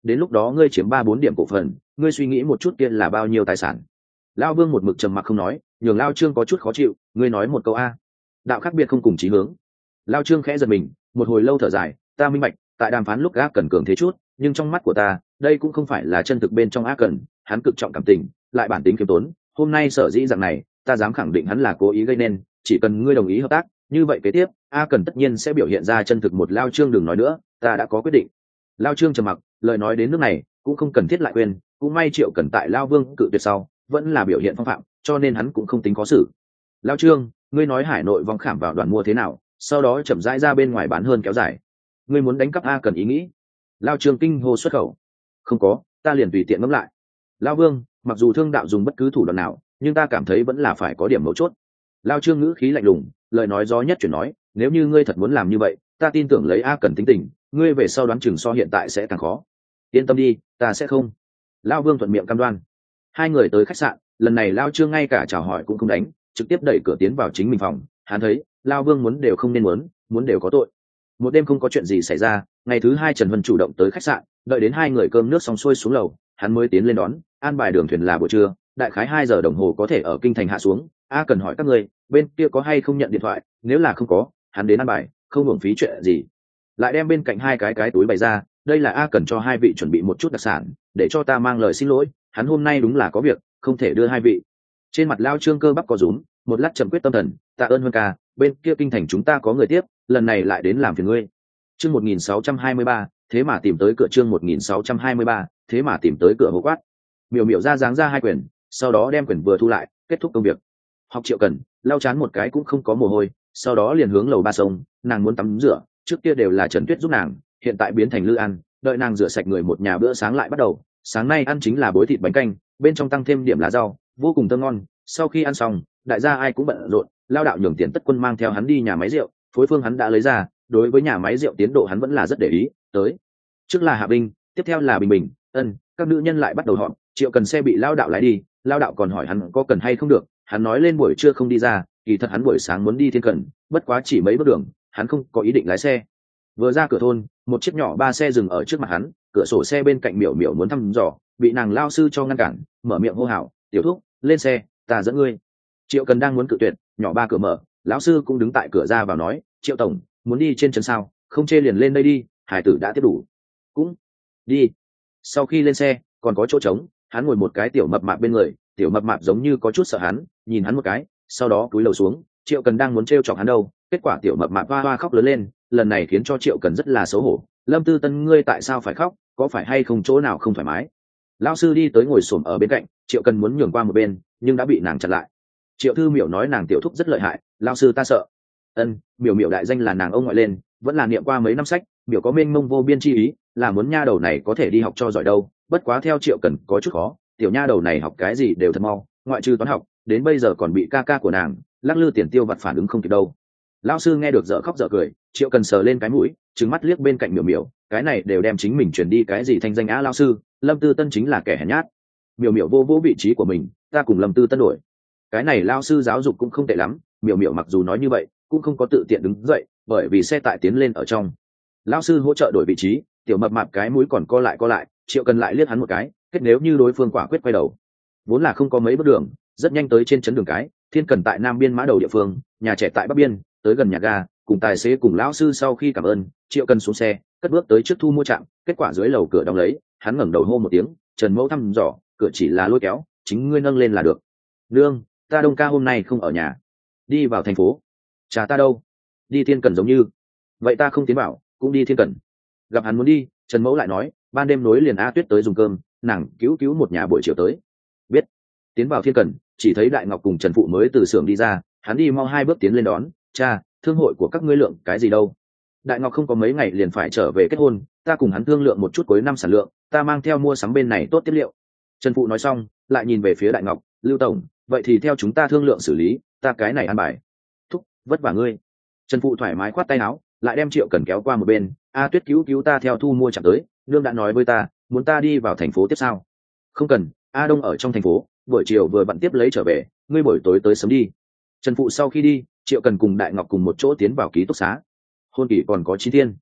đến lúc đó ngươi chiếm ba bốn điểm cổ phần, ngươi suy nghĩ một chút kia là bao nhiêu tài sản. Lao Vương một mực trầm mặc không nói, nhường Lao Trương có chút khó chịu. Ngươi nói một câu a, đạo khác biệt không cùng chí hướng. Lao Trương khẽ giật mình, một hồi lâu thở dài. Ta minh bạch, tại đàm phán lúc gác cần cường thế chút, nhưng trong mắt của ta đây cũng không phải là chân thực bên trong ác cần. Hắn cực trọng cảm tình, lại bản tính khiêm tốn. Hôm nay sở dĩ dạng này, ta dám khẳng định hắn là cố ý gây nên. Chỉ cần ngươi đồng ý hợp tác, như vậy kế tiếp a cần tất nhiên sẽ biểu hiện ra chân thực một. Lao Trương đừng nói nữa, ta đã có quyết định. Lao Trương trầm mặc, lời nói đến nước này cũng không cần thiết lại quên. Cũng may Triệu Cần tại Lao Vương cự tuyệt sau vẫn là biểu hiện phong phạm, cho nên hắn cũng không tính có xử. Lao Trương, ngươi nói hải nội vong khảm vào đoàn mua thế nào, sau đó chậm rãi ra bên ngoài bán hơn kéo dài. Ngươi muốn đánh cắp a cần ý nghĩ. Lao Trương kinh hô xuất khẩu. Không có, ta liền tùy tiện ngẫm lại. Lao Vương, mặc dù thương đạo dùng bất cứ thủ đoạn nào, nhưng ta cảm thấy vẫn là phải có điểm mấu chốt. Lao Trương ngữ khí lạnh lùng, lời nói gió nhất chuyển nói, nếu như ngươi thật muốn làm như vậy, ta tin tưởng lấy a cần tính tình, ngươi về sau đoán chừng so hiện tại sẽ càng khó. Yên tâm đi, ta sẽ không. Lao Vương thuận miệng cam đoan. Hai người tới khách sạn, lần này Lao Trương ngay cả chào hỏi cũng không đánh, trực tiếp đẩy cửa tiến vào chính mình phòng. Hắn thấy Lao Vương muốn đều không nên muốn, muốn đều có tội. Một đêm không có chuyện gì xảy ra, ngày thứ hai Trần Vân chủ động tới khách sạn, đợi đến hai người cơm nước xong xuôi xuống lầu, hắn mới tiến lên đón. An bài đường thuyền là buổi trưa, đại khái hai giờ đồng hồ có thể ở kinh thành hạ xuống. A cần hỏi các người bên kia có hay không nhận điện thoại, nếu là không có, hắn đến an bài, không hưởng phí chuyện gì. Lại đem bên cạnh hai cái cái túi bày ra, đây là A cần cho hai vị chuẩn bị một chút đặc sản, để cho ta mang lời xin lỗi, hắn hôm nay đúng là có việc, không thể đưa hai vị. Trên mặt Lao Trương cơ bắp có rúm, một lát trầm quyết tâm thần, tạ ơn Vân ca, bên kia kinh thành chúng ta có người tiếp, lần này lại đến làm phiền ngươi. Chương một nghìn sáu trăm hai mươi ba, thế mà tìm tới cửa. Chương một nghìn sáu trăm hai mươi ba, thế mà tìm tới cửa. Hô quát. Miểu Miểu ra dáng ra hai quyển, sau đó đem quyển vừa thu lại, kết thúc công việc. Học Triệu Cần, lau chán một cái cũng không có mồ hôi, sau đó liền hướng lầu ba sông. Nàng muốn tắm rửa, trước kia đều là Trần Tuyết giúp nàng, hiện tại biến thành Lư An, đợi nàng rửa sạch người một nhà, bữa sáng lại bắt đầu. Sáng nay ăn chính là bối thịt bánh canh, bên trong tăng thêm điểm lá rau, vô cùng thơm ngon. Sau khi ăn xong, đại gia ai cũng bận rộn, Lao đạo nhường tiền Tất Quân mang theo hắn đi nhà máy rượu, phối phương hắn đã lấy ra, đối với nhà máy rượu tiến độ hắn vẫn là rất để ý. Tới trước là Hạ Binh, tiếp theo là Bình Bình, Ân, các nữ nhân lại bắt đầu họp. Triệu Cần xe bị Lao đạo lái đi, Lao đạo còn hỏi hắn có cần hay không được, hắn nói lên buổi trưa không đi ra, kỳ thật hắn buổi sáng muốn đi Thiên Cần, bất quá chỉ mấy bước đường, hắn không có ý định lái xe. Vừa ra cửa thôn, một chiếc nhỏ ba xe dừng ở trước mặt hắn, cửa sổ xe bên cạnh Miểu Miểu muốn thăm dò, bị nàng lao sư cho ngăn cản, mở miệng hô hào, tiểu thúc, lên xe, ta dẫn ngươi. Triệu Cần đang muốn cự tuyệt, nhỏ ba cửa mở, lão sư cũng đứng tại cửa ra vào nói, Triệu tổng, muốn đi trên chân sao, không chê liền lên đây đi, hải tử đã tiếp đủ. Cũng đi. Sau khi lên xe, còn có chỗ trống, hắn ngồi một cái tiểu mập mạp bên người, tiểu mập mạp giống như có chút sợ hắn, nhìn hắn một cái, sau đó cúi đầu xuống. Triệu Cần đang muốn trêu chọc hắn đâu, kết quả tiểu mập mạp hoa hoa khóc lớn lên, lần này khiến cho Triệu Cần rất là xấu hổ. Lâm Tư Tân, ngươi tại sao phải khóc, có phải hay không chỗ nào không thoải mái? Lão sư đi tới ngồi xổm ở bên cạnh, Triệu Cần muốn nhường qua một bên, nhưng đã bị nàng chặn lại. Triệu Thư Miểu nói nàng tiểu thúc rất lợi hại, lão sư ta sợ. Ân, Miểu Miểu đại danh là nàng ông ngoại lên, vẫn là niệm qua mấy năm sách, Miểu có mênh mông vô biên chi ý, là muốn nha đầu này có thể đi học cho giỏi đâu. Bất quá theo Triệu Cần có chút khó, tiểu nha đầu này học cái gì đều thật mau, ngoại trừ toán học, đến bây giờ còn bị ca ca của nàng lắc lư tiền tiêu vặt phản ứng không kịp đâu. Lão sư nghe được dở khóc dở cười, Triệu Cần sờ lên cái mũi, trừng mắt liếc bên cạnh Miểu Miểu, cái này đều đem chính mình truyền đi cái gì thanh danh á. Lão sư, Lâm Tư Tân chính là kẻ hèn nhát. Miểu Miểu vô vô vị trí của mình, ta cùng Lâm Tư Tân đổi. Cái này lão sư giáo dục cũng không tệ lắm. Miểu Miểu mặc dù nói như vậy, cũng không có tự tiện đứng dậy, bởi vì xe tải tiến lên ở trong. Lão sư hỗ trợ đổi vị trí, tiểu mập mạp cái mũi còn co lại co lại, Triệu Cần lại liếc hắn một cái, kết nếu như đối phương quả quyết quay đầu. Vốn là không có mấy bước đường, rất nhanh tới trên trấn đường cái. Thiên Cần tại nam biên mã đầu địa phương, nhà trẻ tại bắc biên, tới gần nhà ga, cùng tài xế cùng lão sư sau khi cảm ơn, Triệu Cần xuống xe, cất bước tới trước thu mua trạm. Kết quả dưới lầu cửa đóng lấy, hắn ngẩng đầu hô một tiếng, Trần mẫu thăm dò, cửa chỉ là lôi kéo, chính ngươi nâng lên là được. Nương, ta Đông ca hôm nay không ở nhà, đi vào thành phố. Cha ta đâu? Đi Thiên Cần giống như. Vậy ta không tiến bảo, cũng đi Thiên Cần. Gặp hắn muốn đi, Trần mẫu lại nói, ban đêm nối liền A Tuyết tới dùng cơm, nàng cứu cứu một nhà buổi chiều tới. Biết. Tiến vào Thiên Cần, chỉ thấy Đại Ngọc cùng Trần Phụ mới từ xưởng đi ra, hắn đi mau hai bước tiến lên đón, cha, thương hội của các ngươi lượng cái gì đâu? Đại Ngọc không có mấy ngày liền phải trở về kết hôn, ta cùng hắn thương lượng một chút cuối năm sản lượng, ta mang theo mua sắm bên này tốt tiếp liệu. Trần Phụ nói xong, lại nhìn về phía Đại Ngọc, Lưu tổng, vậy thì theo chúng ta thương lượng xử lý, ta cái này ăn bài. Thúc, vất vả ngươi. Trần Phụ thoải mái khoát tay áo, lại đem Triệu Cần kéo qua một bên, A Tuyết cứu cứu ta theo thu mua chẳng tới, nương đã nói với ta, muốn ta đi vào thành phố tiếp sao? Không cần, A Đông ở trong thành phố, buổi chiều vừa bận tiếp lấy trở về, ngươi buổi tối tới sớm đi. Trần Phụ sau khi đi, Triệu Cần cùng Đại Ngọc cùng một chỗ tiến vào ký túc xá. Hôn kỳ còn có chín thiên.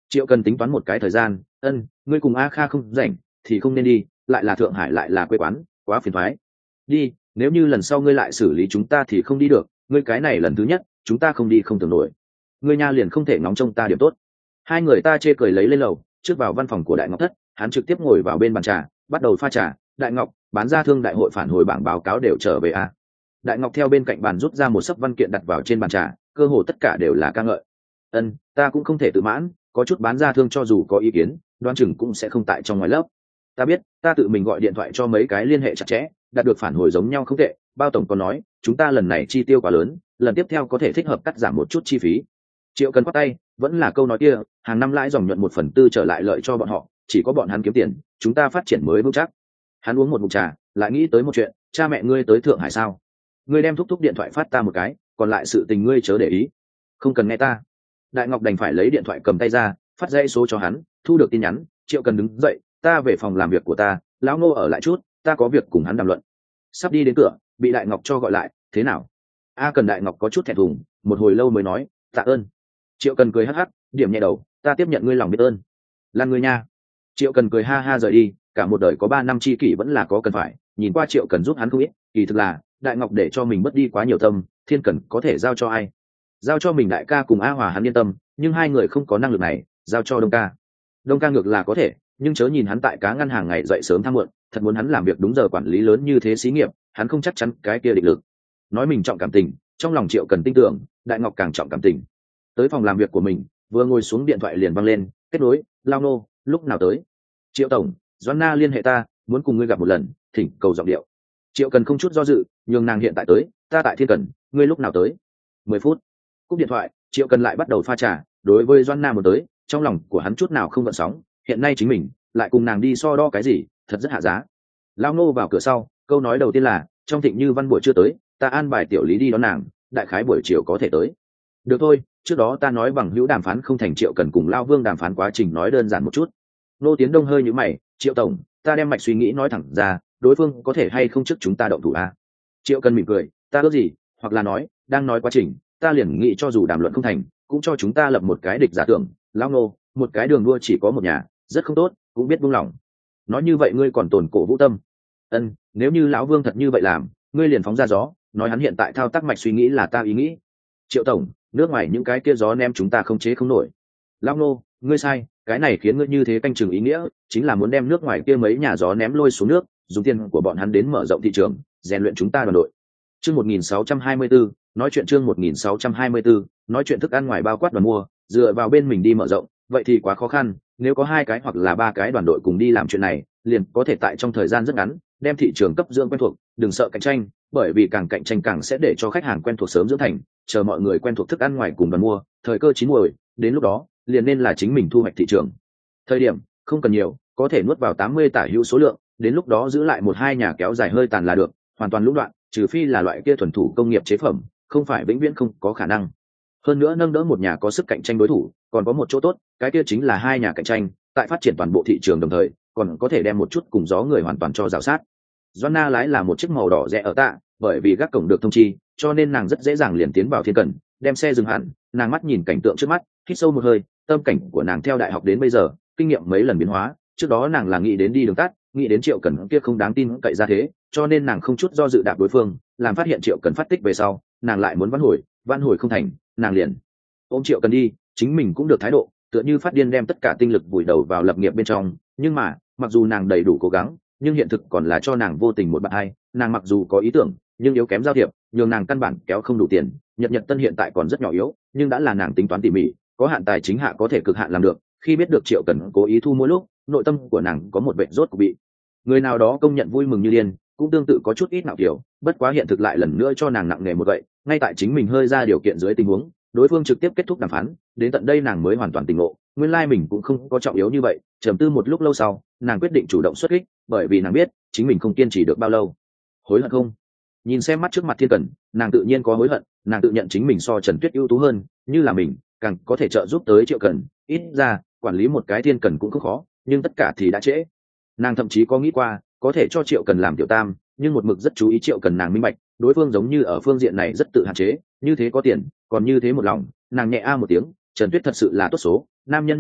Triệu cần tính toán một cái thời gian, ân, ngươi cùng A Kha không rảnh thì không nên đi, lại là Thượng Hải lại là quê quán, quá phiền thoái. Đi, nếu như lần sau ngươi lại xử lý chúng ta thì không đi được, ngươi cái này lần thứ nhất chúng ta không đi không tưởng nổi. Ngươi nha liền không thể ngóng trông ta điểm tốt. Hai người ta chê cười lấy lên lầu, trước vào văn phòng của Đại Ngọc Thất, hắn trực tiếp ngồi vào bên bàn trà, bắt đầu pha trà. Đại Ngọc, bán ra thương đại hội phản hồi bảng báo cáo đều trở về a. Đại Ngọc theo bên cạnh bàn rút ra một sấp văn kiện đặt vào trên bàn trà, cơ hồ tất cả đều là ca ngợi. Ân, ta cũng không thể tự mãn, có chút bán ra thương cho dù có ý kiến, đoán chừng cũng sẽ không tại trong ngoài lớp. Ta biết, ta tự mình gọi điện thoại cho mấy cái liên hệ chặt chẽ, đạt được phản hồi giống nhau không tệ. Bao tổng còn nói, chúng ta lần này chi tiêu quá lớn, lần tiếp theo có thể thích hợp cắt giảm một chút chi phí. Triệu Cần quát tay, vẫn là câu nói kia, hàng năm lãi dòng nhuận một phần tư trở lại lợi cho bọn họ, chỉ có bọn hắn kiếm tiền, chúng ta phát triển mới vững chắc. Hắn uống một ngụm trà, lại nghĩ tới một chuyện, cha mẹ ngươi tới Thượng Hải sao? Ngươi đem thúc thúc điện thoại phát ta một cái, còn lại sự tình ngươi chớ để ý, không cần nghe ta. Đại Ngọc đành phải lấy điện thoại cầm tay ra, phát dãy số cho hắn, thu được tin nhắn. Triệu Cần đứng dậy, ta về phòng làm việc của ta, lão Ngô ở lại chút, ta có việc cùng hắn đàm luận. Sắp đi đến cửa, bị Đại Ngọc cho gọi lại, thế nào? A Cần. Đại Ngọc có chút thẹn thùng, một hồi lâu mới nói, tạ ơn. Triệu Cần cười hắc hắc, điểm nhẹ đầu, ta tiếp nhận ngươi lòng biết ơn. Là người nha. Triệu Cần cười ha ha rời đi, cả một đời có ba năm chi kỷ vẫn là có cần phải. Nhìn qua Triệu Cần giúp hắn không ít, kỳ thực là Đại Ngọc để cho mình mất đi quá nhiều tâm, Thiên Cần có thể giao cho ai? Giao cho mình đại ca cùng A Hòa hắn yên tâm, nhưng hai người không có năng lực này, giao cho Đông ca. Đông ca ngược là có thể, nhưng chớ nhìn hắn tại cá ngân hàng ngày dậy sớm tham muộn, thật muốn hắn làm việc đúng giờ quản lý lớn như thế xí nghiệp, hắn không chắc chắn cái kia định lực. Nói mình trọng cảm tình, trong lòng Triệu Cần tin tưởng, Đại Ngọc càng trọng cảm tình. Tới phòng làm việc của mình, vừa ngồi xuống điện thoại liền văng lên, kết nối, lao nô, lúc nào tới? Triệu tổng, Doãn liên hệ ta, muốn cùng ngươi gặp một lần, thỉnh cầu giọng điệu. Triệu Cần không chút do dự, nhường nàng hiện tại tới, ta tại Thiên Cần, ngươi lúc nào tới? Mười phút. Cúp điện thoại, Triệu Cần lại bắt đầu pha trà, đối với Doãn muốn tới, trong lòng của hắn chút nào không gợn sóng, hiện nay chính mình lại cùng nàng đi so đo cái gì, thật rất hạ giá. Lao nô vào cửa sau, câu nói đầu tiên là, trong Thịnh Như Văn buổi chưa tới, ta an bài tiểu lý đi đón nàng, đại khái buổi chiều có thể tới. Được thôi, trước đó ta nói bằng hữu đàm phán không thành. Triệu Cần cùng Lao Vương đàm phán quá trình nói đơn giản một chút. Nô Tiến Đông hơi nhíu mày, Triệu tổng, ta đem mạch suy nghĩ nói thẳng ra, đối phương có thể hay không trước chúng ta động thủ a? Triệu Cần mỉm cười, ta ước gì, hoặc là nói, đang nói quá trình, ta liền nghĩ cho dù đàm luận không thành, cũng cho chúng ta lập một cái địch giả tưởng. Lão Nô, một cái đường đua chỉ có một nhà, rất không tốt, cũng biết buông lỏng. Nói như vậy ngươi còn tổn cổ vũ tâm. Ân, nếu như lão Vương thật như vậy làm, ngươi liền phóng ra gió, nói hắn hiện tại thao tác mạch suy nghĩ là ta ý nghĩ. Triệu tổng, nước ngoài những cái kia gió nem chúng ta không chế không nổi. Lão Nô, ngươi sai, cái này khiến ngươi như thế canh chừng ý nghĩa, chính là muốn đem nước ngoài kia mấy nhà gió ném lôi xuống nước, dùng tiền của bọn hắn đến mở rộng thị trường, rèn luyện chúng ta đoàn đội. Chương một nghìn sáu trăm hai mươi tư, nói chuyện chương một nghìn sáu trăm hai mươi tư, nói chuyện thức ăn ngoài bao quát đoàn mua, dựa vào bên mình đi mở rộng, vậy thì quá khó khăn, nếu có hai cái hoặc là ba cái đoàn đội cùng đi làm chuyện này, liền có thể tại trong thời gian rất ngắn, đem thị trường cấp dưỡng quen thuộc, đừng sợ cạnh tranh, bởi vì càng cạnh tranh càng sẽ để cho khách hàng quen thuộc sớm dưỡng thành, chờ mọi người quen thuộc thức ăn ngoài cùng đoàn mua, thời cơ chín muồi, đến lúc đó, liền nên là chính mình thu hoạch thị trường. Thời điểm không cần nhiều, có thể nuốt vào tám mươi tả hữu số lượng, đến lúc đó giữ lại một hai nhà kéo dài hơi tàn là được, hoàn toàn lũng đoạn, trừ phi là loại kia thuần thủ công nghiệp chế phẩm, không phải vĩnh viễn không có khả năng. Hơn nữa nâng đỡ một nhà có sức cạnh tranh đối thủ, còn có một chỗ tốt, cái kia chính là hai nhà cạnh tranh, tại phát triển toàn bộ thị trường đồng thời, còn có thể đem một chút cùng gió người hoàn toàn cho rào sát. Joanna lái là một chiếc màu đỏ rẻ ở tạ, bởi vì gác cổng được thông chi, cho nên nàng rất dễ dàng liền tiến vào Thiên Cần, đem xe dừng hẳn, nàng mắt nhìn cảnh tượng trước mắt, hít sâu một hơi, tâm cảnh của nàng theo đại học đến bây giờ, kinh nghiệm mấy lần biến hóa, trước đó nàng là nghĩ đến đi đường tắt, nghĩ đến Triệu Cần kia không đáng tin cậy ra thế, cho nên nàng không chút do dự đạp đối phương, làm phát hiện Triệu Cần phát tích về sau, nàng lại muốn vãn hồi, vãn hồi không thành, nàng liền ôm Triệu Cần đi, chính mình cũng được thái độ, tựa như phát điên đem tất cả tinh lực vùi đầu vào lập nghiệp bên trong, nhưng mà, mặc dù nàng đầy đủ cố gắng, nhưng hiện thực còn là cho nàng vô tình một bạn hai, nàng mặc dù có ý tưởng, nhưng yếu kém giao thiệp, nhường nàng căn bản kéo không đủ tiền, Nhật Nhật Tân hiện tại còn rất nhỏ yếu, nhưng đã là nàng tính toán tỉ mỉ, có hạn tài chính hạ có thể cực hạn làm được, khi biết được Triệu Cần cố ý thu mỗi lúc, nội tâm của nàng có một vệt rốt của bị người nào đó công nhận vui mừng như điên, cũng tương tự có chút ít nào kiểu, bất quá hiện thực lại lần nữa cho nàng nặng nề một vậy, ngay tại chính mình hơi ra điều kiện dưới tình huống, đối phương trực tiếp kết thúc đàm phán, đến tận đây nàng mới hoàn toàn tỉnh ngộ, nguyên lai mình cũng không có trọng yếu như vậy, trầm tư một lúc lâu sau, nàng quyết định chủ động xuất kích, bởi vì nàng biết, chính mình không kiên trì được bao lâu. Hối hận không? Nhìn xem mắt trước mặt Thiên Cần, nàng tự nhiên có hối hận, nàng tự nhận chính mình so Trần Tuyết ưu tú hơn, như là mình, càng có thể trợ giúp tới Triệu Cần, ít ra, quản lý một cái Thiên Cần cũng không khó, nhưng tất cả thì đã trễ. Nàng thậm chí có nghĩ qua, có thể cho Triệu Cần làm tiểu tam, nhưng một mực rất chú ý Triệu Cần nàng minh bạch, đối phương giống như ở phương diện này rất tự hạn chế, như thế có tiền, còn như thế một lòng, nàng nhẹ a một tiếng, Trần Tuyết thật sự là tốt số, nam nhân như vậy,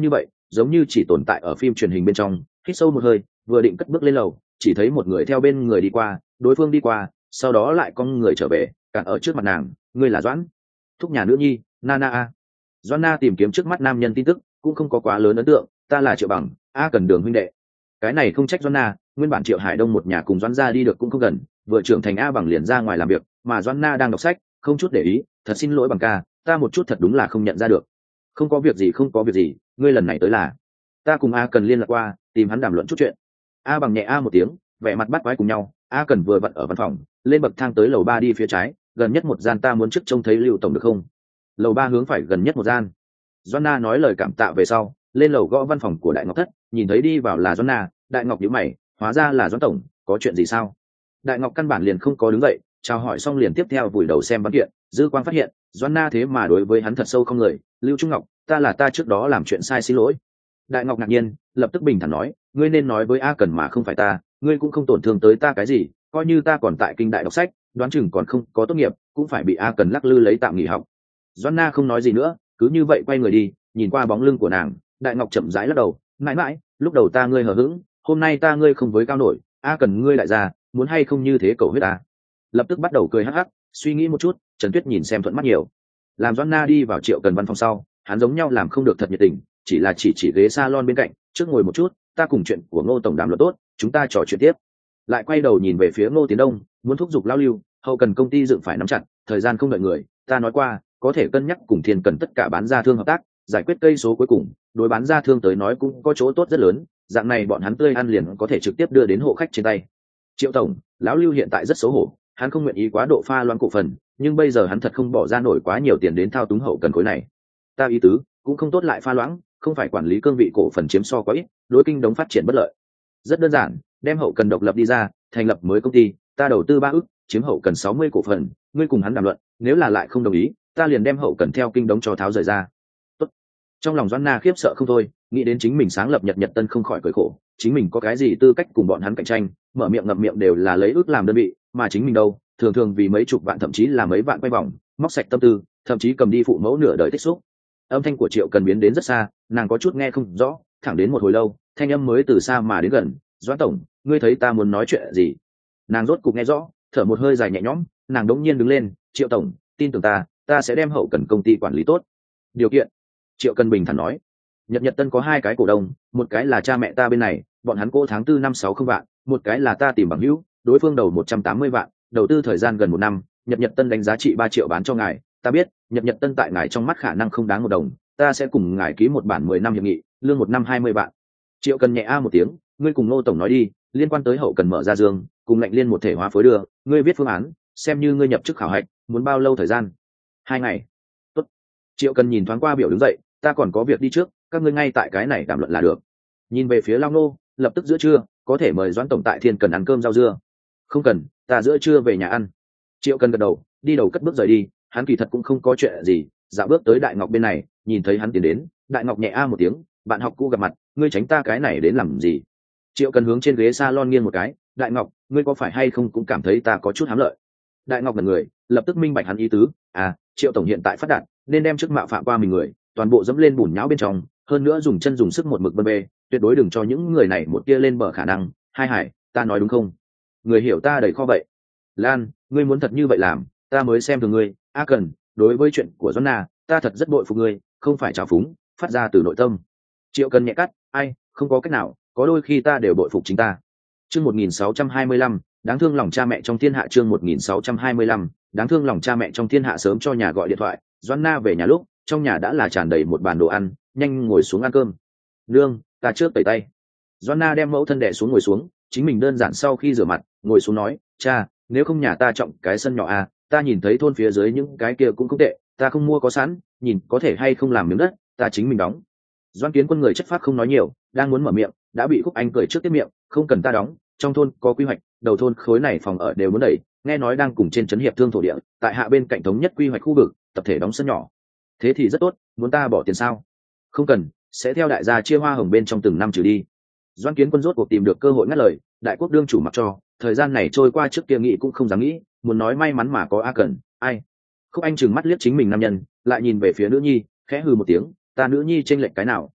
giống như chỉ tồn tại ở phim truyền hình bên trong. Hít sâu một hơi, vừa định cất bước lên lầu, chỉ thấy một người theo bên người đi qua, đối phương đi qua, sau đó lại con người trở về, cản ở trước mặt nàng. Ngươi là Doãn thúc nhà nữ nhi Nana a? Doãn Na tìm kiếm trước mắt nam nhân tin tức cũng không có quá lớn ấn tượng. Ta là Triệu Bằng, a cần đường huynh đệ. Cái này không trách Doãn Na, nguyên bản Triệu Hải Đông một nhà cùng Doãn gia đi được cũng không gần, vừa trưởng thành a bằng liền ra ngoài làm việc, mà Doãn Na đang đọc sách, không chút để ý. Thật xin lỗi Bằng ca, ta một chút thật đúng là không nhận ra được. Không có việc gì, không có việc gì, ngươi lần này tới là ta cùng a cần liên lạc qua, tìm hắn đàm luận chút chuyện. A Bằng nhẹ a một tiếng, vẻ mặt bắt quái cùng nhau. A cần vừa vặn ở văn phòng, lên bậc thang tới lầu ba đi phía trái, gần nhất một gian ta muốn trước trông thấy Lưu tổng được không? Lầu ba hướng phải gần nhất một gian. Doãn nói lời cảm tạ về sau, lên lầu gõ văn phòng của Đại Ngọc Thất, nhìn thấy đi vào là Doãn. Đại Ngọc nhíu mày, hóa ra là Doãn tổng, có chuyện gì sao? Đại Ngọc căn bản liền không có đứng dậy, chào hỏi xong liền tiếp theo vùi đầu xem văn kiện. Dư Quang phát hiện, Doãn thế mà đối với hắn thật sâu không lời. Lưu Trung Ngọc, ta là ta trước đó làm chuyện sai, xin lỗi. Đại Ngọc ngạc nhiên, lập tức bình thản nói, ngươi nên nói với A Cần mà không phải ta, ngươi cũng không tổn thương tới ta cái gì, coi như ta còn tại kinh đại đọc sách, đoán chừng còn không có tốt nghiệp, cũng phải bị A Cần lắc lư lấy tạm nghỉ học. Doãn Na không nói gì nữa, cứ như vậy quay người đi, nhìn qua bóng lưng của nàng. Đại Ngọc chậm rãi lắc đầu, mãi mãi, lúc đầu ta ngươi hờ hững, hôm nay ta ngươi không với cao nổi, A Cần ngươi lại ra, muốn hay không như thế cầu huyết ta. Lập tức bắt đầu cười hắc hắc, suy nghĩ một chút, Trần Tuyết nhìn xem thuận mắt nhiều. Làm Doãn Na đi vào Triệu Cần văn phòng sau, hắn giống nhau làm không được thật nhiệt tình, chỉ là chỉ chỉ ghế salon bên cạnh, trước ngồi một chút, ta cùng chuyện của Ngô tổng đàm luận tốt, chúng ta trò chuyện tiếp. Lại quay đầu nhìn về phía Ngô Tiến Đông, muốn thúc giục Lao Lưu, hậu cần công ty dựng phải nắm chặt, thời gian không đợi người, ta nói qua, có thể cân nhắc cùng Thiên Cần tất cả bán ra thương hợp tác, giải quyết cây số cuối cùng, đối bán ra thương tới nói cũng có chỗ tốt rất lớn, dạng này bọn hắn tươi ăn liền có thể trực tiếp đưa đến hộ khách trên tay. Triệu tổng, lão Lưu hiện tại rất xấu hổ, hắn không nguyện ý quá độ pha loãng cổ phần, nhưng bây giờ hắn thật không bỏ ra nổi quá nhiều tiền đến thao túng hậu cần khối này. Ta ý tứ, cũng không tốt lại pha loãng, không phải quản lý cương vị cổ phần chiếm so quá ít, đối kinh đống phát triển bất lợi. Rất đơn giản, đem hậu cần độc lập đi ra, thành lập mới công ty, ta đầu tư ba ức, chiếm hậu cần sáu mươi cổ phần, ngươi cùng hắn đàm luận, nếu là lại không đồng ý, ta liền đem hậu cần theo kinh đống cho tháo rời ra. Tốt. Trong lòng Doãn Na khiếp sợ không thôi, nghĩ đến chính mình sáng lập Nhật Nhật Tân không khỏi cười khổ, chính mình có cái gì tư cách cùng bọn hắn cạnh tranh, mở miệng ngậm miệng đều là lấy ước làm đơn vị, mà chính mình đâu, thường thường vì mấy chục vạn thậm chí là mấy vạn quay vòng, móc sạch tâm tư, thậm chí cầm đi phụ mẫu nửa đời tích xúc. Âm thanh của Triệu Cần biến đến rất xa, nàng có chút nghe không rõ, thẳng đến một hồi lâu, thanh âm mới từ xa mà đến gần. Doãn tổng, ngươi thấy ta muốn nói chuyện gì? Nàng rốt cục nghe rõ, thở một hơi dài nhẹ nhõm, nàng đống nhiên đứng lên. Triệu tổng, tin tưởng ta, ta sẽ đem hậu cần công ty quản lý tốt. Điều kiện? Triệu Cần bình thản nói. Nhật Nhật Tân có hai cái cổ đông, một cái là cha mẹ ta bên này, bọn hắn cô tháng tư năm sáu không vạn, một cái là ta tìm bằng hữu, đối phương đầu một trăm tám mươi vạn, đầu tư thời gian gần một năm. Nhật Nhật Tân đánh giá trị ba triệu bán cho ngài, ta biết Nhật Nhật Tân tại ngài trong mắt khả năng không đáng một đồng, ta sẽ cùng ngài ký một bản mười năm hiệp nghị, lương một năm hai mươi vạn. Triệu Cần nhẹ a một tiếng, ngươi cùng Ngô tổng nói đi, liên quan tới hậu cần mở ra dương, cùng lệnh liên một thể hóa phối đưa, ngươi viết phương án, xem như ngươi nhập chức khảo hạch, muốn bao lâu thời gian? Hai ngày. Tốt. Triệu Cần nhìn thoáng qua biểu đứng dậy, ta còn có việc đi trước, các ngươi ngay tại cái này đàm luận là được. Nhìn về phía Long Nô, lập tức giữa trưa, có thể mời Doãn tổng tại Thiên Cần ăn cơm rau dưa. Không cần, ta giữa trưa về nhà ăn. Triệu Cần gật đầu, đi đầu cất bước rời đi, hắn kỳ thật cũng không có chuyện gì, dạo bước tới Đại Ngọc bên này, nhìn thấy hắn tiến đến, Đại Ngọc nhẹ a một tiếng, bạn học cũ gặp mặt, ngươi tránh ta cái này đến làm gì? Triệu Cần hướng trên ghế salon nghiêng một cái, Đại Ngọc, ngươi có phải hay không cũng cảm thấy ta có chút hám lợi? Đại Ngọc là người, lập tức minh bạch hắn ý tứ, à, Triệu tổng hiện tại phát đạt, nên đem chức mạo phạm qua mình người, toàn bộ dẫm lên bùn nhão bên trong, hơn nữa dùng chân dùng sức một mực bê bê, tuyệt đối đừng cho những người này một tia lên bờ khả năng. Hai Hải, ta nói đúng không? Người hiểu ta đầy kho vậy. Lan, ngươi muốn thật như vậy làm, ta mới xem thường ngươi. A Cần, đối với chuyện của Joanna, ta thật rất bội phục ngươi, không phải trào phúng, phát ra từ nội tâm. Triệu Cần nhẹ cắt, ai, không có cách nào, có đôi khi ta đều bội phục chính ta. Chương một nghìn sáu trăm hai mươi lăm, đáng thương lòng cha mẹ trong thiên hạ. Chương một nghìn sáu trăm hai mươi lăm, đáng thương lòng cha mẹ trong thiên hạ. Sớm cho nhà gọi điện thoại, Joanna về nhà lúc, trong nhà đã là tràn đầy một bàn đồ ăn, nhanh ngồi xuống ăn cơm. Nương, ta trước tẩy tay. Joanna đem mẫu thân đè xuống ngồi xuống, chính mình đơn giản sau khi rửa mặt, ngồi xuống nói, cha, nếu không nhà ta trọng cái sân nhỏ à, ta nhìn thấy thôn phía dưới những cái kia cũng không tệ, ta không mua có sẵn, nhìn có thể hay không làm miếng đất, ta chính mình đóng. Doan Kiến Quân người chất phác không nói nhiều, đang muốn mở miệng, đã bị Khúc Anh cười trước tiếp miệng, không cần ta đóng, trong thôn có quy hoạch, đầu thôn khối này phòng ở đều muốn đẩy, nghe nói đang cùng trên trấn hiệp thương thổ địa, tại hạ bên cạnh thống nhất quy hoạch khu vực, tập thể đóng sân nhỏ. Thế thì rất tốt, muốn ta bỏ tiền sao? Không cần, sẽ theo đại gia chia hoa hồng bên trong từng năm trừ đi. Doan Kiến Quân rốt cuộc tìm được cơ hội ngắt lời, đại quốc đương chủ mặc cho, thời gian này trôi qua trước kia nghĩ cũng không dám nghĩ, muốn nói may mắn mà có A Cần, ai? Khúc Anh trừng mắt liếc chính mình nam nhân, lại nhìn về phía nữ nhi, khẽ hừ một tiếng, ta nữ nhi chênh lệch cái nào,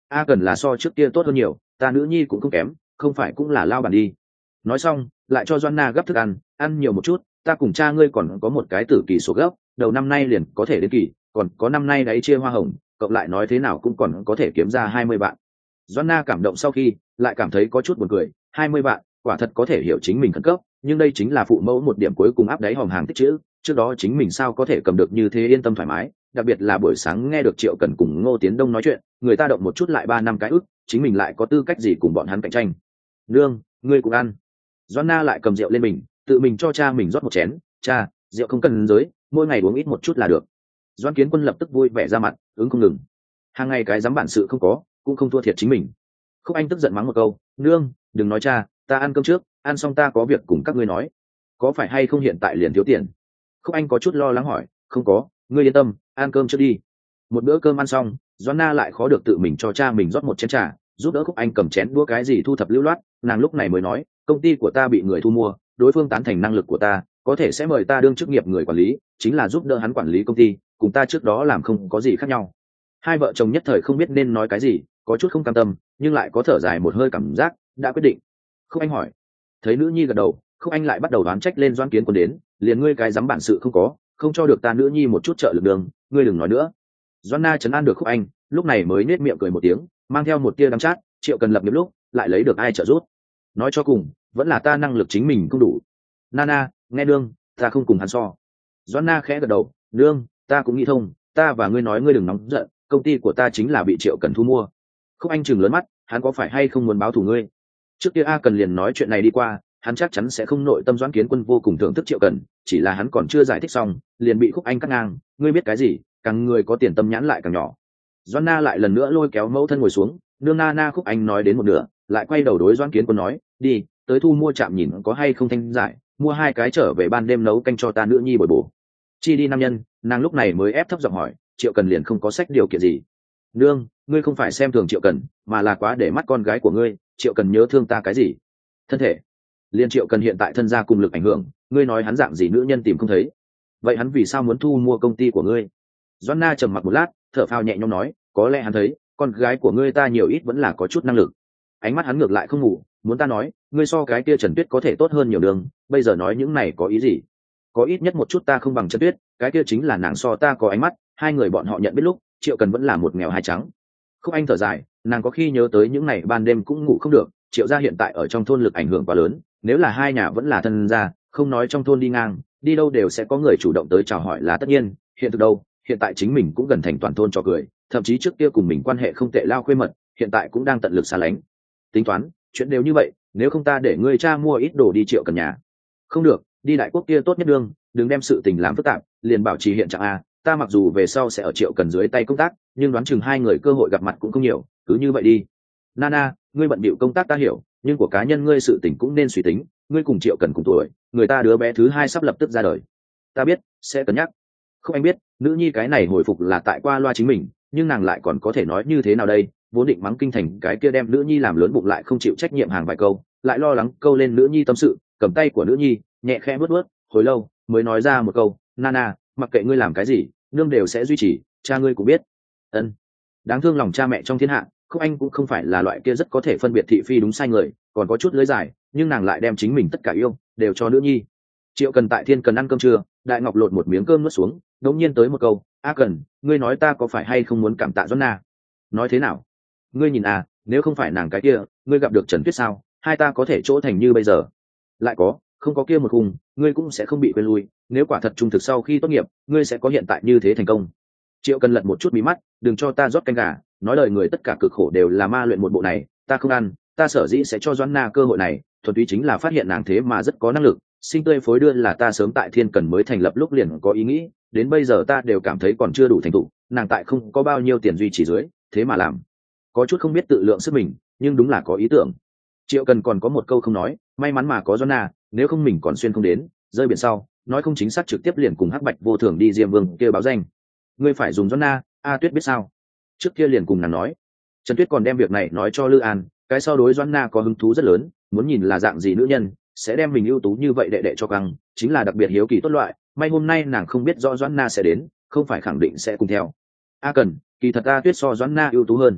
A cần là so trước kia tốt hơn nhiều, ta nữ nhi cũng không kém, không phải cũng là lao bản đi. Nói xong lại cho Joanna gấp thức ăn, ăn nhiều một chút, ta cùng cha ngươi còn có một cái tử kỳ số gấp, đầu năm nay liền có thể đến kỳ, còn có năm nay đấy chia hoa hồng, cộng lại nói thế nào cũng còn có thể kiếm ra hai mươi vạn. Joanna cảm động sau khi lại cảm thấy có chút buồn cười, hai mươi vạn, quả thật có thể hiểu chính mình khẩn cấp, nhưng đây chính là phụ mẫu một điểm cuối cùng áp đáy hòm hàng tích chữ, trước đó chính mình sao có thể cầm được như thế yên tâm thoải mái, đặc biệt là buổi sáng nghe được Triệu Cần cùng Ngô Tiến Đông nói chuyện, người ta động một chút lại ba năm cái ức, chính mình lại có tư cách gì cùng bọn hắn cạnh tranh. Nương, ngươi cũng ăn. Joanna lại cầm rượu lên mình, tự mình cho cha mình rót một chén, cha, rượu không cần giới, mỗi ngày uống ít một chút là được. Doãn Kiến Quân lập tức vui vẻ ra mặt, ứng không ngừng. Hàng ngày cái dám bản sự không có, cũng không thua thiệt chính mình. Khúc Anh tức giận mắng một câu, nương, đừng nói cha, ta ăn cơm trước, ăn xong ta có việc cùng các ngươi nói. Có phải hay không hiện tại liền thiếu tiền? Khúc Anh có chút lo lắng hỏi, không có, ngươi yên tâm, ăn cơm trước đi. Một bữa cơm ăn xong, Joanna lại khó được tự mình cho cha mình rót một chén trà, giúp đỡ Khúc Anh cầm chén đũa cái gì thu thập lưu loát, nàng lúc này mới nói, công ty của ta bị người thu mua, đối phương tán thành năng lực của ta, có thể sẽ mời ta đương chức nghiệp người quản lý, chính là giúp đỡ hắn quản lý công ty, cùng ta trước đó làm không có gì khác nhau. Hai vợ chồng nhất thời không biết nên nói cái gì, có chút không cam tâm, nhưng lại có thở dài một hơi cảm giác đã quyết định. Khúc Anh hỏi, thấy nữ nhi gật đầu, Khúc Anh lại bắt đầu đoán trách lên Doãn Kiến Quân đến, liền ngươi cái dám bản sự không có, không cho được ta nữ nhi một chút trợ lực đường, ngươi đừng nói nữa. Joanna trấn an được Khúc Anh, lúc này mới nết miệng cười một tiếng, mang theo một tia đắng chát, Triệu Cần lập nghiệp lúc lại lấy được ai trợ giúp. Nói cho cùng, vẫn là ta năng lực chính mình không đủ. Nana, nghe nương, ta không cùng hắn so. Joanna khẽ gật đầu, nương, ta cũng nghĩ thông, ta và ngươi nói ngươi đừng nóng giận, công ty của ta chính là bị Triệu Cần thu mua. Khúc Anh chừng lớn mắt, hắn có phải hay không muốn báo thù ngươi? Trước kia A Cần liền nói chuyện này đi qua, hắn chắc chắn sẽ không nội tâm. Doãn Kiến Quân vô cùng thưởng thức Triệu Cần, chỉ là hắn còn chưa giải thích xong, liền bị Khúc Anh cắt ngang, ngươi biết cái gì, càng người có tiền tâm nhãn lại càng nhỏ. Joanna lại lần nữa lôi kéo mẫu thân ngồi xuống, nương Nana. Khúc Anh nói đến một nửa, lại quay đầu đối Doãn Kiến Quân nói, đi, tới thu mua trạm nhìn có hay không thanh giải, mua hai cái trở về ban đêm nấu canh cho ta nữ nhi bồi bổ. Chi đi nam nhân, nàng lúc này mới ép thấp giọng hỏi, Triệu Cần liền không có sách điều kiện gì? Nương, ngươi không phải xem thường Triệu Cần, mà là quá để mắt con gái của ngươi, Triệu Cần nhớ thương ta cái gì? Thân thể. Liên Triệu Cần hiện tại thân gia cùng lực ảnh hưởng, ngươi nói hắn dạng gì nữ nhân tìm không thấy. Vậy hắn vì sao muốn thu mua công ty của ngươi? Joanna trầm mặc một lát, thở phào nhẹ nhõm nói, có lẽ hắn thấy, con gái của ngươi ta nhiều ít vẫn là có chút năng lực. Ánh mắt hắn ngược lại không ngủ, muốn ta nói, ngươi so cái kia Trần Tuyết có thể tốt hơn nhiều đường, bây giờ nói những này có ý gì? Có ít nhất một chút ta không bằng Trần Tuyết, cái kia chính là nàng so ta có ánh mắt, hai người bọn họ nhận biết lúc, Triệu Cần vẫn là một nghèo hai trắng. Khúc Anh thở dài, nàng có khi nhớ tới những ngày ban đêm cũng ngủ không được, Triệu gia hiện tại ở trong thôn lực ảnh hưởng quá lớn, nếu là hai nhà vẫn là thân gia, không nói trong thôn đi ngang, đi đâu đều sẽ có người chủ động tới chào hỏi là tất nhiên, hiện thực đâu, hiện tại chính mình cũng gần thành toàn thôn cho cười, thậm chí trước kia cùng mình quan hệ không tệ lao khuê mật, hiện tại cũng đang tận lực xa lánh. Tính toán, chuyện đều như vậy, nếu không ta để ngươi cha mua ít đồ đi Triệu Cần nhà. Không được, đi đại quốc kia tốt nhất đương, đừng đem sự tình làm phức tạp, liền bảo trì hiện trạng a, ta mặc dù về sau sẽ ở Triệu Cần dưới tay công tác, nhưng đoán chừng hai người cơ hội gặp mặt cũng không nhiều, cứ như vậy đi. Nana, ngươi bận bịu công tác ta hiểu, nhưng của cá nhân ngươi sự tình cũng nên suy tính, ngươi cùng Triệu Cần cùng tuổi, người ta đứa bé thứ hai sắp lập tức ra đời. Ta biết, sẽ cân nhắc. Không, anh biết, nữ nhi cái này hồi phục là tại qua loa chính mình, nhưng nàng lại còn có thể nói như thế nào đây, vốn định mắng kinh thành cái kia đem nữ nhi làm lớn bụng lại không chịu trách nhiệm hàng vài câu, lại lo lắng câu lên nữ nhi tâm sự, cầm tay của nữ nhi, nhẹ khẽ bước bước, hồi lâu mới nói ra một câu, Nana, mặc kệ ngươi làm cái gì, nương đều sẽ duy trì, cha ngươi cũng biết. Ân. Đáng thương lòng cha mẹ trong thiên hạ, Khúc Anh cũng không phải là loại kia rất có thể phân biệt thị phi đúng sai người, còn có chút lưỡi dài, nhưng nàng lại đem chính mình tất cả yêu đều cho nữ nhi. Triệu Cần tại Thiên Cần ăn cơm trưa, Đại Ngọc lột một miếng cơm nuốt xuống, đống nhiên tới một câu, A Cần, ngươi nói ta có phải hay không muốn cảm tạ Joanna? Nói thế nào? Ngươi nhìn à, nếu không phải nàng cái kia, ngươi gặp được Trần Tuyết sao, hai ta có thể chỗ thành như bây giờ. Lại có, không có kia một khung, ngươi cũng sẽ không bị quên lui, nếu quả thật trung thực sau khi tốt nghiệp, ngươi sẽ có hiện tại như thế thành công. Triệu Cần lật một chút mí mắt, đừng cho ta rót canh gà, nói lời người tất cả cực khổ đều là ma luyện một bộ này, ta không ăn, ta sở dĩ sẽ cho Joanna cơ hội này, thuần túy chính là phát hiện nàng thế mà rất có năng lực, sinh tươi phối đưa là ta sớm tại Thiên Cần mới thành lập lúc liền có ý nghĩ, đến bây giờ ta đều cảm thấy còn chưa đủ thành tựu, nàng tại không có bao nhiêu tiền duy trì dưới, thế mà làm, có chút không biết tự lượng sức mình, nhưng đúng là có ý tưởng. Triệu Cần còn có một câu không nói, may mắn mà có Joanna, nếu không mình còn xuyên không đến, rơi biển sau, nói không chính xác trực tiếp liền cùng Hắc Bạch vô thường đi Diêm Vương kia báo danh. Ngươi phải dùng Joanna, A Tuyết biết sao? Trước kia liền cùng nàng nói. Trần Tuyết còn đem việc này nói cho Lư An, cái sau đối Joanna có hứng thú rất lớn, muốn nhìn là dạng gì nữ nhân, sẽ đem mình ưu tú như vậy đệ đệ cho căng, chính là đặc biệt hiếu kỳ tốt loại, may hôm nay nàng không biết rõ Joanna sẽ đến, không phải khẳng định sẽ cùng theo. A Cần, kỳ thật A Tuyết so Joanna ưu tú hơn.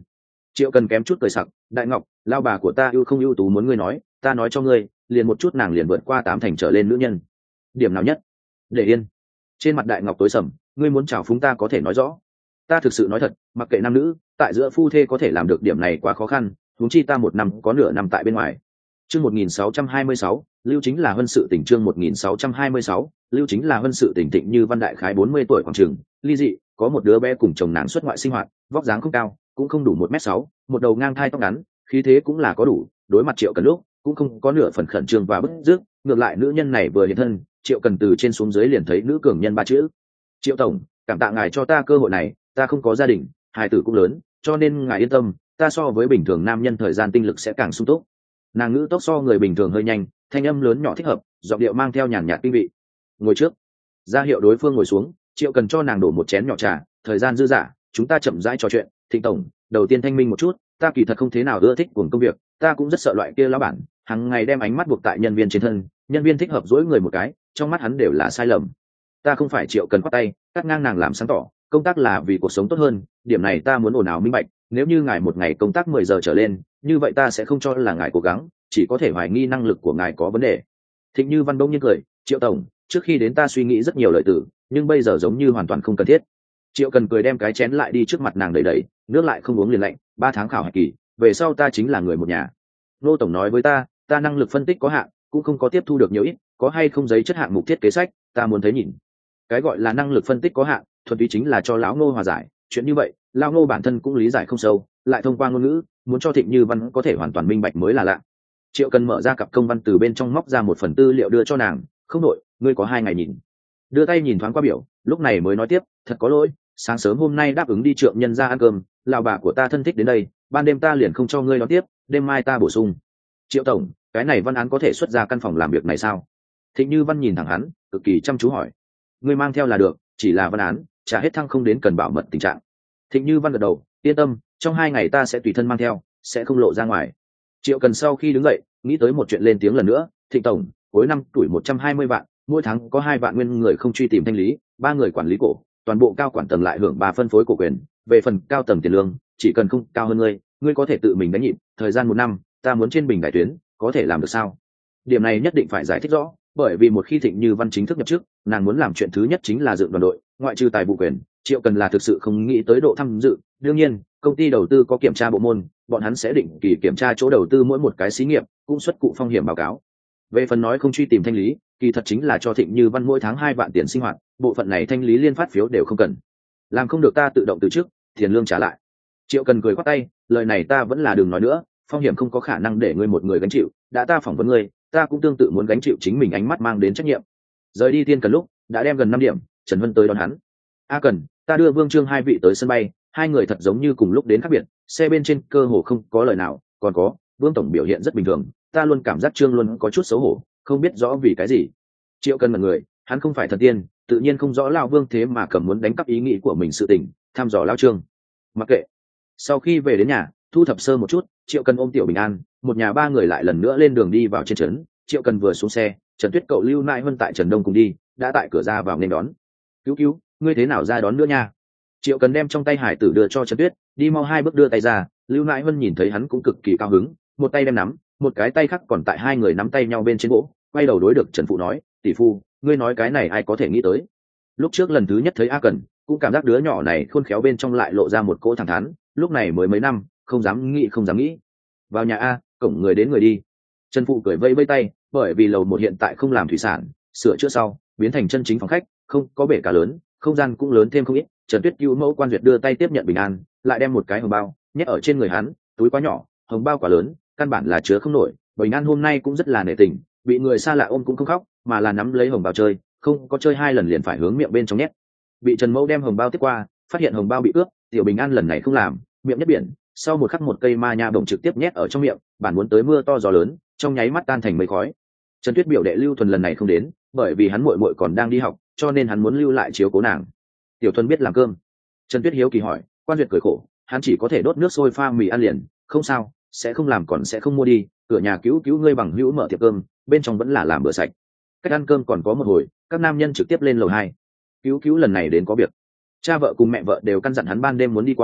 Triệu Cần kém chút cười sặc, đại ngọc, lao bà của ta ưu không ưu tú muốn ngươi nói, ta nói cho ngươi, liền một chút nàng liền vượt qua tám thành trở lên nữ nhân. Điểm nào nhất? Để yên. Trên mặt đại ngọc tối sầm, ngươi muốn chào phúng ta có thể nói rõ. Ta thực sự nói thật, mặc kệ nam nữ, tại giữa phu thê có thể làm được điểm này quá khó khăn, huống chi ta một năm có nửa năm tại bên ngoài. Chương một nghìn sáu trăm hai mươi sáu, lưu chính là huân sự tỉnh chương một nghìn sáu trăm hai mươi sáu, lưu chính là huân sự tỉnh Thịnh Như Văn đại khái bốn mươi tuổi khoảng chừng, ly dị, có một đứa bé cùng chồng nàng xuất ngoại sinh hoạt, vóc dáng không cao, cũng không đủ một mét sáu, một đầu ngang thai tóc ngắn, khí thế cũng là có đủ, đối mặt Triệu Cần lúc, cũng không có nửa phần khẩn trương và bức rứt, ngược lại nữ nhân này vừa hiện thân, Triệu Cần từ trên xuống dưới liền thấy nữ cường nhân ba chữ. Triệu tổng, cảm tạ ngài cho ta cơ hội này, ta không có gia đình, hài tử cũng lớn, cho nên ngài yên tâm, ta so với bình thường nam nhân thời gian tinh lực sẽ càng sung túc. Nàng ngữ tốc so người bình thường hơi nhanh, thanh âm lớn nhỏ thích hợp, giọng điệu mang theo nhàn nhạt kinh vị. Ngồi trước, ra hiệu đối phương ngồi xuống. Triệu Cần cho nàng đổ một chén nhỏ trà, thời gian dư dả, chúng ta chậm rãi trò chuyện. Thịnh tổng, đầu tiên thanh minh một chút, ta kỳ thật không thế nào ưa thích cuồng công việc, ta cũng rất sợ loại kia lão bản, hàng ngày đem ánh mắt buộc tại nhân viên trên thân, nhân viên thích hợp dỗi người một cái, trong mắt hắn đều là sai lầm. Ta không phải Triệu Cần khoát tay, cắt ngang nàng làm sáng tỏ, công tác là vì cuộc sống tốt hơn, điểm này ta muốn ồn ào minh bạch, nếu như ngài một ngày công tác mười giờ trở lên, như vậy ta sẽ không cho là ngài cố gắng, chỉ có thể hoài nghi năng lực của ngài có vấn đề. Thịnh Như Văn bỗng nhiên cười, Triệu tổng, trước khi đến ta suy nghĩ rất nhiều lợi tử, nhưng bây giờ giống như hoàn toàn không cần thiết. Triệu Cần cười đem cái chén lại đi trước mặt nàng đẩy đẩy, nước lại không uống liền lạnh, ba tháng khảo hạch kỳ, về sau ta chính là người một nhà. Nô tổng nói với ta, ta năng lực phân tích có hạn, cũng không có tiếp thu được nhiều ít, có hay không giấy chất hạng mục thiết kế sách, ta muốn thấy nhìn. Cái gọi là năng lực phân tích có hạn, thuần túy chính là cho lão Ngô hòa giải, chuyện như vậy, lão Ngô bản thân cũng lý giải không sâu, lại thông qua ngôn ngữ, muốn cho Thịnh Như Văn có thể hoàn toàn minh bạch mới là lạ. Triệu Cần mở ra cặp công văn từ bên trong móc ra một phần tư liệu đưa cho nàng, không đội, ngươi có hai ngày nhìn. Đưa tay nhìn thoáng qua biểu, lúc này mới nói tiếp, thật có lỗi, sáng sớm hôm nay đáp ứng đi trượng nhân ra ăn cơm, lão bà của ta thân thích đến đây, ban đêm ta liền không cho ngươi đón tiếp, đêm mai ta bổ sung. Triệu tổng, cái này văn án có thể xuất ra căn phòng làm việc này sao? Thịnh Như Văn nhìn thẳng hắn, cực kỳ chăm chú hỏi. Ngươi mang theo là được, chỉ là văn án, trả hết thăng không đến cần bảo mật tình trạng. Thịnh Như Văn gật đầu, yên tâm, trong hai ngày ta sẽ tùy thân mang theo, sẽ không lộ ra ngoài. Triệu Cần sau khi đứng dậy, nghĩ tới một chuyện lên tiếng lần nữa, Thịnh tổng, cuối năm tuổi một trăm hai mươi vạn, mỗi tháng có hai vạn nguyên người không truy tìm thanh lý, ba người quản lý cổ, toàn bộ cao quản tầng lại hưởng ba phân phối cổ quyền, về phần cao tầng tiền lương, chỉ cần không cao hơn ngươi, ngươi có thể tự mình đánh nhịn, thời gian một năm, ta muốn trên bình đại tuyến, có thể làm được sao? Điểm này nhất định phải giải thích rõ, bởi vì một khi Thịnh Như Văn chính thức nhập chức, nàng muốn làm chuyện thứ nhất chính là dựng đoàn đội, ngoại trừ tài vụ quyền, Triệu Cần là thực sự không nghĩ tới độ tham dự. Đương nhiên, công ty đầu tư có kiểm tra bộ môn, bọn hắn sẽ định kỳ kiểm tra chỗ đầu tư mỗi một cái xí nghiệp, cũng xuất cụ phong hiểm báo cáo. Về phần nói không truy tìm thanh lý, kỳ thật chính là cho Thịnh Như Văn mỗi tháng hai vạn tiền sinh hoạt, bộ phận này thanh lý liên phát phiếu đều không cần. Làm không được ta tự động từ chức, tiền lương trả lại. Triệu Cần cười khoát tay, lời này ta vẫn là đừng nói nữa, phong hiểm không có khả năng để ngươi một người gánh chịu, đã ta phỏng vấn ngươi, ta cũng tương tự muốn gánh chịu chính mình ánh mắt mang đến trách nhiệm. Rời đi Thiên Cần lúc đã đem gần năm điểm, Trần Vân tới đón hắn. A Cần, ta đưa Vương Trương hai vị tới sân bay, hai người thật giống như cùng lúc đến khác biệt, xe bên trên cơ hồ không có lời nào, còn có Vương tổng biểu hiện rất bình thường, ta luôn cảm giác Trương luôn có chút xấu hổ, không biết rõ vì cái gì. Triệu Cần mật người, hắn không phải thần tiên, tự nhiên không rõ lão Vương thế mà cầm muốn đánh cắp ý nghĩ của mình sự tình, thăm dò lão Trương. Mặc kệ. Sau khi về đến nhà, thu thập sơ một chút, Triệu Cần ôm Tiểu Bình An, một nhà ba người lại lần nữa lên đường đi vào trên trấn. Triệu Cần vừa xuống xe, Trần Tuyết cậu Lưu Nại Vân tại Trần Đông cùng đi, đã tại cửa ra vào nên đón. Cứu cứu, ngươi thế nào ra đón nữa nha? Triệu Cần đem trong tay hải tử đưa cho Trần Tuyết, đi mau hai bước đưa tay ra. Lưu Nại Vân nhìn thấy hắn cũng cực kỳ cao hứng, một tay đem nắm, một cái tay khác còn tại hai người nắm tay nhau bên trên gỗ, quay đầu đối được Trần Phụ nói, tỷ phu, ngươi nói cái này ai có thể nghĩ tới? Lúc trước lần thứ nhất thấy A Cần, cũng cảm giác đứa nhỏ này khôn khéo bên trong lại lộ ra một cỗ thẳng thắn, lúc này mới mấy năm, không dám nghĩ không dám nghĩ. Vào nhà A, cổng người đến người đi. Trần Phụ cười vây vây tay, bởi vì lầu một hiện tại không làm thủy sản, sửa chữa sau biến thành chân chính phòng khách, không có bể cá lớn, không gian cũng lớn thêm không ít. Trần Tuyết cứu mẫu quan duyệt đưa tay tiếp nhận bình an, lại đem một cái hồng bao nhét ở trên người hắn, túi quá nhỏ, hồng bao quá lớn, căn bản là chứa không nổi. Bình an hôm nay cũng rất là nể tình, bị người xa lạ ôm cũng không khóc, mà là nắm lấy hồng bao chơi, không có chơi hai lần liền phải hướng miệng bên trong nhét. Bị Trần Mẫu đem hồng bao tiếp qua, phát hiện hồng bao bị ướt, Tiểu Bình An lần này không làm, miệng nhất biển, sau một khắc một cây ma nha bổng trực tiếp nhét ở trong miệng, bản muốn tới mưa to gió lớn, trong nháy mắt tan thành mây khói. Trần Tuyết biểu đệ Lưu Thuần lần này không đến, bởi vì hắn muội muội còn đang đi học, cho nên hắn muốn lưu lại chiếu cố nàng. Tiểu Thuần biết làm cơm. Trần Tuyết hiếu kỳ hỏi, quan duyệt cười khổ, hắn chỉ có thể đốt nước sôi pha mì ăn liền, không sao, sẽ không làm còn sẽ không mua đi, cửa nhà cứu cứu ngươi bằng hữu mở tiệm cơm, bên trong vẫn là làm bữa sạch. Cách ăn cơm còn có một hồi, các nam nhân trực tiếp lên lầu hai. Cứu cứu lần này đến có việc, cha vợ cùng mẹ vợ đều căn dặn hắn ban đêm muốn đi qua,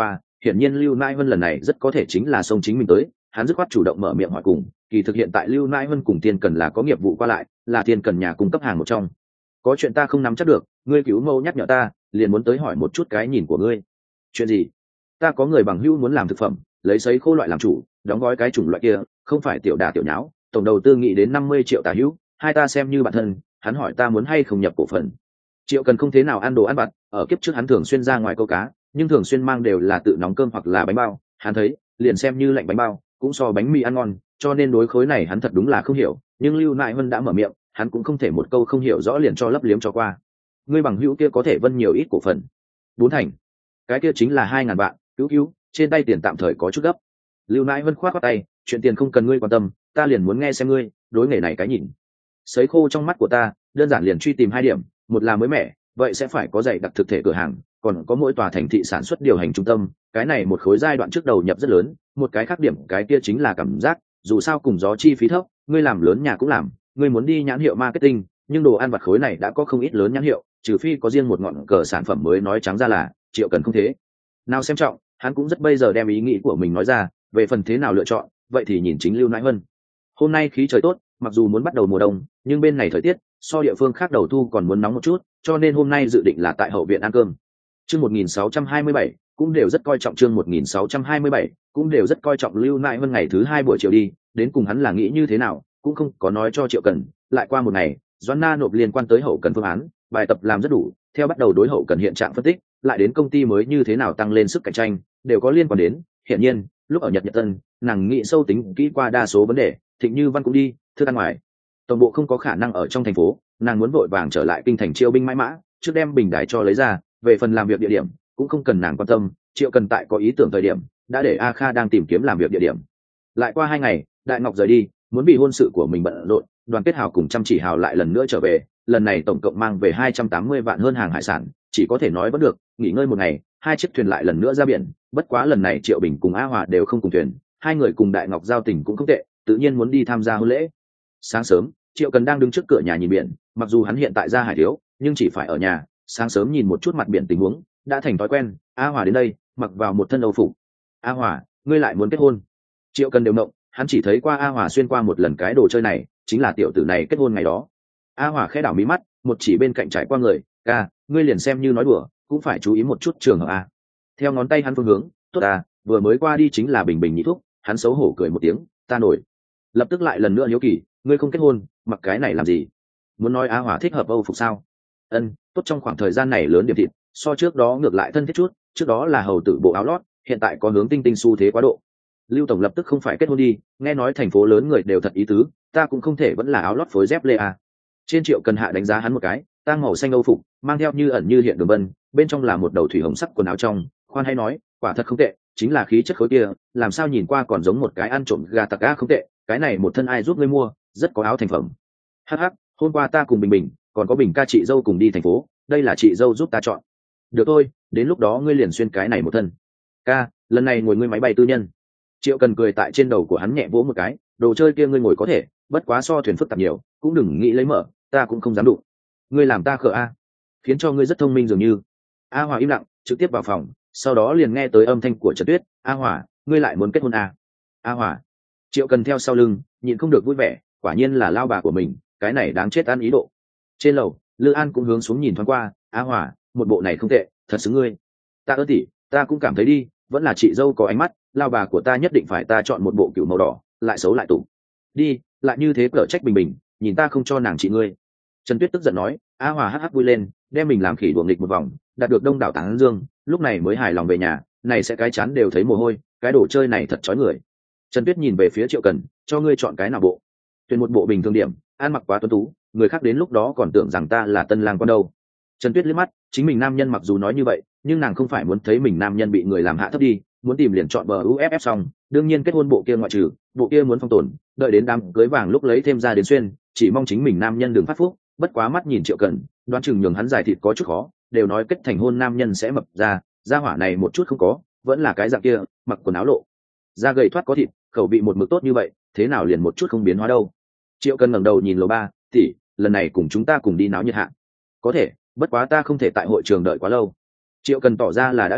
hiển nhiên lưu nãi vân lần này rất có thể chính là sông chính mình tới, hắn dứt khoát chủ động mở miệng hỏi cùng. Kỳ thực hiện tại lưu nãi vân cùng Thiên Cần là có nghiệp vụ qua lại, là Thiên Cần nhà cung cấp hàng một trong. Có chuyện ta không nắm chắc được, ngươi cứu mẫu nhắc nhở ta, liền muốn tới hỏi một chút cái nhìn của ngươi. Chuyện gì? Ta có người bằng hữu muốn làm thực phẩm, lấy sấy khô loại làm chủ, đóng gói cái chủng loại kia, không phải tiểu đà tiểu nháo, tổng đầu tư nghĩ đến năm mươi triệu tà hữu, hai ta xem như bạn thân, hắn hỏi ta muốn hay không nhập cổ phần. Triệu Cần không thế nào ăn đồ ăn vặt, ở kiếp trước hắn thường xuyên ra ngoài câu cá, nhưng thường xuyên mang đều là tự nóng cơm hoặc là bánh bao, hắn thấy, liền xem như lạnh bánh bao, cũng so bánh mì ăn ngon, cho nên đối khối này hắn thật đúng là không hiểu, nhưng Lưu Nại Vân đã mở miệng, hắn cũng không thể một câu không hiểu rõ liền cho lấp liếm cho qua. Ngươi bằng hữu kia có thể vân nhiều ít cổ phần? Bốn thành. Cái kia chính là hai ngàn vạn, cứu cứu, trên tay tiền tạm thời có chút gấp. Lưu Nại Vân khoát khoát tay, chuyện tiền không cần ngươi quan tâm, ta liền muốn nghe xem ngươi đối nghề này cái nhìn. Sấy khô trong mắt của ta, đơn giản liền truy tìm hai điểm, một là mới mẻ, vậy sẽ phải có dày đặc thực thể cửa hàng, còn có mỗi tòa thành thị sản xuất điều hành trung tâm, cái này một khối giai đoạn trước đầu nhập rất lớn, một cái khác điểm cái kia chính là cảm giác, dù sao cùng gió chi phí thấp, ngươi làm lớn nhà cũng làm, ngươi muốn đi nhãn hiệu marketing, nhưng đồ ăn vặt khối này đã có không ít lớn nhãn hiệu, trừ phi có riêng một ngọn cờ sản phẩm mới nói trắng ra là, Triệu Cần không thế. Nào xem trọng, hắn cũng rất bây giờ đem ý nghĩ của mình nói ra, về phần thế nào lựa chọn, vậy thì nhìn chính Lưu Nãi Vân. Hôm nay khí trời tốt, mặc dù muốn bắt đầu mùa đông, nhưng bên này thời tiết so địa phương khác đầu thu còn muốn nóng một chút, cho nên hôm nay dự định là tại hậu viện ăn cơm. Chương một nghìn sáu trăm hai mươi bảy cũng đều rất coi trọng chương một nghìn sáu trăm hai mươi bảy cũng đều rất coi trọng Lưu Nại Vân ngày thứ hai buổi chiều đi, đến cùng hắn là nghĩ như thế nào, cũng không có nói cho Triệu Cần. Lại qua một ngày, Doãn Na nộp liên quan tới hậu cần phương án, bài tập làm rất đủ, theo bắt đầu đối hậu cần hiện trạng phân tích, lại đến công ty mới như thế nào tăng lên sức cạnh tranh, đều có liên quan đến. Hiển nhiên, lúc ở Nhật Nhật Tân, nàng nghĩ sâu tính kỹ qua đa số vấn đề, Thịnh Như Văn cũng đi, thức ăn ngoài. Tổng bộ không có khả năng ở trong thành phố, nàng muốn vội vàng trở lại kinh thành chiêu binh mãi mã, trước đem bình đài cho lấy ra, về phần làm việc địa điểm cũng không cần nàng quan tâm, Triệu Cần tại có ý tưởng thời điểm đã để A Kha đang tìm kiếm làm việc địa điểm. Lại qua hai ngày, Đại Ngọc rời đi, muốn vì hôn sự của mình bận rộn, Đoàn Kết Hào cùng Chăm Chỉ Hào lại lần nữa trở về, lần này tổng cộng mang về hai trăm tám mươi vạn hơn hàng hải sản, chỉ có thể nói vẫn được, nghỉ ngơi một ngày, hai chiếc thuyền lại lần nữa ra biển, bất quá lần này Triệu Bình cùng A Hòa đều không cùng thuyền, hai người cùng Đại Ngọc giao tình cũng không tệ, tự nhiên muốn đi tham gia hôn lễ. Sáng sớm, Triệu Cần đang đứng trước cửa nhà nhìn biển, mặc dù hắn hiện tại ra hải thiếu, nhưng chỉ phải ở nhà, sáng sớm nhìn một chút mặt biển tình huống, đã thành thói quen. A Hòa đến đây, mặc vào một thân âu phục. A Hòa, ngươi lại muốn kết hôn? Triệu Cần đều động, hắn chỉ thấy qua A Hòa xuyên qua một lần cái đồ chơi này, chính là tiểu tử này kết hôn ngày đó. A Hòa khẽ đảo mí mắt, một chỉ bên cạnh trải qua người, ca, ngươi liền xem như nói đùa, cũng phải chú ý một chút trường hợp a. Theo ngón tay hắn phương hướng, tốt à, vừa mới qua đi chính là Bình Bình nhị thúc, hắn xấu hổ cười một tiếng, ta nổi. Lập tức lại lần nữa hiếu kỳ, ngươi không kết hôn, mặc cái này làm gì? Muốn nói A Hòa thích hợp âu phục sao? Ân, tốt, trong khoảng thời gian này lớn điểm thịt, so trước đó ngược lại thân thiết chút, trước đó là hầu tử bộ áo lót, hiện tại có hướng tinh tinh xu thế quá độ. Lưu tổng lập tức không phải kết hôn đi, nghe nói thành phố lớn người đều thật ý tứ, ta cũng không thể vẫn là áo lót phối dép lê à. Trên Triệu Cần hạ đánh giá hắn một cái, tang màu xanh âu phục, mang theo như ẩn như hiện đường vân, bên trong là một đầu thủy hồng sắc quần áo trong, khoan hay nói, quả thật không tệ, chính là khí chất khối kia, làm sao nhìn qua còn giống một cái ăn trộm gà tặc ga không tệ, cái này một thân ai giúp ngươi mua, rất có áo thành phẩm. Hắc hắc, hôm qua ta cùng Bình Bình, còn có Bình ca chị dâu cùng đi thành phố, đây là chị dâu giúp ta chọn. Được thôi, đến lúc đó ngươi liền xuyên cái này một thân. Ca, lần này ngồi ngươi máy bay tư nhân. Triệu Cần cười tại trên đầu của hắn nhẹ vỗ một cái, đồ chơi kia ngươi ngồi có thể, bất quá so thuyền phức tạp nhiều, cũng đừng nghĩ lấy mở, ta cũng không dám đụng. Ngươi làm ta khờ a, khiến cho ngươi rất thông minh dường như. A Hòa im lặng, trực tiếp vào phòng, sau đó liền nghe tới âm thanh của Trần Tuyết, A Hòa, ngươi lại muốn kết hôn à? A Hòa. Triệu Cần theo sau lưng, nhịn không được vui vẻ, quả nhiên là lao bà của mình, cái này đáng chết ăn ý độ. Trên lầu, Lư An cũng hướng xuống nhìn thoáng qua, A Hòa, một bộ này không tệ, thật xứng ngươi. Ta ơ tỉ, ta cũng cảm thấy đi, vẫn là chị dâu có ánh mắt, lao bà của ta nhất định phải ta chọn một bộ cựu màu đỏ, lại xấu lại tủ. Đi, lại như thế cở trách Bình Bình, nhìn ta không cho nàng chị ngươi. Trần Tuyết tức giận nói, A Hòa hắc hắc vui lên, đem mình làm khỉ đuổi nghịch một vòng, đạt được đông đảo tán dương, lúc này mới hài lòng về nhà, này sẽ cái chán đều thấy mồ hôi, cái đồ chơi này thật chói người. Trần Tuyết nhìn về phía Triệu Cần, cho ngươi chọn cái nào bộ? Tuyển một bộ bình thường điểm, ăn mặc quá tuấn tú, người khác đến lúc đó còn tưởng rằng ta là tân lang quan đâu. Trần Tuyết liếc mắt, chính mình nam nhân mặc dù nói như vậy, nhưng nàng không phải muốn thấy mình nam nhân bị người làm hạ thấp đi, muốn tìm liền chọn bờ u ép ép xong, đương nhiên kết hôn bộ kia ngoại trừ, bộ kia muốn phong tồn, đợi đến đám cưới vàng lúc lấy thêm ra đến xuyên, chỉ mong chính mình nam nhân đừng phát phúc, bất quá mắt nhìn Triệu Cần, đoán chừng nhường hắn giải thịt có chút khó, đều nói kết thành hôn nam nhân sẽ mập ra, da hỏa này một chút không có, vẫn là cái dạng kia, mặc quần áo lộ, da gầy thoát có thịt, khẩu vị một mực tốt như vậy, thế nào liền một chút không biến hóa đâu. Triệu Cần ngẩng đầu nhìn lầu ba, tỷ, lần này cùng chúng ta cùng đi náo nhiệt hạ. Có thể, bất quá ta không thể tại hội trường đợi quá lâu. Triệu Cần tỏ ra là đã hiểu,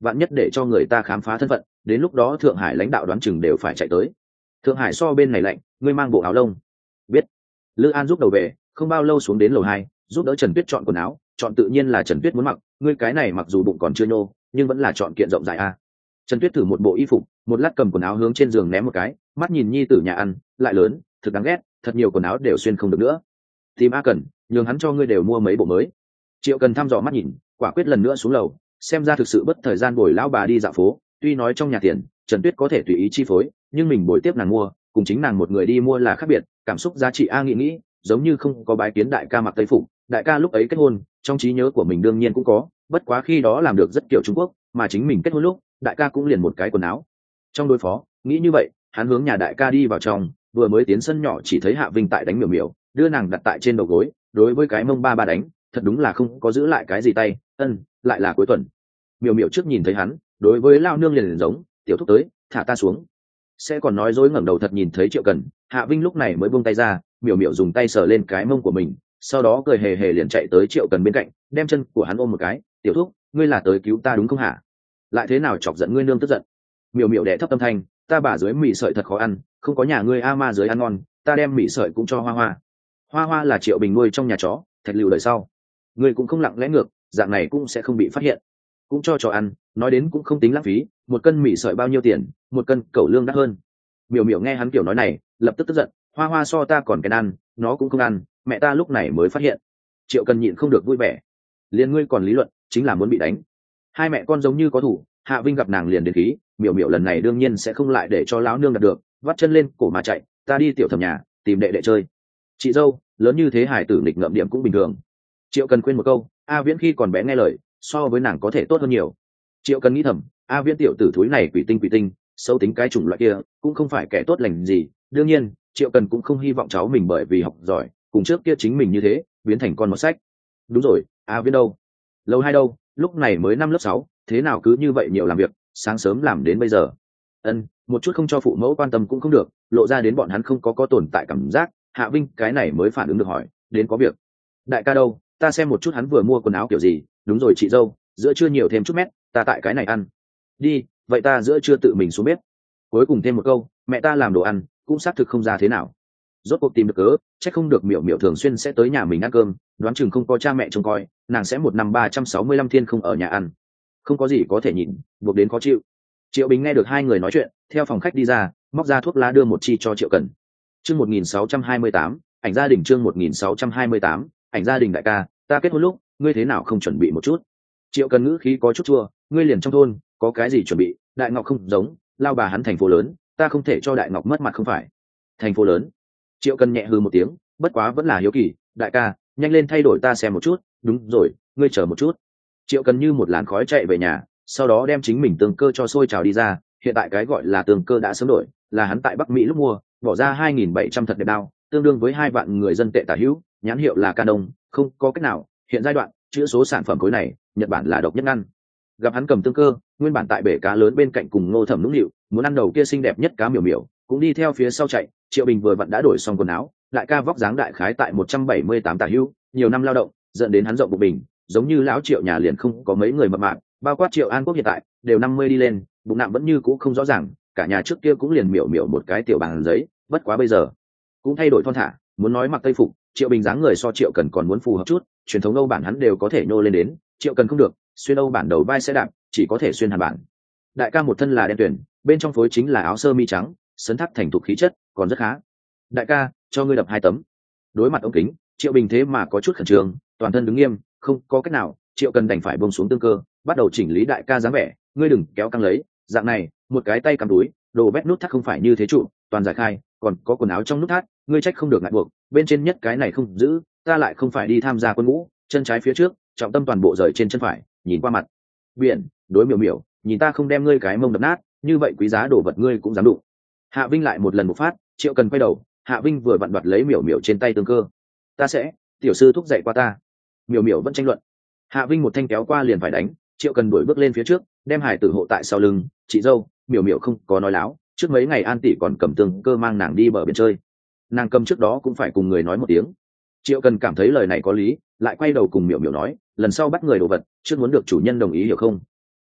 vạn nhất để cho người ta khám phá thân phận, đến lúc đó Thượng Hải lãnh đạo đoán chừng đều phải chạy tới. Thượng Hải so bên này lạnh, ngươi mang bộ áo lông. Biết. Lữ An giúp đầu về, không bao lâu xuống đến lầu hai, giúp đỡ Trần Tuyết chọn quần áo, chọn tự nhiên là Trần Tuyết muốn mặc, ngươi cái này mặc dù bụng còn chưa nhô, nhưng vẫn là chọn kiện rộng rãi a. Trần Tuyết thử một bộ y phục, một lát cầm quần áo hướng trên giường ném một cái, mắt nhìn nhi tử nhà ăn, lại lớn, thực đáng ghét, thật nhiều quần áo đều xuyên không được nữa. Tìm A Cần, nhường hắn cho ngươi đều mua mấy bộ mới. Triệu Cần thăm dò mắt nhìn, quả quyết lần nữa xuống lầu, xem ra thực sự bất thời gian bồi lão bà đi dạo phố, tuy nói trong nhà tiền, Trần Tuyết có thể tùy ý chi phối, nhưng mình bồi tiếp nàng mua, cùng chính nàng một người đi mua là khác biệt, cảm xúc giá trị A nghĩ nghĩ, giống như không có bái kiến đại ca mặc tây phục, đại ca lúc ấy kết hôn, trong trí nhớ của mình đương nhiên cũng có, bất quá khi đó làm được rất kiểu Trung Quốc, mà chính mình kết hôn lúc, đại ca cũng liền một cái quần áo. Trong đối phó, nghĩ như vậy, hắn hướng nhà đại ca đi vào trong, vừa mới tiến sân nhỏ chỉ thấy Hạ Vinh tại đánh miểu miểu, đưa nàng đặt tại trên đầu gối, đối với cái mông ba ba đánh, thật đúng là không có giữ lại cái gì tay, ân, lại là cuối tuần. Miểu miểu trước nhìn thấy hắn, đối với lao nương liền liền giống, tiểu thúc tới, thả ta xuống. Sẽ còn nói dối ngẩng đầu thật nhìn thấy Triệu Cần, Hạ Vinh lúc này mới buông tay ra, miểu miểu dùng tay sờ lên cái mông của mình, sau đó cười hề hề liền chạy tới Triệu Cần bên cạnh, đem chân của hắn ôm một cái, tiểu thúc, ngươi là tới cứu ta đúng không hả? Lại thế nào chọc giận ngươi nương tức giận? Miểu miểu đẻ thấp tâm thanh, ta bà dưới mì sợi thật khó ăn, không có nhà ngươi a ma dưới ăn ngon, ta đem mì sợi cũng cho Hoa Hoa. Hoa Hoa là Triệu Bình nuôi trong nhà chó, thạch lưu đời sau. Ngươi cũng không lặng lẽ ngược, dạng này cũng sẽ không bị phát hiện. Cũng cho chó ăn, nói đến cũng không tính lãng phí, một cân mì sợi bao nhiêu tiền, một cân cẩu lương đắt hơn. Miểu miểu nghe hắn kiểu nói này, lập tức tức giận, Hoa Hoa so ta còn cái ăn, nó cũng không ăn, mẹ ta lúc này mới phát hiện. Triệu Cần nhịn không được vui vẻ, liền ngươi còn lý luận, chính là muốn bị đánh. Hai mẹ con giống như có thủ, Hạ Vinh gặp nàng liền đến khí, miểu miểu lần này đương nhiên sẽ không lại để cho lão nương đạt được, vắt chân lên cổ mà chạy, ta đi tiểu thẩm nhà tìm đệ đệ chơi. Chị dâu, lớn như thế hải tử nghịch ngợm điểm cũng bình thường. Triệu Cần quên một câu, A Viễn khi còn bé nghe lời, so với nàng có thể tốt hơn nhiều. Triệu Cần nghĩ thầm, A Viễn tiểu tử thúi này quỷ tinh quỷ tinh, xấu tính cái chủng loại kia, cũng không phải kẻ tốt lành gì. Đương nhiên, Triệu Cần cũng không hy vọng cháu mình bởi vì học giỏi, cùng trước kia chính mình như thế, biến thành con một sách. Đúng rồi, A Viễn đâu? Lâu hai đâu? Lúc này mới năm lớp sáu, thế nào cứ như vậy nhiều làm việc, sáng sớm làm đến bây giờ. Ân, một chút không cho phụ mẫu quan tâm cũng không được, lộ ra đến bọn hắn không có có tồn tại cảm giác. Hạ Vinh cái này mới phản ứng được hỏi, đến có việc. Đại ca đâu? Ta xem một chút hắn vừa mua quần áo kiểu gì. Đúng rồi chị dâu, giữa trưa nhiều thêm chút mét, ta tại cái này ăn. Đi, vậy ta giữa trưa tự mình xuống bếp. Cuối cùng thêm một câu, mẹ ta làm đồ ăn, cũng xác thực không ra thế nào. Rốt cuộc tìm được cớ, chắc không được miểu miểu thường xuyên sẽ tới nhà mình ăn cơm, đoán chừng không có cha mẹ trông coi, nàng sẽ một năm ba trăm sáu mươi lăm thiên không ở nhà ăn. Không có gì có thể nhìn, buộc đến khó chịu. Triệu Bình nghe được hai người nói chuyện, theo phòng khách đi ra, móc ra thuốc lá đưa một chi cho Triệu Cần. Chương một nghìn sáu trăm hai mươi tám, ảnh gia đình chương một nghìn sáu trăm hai mươi tám, ảnh gia đình đại ca, ta kết hôn lúc, ngươi thế nào không chuẩn bị một chút? Triệu Cần ngữ khí có chút chua, ngươi liền trong thôn, có cái gì chuẩn bị, Đại Ngọc không giống, lao bà hắn thành phố lớn, ta không thể cho Đại Ngọc mất mặt không phải. Thành phố lớn. Triệu Cần nhẹ hừ một tiếng, bất quá vẫn là hiếu kỳ, đại ca, nhanh lên thay đổi ta xem một chút, đúng rồi, ngươi chờ một chút. Triệu Cần như một làn khói chạy về nhà, sau đó đem chính mình tương cơ cho sôi trào đi ra, hiện tại cái gọi là tương cơ đã sớm đổi, là hắn tại Bắc Mỹ lúc mua, bỏ ra hai nghìn bảy trăm thật đẹp đao, tương đương với hai vạn người dân tệ tả hữu, nhãn hiệu là Canon, không có cách nào, hiện giai đoạn, chữa số sản phẩm khối này, Nhật Bản là độc nhất ngăn. Gặp hắn cầm tương cơ, nguyên bản tại bể cá lớn bên cạnh cùng Ngô Thẩm nũng nịu, muốn ăn đầu kia xinh đẹp nhất cá miểu miểu, cũng đi theo phía sau chạy. Triệu Bình vừa vặn đã đổi xong quần áo, đại ca vóc dáng đại khái tại một trăm bảy mươi tám tả hữu, nhiều năm lao động, dẫn đến hắn rộng bụng bình, giống như lão Triệu nhà liền không có mấy người mập mạp, bao quát Triệu An Quốc hiện tại đều năm mươi đi lên, bụng nặng vẫn như cũ không rõ ràng, cả nhà trước kia cũng liền miểu miểu một cái tiểu bàn giấy, bất quá bây giờ cũng thay đổi thon thả, muốn nói mặc tây phục, Triệu Bình dáng người so Triệu Cần còn muốn phù hợp chút, truyền thống Âu bản hắn đều có thể nhô lên đến, Triệu Cần không được, xuyên Âu bản đầu vai sẽ đạp, chỉ có thể xuyên hàn bản. Đại ca một thân là đen tuyển, bên trong phối chính là áo sơ mi trắng, sấn thác thành thục khí chất, còn rất khá. Đại ca, cho ngươi đập hai tấm. Đối mặt ống kính, Triệu Bình thế mà có chút khẩn trương, toàn thân đứng nghiêm, không có cách nào, Triệu Cần đành phải buông xuống tương cơ, bắt đầu chỉnh lý đại ca dáng vẻ, ngươi đừng kéo căng lấy, dạng này, một cái tay cầm túi, đồ vét nút thắt không phải như thế trụ, toàn giải khai, còn có quần áo trong nút thắt, ngươi trách không được ngại buộc, bên trên nhất cái này không giữ, ta lại không phải đi tham gia quân ngũ, chân trái phía trước, trọng tâm toàn bộ rời trên chân phải, nhìn qua mặt biển, đối miểu miểu, nhìn ta không đem ngươi cái mông đập nát, như vậy quý giá đồ vật ngươi cũng dám đụng. Hạ Vinh lại một lần một phát, Triệu Cần quay đầu, Hạ Vinh vừa vặn đoạt lấy miểu miểu trên tay tương cơ. Ta sẽ, tiểu sư thúc dạy qua ta. Miểu miểu vẫn tranh luận. Hạ Vinh một thanh kéo qua liền phải đánh, Triệu Cần đuổi bước lên phía trước, đem hải tử hộ tại sau lưng. Chị dâu, miểu miểu không có nói láo, trước mấy ngày An tỷ còn cầm tương cơ mang nàng đi bờ biển chơi, nàng cầm trước đó cũng phải cùng người nói một tiếng. Triệu Cần cảm thấy lời này có lý, lại quay đầu cùng miểu miểu nói, lần sau bắt người đồ vật, trước muốn được chủ nhân đồng ý hiểu không? Tiểu thúc,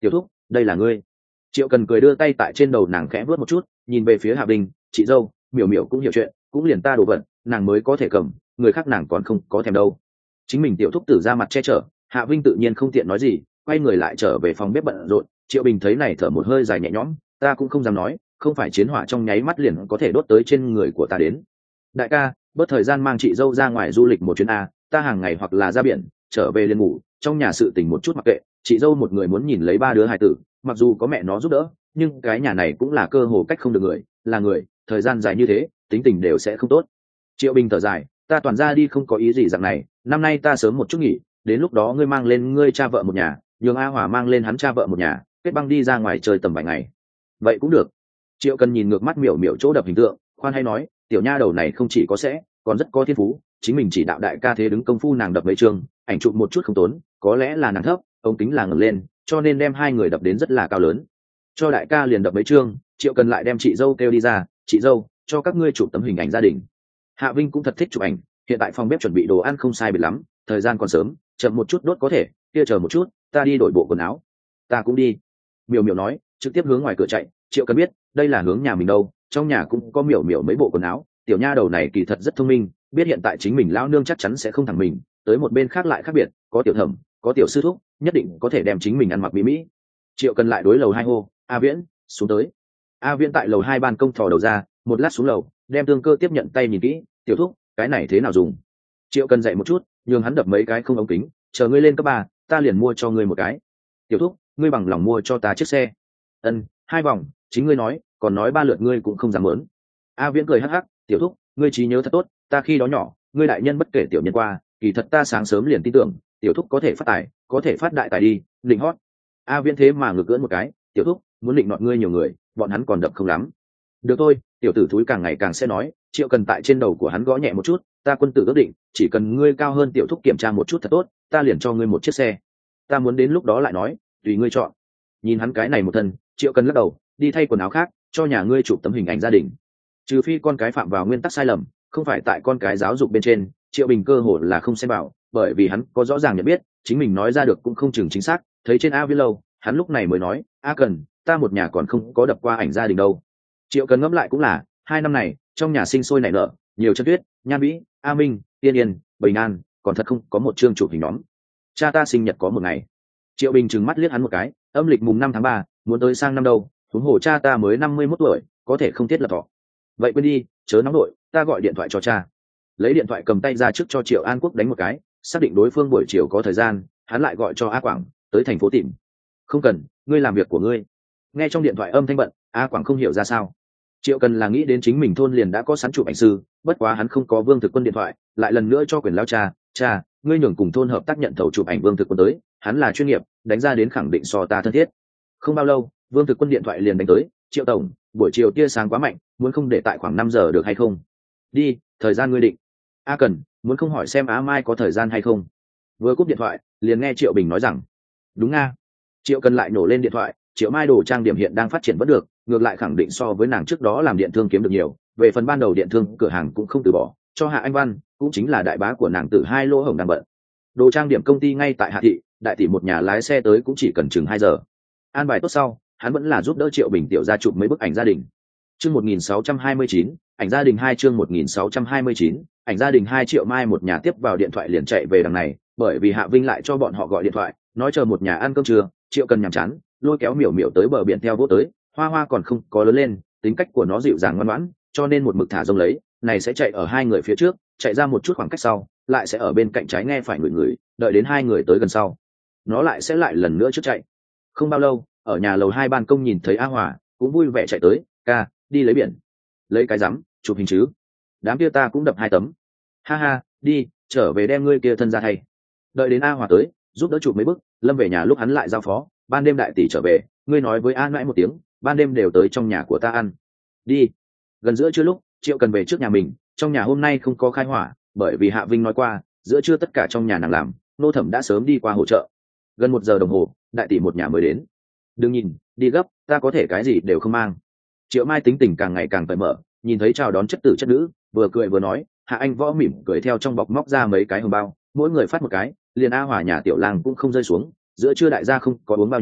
đây là ngươi. Triệu Cần cười đưa tay tại trên đầu nàng khẽ vuốt một chút, nhìn về phía Hạ Vinh, chị dâu, miểu miểu cũng hiểu chuyện, cũng liền ta đồ vật nàng mới có thể cầm, người khác nàng còn không có thèm đâu. Chính mình tiểu thúc tử ra mặt che chở, Hạ Vinh tự nhiên không tiện nói gì, quay người lại trở về phòng bếp bận rộn. Triệu Bình thấy này thở một hơi dài nhẹ nhõm, ta cũng không dám nói, không phải chiến hỏa trong nháy mắt liền có thể đốt tới trên người của ta đến. Đại ca, bớt thời gian mang chị dâu ra ngoài du lịch một chuyến a, ta hàng ngày hoặc là ra biển, trở về liền ngủ, trong nhà sự tình một chút mặc kệ, chị dâu một người muốn nhìn lấy ba đứa hài tử, mặc dù có mẹ nó giúp đỡ, nhưng cái nhà này cũng là cơ hồ cách không được người, là người, thời gian dài như thế, tính tình đều sẽ không tốt. Triệu Bình thở dài, ta toàn ra đi không có ý gì dạng này, năm nay ta sớm một chút nghỉ, đến lúc đó ngươi mang lên ngươi cha vợ một nhà, nhường A Hỏa mang lên hắn cha vợ một nhà, kết băng đi ra ngoài chơi tầm vài ngày. Vậy cũng được. Triệu Cần nhìn ngược mắt miểu miểu chỗ đập hình tượng, khoan hay nói, tiểu nha đầu này không chỉ có sẽ, còn rất có thiên phú, chính mình chỉ đạo đại ca thế đứng công phu nàng đập mấy trường, ảnh chụp một chút không tốn, có lẽ là nàng thấp, ống kính là ngẩng lên, cho nên đem hai người đập đến rất là cao lớn. Cho đại ca liền đập mấy chương, Triệu Cần lại đem chị dâu kêu đi ra, chị dâu, cho các ngươi chụp tấm hình ảnh gia đình. Hạ Vinh cũng thật thích chụp ảnh, hiện tại phòng bếp chuẩn bị đồ ăn không sai biệt lắm, thời gian còn sớm, chậm một chút đốt có thể, kia chờ một chút, ta đi đổi bộ quần áo. Ta cũng đi. Miểu Miểu nói, trực tiếp hướng ngoài cửa chạy. Triệu Cần biết, đây là hướng nhà mình đâu, trong nhà cũng có Miểu Miểu mấy bộ quần áo, tiểu nha đầu này kỳ thật rất thông minh, biết hiện tại chính mình lão nương chắc chắn sẽ không thẳng mình, tới một bên khác lại khác biệt, có tiểu thẩm, có tiểu sư thúc, nhất định có thể đem chính mình ăn mặc mỹ mỹ. Triệu Cần lại đối lầu hai hô, A Viễn, xuống tới. A Viễn tại lầu hai ban công thò đầu ra, một lát xuống lầu, đem tương cơ tiếp nhận tay nhìn kỹ, tiểu thúc, cái này thế nào dùng? Triệu Cần dạy một chút, nhường hắn đập mấy cái không ống kính, chờ ngươi lên cấp ba, ta liền mua cho ngươi một cái. Tiểu thúc, ngươi bằng lòng mua cho ta chiếc xe? Ân, hai vòng, chính ngươi nói, còn nói ba lượt ngươi cũng không dám muốn. A Viễn cười hắc hắc, tiểu thúc, ngươi trí nhớ thật tốt, ta khi đó nhỏ, ngươi đại nhân bất kể tiểu nhân qua, kỳ thật ta sáng sớm liền tin tưởng, tiểu thúc có thể phát tài, có thể phát đại tài đi, định hót. A Viễn thế mà ngược cưỡn một cái, tiểu thúc, muốn định nọt ngươi nhiều người, bọn hắn còn đập không lắm. Được thôi, tiểu tử thúi càng ngày càng sẽ nói. Triệu Cần tại trên đầu của hắn gõ nhẹ một chút, ta quân tử ước định, chỉ cần ngươi cao hơn tiểu thúc kiểm tra một chút thật tốt, ta liền cho ngươi một chiếc xe. Ta muốn đến lúc đó lại nói, tùy ngươi chọn. Nhìn hắn cái này một thân, Triệu Cần lắc đầu, đi thay quần áo khác, cho nhà ngươi chụp tấm hình ảnh gia đình. Trừ phi con cái phạm vào nguyên tắc sai lầm, không phải tại con cái giáo dục bên trên, Triệu Bình cơ hồ là không xem vào, bởi vì hắn có rõ ràng nhận biết, chính mình nói ra được cũng không chừng chính xác. Thấy trên A Viễn lâu, hắn lúc này mới nói, A Cần, ta một nhà còn không có đập qua ảnh gia đình đâu. Triệu Cần ngẫm lại cũng là, hai năm này trong nhà sinh sôi nảy nở, nhiều chân tuyết, Nhan Vĩ, A Minh, Tiên Yên, Bình An, còn thật không có một chương chụp hình nhóm. Cha ta sinh nhật có một ngày. Triệu Bình trừng mắt liếc hắn một cái, âm lịch mùng năm tháng ba, muốn tới sang năm đâu, huống hồ cha ta mới năm mươi mốt tuổi, có thể không thiết lập thọ. Vậy quên đi, chớ nóng đội, ta gọi điện thoại cho cha. Lấy điện thoại cầm tay ra trước cho Triệu An Quốc đánh một cái, xác định đối phương buổi chiều có thời gian, hắn lại gọi cho A Quảng, tới thành phố tìm. Không cần, ngươi làm việc của ngươi. Nghe trong điện thoại âm thanh bận, A Quảng không hiểu ra sao. Triệu Cần là nghĩ đến chính mình thôn liền đã có sẵn chụp ảnh sư, bất quá hắn không có Vương Thực Quân điện thoại, lại lần nữa cho quyền lao cha, cha, ngươi nhường cùng thôn hợp tác nhận thầu chụp ảnh Vương Thực Quân tới, hắn là chuyên nghiệp, đánh ra đến khẳng định so ta thân thiết. Không bao lâu, Vương Thực Quân điện thoại liền đánh tới, Triệu tổng, buổi chiều tia sáng quá mạnh, muốn không để tại khoảng năm giờ được hay không? Đi, thời gian ngươi định. A Cần, muốn không hỏi xem Á Mai có thời gian hay không? Vừa cúp điện thoại, liền nghe Triệu Bình nói rằng, đúng nga. Triệu Cần lại nổ lên điện thoại, Triệu Mai đồ trang điểm hiện đang phát triển vẫn được, ngược lại khẳng định so với nàng trước đó làm điện thương kiếm được nhiều. Về phần ban đầu điện thương cửa hàng cũng không từ bỏ, cho Hạ Anh Văn, cũng chính là đại bá của nàng từ hai lỗ hổng đang bận. Đồ trang điểm công ty ngay tại Hạ thị, đại tỷ một nhà lái xe tới cũng chỉ cần chừng hai giờ. An bài tốt sau, hắn vẫn là giúp đỡ Triệu Bình tiểu ra chụp mấy bức ảnh gia đình. Chương một nghìn sáu trăm hai mươi chín, ảnh gia đình hai chương một nghìn sáu trăm hai mươi chín, ảnh gia đình hai Triệu Mai một nhà tiếp vào điện thoại liền chạy về đằng này, bởi vì Hạ Vinh lại cho bọn họ gọi điện thoại, nói chờ một nhà ăn cơm trưa. Triệu Cần nhàm chán, lôi kéo Miểu Miểu tới bờ biển theo vô tới, Hoa Hoa còn không có lớn lên, tính cách của nó dịu dàng ngoan ngoãn, cho nên một mực thả rông lấy, này sẽ chạy ở hai người phía trước, chạy ra một chút khoảng cách sau, lại sẽ ở bên cạnh trái nghe phải ngửi ngửi, đợi đến hai người tới gần sau, nó lại sẽ lại lần nữa trước chạy. Không bao lâu, ở nhà lầu hai ban công nhìn thấy A Hòa, cũng vui vẻ chạy tới, ca, đi lấy biển. Lấy cái rắm, chụp hình chứ? Đám kia ta cũng đập hai tấm. Ha ha, đi, trở về đem ngươi kia thân ra thay. Đợi đến A Hòa tới, giúp đỡ chụp mấy bức, Lâm về nhà lúc hắn lại giao phó, ban đêm đại tỷ trở về, ngươi nói với A mãi một tiếng, ban đêm đều tới trong nhà của ta ăn. Đi. Gần giữa trưa lúc, Triệu Cần về trước nhà mình, trong nhà hôm nay không có khai hỏa, bởi vì Hạ Vinh nói qua, giữa trưa tất cả trong nhà nàng làm, nô thẩm đã sớm đi qua hỗ trợ. Gần một giờ đồng hồ, đại tỷ một nhà mới đến. Đừng nhìn, đi gấp, ta có thể cái gì đều không mang. Triệu Mai tính tình càng ngày càng cởi mở, nhìn thấy chào đón chất tử chất nữ, vừa cười vừa nói, Hạ Anh Võ mỉm cười theo trong bọc móc ra mấy cái hồng bao, mỗi người phát một cái, liền A Hòa nhà tiểu lang cũng không rơi xuống, giữa trưa đại gia không có uống bao nhiêu,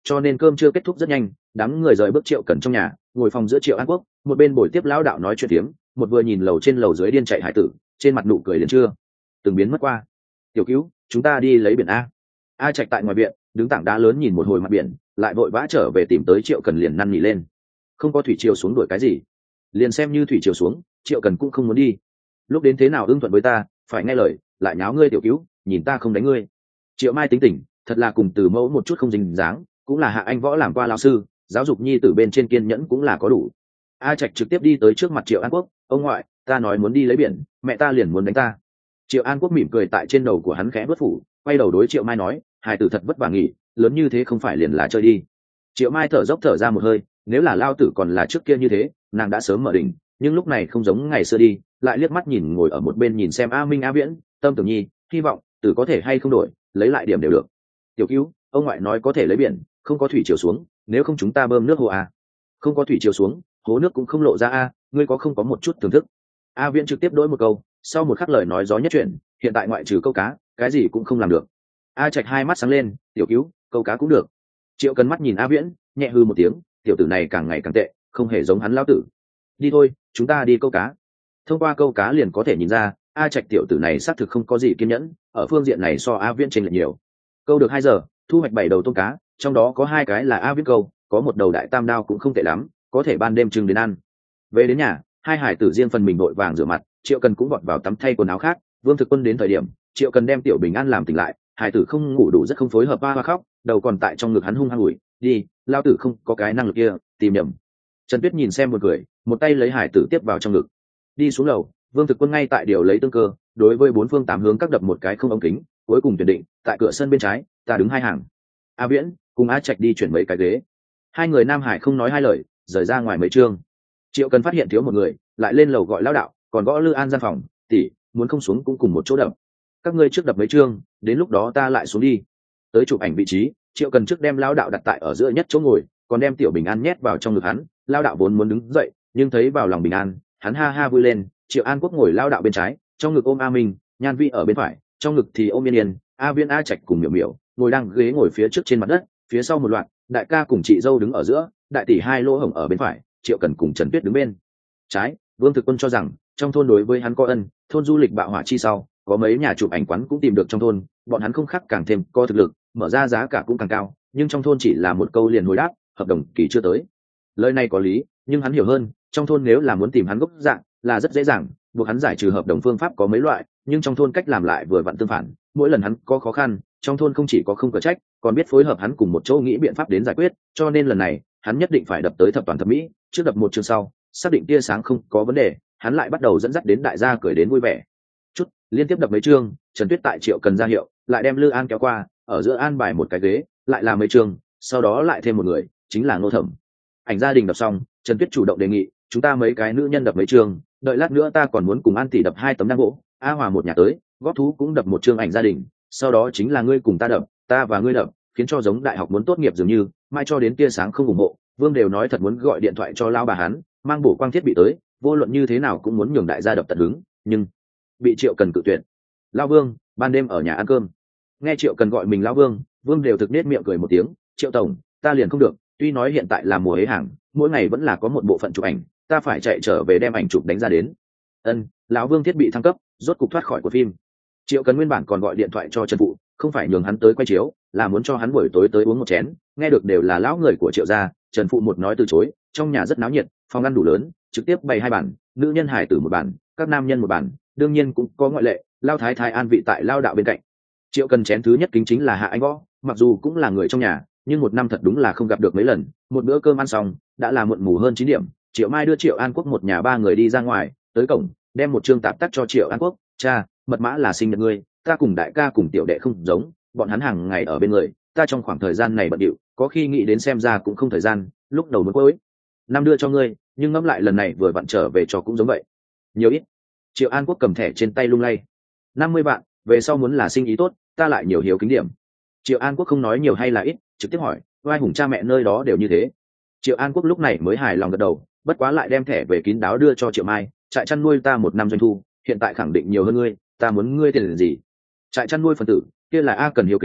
cho nên cơm chưa kết thúc rất nhanh, đám người rời bước Triệu Cần trong nhà, ngồi phòng giữa Triệu An Quốc, một bên buổi tiếp lão đạo nói chuyện tiếm, một vừa nhìn lầu trên lầu dưới điên chạy hải tử, trên mặt nụ cười liền chưa từng biến mất qua. Tiểu Cứu, chúng ta đi lấy biển a. A Trạch tại ngoài viện, đứng tảng đá lớn nhìn một hồi mặt biển, lại vội vã trở về tìm tới Triệu Cần liền năn nỉ lên. Không có thủy triều xuống đuổi cái gì? Liền xem như thủy triều xuống, Triệu Cần cũng không muốn đi. Lúc đến thế nào ưng thuận với ta, phải nghe lời, lại nháo ngươi Tiểu Cứu, nhìn ta không đánh ngươi. Triệu Mai tính tình, thật là cùng Từ Mẫu một chút không dính dáng, cũng là hạ anh võ làm qua lão sư, giáo dục nhi tử bên trên kiên nhẫn cũng là có đủ. A Trạch trực tiếp đi tới trước mặt Triệu An Quốc, ông ngoại, ta nói muốn đi lấy biển, mẹ ta liền muốn đánh ta. Triệu An Quốc mỉm cười tại trên đầu của hắn khẽ vớt phủ, quay đầu đối Triệu Mai nói, hài tử thật vất vả nghỉ, lớn như thế không phải liền là chơi đi. Triệu Mai thở dốc thở ra một hơi, nếu là lao tử còn là trước kia như thế, nàng đã sớm mở đỉnh, nhưng lúc này không giống ngày xưa đi, lại liếc mắt nhìn ngồi ở một bên nhìn xem A Minh A Viễn, tâm tưởng nhi, hy vọng tử có thể hay không đổi, lấy lại điểm đều được. Tiểu Cứu, ông ngoại nói có thể lấy biển, không có thủy chiều xuống, nếu không chúng ta bơm nước hồ a. Không có thủy chiều xuống, hố nước cũng không lộ ra a, ngươi có không có một chút thưởng thức. A Viễn trực tiếp đối một câu, sau một khắc lời nói gió nhất chuyện, hiện tại ngoại trừ câu cá, cái gì cũng không làm được. A Trạch hai mắt sáng lên, Tiểu Cứu, câu cá cũng được. Triệu Cần mắt nhìn A Viễn, nhẹ hư một tiếng, tiểu tử này càng ngày càng tệ, không hề giống hắn lão tử. Đi thôi, chúng ta đi câu cá. Thông qua câu cá liền có thể nhìn ra, A Trạch tiểu tử này xác thực không có gì kiên nhẫn, ở phương diện này so A Viễn chênh lệch nhiều. Câu được hai giờ, thu hoạch bảy đầu tôm cá, trong đó có hai cái là A Viễn câu, có một đầu đại tam đao cũng không tệ lắm, có thể ban đêm trưng đến ăn. Về đến nhà, hai hải tử riêng phần mình đội vàng rửa mặt, Triệu Cần cũng vọt vào tắm thay quần áo khác. Vương Thực Quân đến thời điểm, Triệu Cần đem tiểu Bình An làm tỉnh lại, hải tử không ngủ đủ rất không phối hợp ba hoa khóc, đầu còn tại trong ngực hắn hung hăng ủi, đi, lao tử không có cái năng lực kia, tìm nhầm. Trần Tuyết nhìn xem một người, một tay lấy hải tử tiếp vào trong ngực, đi xuống lầu. Vương Thực Quân ngay tại điều lấy tương cơ, đối với bốn phương tám hướng các đập một cái không ống kính, cuối cùng tuyển định tại cửa sân bên trái, ta đứng hai hàng. A Viễn cùng A Trạch đi chuyển mấy cái ghế. Hai người Nam Hải không nói hai lời, rời ra ngoài mấy chương. Triệu Cần phát hiện thiếu một người, lại lên lầu gọi lão đạo, còn gõ Lư An gian phòng, tỷ, muốn không xuống cũng cùng một chỗ đập. Các ngươi trước đập mấy chương, đến lúc đó ta lại xuống đi. Tới chụp ảnh vị trí, Triệu Cần trước đem lão đạo đặt tại ở giữa nhất chỗ ngồi, còn đem tiểu Bình An nhét vào trong ngực hắn. Lão đạo vốn muốn đứng dậy, nhưng thấy vào lòng Bình An, hắn ha ha vui lên. Triệu An Quốc ngồi lão đạo bên trái, trong ngực ôm A Minh, Nhan Vi ở bên phải, trong ngực thì ôm Yên Yên. A Viễn A Trạch cùng Miểu Miểu ngồi đang ghế ngồi phía trước trên mặt đất, phía sau một loạt, đại ca cùng chị dâu đứng ở giữa, đại tỷ hai lỗ hổng ở bên phải, Triệu Cần cùng Trần Tuyết đứng bên trái. Vương Thực Quân cho rằng trong thôn đối với hắn có ân, thôn du lịch bạo hỏa chi sau, có mấy nhà chụp ảnh quán cũng tìm được trong thôn, bọn hắn không khác càng thêm có thực lực, mở ra giá cả cũng càng cao, nhưng trong thôn chỉ là một câu liền hồi đáp, hợp đồng kỳ chưa tới. Lời này có lý, nhưng hắn hiểu hơn, trong thôn nếu là muốn tìm hắn gốc dạng là rất dễ dàng, buộc hắn giải trừ hợp đồng phương pháp có mấy loại, nhưng trong thôn cách làm lại vừa vặn tương phản, mỗi lần hắn có khó khăn, trong thôn không chỉ có không cở trách, còn biết phối hợp hắn cùng một chỗ nghĩ biện pháp đến giải quyết, cho nên lần này hắn nhất định phải đập tới thập toàn thập mỹ, trước đập một chương sau, xác định tia sáng không có vấn đề, hắn lại bắt đầu dẫn dắt đến đại gia cười đến vui vẻ. Chút, liên tiếp đập mấy chương, Trần Tuyết tại Triệu Cần ra hiệu, lại đem Lư An kéo qua, ở giữa an bài một cái ghế, lại làm mấy chương, sau đó lại thêm một người, chính là Ngô Thẩm. Ảnh gia đình đập xong, Trần Tuyết chủ động đề nghị, chúng ta mấy cái nữ nhân đập mấy chương, đợi lát nữa ta còn muốn cùng An tỷ đập hai tấm đăng gỗ, A Hòa một nhà tới, góp thú cũng đập một chương ảnh gia đình, sau đó chính là ngươi cùng ta đập, ta và ngươi đập, khiến cho giống đại học muốn tốt nghiệp dường như, mai cho đến tia sáng không ủng hộ, Vương đều nói thật muốn gọi điện thoại cho lao bà hắn, mang bổ quang thiết bị tới, vô luận như thế nào cũng muốn nhường đại gia đập tận hứng, nhưng bị Triệu Cần cự tuyệt. Lao Vương, ban đêm ở nhà ăn cơm. Nghe Triệu Cần gọi mình Lao Vương, Vương đều thực nết miệng cười một tiếng, Triệu tổng, ta liền không được, tuy nói hiện tại là mùa hế hàng, mỗi ngày vẫn là có một bộ phận chụp ảnh, ta phải chạy trở về đem ảnh chụp đánh ra đến. Ân, lão Vương thiết bị thăng cấp, rốt cục thoát khỏi của phim. Triệu Cần nguyên bản còn gọi điện thoại cho Trần Phụ, không phải nhường hắn tới quay chiếu, là muốn cho hắn buổi tối tới uống một chén, nghe được đều là lão người của Triệu gia, Trần Phụ một nói từ chối, trong nhà rất náo nhiệt, phòng ăn đủ lớn, trực tiếp bày hai bàn, nữ nhân hải tử một bàn, các nam nhân một bàn, đương nhiên cũng có ngoại lệ, Lao Thái Thái an vị tại Lao đạo bên cạnh. Triệu Cần chén thứ nhất kính chính là Hạ Anh Võ, mặc dù cũng là người trong nhà, nhưng một năm thật đúng là không gặp được mấy lần, một bữa cơm ăn xong, đã là muộn mù hơn chín điểm, Triệu Mai đưa Triệu An Quốc một nhà ba người đi ra ngoài, tới cổng, đem một chương tạp tắc cho Triệu An Quốc, cha, mật mã là sinh nhật ngươi, ta cùng đại ca cùng tiểu đệ không giống, bọn hắn hàng ngày ở bên người, ta trong khoảng thời gian này bận điệu, có khi nghĩ đến xem ra cũng không thời gian, lúc đầu muốn cuối năm đưa cho ngươi, nhưng ngẫm lại lần này vừa vặn trở về cho cũng giống vậy. Nhiều ít? Triệu An Quốc cầm thẻ trên tay lung lay. năm mươi vạn, về sau muốn là sinh ý tốt, ta lại nhiều hiếu kính điểm. Triệu An Quốc không nói nhiều hay là ít, trực tiếp hỏi, oai hùng cha mẹ nơi đó đều như thế. Triệu An Quốc lúc này mới hài lòng gật đầu, bất quá lại đem thẻ về kín đáo đưa cho Triệu Mai, trại chăn nuôi ta một năm doanh thu, hiện tại khẳng định nhiều hơn ngươi, ta muốn ngươi tiền gì? Trại chăn nuôi phần tử, kia là A cần hiếu kính,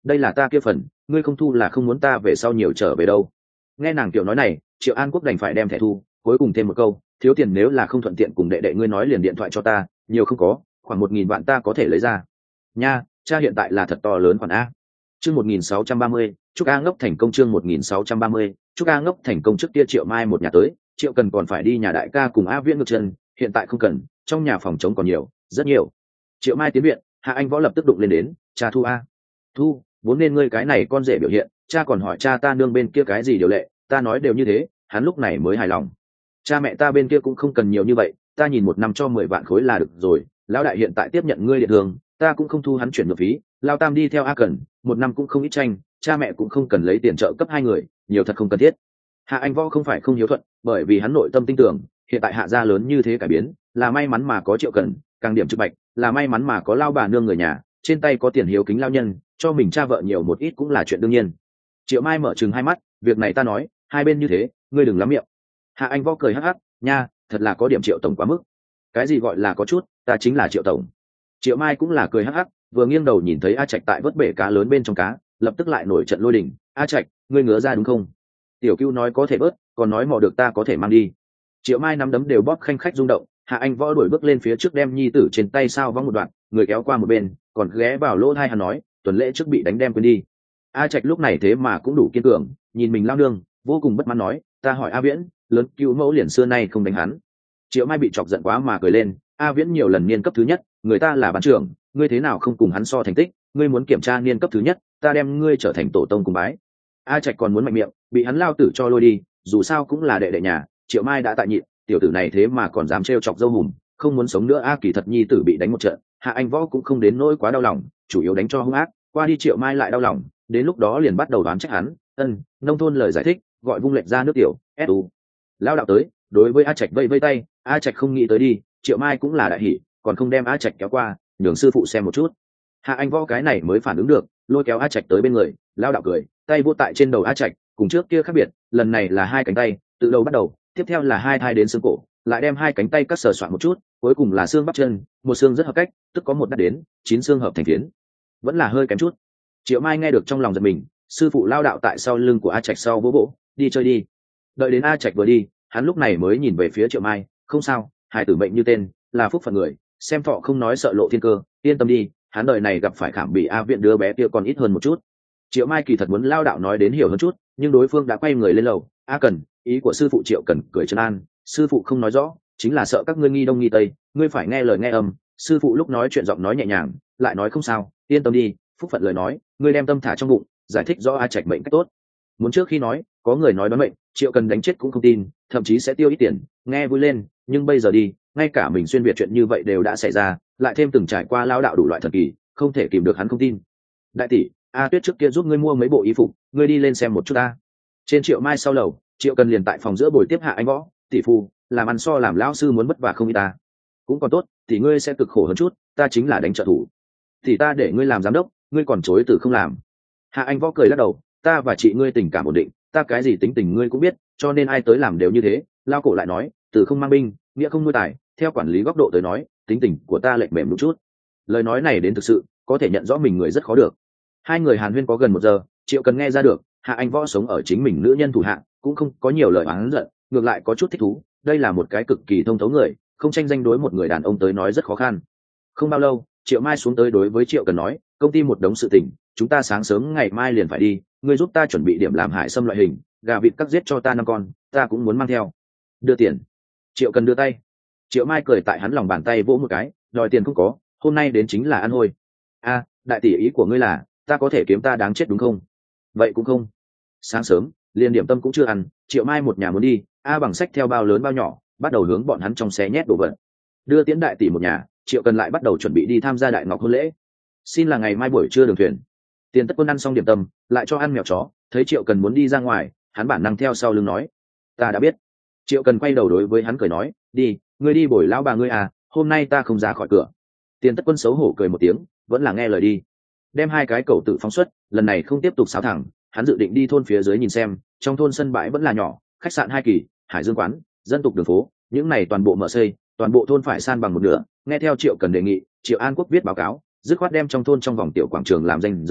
đây là ta kia phần, ngươi không thu là không muốn ta về sau nhiều trở về đâu. Nghe nàng tiểu nói này, Triệu An Quốc đành phải đem thẻ thu, cuối cùng thêm một câu, thiếu tiền nếu là không thuận tiện cùng đệ đệ ngươi nói liền điện thoại cho ta, nhiều không có, khoảng một nghìn vạn ta có thể lấy ra. Nha, cha hiện tại là thật to lớn khoản a. Chương một nghìn sáu trăm ba mươi, chúc A Ngốc thành công. Chương một nghìn sáu trăm ba mươi, chúc A Ngốc thành công. Trước kia Triệu Mai một nhà tới, Triệu Cần còn phải đi nhà đại ca cùng A Viễn ngược chân, hiện tại không cần, trong nhà phòng trống còn nhiều, rất nhiều. Triệu Mai tiến viện, Hạ Anh Võ lập tức đụng lên đến, cha thu a. Thu, vốn nên ngươi cái này con rể biểu hiện, cha còn hỏi cha ta nương bên kia cái gì điều lệ, ta nói đều như thế, hắn lúc này mới hài lòng. Cha mẹ ta bên kia cũng không cần nhiều như vậy, ta nhìn một năm cho mười vạn khối là được rồi, lão đại hiện tại tiếp nhận ngươi điện thường, ta cũng không thu hắn chuyển ngược phí, lao tam đi theo A Cần, một năm cũng không ít tranh, cha mẹ cũng không cần lấy tiền trợ cấp hai người, nhiều thật không cần thiết. Hạ Anh Võ không phải không hiếu thuận, bởi vì hắn nội tâm tin tưởng, hiện tại Hạ gia lớn như thế cải biến, là may mắn mà có Triệu Cần, càng điểm trực bạch, là may mắn mà có lao bà nương người nhà, trên tay có tiền hiếu kính lao nhân, cho mình cha vợ nhiều một ít cũng là chuyện đương nhiên. Triệu Mai mở trừng hai mắt, việc này ta nói, hai bên như thế, ngươi đừng lắm miệng. Hạ Anh Võ cười hắc hắc, nha, thật là có điểm Triệu tổng quá mức. Cái gì gọi là có chút, ta chính là Triệu tổng. Triệu Mai cũng là cười hắc hắc, vừa nghiêng đầu nhìn thấy A Trạch tại vớt bể cá lớn bên trong cá, lập tức lại nổi trận lôi đình. A Trạch, ngươi ngứa ra đúng không? Tiểu Cưu nói có thể bớt, còn nói mò được ta có thể mang đi. Triệu Mai nắm đấm đều bóp khanh khách rung động. Hạ Anh Võ đuổi bước lên phía trước đem nhi tử trên tay sao vắng một đoạn, người kéo qua một bên, còn ghé vào lỗ tai hắn nói, tuần lễ trước bị đánh đem quên đi. A Trạch lúc này thế mà cũng đủ kiên cường, nhìn mình lao nương, vô cùng bất mãn nói, ta hỏi A Viễn, lớn Cưu mẫu liền xưa nay không đánh hắn. Triệu Mai bị chọc giận quá mà cười lên, A Viễn nhiều lần niên cấp thứ nhất, người ta là班trưởng, ngươi thế nào không cùng hắn so thành tích, ngươi muốn kiểm tra niên cấp thứ nhất, ta đem ngươi trở thành tổ tông cùng bái. A Trạch còn muốn mạnh miệng, bị hắn lao tử cho lôi đi, dù sao cũng là đệ đệ nhà. Triệu Mai đã tại nhịn, tiểu tử này thế mà còn dám trêu chọc dâu hùm, không muốn sống nữa. A Kỳ thật nhi tử bị đánh một trận, Hạ Anh Võ cũng không đến nỗi quá đau lòng, chủ yếu đánh cho hung ác, qua đi Triệu Mai lại đau lòng, đến lúc đó liền bắt đầu đoán trách hắn. Ân, nông thôn lời giải thích, gọi vung lệnh ra nước tiểu, su. Lao đạo tới, đối với A Trạch vây vây tay, A Trạch không nghĩ tới đi, Triệu Mai cũng là đại hỉ, còn không đem A Trạch kéo qua, nhường sư phụ xem một chút. Hạ Anh Võ cái này mới phản ứng được, lôi kéo A Trạch tới bên người, lao đạo cười, tay vô tại trên đầu A Trạch, cùng trước kia khác biệt, lần này là hai cánh tay, từ đầu bắt đầu, tiếp theo là hai thai đến xương cổ, lại đem hai cánh tay cắt sờ soạn một chút, cuối cùng là xương bắp chân, một xương rất hợp cách, tức có một đắt đến chín xương hợp thành phiến, vẫn là hơi kém chút. Triệu Mai nghe được trong lòng giật mình, sư phụ lao đạo tại sau lưng của A Trạch sau vỗ vỗ, đi chơi đi. Đợi đến A Trạch vừa đi, hắn lúc này mới nhìn về phía Triệu Mai, không sao, hài tử mệnh như tên, là phúc phận người, xem thọ không nói sợ lộ thiên cơ, yên tâm đi, hắn đời này gặp phải khảm bị A Viện đứa bé kia còn ít hơn một chút. Triệu Mai kỳ thật muốn lao đạo nói đến hiểu hơn chút, nhưng đối phương đã quay người lên lầu. A Cần, ý của sư phụ Triệu Cần cười trấn an, sư phụ không nói rõ, chính là sợ các ngươi nghi đông nghi tây, ngươi phải nghe lời nghe âm. Sư phụ lúc nói chuyện giọng nói nhẹ nhàng, lại nói không sao, yên tâm đi, phúc phận lời nói, ngươi đem tâm thả trong bụng, giải thích rõ A Trạch mệnh cách tốt. Muốn trước khi nói, có người nói đoán mệnh, Triệu Cần đánh chết cũng không tin, thậm chí sẽ tiêu ít tiền, nghe vui lên, nhưng bây giờ đi, ngay cả mình xuyên việt chuyện như vậy đều đã xảy ra, lại thêm từng trải qua lao đạo đủ loại thần kỳ, không thể kìm được hắn không tin. Đại tỷ, A Tuyết trước kia giúp ngươi mua mấy bộ y phục, ngươi đi lên xem một chút ta. Trên Triệu Mai sau lầu, Triệu Cần liền tại phòng giữa bồi tiếp Hạ Anh Võ, tỷ phu, làm ăn so làm lão sư muốn vất vả không y ta. Cũng còn tốt, thì ngươi sẽ cực khổ hơn chút, ta chính là đánh trợ thủ. Thì ta để ngươi làm giám đốc, ngươi còn chối từ không làm. Hạ Anh Võ cười lắc đầu, ta và chị ngươi tình cảm ổn định, ta cái gì tính tình ngươi cũng biết, cho nên ai tới làm đều như thế. Lao cổ lại nói, từ không mang binh, nghĩa không nuôi tài, theo quản lý góc độ tới nói, tính tình của ta lệch mềm một chút. Lời nói này đến thực sự, có thể nhận rõ mình người rất khó được. Hai người hàn huyên có gần một giờ, Triệu Cần nghe ra được, Hạ Anh Võ sống ở chính mình nữ nhân thủ hạ, cũng không có nhiều lời oán giận, ngược lại có chút thích thú. Đây là một cái cực kỳ thông thấu người, không tranh danh đối một người đàn ông tới nói rất khó khăn. Không bao lâu, Triệu Mai xuống tới đối với Triệu Cần nói, công ty một đống sự tình, chúng ta sáng sớm ngày mai liền phải đi, ngươi giúp ta chuẩn bị điểm làm hải xâm loại hình, gà vịt cắt giết cho ta năm con, ta cũng muốn mang theo. Đưa tiền. Triệu Cần đưa tay. Triệu Mai cười tại hắn lòng bàn tay vỗ một cái, đòi tiền không có, hôm nay đến chính là ăn hôi. A, đại tỷ ý của ngươi là, ta có thể kiếm ta đáng chết đúng không? Vậy cũng không. Sáng sớm, liền điểm tâm cũng chưa ăn, Triệu Mai một nhà muốn đi, A bằng sách theo bao lớn bao nhỏ, bắt đầu hướng bọn hắn trong xe nhét đồ vật. Đưa tiễn đại tỷ một nhà, Triệu Cần lại bắt đầu chuẩn bị đi tham gia đại ngọc hôn lễ. Xin là ngày mai buổi trưa đường thuyền. Tiền Tất Quân ăn xong điểm tâm, lại cho ăn mèo chó, thấy Triệu Cần muốn đi ra ngoài, hắn bản năng theo sau lưng nói, ta đã biết. Triệu Cần quay đầu đối với hắn cười nói, đi, ngươi đi bồi lão bà ngươi à, hôm nay ta không ra khỏi cửa. Tiền Tất Quân xấu hổ cười một tiếng, vẫn là nghe lời đi. Đem hai cái cậu tự phóng xuất, lần này không tiếp tục xáo thẳng, hắn dự định đi thôn phía dưới nhìn xem, trong thôn sân bãi vẫn là nhỏ, khách sạn hai kỳ, hải dương quán, dân tục đường phố, những này toàn bộ mở xây, toàn bộ thôn phải san bằng một nửa. Nghe theo Triệu Cần đề nghị, Triệu An Quốc viết báo cáo, dứt khoát đem trong thôn trong vòng tiểu quảng trường làm danh giới,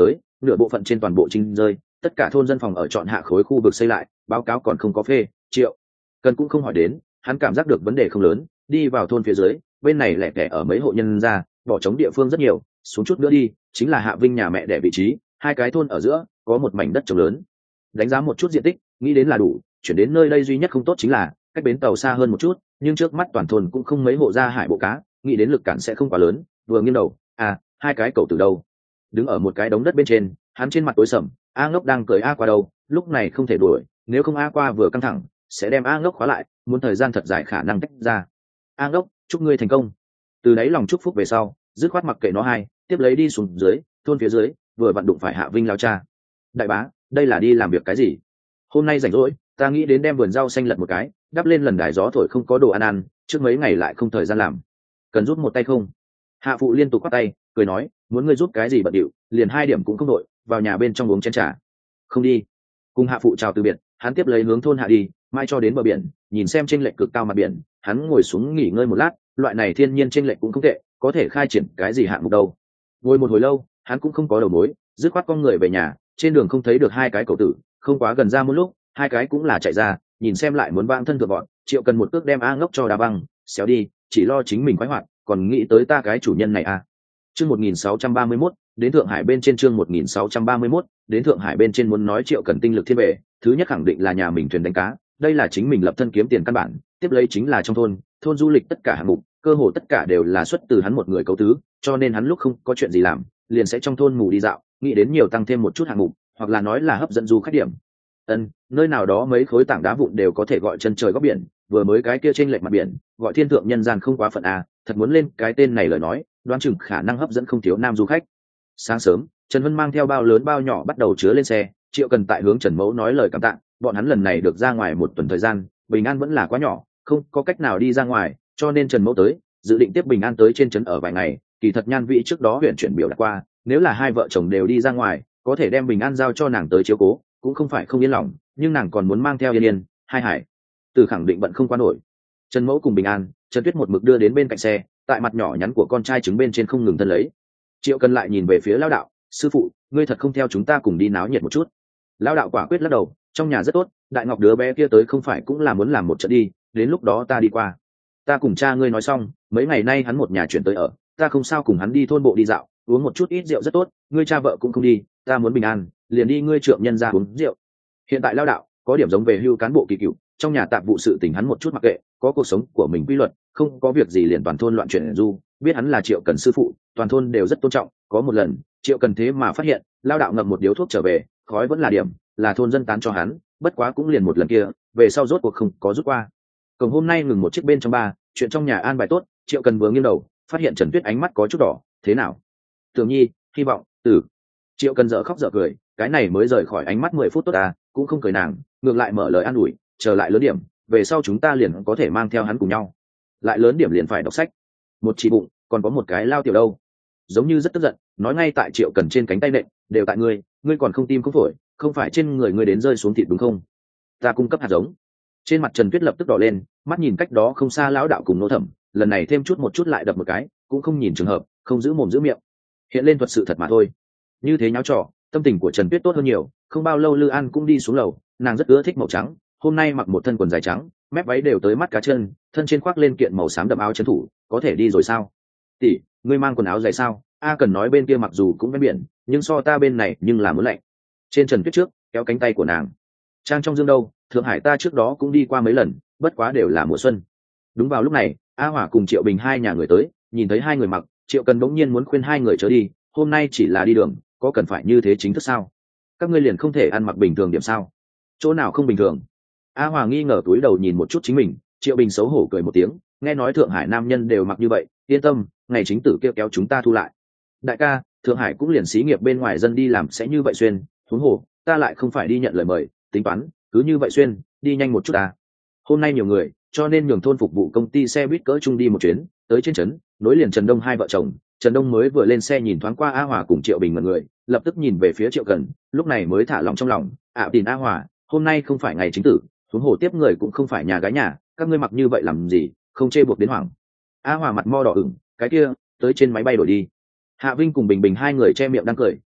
nửa bộ phận trên toàn bộ trinh rơi, tất cả thôn dân phòng ở chọn hạ khối khu vực xây lại, báo cáo còn không có phê. Triệu Cần cũng không hỏi đến, hắn cảm giác được vấn đề không lớn, đi vào thôn phía dưới, bên này lẻ tẻ ở mấy hộ nhân ra, bỏ trống địa phương rất nhiều, xuống chút nữa đi chính là Hạ Vinh nhà mẹ đẻ vị trí, hai cái thôn ở giữa có một mảnh đất trống lớn. Đánh giá một chút diện tích, nghĩ đến là đủ, chuyển đến nơi đây duy nhất không tốt chính là cách bến tàu xa hơn một chút, nhưng trước mắt toàn thôn cũng không mấy hộ ra hải bộ cá, nghĩ đến lực cản sẽ không quá lớn. Vừa nghiêng đầu, à, hai cái cậu từ đâu? Đứng ở một cái đống đất bên trên, hắn trên mặt tối sầm, A Ngốc đang cười A qua đâu, lúc này không thể đuổi, nếu không A qua vừa căng thẳng sẽ đem A Ngốc khóa lại, muốn thời gian thật dài khả năng tách ra. A Ngốc, chúc ngươi thành công. Từ đấy lòng chúc phúc về sau, dứt khoát mặc kệ nó hai, tiếp lấy đi xuống dưới, thôn phía dưới, vừa vặn đụng phải Hạ Vinh lao cha. Đại bá, đây là đi làm việc cái gì? Hôm nay rảnh rỗi, ta nghĩ đến đem vườn rau xanh lật một cái, đắp lên lần đài gió thổi không có đồ ăn ăn, trước mấy ngày lại không thời gian làm. Cần giúp một tay không? Hạ phụ liên tục quát tay, cười nói, muốn ngươi giúp cái gì bận điệu, liền hai điểm cũng không đội, vào nhà bên trong uống chén trà. Không đi. Cùng Hạ phụ chào từ biệt, hắn tiếp lấy hướng thôn hạ đi, mai cho đến bờ biển, nhìn xem chênh lệch cực cao mặt biển, hắn ngồi xuống nghỉ ngơi một lát, loại này thiên nhiên chênh lệch cũng không tệ, có thể khai triển cái gì hạng mục đâu. Ngồi một hồi lâu, hắn cũng không có đầu mối, dứt khoát con người về nhà, trên đường không thấy được hai cái cậu tử, không quá gần ra một lúc, hai cái cũng là chạy ra, nhìn xem lại muốn vang thân thượng bọn, Triệu Cần một cước đem A Ngốc cho đá băng, xéo đi, chỉ lo chính mình khoái hoạt, còn nghĩ tới ta cái chủ nhân này à. Chương một nghìn sáu trăm ba mươi mốt, đến Thượng Hải bên trên chương một nghìn sáu trăm ba mươi mốt, đến Thượng Hải bên trên muốn nói Triệu Cần tinh lực thiên về, thứ nhất khẳng định là nhà mình thuyền đánh cá, đây là chính mình lập thân kiếm tiền căn bản, tiếp lấy chính là trong thôn, thôn du lịch tất cả hạng mục, cơ hồ tất cả đều là xuất từ hắn một người cấu tứ, cho nên hắn lúc không có chuyện gì làm, liền sẽ trong thôn mù đi dạo, nghĩ đến nhiều tăng thêm một chút hạng mục, hoặc là nói là hấp dẫn du khách điểm. Ân, nơi nào đó mấy khối tảng đá vụn đều có thể gọi chân trời góc biển, vừa mới cái kia trên lệch mặt biển, gọi thiên thượng nhân gian không quá phận à, thật muốn lên cái tên này lời nói, đoán chừng khả năng hấp dẫn không thiếu nam du khách. Sáng sớm, Trần Vân mang theo bao lớn bao nhỏ bắt đầu chứa lên xe, Triệu Cần tại hướng Trần Mẫu nói lời cảm tạ, bọn hắn lần này được ra ngoài một tuần thời gian, Bình An vẫn là quá nhỏ, không có cách nào đi ra ngoài, cho nên Trần Mẫu tới, dự định tiếp Bình An tới trên trấn ở vài ngày, kỳ thật Nhan Vĩ trước đó huyện chuyển biểu đạt qua, nếu là hai vợ chồng đều đi ra ngoài, có thể đem Bình An giao cho nàng tới chiếu cố, cũng không phải không yên lòng, nhưng nàng còn muốn mang theo Yên Yên, hai hải từ khẳng định bận không qua nổi. Trần Mẫu cùng Bình An, Trần Tuyết một mực đưa đến bên cạnh xe, tại mặt nhỏ nhắn của con trai trứng bên trên không ngừng thân lấy. Triệu Cần lại nhìn về phía Lão đạo, sư phụ, ngươi thật không theo chúng ta cùng đi náo nhiệt một chút? Lão đạo quả quyết lắc đầu, trong nhà rất tốt, Đại Ngọc đứa bé kia tới không phải cũng là muốn làm một trận đi, đến lúc đó ta đi qua. Ta cùng cha ngươi nói xong, mấy ngày nay hắn một nhà chuyển tới ở, ta không sao cùng hắn đi thôn bộ đi dạo, uống một chút ít rượu rất tốt, ngươi cha vợ cũng không đi, ta muốn Bình An, liền đi ngươi trượng nhân ra uống rượu. Hiện tại Lão đạo có điểm giống về hưu cán bộ kỳ cựu, trong nhà tạp vụ sự tình hắn một chút mặc kệ, có cuộc sống của mình quy luật, không có việc gì liền toàn thôn loạn chuyển du, biết hắn là Triệu Cần sư phụ, toàn thôn đều rất tôn trọng. Có một lần, Triệu Cần thế mà phát hiện, Lão đạo ngậm một điếu thuốc trở về, khói vẫn là điểm, là thôn dân tán cho hắn, bất quá cũng liền một lần kia, về sau rốt cuộc không có rút qua. Cổng hôm nay ngừng một chiếc bên trong ba, chuyện trong nhà an bài tốt, Triệu Cần vừa nghiêng đầu, phát hiện Trần Tuyết ánh mắt có chút đỏ, thế nào? Tưởng Nhi, hy vọng, tử. Triệu Cần dở khóc dở cười, cái này mới rời khỏi ánh mắt mười phút tốt à, cũng không cười nàng, ngược lại mở lời an ủi, trở lại lớn điểm, về sau chúng ta liền có thể mang theo hắn cùng nhau. Lại lớn điểm liền phải đọc sách. Một chỉ bụng, còn có một cái lao tiểu đâu. Giống như rất tức giận, nói ngay tại Triệu Cần trên cánh tay nện, đều tại ngươi, ngươi còn không tim không phổi, không phải trên người ngươi đến rơi xuống thịt đúng không? Ta cung cấp hạt giống. Trên mặt Trần Tuyết lập tức đỏ lên, mắt nhìn cách đó không xa lão đạo cùng nô thẩm, lần này thêm chút một chút lại đập một cái, cũng không nhìn trường hợp, không giữ mồm giữ miệng. Hiện lên thuật sự thật mà thôi. Như thế nháo trò, tâm tình của Trần Tuyết tốt hơn nhiều, không bao lâu Lư An cũng đi xuống lầu, nàng rất ưa thích màu trắng, hôm nay mặc một thân quần dài trắng, mép váy đều tới mắt cá chân, thân trên khoác lên kiện màu xám đậm áo trấn thủ, có thể đi rồi sao? Tỷ, ngươi mang quần áo dày sao? A Cần nói bên kia mặc dù cũng ven biển, nhưng so ta bên này nhưng là muốn lạnh. Trên Trần Tuyết trước, kéo cánh tay của nàng. Trang trong dương đâu, Thượng Hải ta trước đó cũng đi qua mấy lần, bất quá đều là mùa xuân. Đúng vào lúc này, A Hỏa cùng Triệu Bình hai nhà người tới, nhìn thấy hai người mặc, Triệu Cần bỗng nhiên muốn khuyên hai người chớ đi, hôm nay chỉ là đi đường, có cần phải như thế chính thức sao? Các ngươi liền không thể ăn mặc bình thường điểm sao? Chỗ nào không bình thường? A Hòa nghi ngờ túi đầu nhìn một chút chính mình, Triệu Bình xấu hổ cười một tiếng, nghe nói Thượng Hải nam nhân đều mặc như vậy, yên tâm, ngày chính tử kêu kéo chúng ta thu lại. Đại ca, Thượng Hải cũng liền xí nghiệp bên ngoài dân đi làm sẽ như vậy xuyên, huống hồ, ta lại không phải đi nhận lời mời, tính toán, cứ như vậy xuyên, đi nhanh một chút à. Hôm nay nhiều người, cho nên nhường thôn phục vụ công ty xe buýt cỡ chung đi một chuyến, tới trên trấn, nối liền Trần Đông hai vợ chồng. Trần Đông mới vừa lên xe nhìn thoáng qua A Hòa cùng Triệu Bình mọi người, lập tức nhìn về phía Triệu Cần, lúc này mới thả lòng trong lòng, ạ tìm A Hòa, hôm nay không phải ngày chính tử, huống hồ tiếp người cũng không phải nhà gái nhà, các ngươi mặc như vậy làm gì, không chê buộc đến hoảng. A Hòa mặt mo đỏ ửng, cái kia, tới trên máy bay đổi đi. Hạ Vinh cùng Bình Bình hai người che miệng đang cười,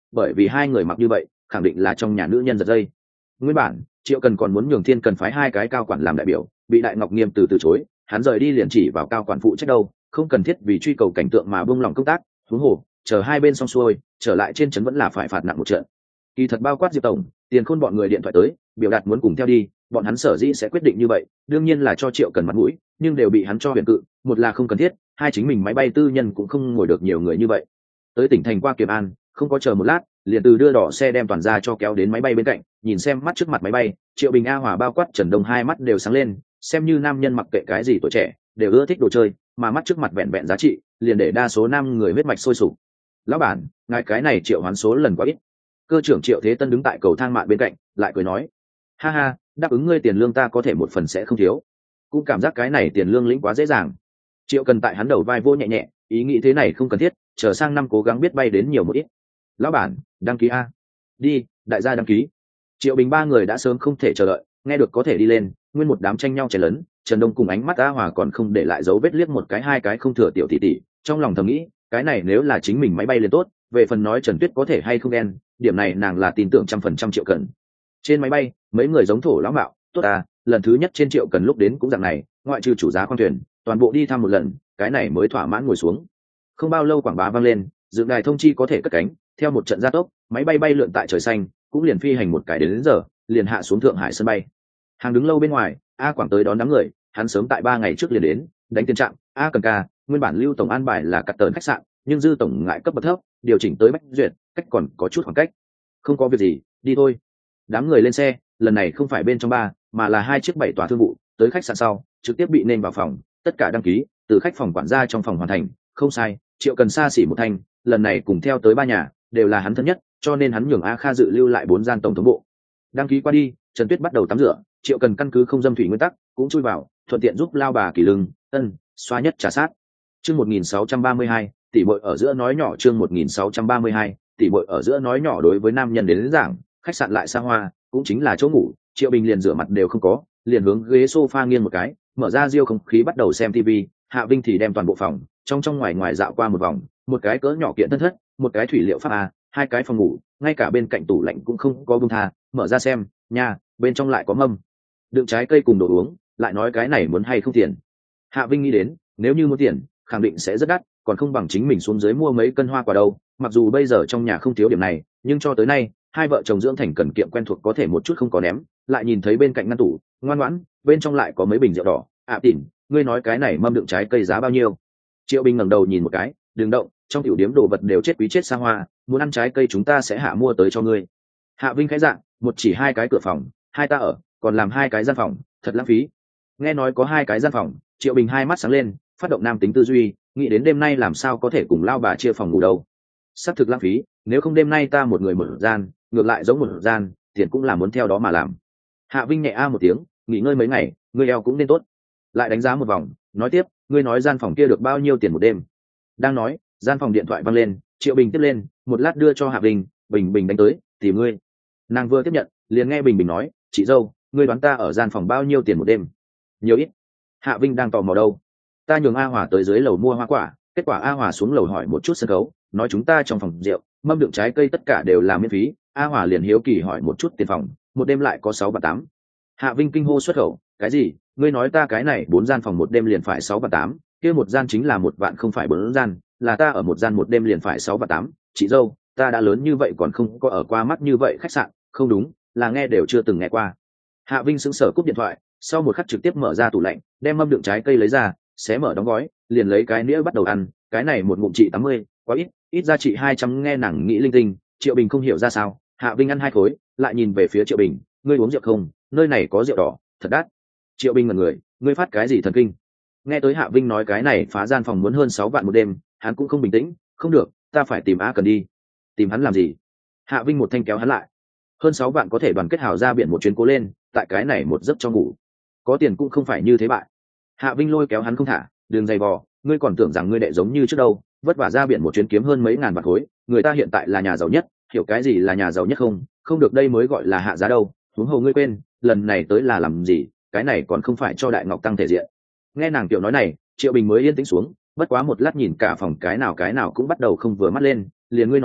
bởi vì hai người mặc như vậy khẳng định là trong nhà nữ nhân giật dây. Nguyên bản Triệu Cần còn muốn nhường Thiên Cần phái hai cái cao quản làm đại biểu, bị Đại Ngọc nghiêm từ từ chối, hắn rời đi liền chỉ vào cao quản phụ trách đâu, không cần thiết vì truy cầu cảnh tượng mà buông lỏng công tác. Huống hồ chờ hai bên xong xuôi, trở lại trên trấn vẫn là phải phạt nặng một trận. Kỳ thật bao quát Diệp tổng, Tiền Khôn bọn người điện thoại tới, biểu đạt muốn cùng theo đi, bọn hắn sở dĩ sẽ quyết định như vậy, đương nhiên là cho Triệu Cần mặt mũi, nhưng đều bị hắn cho huyền cự, một là không cần thiết, hai chính mình máy bay tư nhân cũng không ngồi được nhiều người như vậy. Tới tỉnh thành qua Kiệp An, không có chờ một lát, liền từ đưa đỏ xe đem toàn ra cho kéo đến máy bay bên cạnh, nhìn xem mắt trước mặt máy bay, Triệu Bình A Hòa bao quát Trần Đông hai mắt đều sáng lên, xem như nam nhân mặc kệ cái gì tuổi trẻ, đều ưa thích đồ chơi, mà mắt trước mặt vẹn vẹn giá trị, liền để đa số nam người huyết mạch sôi sục. Lão bản, ngài cái này Triệu hoán số lần quá ít. Cơ trưởng Triệu Thế Tân đứng tại cầu thang mạn bên cạnh, lại cười nói: "Ha ha, đáp ứng ngươi tiền lương ta có thể một phần sẽ không thiếu." Cũng cảm giác cái này tiền lương lĩnh quá dễ dàng. Triệu Cần tại hắn đầu vai vô nhẹ nhẹ, ý nghĩ thế này không cần thiết, chờ sang năm cố gắng biết bay đến nhiều một ít. Lão bản, đăng ký a. Đi, đại gia đăng ký. Triệu Bình ba người đã sớm không thể chờ đợi, nghe được có thể đi lên, nguyên một đám tranh nhau chảy lớn, Trần Đông cùng ánh mắt A Hòa còn không để lại dấu vết liếc một cái hai cái không thừa tiểu tỷ tỷ, trong lòng thầm nghĩ, cái này nếu là chính mình máy bay lên tốt, về phần nói Trần Tuyết có thể hay không đen, điểm này nàng là tin tưởng trăm phần trăm Triệu Cần. Trên máy bay, mấy người giống thổ lão mạo, tốt à, lần thứ nhất trên Triệu Cần lúc đến cũng dạng này, ngoại trừ chủ giá khoang thuyền, toàn bộ đi thăm một lần, cái này mới thỏa mãn ngồi xuống. Không bao lâu quảng bá vang lên, dựng đài thông chi có thể cất cánh, theo một trận gia tốc, máy bay bay lượn tại trời xanh, cũng liền phi hành một cái đến, đến giờ, liền hạ xuống Thượng Hải sân bay. Hàng đứng lâu bên ngoài, A Quảng tới đón đám người, hắn sớm tại ba ngày trước liền đến, đánh tiền trạng, A Cần ca, nguyên bản Lưu tổng an bài là cắt tờn khách sạn, nhưng Dư tổng ngại cấp bậc thấp, điều chỉnh tới Bách Duyệt, cách còn có chút khoảng cách. Không có việc gì, đi thôi. Đám người lên xe, lần này không phải bên trong ba, mà là hai chiếc bảy tòa thương vụ, tới khách sạn sau, trực tiếp bị nên vào phòng, tất cả đăng ký, từ khách phòng quản gia trong phòng hoàn thành, không sai, Triệu Cần xa xỉ một thanh, lần này cùng theo tới ba nhà, đều là hắn thân nhất, cho nên hắn nhường A Kha dự lưu lại bốn gian tổng thống bộ. Đăng ký qua đi, Trần Tuyết bắt đầu tắm rửa, Triệu Cần căn cứ không dâm thủy nguyên tắc, cũng chui vào, thuận tiện giúp lao bà kỳ lưng, ân, xoa nhất trà sát. Chương một nghìn sáu trăm ba mươi hai, tỷ muội ở giữa nói nhỏ chương một nghìn sáu trăm ba mươi hai, tỷ muội ở giữa nói nhỏ đối với nam nhân đến, đến giảng, khách sạn lại xa hoa, cũng chính là chỗ ngủ, Triệu Bình liền rửa mặt đều không có, liền hướng ghế sofa nghiêng một cái, mở ra riêu không khí bắt đầu xem tivi, Hạ Vinh thì đem toàn bộ phòng, trong trong ngoài ngoài dạo qua một vòng, một cái cỡ nhỏ kiện thân thất, một cái thủy liệu pháp a, hai cái phòng ngủ, ngay cả bên cạnh tủ lạnh cũng không có buông tha, mở ra xem, nha, bên trong lại có mâm, đựng trái cây cùng đồ uống, lại nói cái này muốn hay không tiền. Hạ Vinh nghĩ đến, nếu như muốn tiền, khẳng định sẽ rất đắt, còn không bằng chính mình xuống dưới mua mấy cân hoa quả đâu. Mặc dù bây giờ trong nhà không thiếu điểm này, nhưng cho tới nay, hai vợ chồng dưỡng thành cần kiệm quen thuộc có thể một chút không có ném, lại nhìn thấy bên cạnh ngăn tủ, ngoan ngoãn, bên trong lại có mấy bình rượu đỏ. À, tỉn, ngươi nói cái này mâm đựng trái cây giá bao nhiêu? Triệu Bình ngẩng đầu nhìn một cái, đừng động, trong tiểu điếm đồ vật đều chết quý chết xa hoa, muốn ăn trái cây chúng ta sẽ hạ mua tới cho ngươi. Hạ Vinh khẽ dạng, một chỉ hai cái cửa phòng, hai ta ở, còn làm hai cái gian phòng, thật lãng phí. Nghe nói có hai cái gian phòng, Triệu Bình hai mắt sáng lên, phát động nam tính tư duy, nghĩ đến đêm nay làm sao có thể cùng lao bà chia phòng ngủ đâu. Sắp thực lãng phí, nếu không đêm nay ta một người một gian, ngược lại giống một gian, tiền cũng là muốn theo đó mà làm. Hạ Vinh nhẹ a một tiếng, nghỉ ngơi mấy ngày, ngươi eo cũng nên tốt. Lại đánh giá một vòng, nói tiếp, ngươi nói gian phòng kia được bao nhiêu tiền một đêm? Đang nói, gian phòng điện thoại vang lên, Triệu Bình tiếp lên, một lát đưa cho Hạ Vinh, Bình Bình đánh tới, tìm ngươi. Nàng vừa tiếp nhận, liền nghe Bình Bình nói, chị dâu, ngươi đoán ta ở gian phòng bao nhiêu tiền một đêm? Nhiều ít? Hạ Vinh đang tò mò đâu. Ta nhường A Hòa tới dưới lầu mua hoa quả, kết quả A Hòa xuống lầu hỏi một chút sân khấu, nói chúng ta trong phòng rượu, mâm đựng trái cây tất cả đều là miễn phí. A Hòa liền hiếu kỳ hỏi một chút tiền phòng, một đêm lại có sáu và tám. Hạ Vinh kinh hô xuất khẩu, cái gì? Ngươi nói ta cái này bốn gian phòng một đêm liền phải sáu và tám, kia một gian chính là một vạn không phải bốn gian, là ta ở một gian một đêm liền phải sáu và tám. Chị dâu, ta đã lớn như vậy còn không có ở qua mắt như vậy khách sạn, không đúng, là nghe đều chưa từng nghe qua. Hạ Vinh sững sờ cúp điện thoại, sau một khắc trực tiếp mở ra tủ lạnh, đem mâm đựng trái cây lấy ra, xé mở đóng gói, liền lấy cái nĩa bắt đầu ăn. Cái này một ngụm trị tám mươi, quá ít, ít ra trị hai trăm. Nghe nàng nghĩ linh tinh, Triệu Bình không hiểu ra sao. Hạ Vinh ăn hai khối, lại nhìn về phía Triệu Bình, ngươi uống rượu không? Nơi này có rượu đỏ, thật đắt. Triệu Bình ngẩn người, ngươi phát cái gì thần kinh? Nghe tới Hạ Vinh nói cái này phá gian phòng muốn hơn sáu vạn một đêm, hắn cũng không bình tĩnh, không được, ta phải tìm A Cần đi. Tìm hắn làm gì? Hạ Vinh một thanh kéo hắn lại. Hơn sáu vạn có thể đoàn kết hào ra biển một chuyến cố lên, tại cái này một giấc cho ngủ. Có tiền cũng không phải như thế bại. Hạ Vinh lôi kéo hắn không thả, đường dày vò, ngươi còn tưởng rằng ngươi đệ giống như trước đâu, vất vả ra biển một chuyến kiếm hơn mấy ngàn bạc khối, người ta hiện tại là nhà giàu nhất, hiểu cái gì là nhà giàu nhất không? Không được đây mới gọi là hạ giá đâu. Huống hồ ngươi quên, lần này tới là làm gì, cái này còn không phải cho Đại Ngọc tăng thể diện. Nghe nàng tiểu nói này, Triệu Bình mới yên tĩnh xuống, bất quá một lát nhìn cả phòng cái nào cái nào cũng bắt đầu không vừa mắt lên, liền ngươi nói,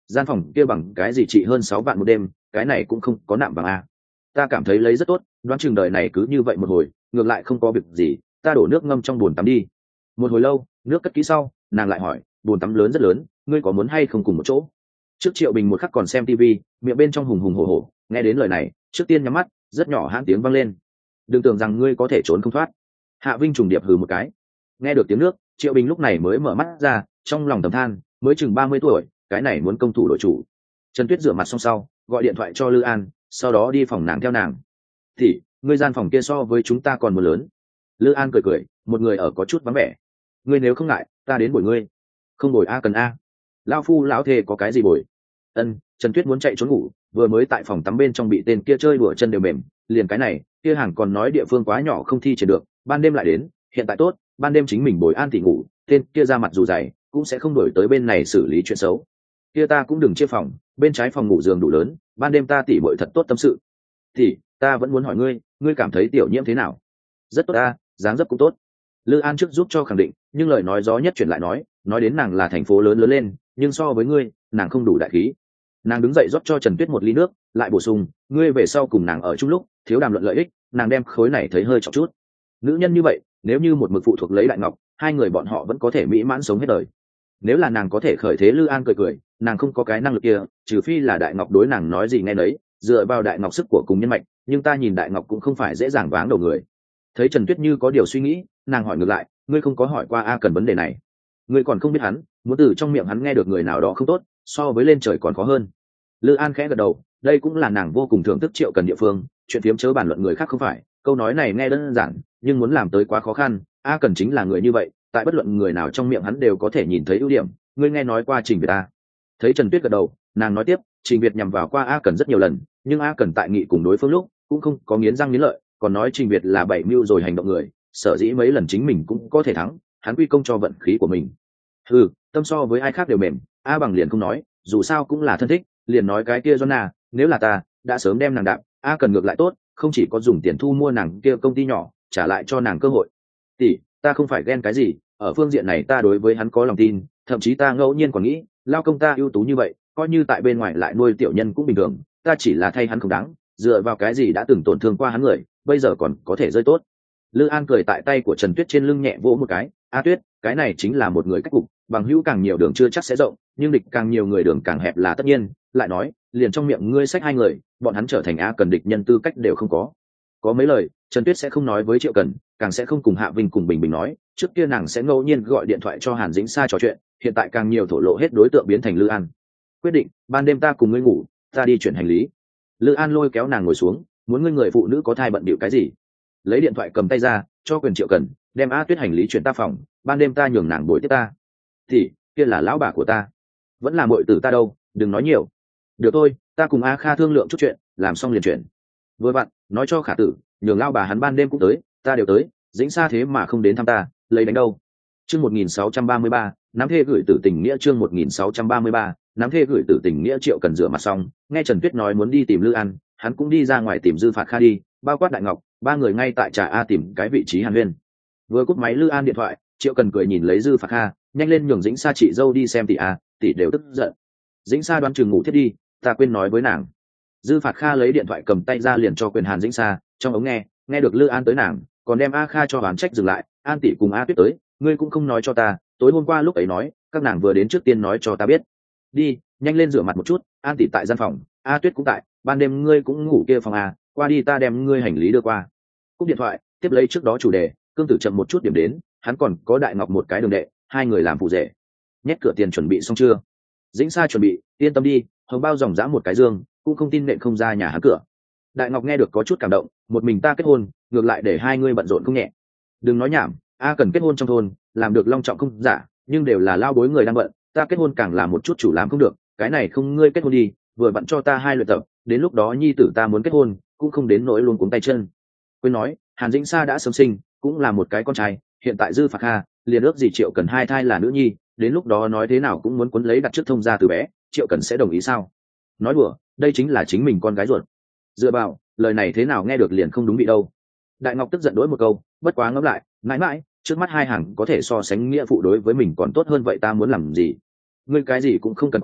gian phòng kia bằng cái gì trị hơn sáu vạn một đêm, cái này cũng không có nạm bằng a. Ta cảm thấy lấy rất tốt, đoán chừng đời này cứ như vậy một hồi, ngược lại không có việc gì, ta đổ nước ngâm trong bồn tắm đi. Một hồi lâu, nước cất kỹ sau, nàng lại hỏi, bồn tắm lớn rất lớn, ngươi có muốn hay không cùng một chỗ? Trước Triệu Bình một khắc còn xem tivi, miệng bên trong hùng hùng hổ hổ, nghe đến lời này, trước tiên nhắm mắt, rất nhỏ hãng tiếng vang lên. Đừng tưởng rằng ngươi có thể trốn không thoát. Hạ Vinh trùng điệp hừ một cái. Nghe được tiếng nước, Triệu Bình lúc này mới mở mắt ra, trong lòng thầm than, mới chừng ba mươi tuổi, cái này muốn công thủ đội chủ. Trần Tuyết rửa mặt xong sau, gọi điện thoại cho Lư An, sau đó đi phòng nàng theo nàng. Thì, ngươi gian phòng kia so với chúng ta còn một lớn. Lư An cười cười, một người ở có chút vắng vẻ. Ngươi nếu không ngại, ta đến bồi ngươi. Không bồi a cần a. Lão phu lão thề có cái gì bồi? Ân, Trần Tuyết muốn chạy trốn ngủ, vừa mới tại phòng tắm bên trong bị tên kia chơi đùa chân đều mềm, liền cái này, kia hàng còn nói địa phương quá nhỏ không thi triển được, ban đêm lại đến, hiện tại tốt, ban đêm chính mình bồi an thì ngủ, tên kia ra mặt dù dày, cũng sẽ không đổi tới bên này xử lý chuyện xấu. Kia ta cũng đừng chia phòng, bên trái phòng ngủ giường đủ lớn, ban đêm ta tỉ muội thật tốt tâm sự. Thì, ta vẫn muốn hỏi ngươi, ngươi cảm thấy Tiểu Nhiễm thế nào? Rất tốt ta, dáng dấp cũng tốt. Lư An trước giúp cho khẳng định, nhưng lời nói gió nhất chuyển lại nói, nói đến nàng là thành phố lớn lớn lên, nhưng so với ngươi, nàng không đủ đại khí. Nàng đứng dậy rót cho Trần Tuyết một ly nước, lại bổ sung, ngươi về sau cùng nàng ở chung lúc, thiếu đàm luận lợi ích, nàng đem khối này thấy hơi trọng chút. Nữ nhân như vậy, nếu như một mực phụ thuộc lấy Đại Ngọc, hai người bọn họ vẫn có thể mỹ mãn sống hết đời. Nếu là nàng có thể khởi thế, Lư An cười cười, nàng không có cái năng lực kia, trừ phi là Đại Ngọc đối nàng nói gì nghe nấy, dựa vào Đại Ngọc sức của cùng nhân mạch, nhưng ta nhìn Đại Ngọc cũng không phải dễ dàng váng đầu người. Thấy Trần Tuyết như có điều suy nghĩ, nàng hỏi ngược lại, ngươi không có hỏi qua a cần vấn đề này? Ngươi còn không biết hắn, muốn từ trong miệng hắn nghe được người nào đó không tốt, so với lên trời còn khó hơn. Lư An khẽ gật đầu, đây cũng là nàng vô cùng thưởng thức Triệu Cần địa phương, chuyện phiếm chớ bàn luận người khác không phải, câu nói này nghe đơn giản, nhưng muốn làm tới quá khó khăn, a cần chính là người như vậy, tại bất luận người nào trong miệng hắn đều có thể nhìn thấy ưu điểm, ngươi nghe nói qua Trình Việt a? Thấy Trần Tuyết gật đầu, nàng nói tiếp, Trình Việt nhằm vào qua a cần rất nhiều lần, nhưng a cần tại nghị cùng đối phương lúc, cũng không có nghiến răng nghiến lợi, còn nói Trình Việt là bảy mưu rồi hành động người, sở dĩ mấy lần chính mình cũng có thể thắng, hắn quy công cho vận khí của mình. Ừ, tâm so với ai khác đều mềm, a bằng liền không nói, dù sao cũng là thân thích, liền nói cái kia Jonna, nếu là ta, đã sớm đem nàng đạp, a cần ngược lại tốt, không chỉ có dùng tiền thu mua nàng kia công ty nhỏ, trả lại cho nàng cơ hội. Tỷ, ta không phải ghen cái gì, ở phương diện này ta đối với hắn có lòng tin, thậm chí ta ngẫu nhiên còn nghĩ, lao công ta ưu tú như vậy, coi như tại bên ngoài lại nuôi tiểu nhân cũng bình thường, ta chỉ là thay hắn không đáng, dựa vào cái gì đã từng tổn thương qua hắn người, bây giờ còn có thể rơi tốt. Lư An cười tại tay của Trần Tuyết trên lưng nhẹ vỗ một cái, a Tuyết, cái này chính là một người cách cục, bằng hữu càng nhiều đường chưa chắc sẽ rộng, nhưng địch càng nhiều người đường càng hẹp là tất nhiên. Lại nói, liền trong miệng ngươi sách hai người, bọn hắn trở thành a cần địch nhân tư cách đều không có. Có mấy lời, Trần Tuyết sẽ không nói với Triệu Cần, càng sẽ không cùng Hạ Vinh cùng Bình Bình nói, trước kia nàng sẽ ngẫu nhiên gọi điện thoại cho Hàn Dĩnh Sa trò chuyện, hiện tại càng nhiều thổ lộ hết đối tượng biến thành Lư An. Quyết định, ban đêm ta cùng ngươi ngủ, ta đi chuyển hành lý. Lư An lôi kéo nàng ngồi xuống, muốn ngươi người phụ nữ có thai bận bịu cái gì? Lấy điện thoại cầm tay ra, cho quyền Triệu Cần, đem a Tuyết hành lý chuyển ta phòng, ban đêm ta nhường nàng bồi tiếp ta. Thì, kia là lão bà của ta, vẫn là muội tử ta đâu, đừng nói nhiều. Được thôi, ta cùng a Kha thương lượng chút chuyện, làm xong liền chuyển. Vừa vặn, nói cho Khả Tử, nhường lao bà hắn ban đêm cũng tới, ta đều tới, Dĩnh Sa thế mà không đến thăm ta, lấy đánh đâu. Chương một nghìn sáu trăm ba mươi ba, nắm thê gửi tử tình nghĩa. Chương một nghìn sáu trăm ba mươi ba, nắm thê gửi tử tình nghĩa. Triệu Cần rửa mặt xong, nghe Trần Tuyết nói muốn đi tìm Lư An, hắn cũng đi ra ngoài tìm Dư Phạt Kha đi, bao quát Đại Ngọc, ba người ngay tại trà a tìm cái vị trí hàn huyên. Vừa cúp máy Lư An điện thoại, Triệu Cần cười nhìn lấy Dư Phạt Kha, nhanh lên nhường Dĩnh Sa chị dâu đi xem tỷ a, tỷ đều tức giận. Dĩnh Sa đoán chừng ngủ thiết đi, ta quên nói với nàng. Dư Phạt Kha lấy điện thoại cầm tay ra liền cho quyền Hàn Dĩnh Sa, trong ống nghe, nghe được Lư An tới nàng, còn đem a Kha cho oán trách dừng lại, An tỷ cùng a Tuyết tới, ngươi cũng không nói cho ta, tối hôm qua lúc ấy nói, các nàng vừa đến trước tiên nói cho ta biết. Đi, nhanh lên rửa mặt một chút, An tỷ tại gian phòng, a Tuyết cũng tại, ban đêm ngươi cũng ngủ kia phòng à, qua đi ta đem ngươi hành lý đưa qua. Cúp điện thoại, tiếp lấy trước đó chủ đề, Cương Tử chậm một chút điểm đến, hắn còn có Đại Ngọc một cái đường đệ, hai người làm phụ rể. Nhét cửa tiền chuẩn bị xong chưa? Dĩnh Sa chuẩn bị, yên tâm đi, hồng bao dòng dã một cái dương, cũng không tin nện không ra nhà hắn cửa. Đại Ngọc nghe được có chút cảm động, một mình ta kết hôn, ngược lại để hai ngươi bận rộn không nhẹ. Đừng nói nhảm, a cần kết hôn trong thôn, làm được long trọng không giả, nhưng đều là lao bối người đang bận, ta kết hôn càng là một chút chủ làm không được, cái này không ngươi kết hôn đi, vừa bận cho ta hai luyện tập, đến lúc đó nhi tử ta muốn kết hôn, cũng không đến nỗi luôn cuống tay chân. Quên nói, Hàn Dĩnh Sa đã sớm sinh, cũng là một cái con trai, hiện tại Dư Phạt Kha, liền ước gì Triệu Cần hai thai là nữ nhi, đến lúc đó nói thế nào cũng muốn cuốn lấy đặt trước thông gia từ bé, Triệu Cần sẽ đồng ý sao? Nói đùa, đây chính là chính mình con gái ruột. Dựa vào, lời này thế nào nghe được liền không đúng vị đâu. Đại Ngọc tức giận đối một câu, bất quá ngẫm lại, mãi mãi, trước mắt hai hàng có thể so sánh nghĩa phụ đối với mình còn tốt hơn vậy ta muốn làm gì? Ngươi cái gì cũng không cần quản,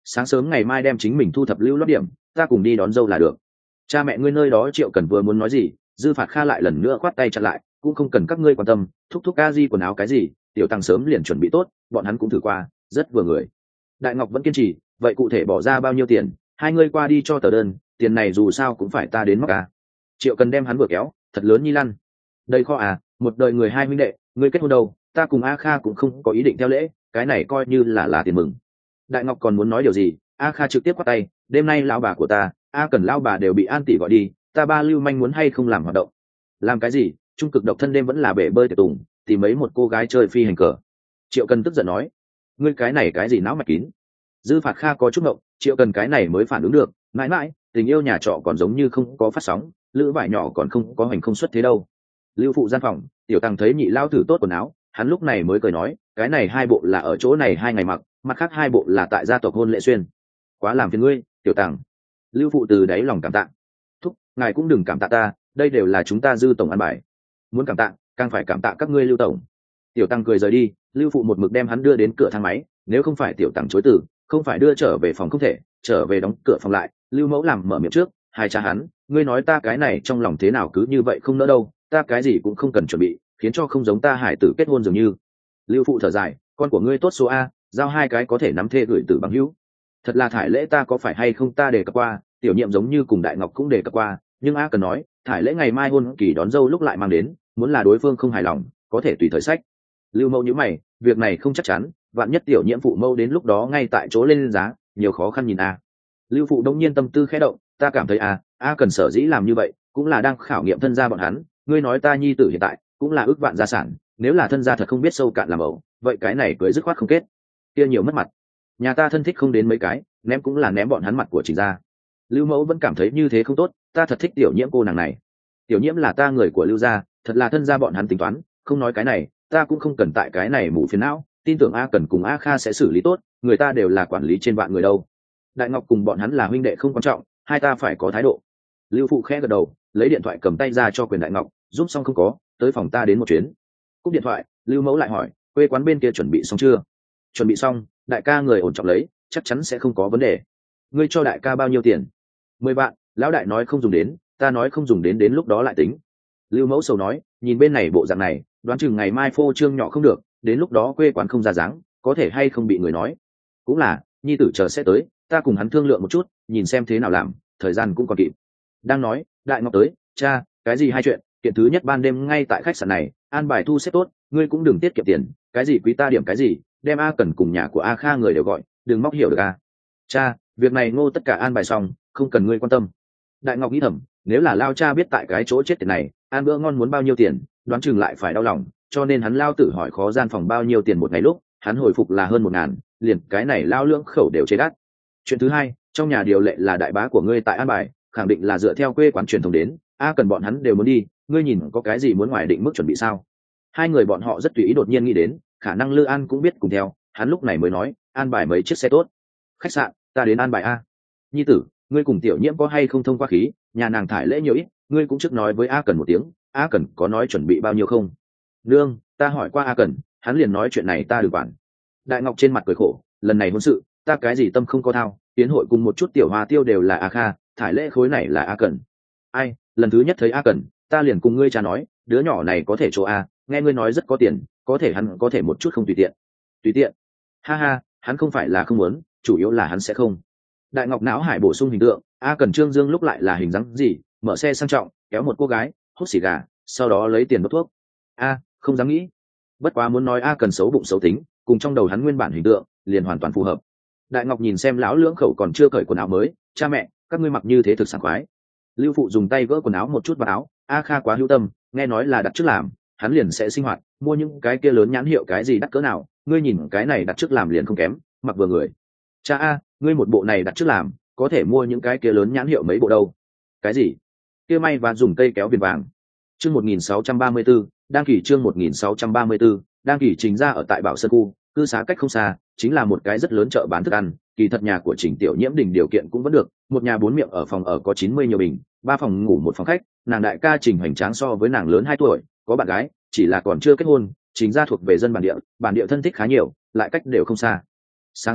sáng sớm ngày mai đem chính mình thu thập lưu lót điểm, ta cùng đi đón dâu là được. Cha mẹ ngươi nơi đó Triệu Cần vừa muốn nói gì, Dư Phạt Kha lại lần nữa khoát tay chặn lại, cũng không cần các ngươi quan tâm, thúc thúc a di quần áo cái gì, tiểu tăng sớm liền chuẩn bị tốt, bọn hắn cũng thử qua, rất vừa người. Đại Ngọc vẫn kiên trì, vậy cụ thể bỏ ra bao nhiêu tiền, hai ngươi qua đi cho tờ đơn, tiền này dù sao cũng phải ta đến móc à. Triệu Cần đem hắn vừa kéo, thật lớn nhi lăn. Đây kho à, một đời người hai huynh đệ, ngươi kết hôn đâu, ta cùng A Kha cũng không có ý định theo lễ, cái này coi như là là tiền mừng. Đại Ngọc còn muốn nói điều gì, A Kha trực tiếp quát tay, đêm nay lão bà của ta, A Cần lão bà đều bị An tỷ gọi đi, ta ba lưu manh muốn hay không làm hoạt động. Làm cái gì, trung cực độc thân đêm vẫn là bể bơi tiệc tùng, tìm mấy một cô gái chơi phi hành cờ. Triệu Cần tức giận nói, ngươi cái này cái gì não mạch kín. Dư Phạt Kha có chút ngộng, Triệu Cần cái này mới phản ứng được, mãi mãi tình yêu nhà trọ còn giống như không có phát sóng, lữ vải nhỏ còn không có hành không xuất thế đâu. Lưu phụ gian phòng, tiểu tăng thấy nhị lao thử tốt quần áo, hắn lúc này mới cười nói, cái này hai bộ là ở chỗ này hai ngày mặc, mặt khác hai bộ là tại gia tộc hôn lễ xuyên. Quá làm phiền ngươi, tiểu tăng. Lưu phụ từ đáy lòng cảm tạ. Thúc, ngài cũng đừng cảm tạ ta, đây đều là chúng ta Dư tổng ăn bài. Muốn cảm tạ, càng phải cảm tạ các ngươi Lưu tổng. Tiểu tăng cười rời đi, Lưu phụ một mực đem hắn đưa đến cửa thang máy, nếu không phải tiểu tăng chối từ, không phải đưa trở về phòng không thể, trở về đóng cửa phòng lại. Lưu mẫu làm mở miệng trước, hai cha hắn, ngươi nói ta cái này trong lòng thế nào cứ như vậy không nỡ đâu, ta cái gì cũng không cần chuẩn bị, khiến cho không giống ta hải tử kết hôn dường như. Lưu phụ thở dài, con của ngươi tốt số a, giao hai cái có thể nắm thê gửi tử bằng hữu. Thật là thải lễ ta có phải hay không ta đề cập qua, tiểu nhiệm giống như cùng Đại Ngọc cũng đề cập qua, nhưng a cần nói thải lễ ngày mai hôn kỳ đón dâu lúc lại mang đến, muốn là đối phương không hài lòng có thể tùy thời sách. Lưu mẫu nhíu mày, việc này không chắc chắn, vạn nhất tiểu nhiễm phụ mẫu đến lúc đó ngay tại chỗ lên giá, nhiều khó khăn nhìn a. Lưu phụ đông nhiên tâm tư khẽ động, ta cảm thấy a a cần sở dĩ làm như vậy cũng là đang khảo nghiệm thân gia bọn hắn, ngươi nói ta nhi tử hiện tại cũng là ước vạn gia sản, nếu là thân gia thật không biết sâu cạn làm ẩu, vậy cái này cưới dứt khoát không kết, kia nhiều mất mặt. Nhà ta thân thích không đến mấy cái, ném cũng là ném bọn hắn mặt của Trình gia. Lưu mẫu vẫn cảm thấy như thế không tốt, ta thật thích tiểu nhiễm cô nàng này. Tiểu nhiễm là ta người của Lưu gia, thật là thân gia bọn hắn tính toán, không nói cái này, ta cũng không cần tại cái này mù phiền não, tin tưởng a cần cùng a kha sẽ xử lý tốt, người ta đều là quản lý trên vạn người đâu. Đại Ngọc cùng bọn hắn là huynh đệ không quan trọng, hai ta phải có thái độ. Lưu phụ khẽ gật đầu, lấy điện thoại cầm tay ra cho quyền Đại Ngọc, giúp xong không có, tới phòng ta đến một chuyến. Cúp điện thoại, Lưu mẫu lại hỏi, quê quán bên kia chuẩn bị xong chưa? Chuẩn bị xong, đại ca người ổn trọng lấy, chắc chắn sẽ không có vấn đề. Ngươi cho đại ca bao nhiêu tiền? Mười vạn, lão đại nói không dùng đến, ta nói không dùng đến đến lúc đó lại tính. Lưu mẫu sầu nói, nhìn bên này bộ dạng này, đoán chừng ngày mai phô trương nhỏ không được, đến lúc đó quê quán không ra dáng, có thể hay không bị người nói. Cũng là, nhi tử chờ sẽ tới, ta cùng hắn thương lượng một chút, nhìn xem thế nào làm, thời gian cũng còn kịp. Đang nói, Đại Ngọc tới, cha, cái gì hai chuyện, kiện thứ nhất ban đêm ngay tại khách sạn này, an bài thu xếp tốt, ngươi cũng đừng tiết kiệm tiền, cái gì quý ta điểm cái gì, đem a cần cùng nhà của a kha người đều gọi, đừng móc hiểu được a. Cha, việc này ngô tất cả an bài xong, không cần ngươi quan tâm. Đại Ngọc nghĩ thầm, nếu là lao cha biết tại cái chỗ chết tiền này, ăn bữa ngon muốn bao nhiêu tiền, đoán chừng lại phải đau lòng, cho nên hắn lao tự hỏi khó gian phòng bao nhiêu tiền một ngày lúc, hắn hồi phục là hơn một ngàn, liền cái này lao lưỡng khẩu đều chế đắt. Chuyện thứ hai, trong nhà điều lệ là đại bá của ngươi tại an bài, khẳng định là dựa theo quê quán truyền thống đến, a cần bọn hắn đều muốn đi, ngươi nhìn có cái gì muốn ngoài định mức chuẩn bị sao? Hai người bọn họ rất tùy ý đột nhiên nghĩ đến, khả năng Lư An cũng biết cùng theo, hắn lúc này mới nói, an bài mấy chiếc xe tốt. Khách sạn, ta đến an bài a. Nhi tử, ngươi cùng tiểu nhiễm có hay không thông qua khí, nhà nàng thải lễ nhiều ít, ngươi cũng trước nói với a cần một tiếng, a cần có nói chuẩn bị bao nhiêu không? Nương, ta hỏi qua a cần, hắn liền nói chuyện này ta đừng quản. Đại Ngọc trên mặt cười khổ, lần này hôn sự, ta cái gì tâm không có thao, tiến hội cùng một chút tiểu hoa tiêu đều là a kha, thải lễ khối này là a cần. Ai, lần thứ nhất thấy a cần, ta liền cùng ngươi cha nói, đứa nhỏ này có thể chỗ a, nghe ngươi nói rất có tiền, có thể hắn có thể một chút không tùy tiện. Tùy tiện? Ha ha, hắn không phải là không muốn, chủ yếu là hắn sẽ không. Đại Ngọc não hải bổ sung hình tượng, a cần Trương Dương lúc lại là hình dáng gì, mở xe sang trọng, kéo một cô gái, hút xì gà, sau đó lấy tiền đốt thuốc. A, không dám nghĩ. Bất quá muốn nói a cần xấu bụng xấu tính, cùng trong đầu hắn nguyên bản hình tượng liền hoàn toàn phù hợp. Đại Ngọc nhìn xem lão lưỡng khẩu còn chưa cởi quần áo mới, cha mẹ, các ngươi mặc như thế thực sảng khoái. Lưu phụ dùng tay gỡ quần áo một chút vào áo, a kha quá hữu tâm, nghe nói là đặt trước làm, hắn liền sẽ sinh hoạt, mua những cái kia lớn nhãn hiệu cái gì đắt cỡ nào, ngươi nhìn cái này đặt trước làm liền không kém, mặc vừa người. Cha a, ngươi một bộ này đặt trước làm, có thể mua những cái kia lớn nhãn hiệu mấy bộ đâu? Cái gì? Kia may và dùng cây kéo viền vàng. Chương một nghìn sáu trăm ba mươi tư, đăng kỷ chương một nghìn sáu trăm ba mươi tư, đăng kỷ Trình ra ở tại Bảo Sơn khu, cư xá cách không xa, chính là một cái rất lớn chợ bán thức ăn, kỳ thật nhà của Trình Tiểu Nhiễm đình điều kiện cũng vẫn được, một nhà bốn miệng ở phòng ở có chín mươi nhiều bình, ba phòng ngủ một phòng khách, nàng đại ca Trình Hoành Tráng so với nàng lớn hai tuổi, có bạn gái, chỉ là còn chưa kết hôn, Trình gia thuộc về dân bản địa, bản địa thân thích khá nhiều, lại cách đều không xa. Sáng sớm,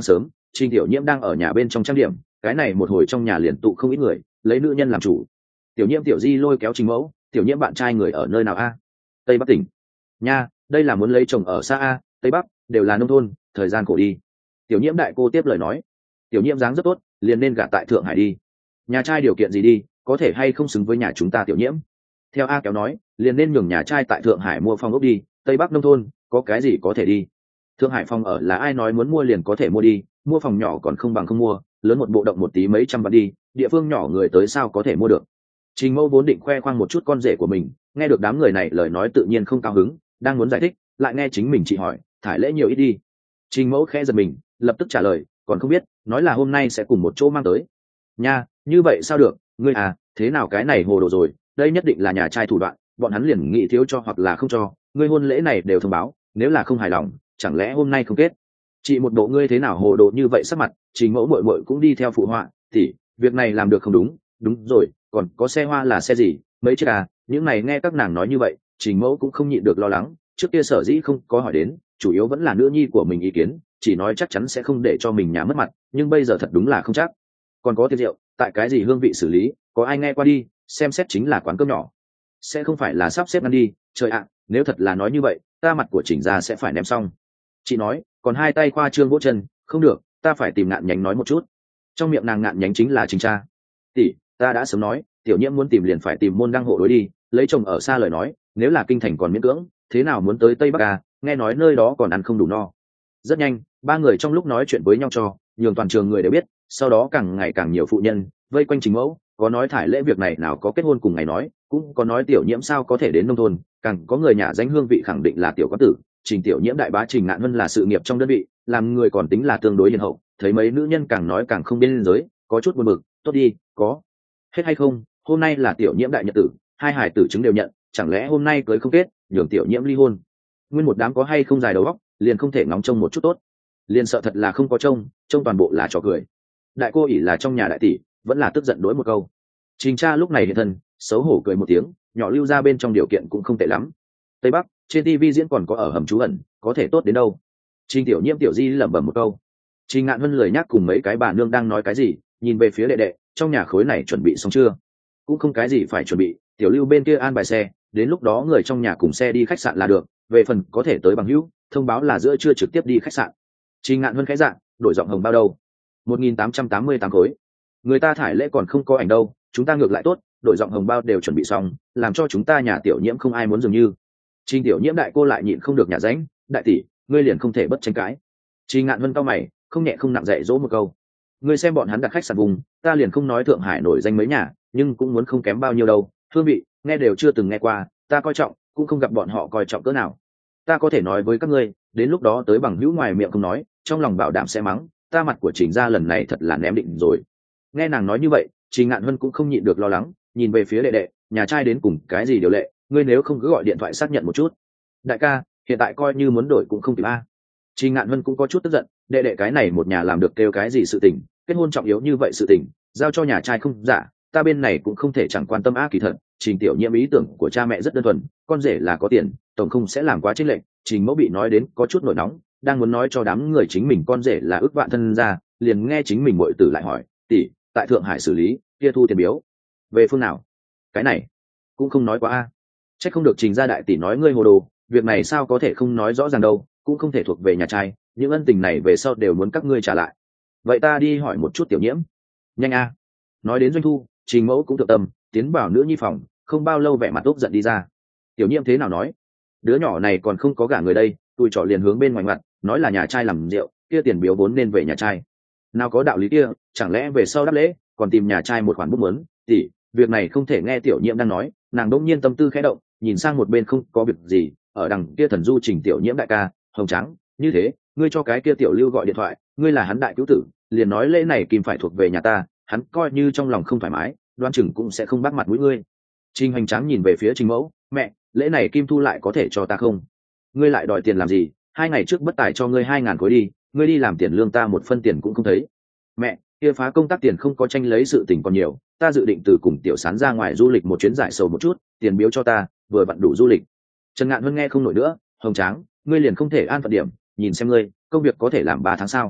Trình Tiểu Nhiễm đang ở nhà bên trong trang điểm, cái này một hồi trong nhà liền tụ không ít người, lấy nữ nhân làm chủ. Tiểu Nhiễm Tiểu Di lôi kéo Trình Mẫu, Tiểu Nhiễm bạn trai người ở nơi nào a? Tây Bắc tỉnh. Nha, đây là muốn lấy chồng ở xa a, Tây Bắc đều là nông thôn, thời gian khổ đi. Tiểu Nhiễm đại cô tiếp lời nói. Tiểu Nhiễm dáng rất tốt, liền nên gả tại Thượng Hải đi. Nhà trai điều kiện gì đi, có thể hay không xứng với nhà chúng ta Tiểu Nhiễm. Theo A Kéo nói, liền nên nhường nhà trai tại Thượng Hải mua phòng ốc đi, Tây Bắc nông thôn, có cái gì có thể đi. Thượng Hải phòng ở là ai nói muốn mua liền có thể mua đi, mua phòng nhỏ còn không bằng không mua, lớn một bộ động một tí mấy trăm vạn đi, địa phương nhỏ người tới sao có thể mua được. Trình Mẫu vốn định khoe khoang một chút con rể của mình, nghe được đám người này lời nói tự nhiên không cao hứng, đang muốn giải thích, lại nghe chính mình chị hỏi, thải lễ nhiều ít đi. Trình Mẫu khẽ giật mình, lập tức trả lời, còn không biết, nói là hôm nay sẽ cùng một chỗ mang tới. Nha, như vậy sao được, ngươi à, thế nào cái này hồ đồ rồi, đây nhất định là nhà trai thủ đoạn, bọn hắn liền nghĩ thiếu cho hoặc là không cho, ngươi hôn lễ này đều thông báo, nếu là không hài lòng, chẳng lẽ hôm nay không kết. Chị một bộ ngươi thế nào hồ đồ như vậy sắc mặt, Trình Mẫu muội muội cũng đi theo phụ họa, tỷ, việc này làm được không đúng, đúng rồi, còn có xe hoa là xe gì, mấy chiếc à, những này nghe các nàng nói như vậy, Trình Mẫu cũng không nhịn được lo lắng, trước kia sở dĩ không có hỏi đến, chủ yếu vẫn là nữ nhi của mình ý kiến, chỉ nói chắc chắn sẽ không để cho mình nhà mất mặt, nhưng bây giờ thật đúng là không chắc. Còn có tiệc rượu, tại cái gì hương vị xử lý, có ai nghe qua đi, xem xét chính là quán cơm nhỏ, sẽ không phải là sắp xếp ngăn đi, trời ạ, nếu thật là nói như vậy, ta mặt của Trình gia sẽ phải ném xong. Chị nói, còn hai tay khoa trương vỗ chân, không được, ta phải tìm ngạn nhánh nói một chút. Trong miệng nàng ngạn nhánh chính là Trình cha. Tỷ, ta đã sớm nói, Tiểu Nhiễm muốn tìm liền phải tìm môn đăng hộ đối đi, lấy chồng ở xa lời nói, nếu là kinh thành còn miễn cưỡng, thế nào muốn tới Tây Bắc à, nghe nói nơi đó còn ăn không đủ no. Rất nhanh, ba người trong lúc nói chuyện với nhau cho, nhường toàn trường người đều biết, sau đó càng ngày càng nhiều phụ nhân vây quanh Trình Mẫu, có nói thải lễ việc này nào có kết hôn cùng ngày nói, cũng có nói Tiểu Nhiễm sao có thể đến nông thôn, càng có người nhà danh hương vị khẳng định là tiểu có tử, Trình Tiểu Nhiễm đại bá Trình Ngạn Vân là sự nghiệp trong đơn vị, làm người còn tính là tương đối hiền hậu, thấy mấy nữ nhân càng nói càng không biên giới, có chút buồn bực, tốt đi, có hết hay không, hôm nay là Tiểu Nhiễm đại nhật tử, hai hải tử chứng đều nhận, chẳng lẽ hôm nay cưới không kết, nhường Tiểu Nhiễm ly hôn. Nguyên một đám có hay không dài đầu óc, liền không thể ngóng trông một chút tốt, liền sợ thật là không có trông, trông toàn bộ là trò cười. Đại cô ỷ là trong nhà đại tỷ, vẫn là tức giận đối một câu. Trình cha lúc này hiện thân, xấu hổ cười một tiếng, nhỏ lưu ra bên trong điều kiện cũng không tệ lắm. Tây Bắc, trên ti vi diễn còn có ở hầm trú ẩn, có thể tốt đến đâu. Trình Tiểu Nhiễm Tiểu Di lẩm bẩm một câu. Trình Ngạn Vân lười nhắc cùng mấy cái bà nương đang nói cái gì, nhìn về phía đệ đệ, trong nhà khối này chuẩn bị xong chưa? Cũng không cái gì phải chuẩn bị, Tiểu Lưu bên kia an bài xe, đến lúc đó người trong nhà cùng xe đi khách sạn là được, về phần có thể tới bằng hữu, thông báo là giữa trưa trực tiếp đi khách sạn. Trình Ngạn Vân khẽ dạng, đổi giọng hồng bao đâu? một nghìn tám trăm tám mươi tám khối. Người ta thải lễ còn không có ảnh đâu, chúng ta ngược lại tốt, đổi giọng hồng bao đều chuẩn bị xong, làm cho chúng ta nhà Tiểu Nhiễm không ai muốn dường như. Trình Tiểu Nhiễm đại cô lại nhịn không được nhà ránh, đại tỷ, ngươi liền không thể bất tranh cãi. Trình Ngạn Vân cao mày, không nhẹ không nặng dạy dỗ một câu. Ngươi xem bọn hắn đặt khách sạn vùng, ta liền không nói Thượng Hải nổi danh mấy nhà, nhưng cũng muốn không kém bao nhiêu đâu, hương vị, nghe đều chưa từng nghe qua, ta coi trọng, cũng không gặp bọn họ coi trọng cỡ nào. Ta có thể nói với các ngươi, đến lúc đó tới bằng hữu ngoài miệng không nói, trong lòng bảo đảm sẽ mắng, ta mặt của Trình gia lần này thật là ném định rồi. Nghe nàng nói như vậy, Trình Ngạn Vân cũng không nhịn được lo lắng, nhìn về phía đệ đệ, nhà trai đến cùng cái gì điều lệ, ngươi nếu không cứ gọi điện thoại xác nhận một chút. Đại ca, hiện tại coi như muốn đổi cũng không kịp a. Trình Ngạn Vân cũng có chút tức giận, đệ đệ cái này một nhà làm được kêu cái gì sự tình, kết hôn trọng yếu như vậy sự tình, giao cho nhà trai không giả, ta bên này cũng không thể chẳng quan tâm a. Kỳ thật, Trình Tiểu Nhiễm ý tưởng của cha mẹ rất đơn thuần, con rể là có tiền, tổng không sẽ làm quá chênh lệch. Trình Mẫu bị nói đến có chút nổi nóng, đang muốn nói cho đám người chính mình con rể là ước vạn thân ra, liền nghe chính mình muội tử lại hỏi, tỷ, tại Thượng Hải xử lý, kia thu tiền biếu, về phương nào? Cái này cũng không nói quá a. Chắc không được Trình gia đại tỷ nói ngươi hồ đồ, việc này sao có thể không nói rõ ràng đâu, cũng không thể thuộc về nhà trai, những ân tình này về sau đều muốn các ngươi trả lại. Vậy ta đi hỏi một chút Tiểu Nhiễm. Nhanh a. Nói đến doanh thu, Trình Mẫu cũng tự tâm, tiến vào nữ nhi phòng, không bao lâu vẻ mặt úp giận đi ra. Tiểu Nhiễm thế nào nói? Đứa nhỏ này còn không có gả người đây, tụi trọ liền hướng bên ngoài mặt, nói là nhà trai làm rượu, kia tiền biếu vốn nên về nhà trai. Nào có đạo lý kia, chẳng lẽ về sau đáp lễ, còn tìm nhà trai một khoản bút muốn, tỷ, việc này không thể nghe Tiểu Nhiễm đang nói, nàng đỗng nhiên tâm tư khẽ động, nhìn sang một bên không có việc gì, ở đằng kia thần du Trình Tiểu Nhiễm đại ca, hồng trắng, như thế, ngươi cho cái kia Tiểu Lưu gọi điện thoại, ngươi là hắn đại cứu tử, liền nói lễ này kìm phải thuộc về nhà ta, hắn coi như trong lòng không thoải mái, đoan chừng cũng sẽ không bắt mặt mũi ngươi. Trình Hoành Tráng nhìn về phía Trình Mẫu, mẹ, lễ này Kim Thu lại có thể cho ta không? Ngươi lại đòi tiền làm gì? Hai ngày trước bất tài cho ngươi hai ngàn khối đi, ngươi đi làm tiền lương ta một phân tiền cũng không thấy. Mẹ, kia phá công tác tiền không có tranh lấy sự tình còn nhiều, ta dự định từ cùng Tiểu Sán ra ngoài du lịch một chuyến giải sầu một chút, tiền biếu cho ta, vừa vặn đủ du lịch. Trần Ngạn Vân nghe không nổi nữa, Hồng Tráng, ngươi liền không thể an phận điểm, nhìn xem ngươi, công việc có thể làm ba tháng sao?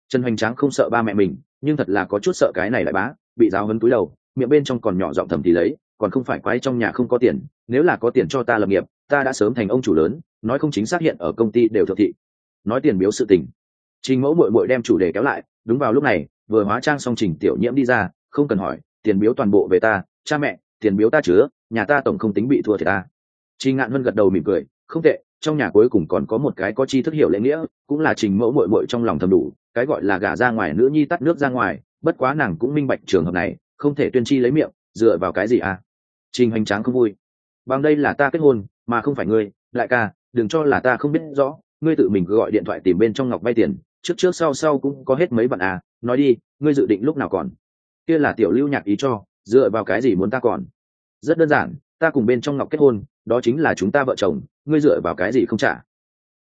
Trần Hoành Tráng không sợ ba mẹ mình, nhưng thật là có chút sợ cái này lại bá, bị giáo huấn túi đầu, miệng bên trong còn nhỏ giọng thầm thì lấy, còn không phải quái trong nhà không có tiền, nếu là có tiền cho ta lập nghiệp, ta đã sớm thành ông chủ lớn, nói không chính xác hiện ở công ty đều thượng thị. Nói tiền biếu sự tình. Trình Mẫu muội muội đem chủ đề kéo lại, đúng vào lúc này, vừa hóa trang xong Trình Tiểu Nhiễm đi ra, không cần hỏi, tiền biếu toàn bộ về ta, cha mẹ, tiền biếu ta chứa, nhà ta tổng không tính bị thua thiệt ta. Trình Ngạn Vân gật đầu mỉm cười, không tệ, trong nhà cuối cùng còn có một cái có chi thức hiểu lễ nghĩa, cũng là Trình Mẫu muội muội trong lòng thầm đủ, cái gọi là gả ra ngoài nữ nhi tắt nước ra ngoài, bất quá nàng cũng minh bạch trường hợp này, không thể tuyên chi lấy miệng, dựa vào cái gì à? Trình Hoành Tráng không vui. Bằng đây là ta kết hôn, mà không phải ngươi, lại ca, đừng cho là ta không biết rõ, ngươi tự mình cứ gọi điện thoại tìm bên trong Ngọc vay tiền, trước trước sau sau cũng có hết mấy bạn à, nói đi, ngươi dự định lúc nào còn? Kia là Tiểu Lưu Nhạc ý cho, dựa vào cái gì muốn ta còn? Rất đơn giản, ta cùng bên trong Ngọc kết hôn, đó chính là chúng ta vợ chồng, ngươi dựa vào cái gì không trả?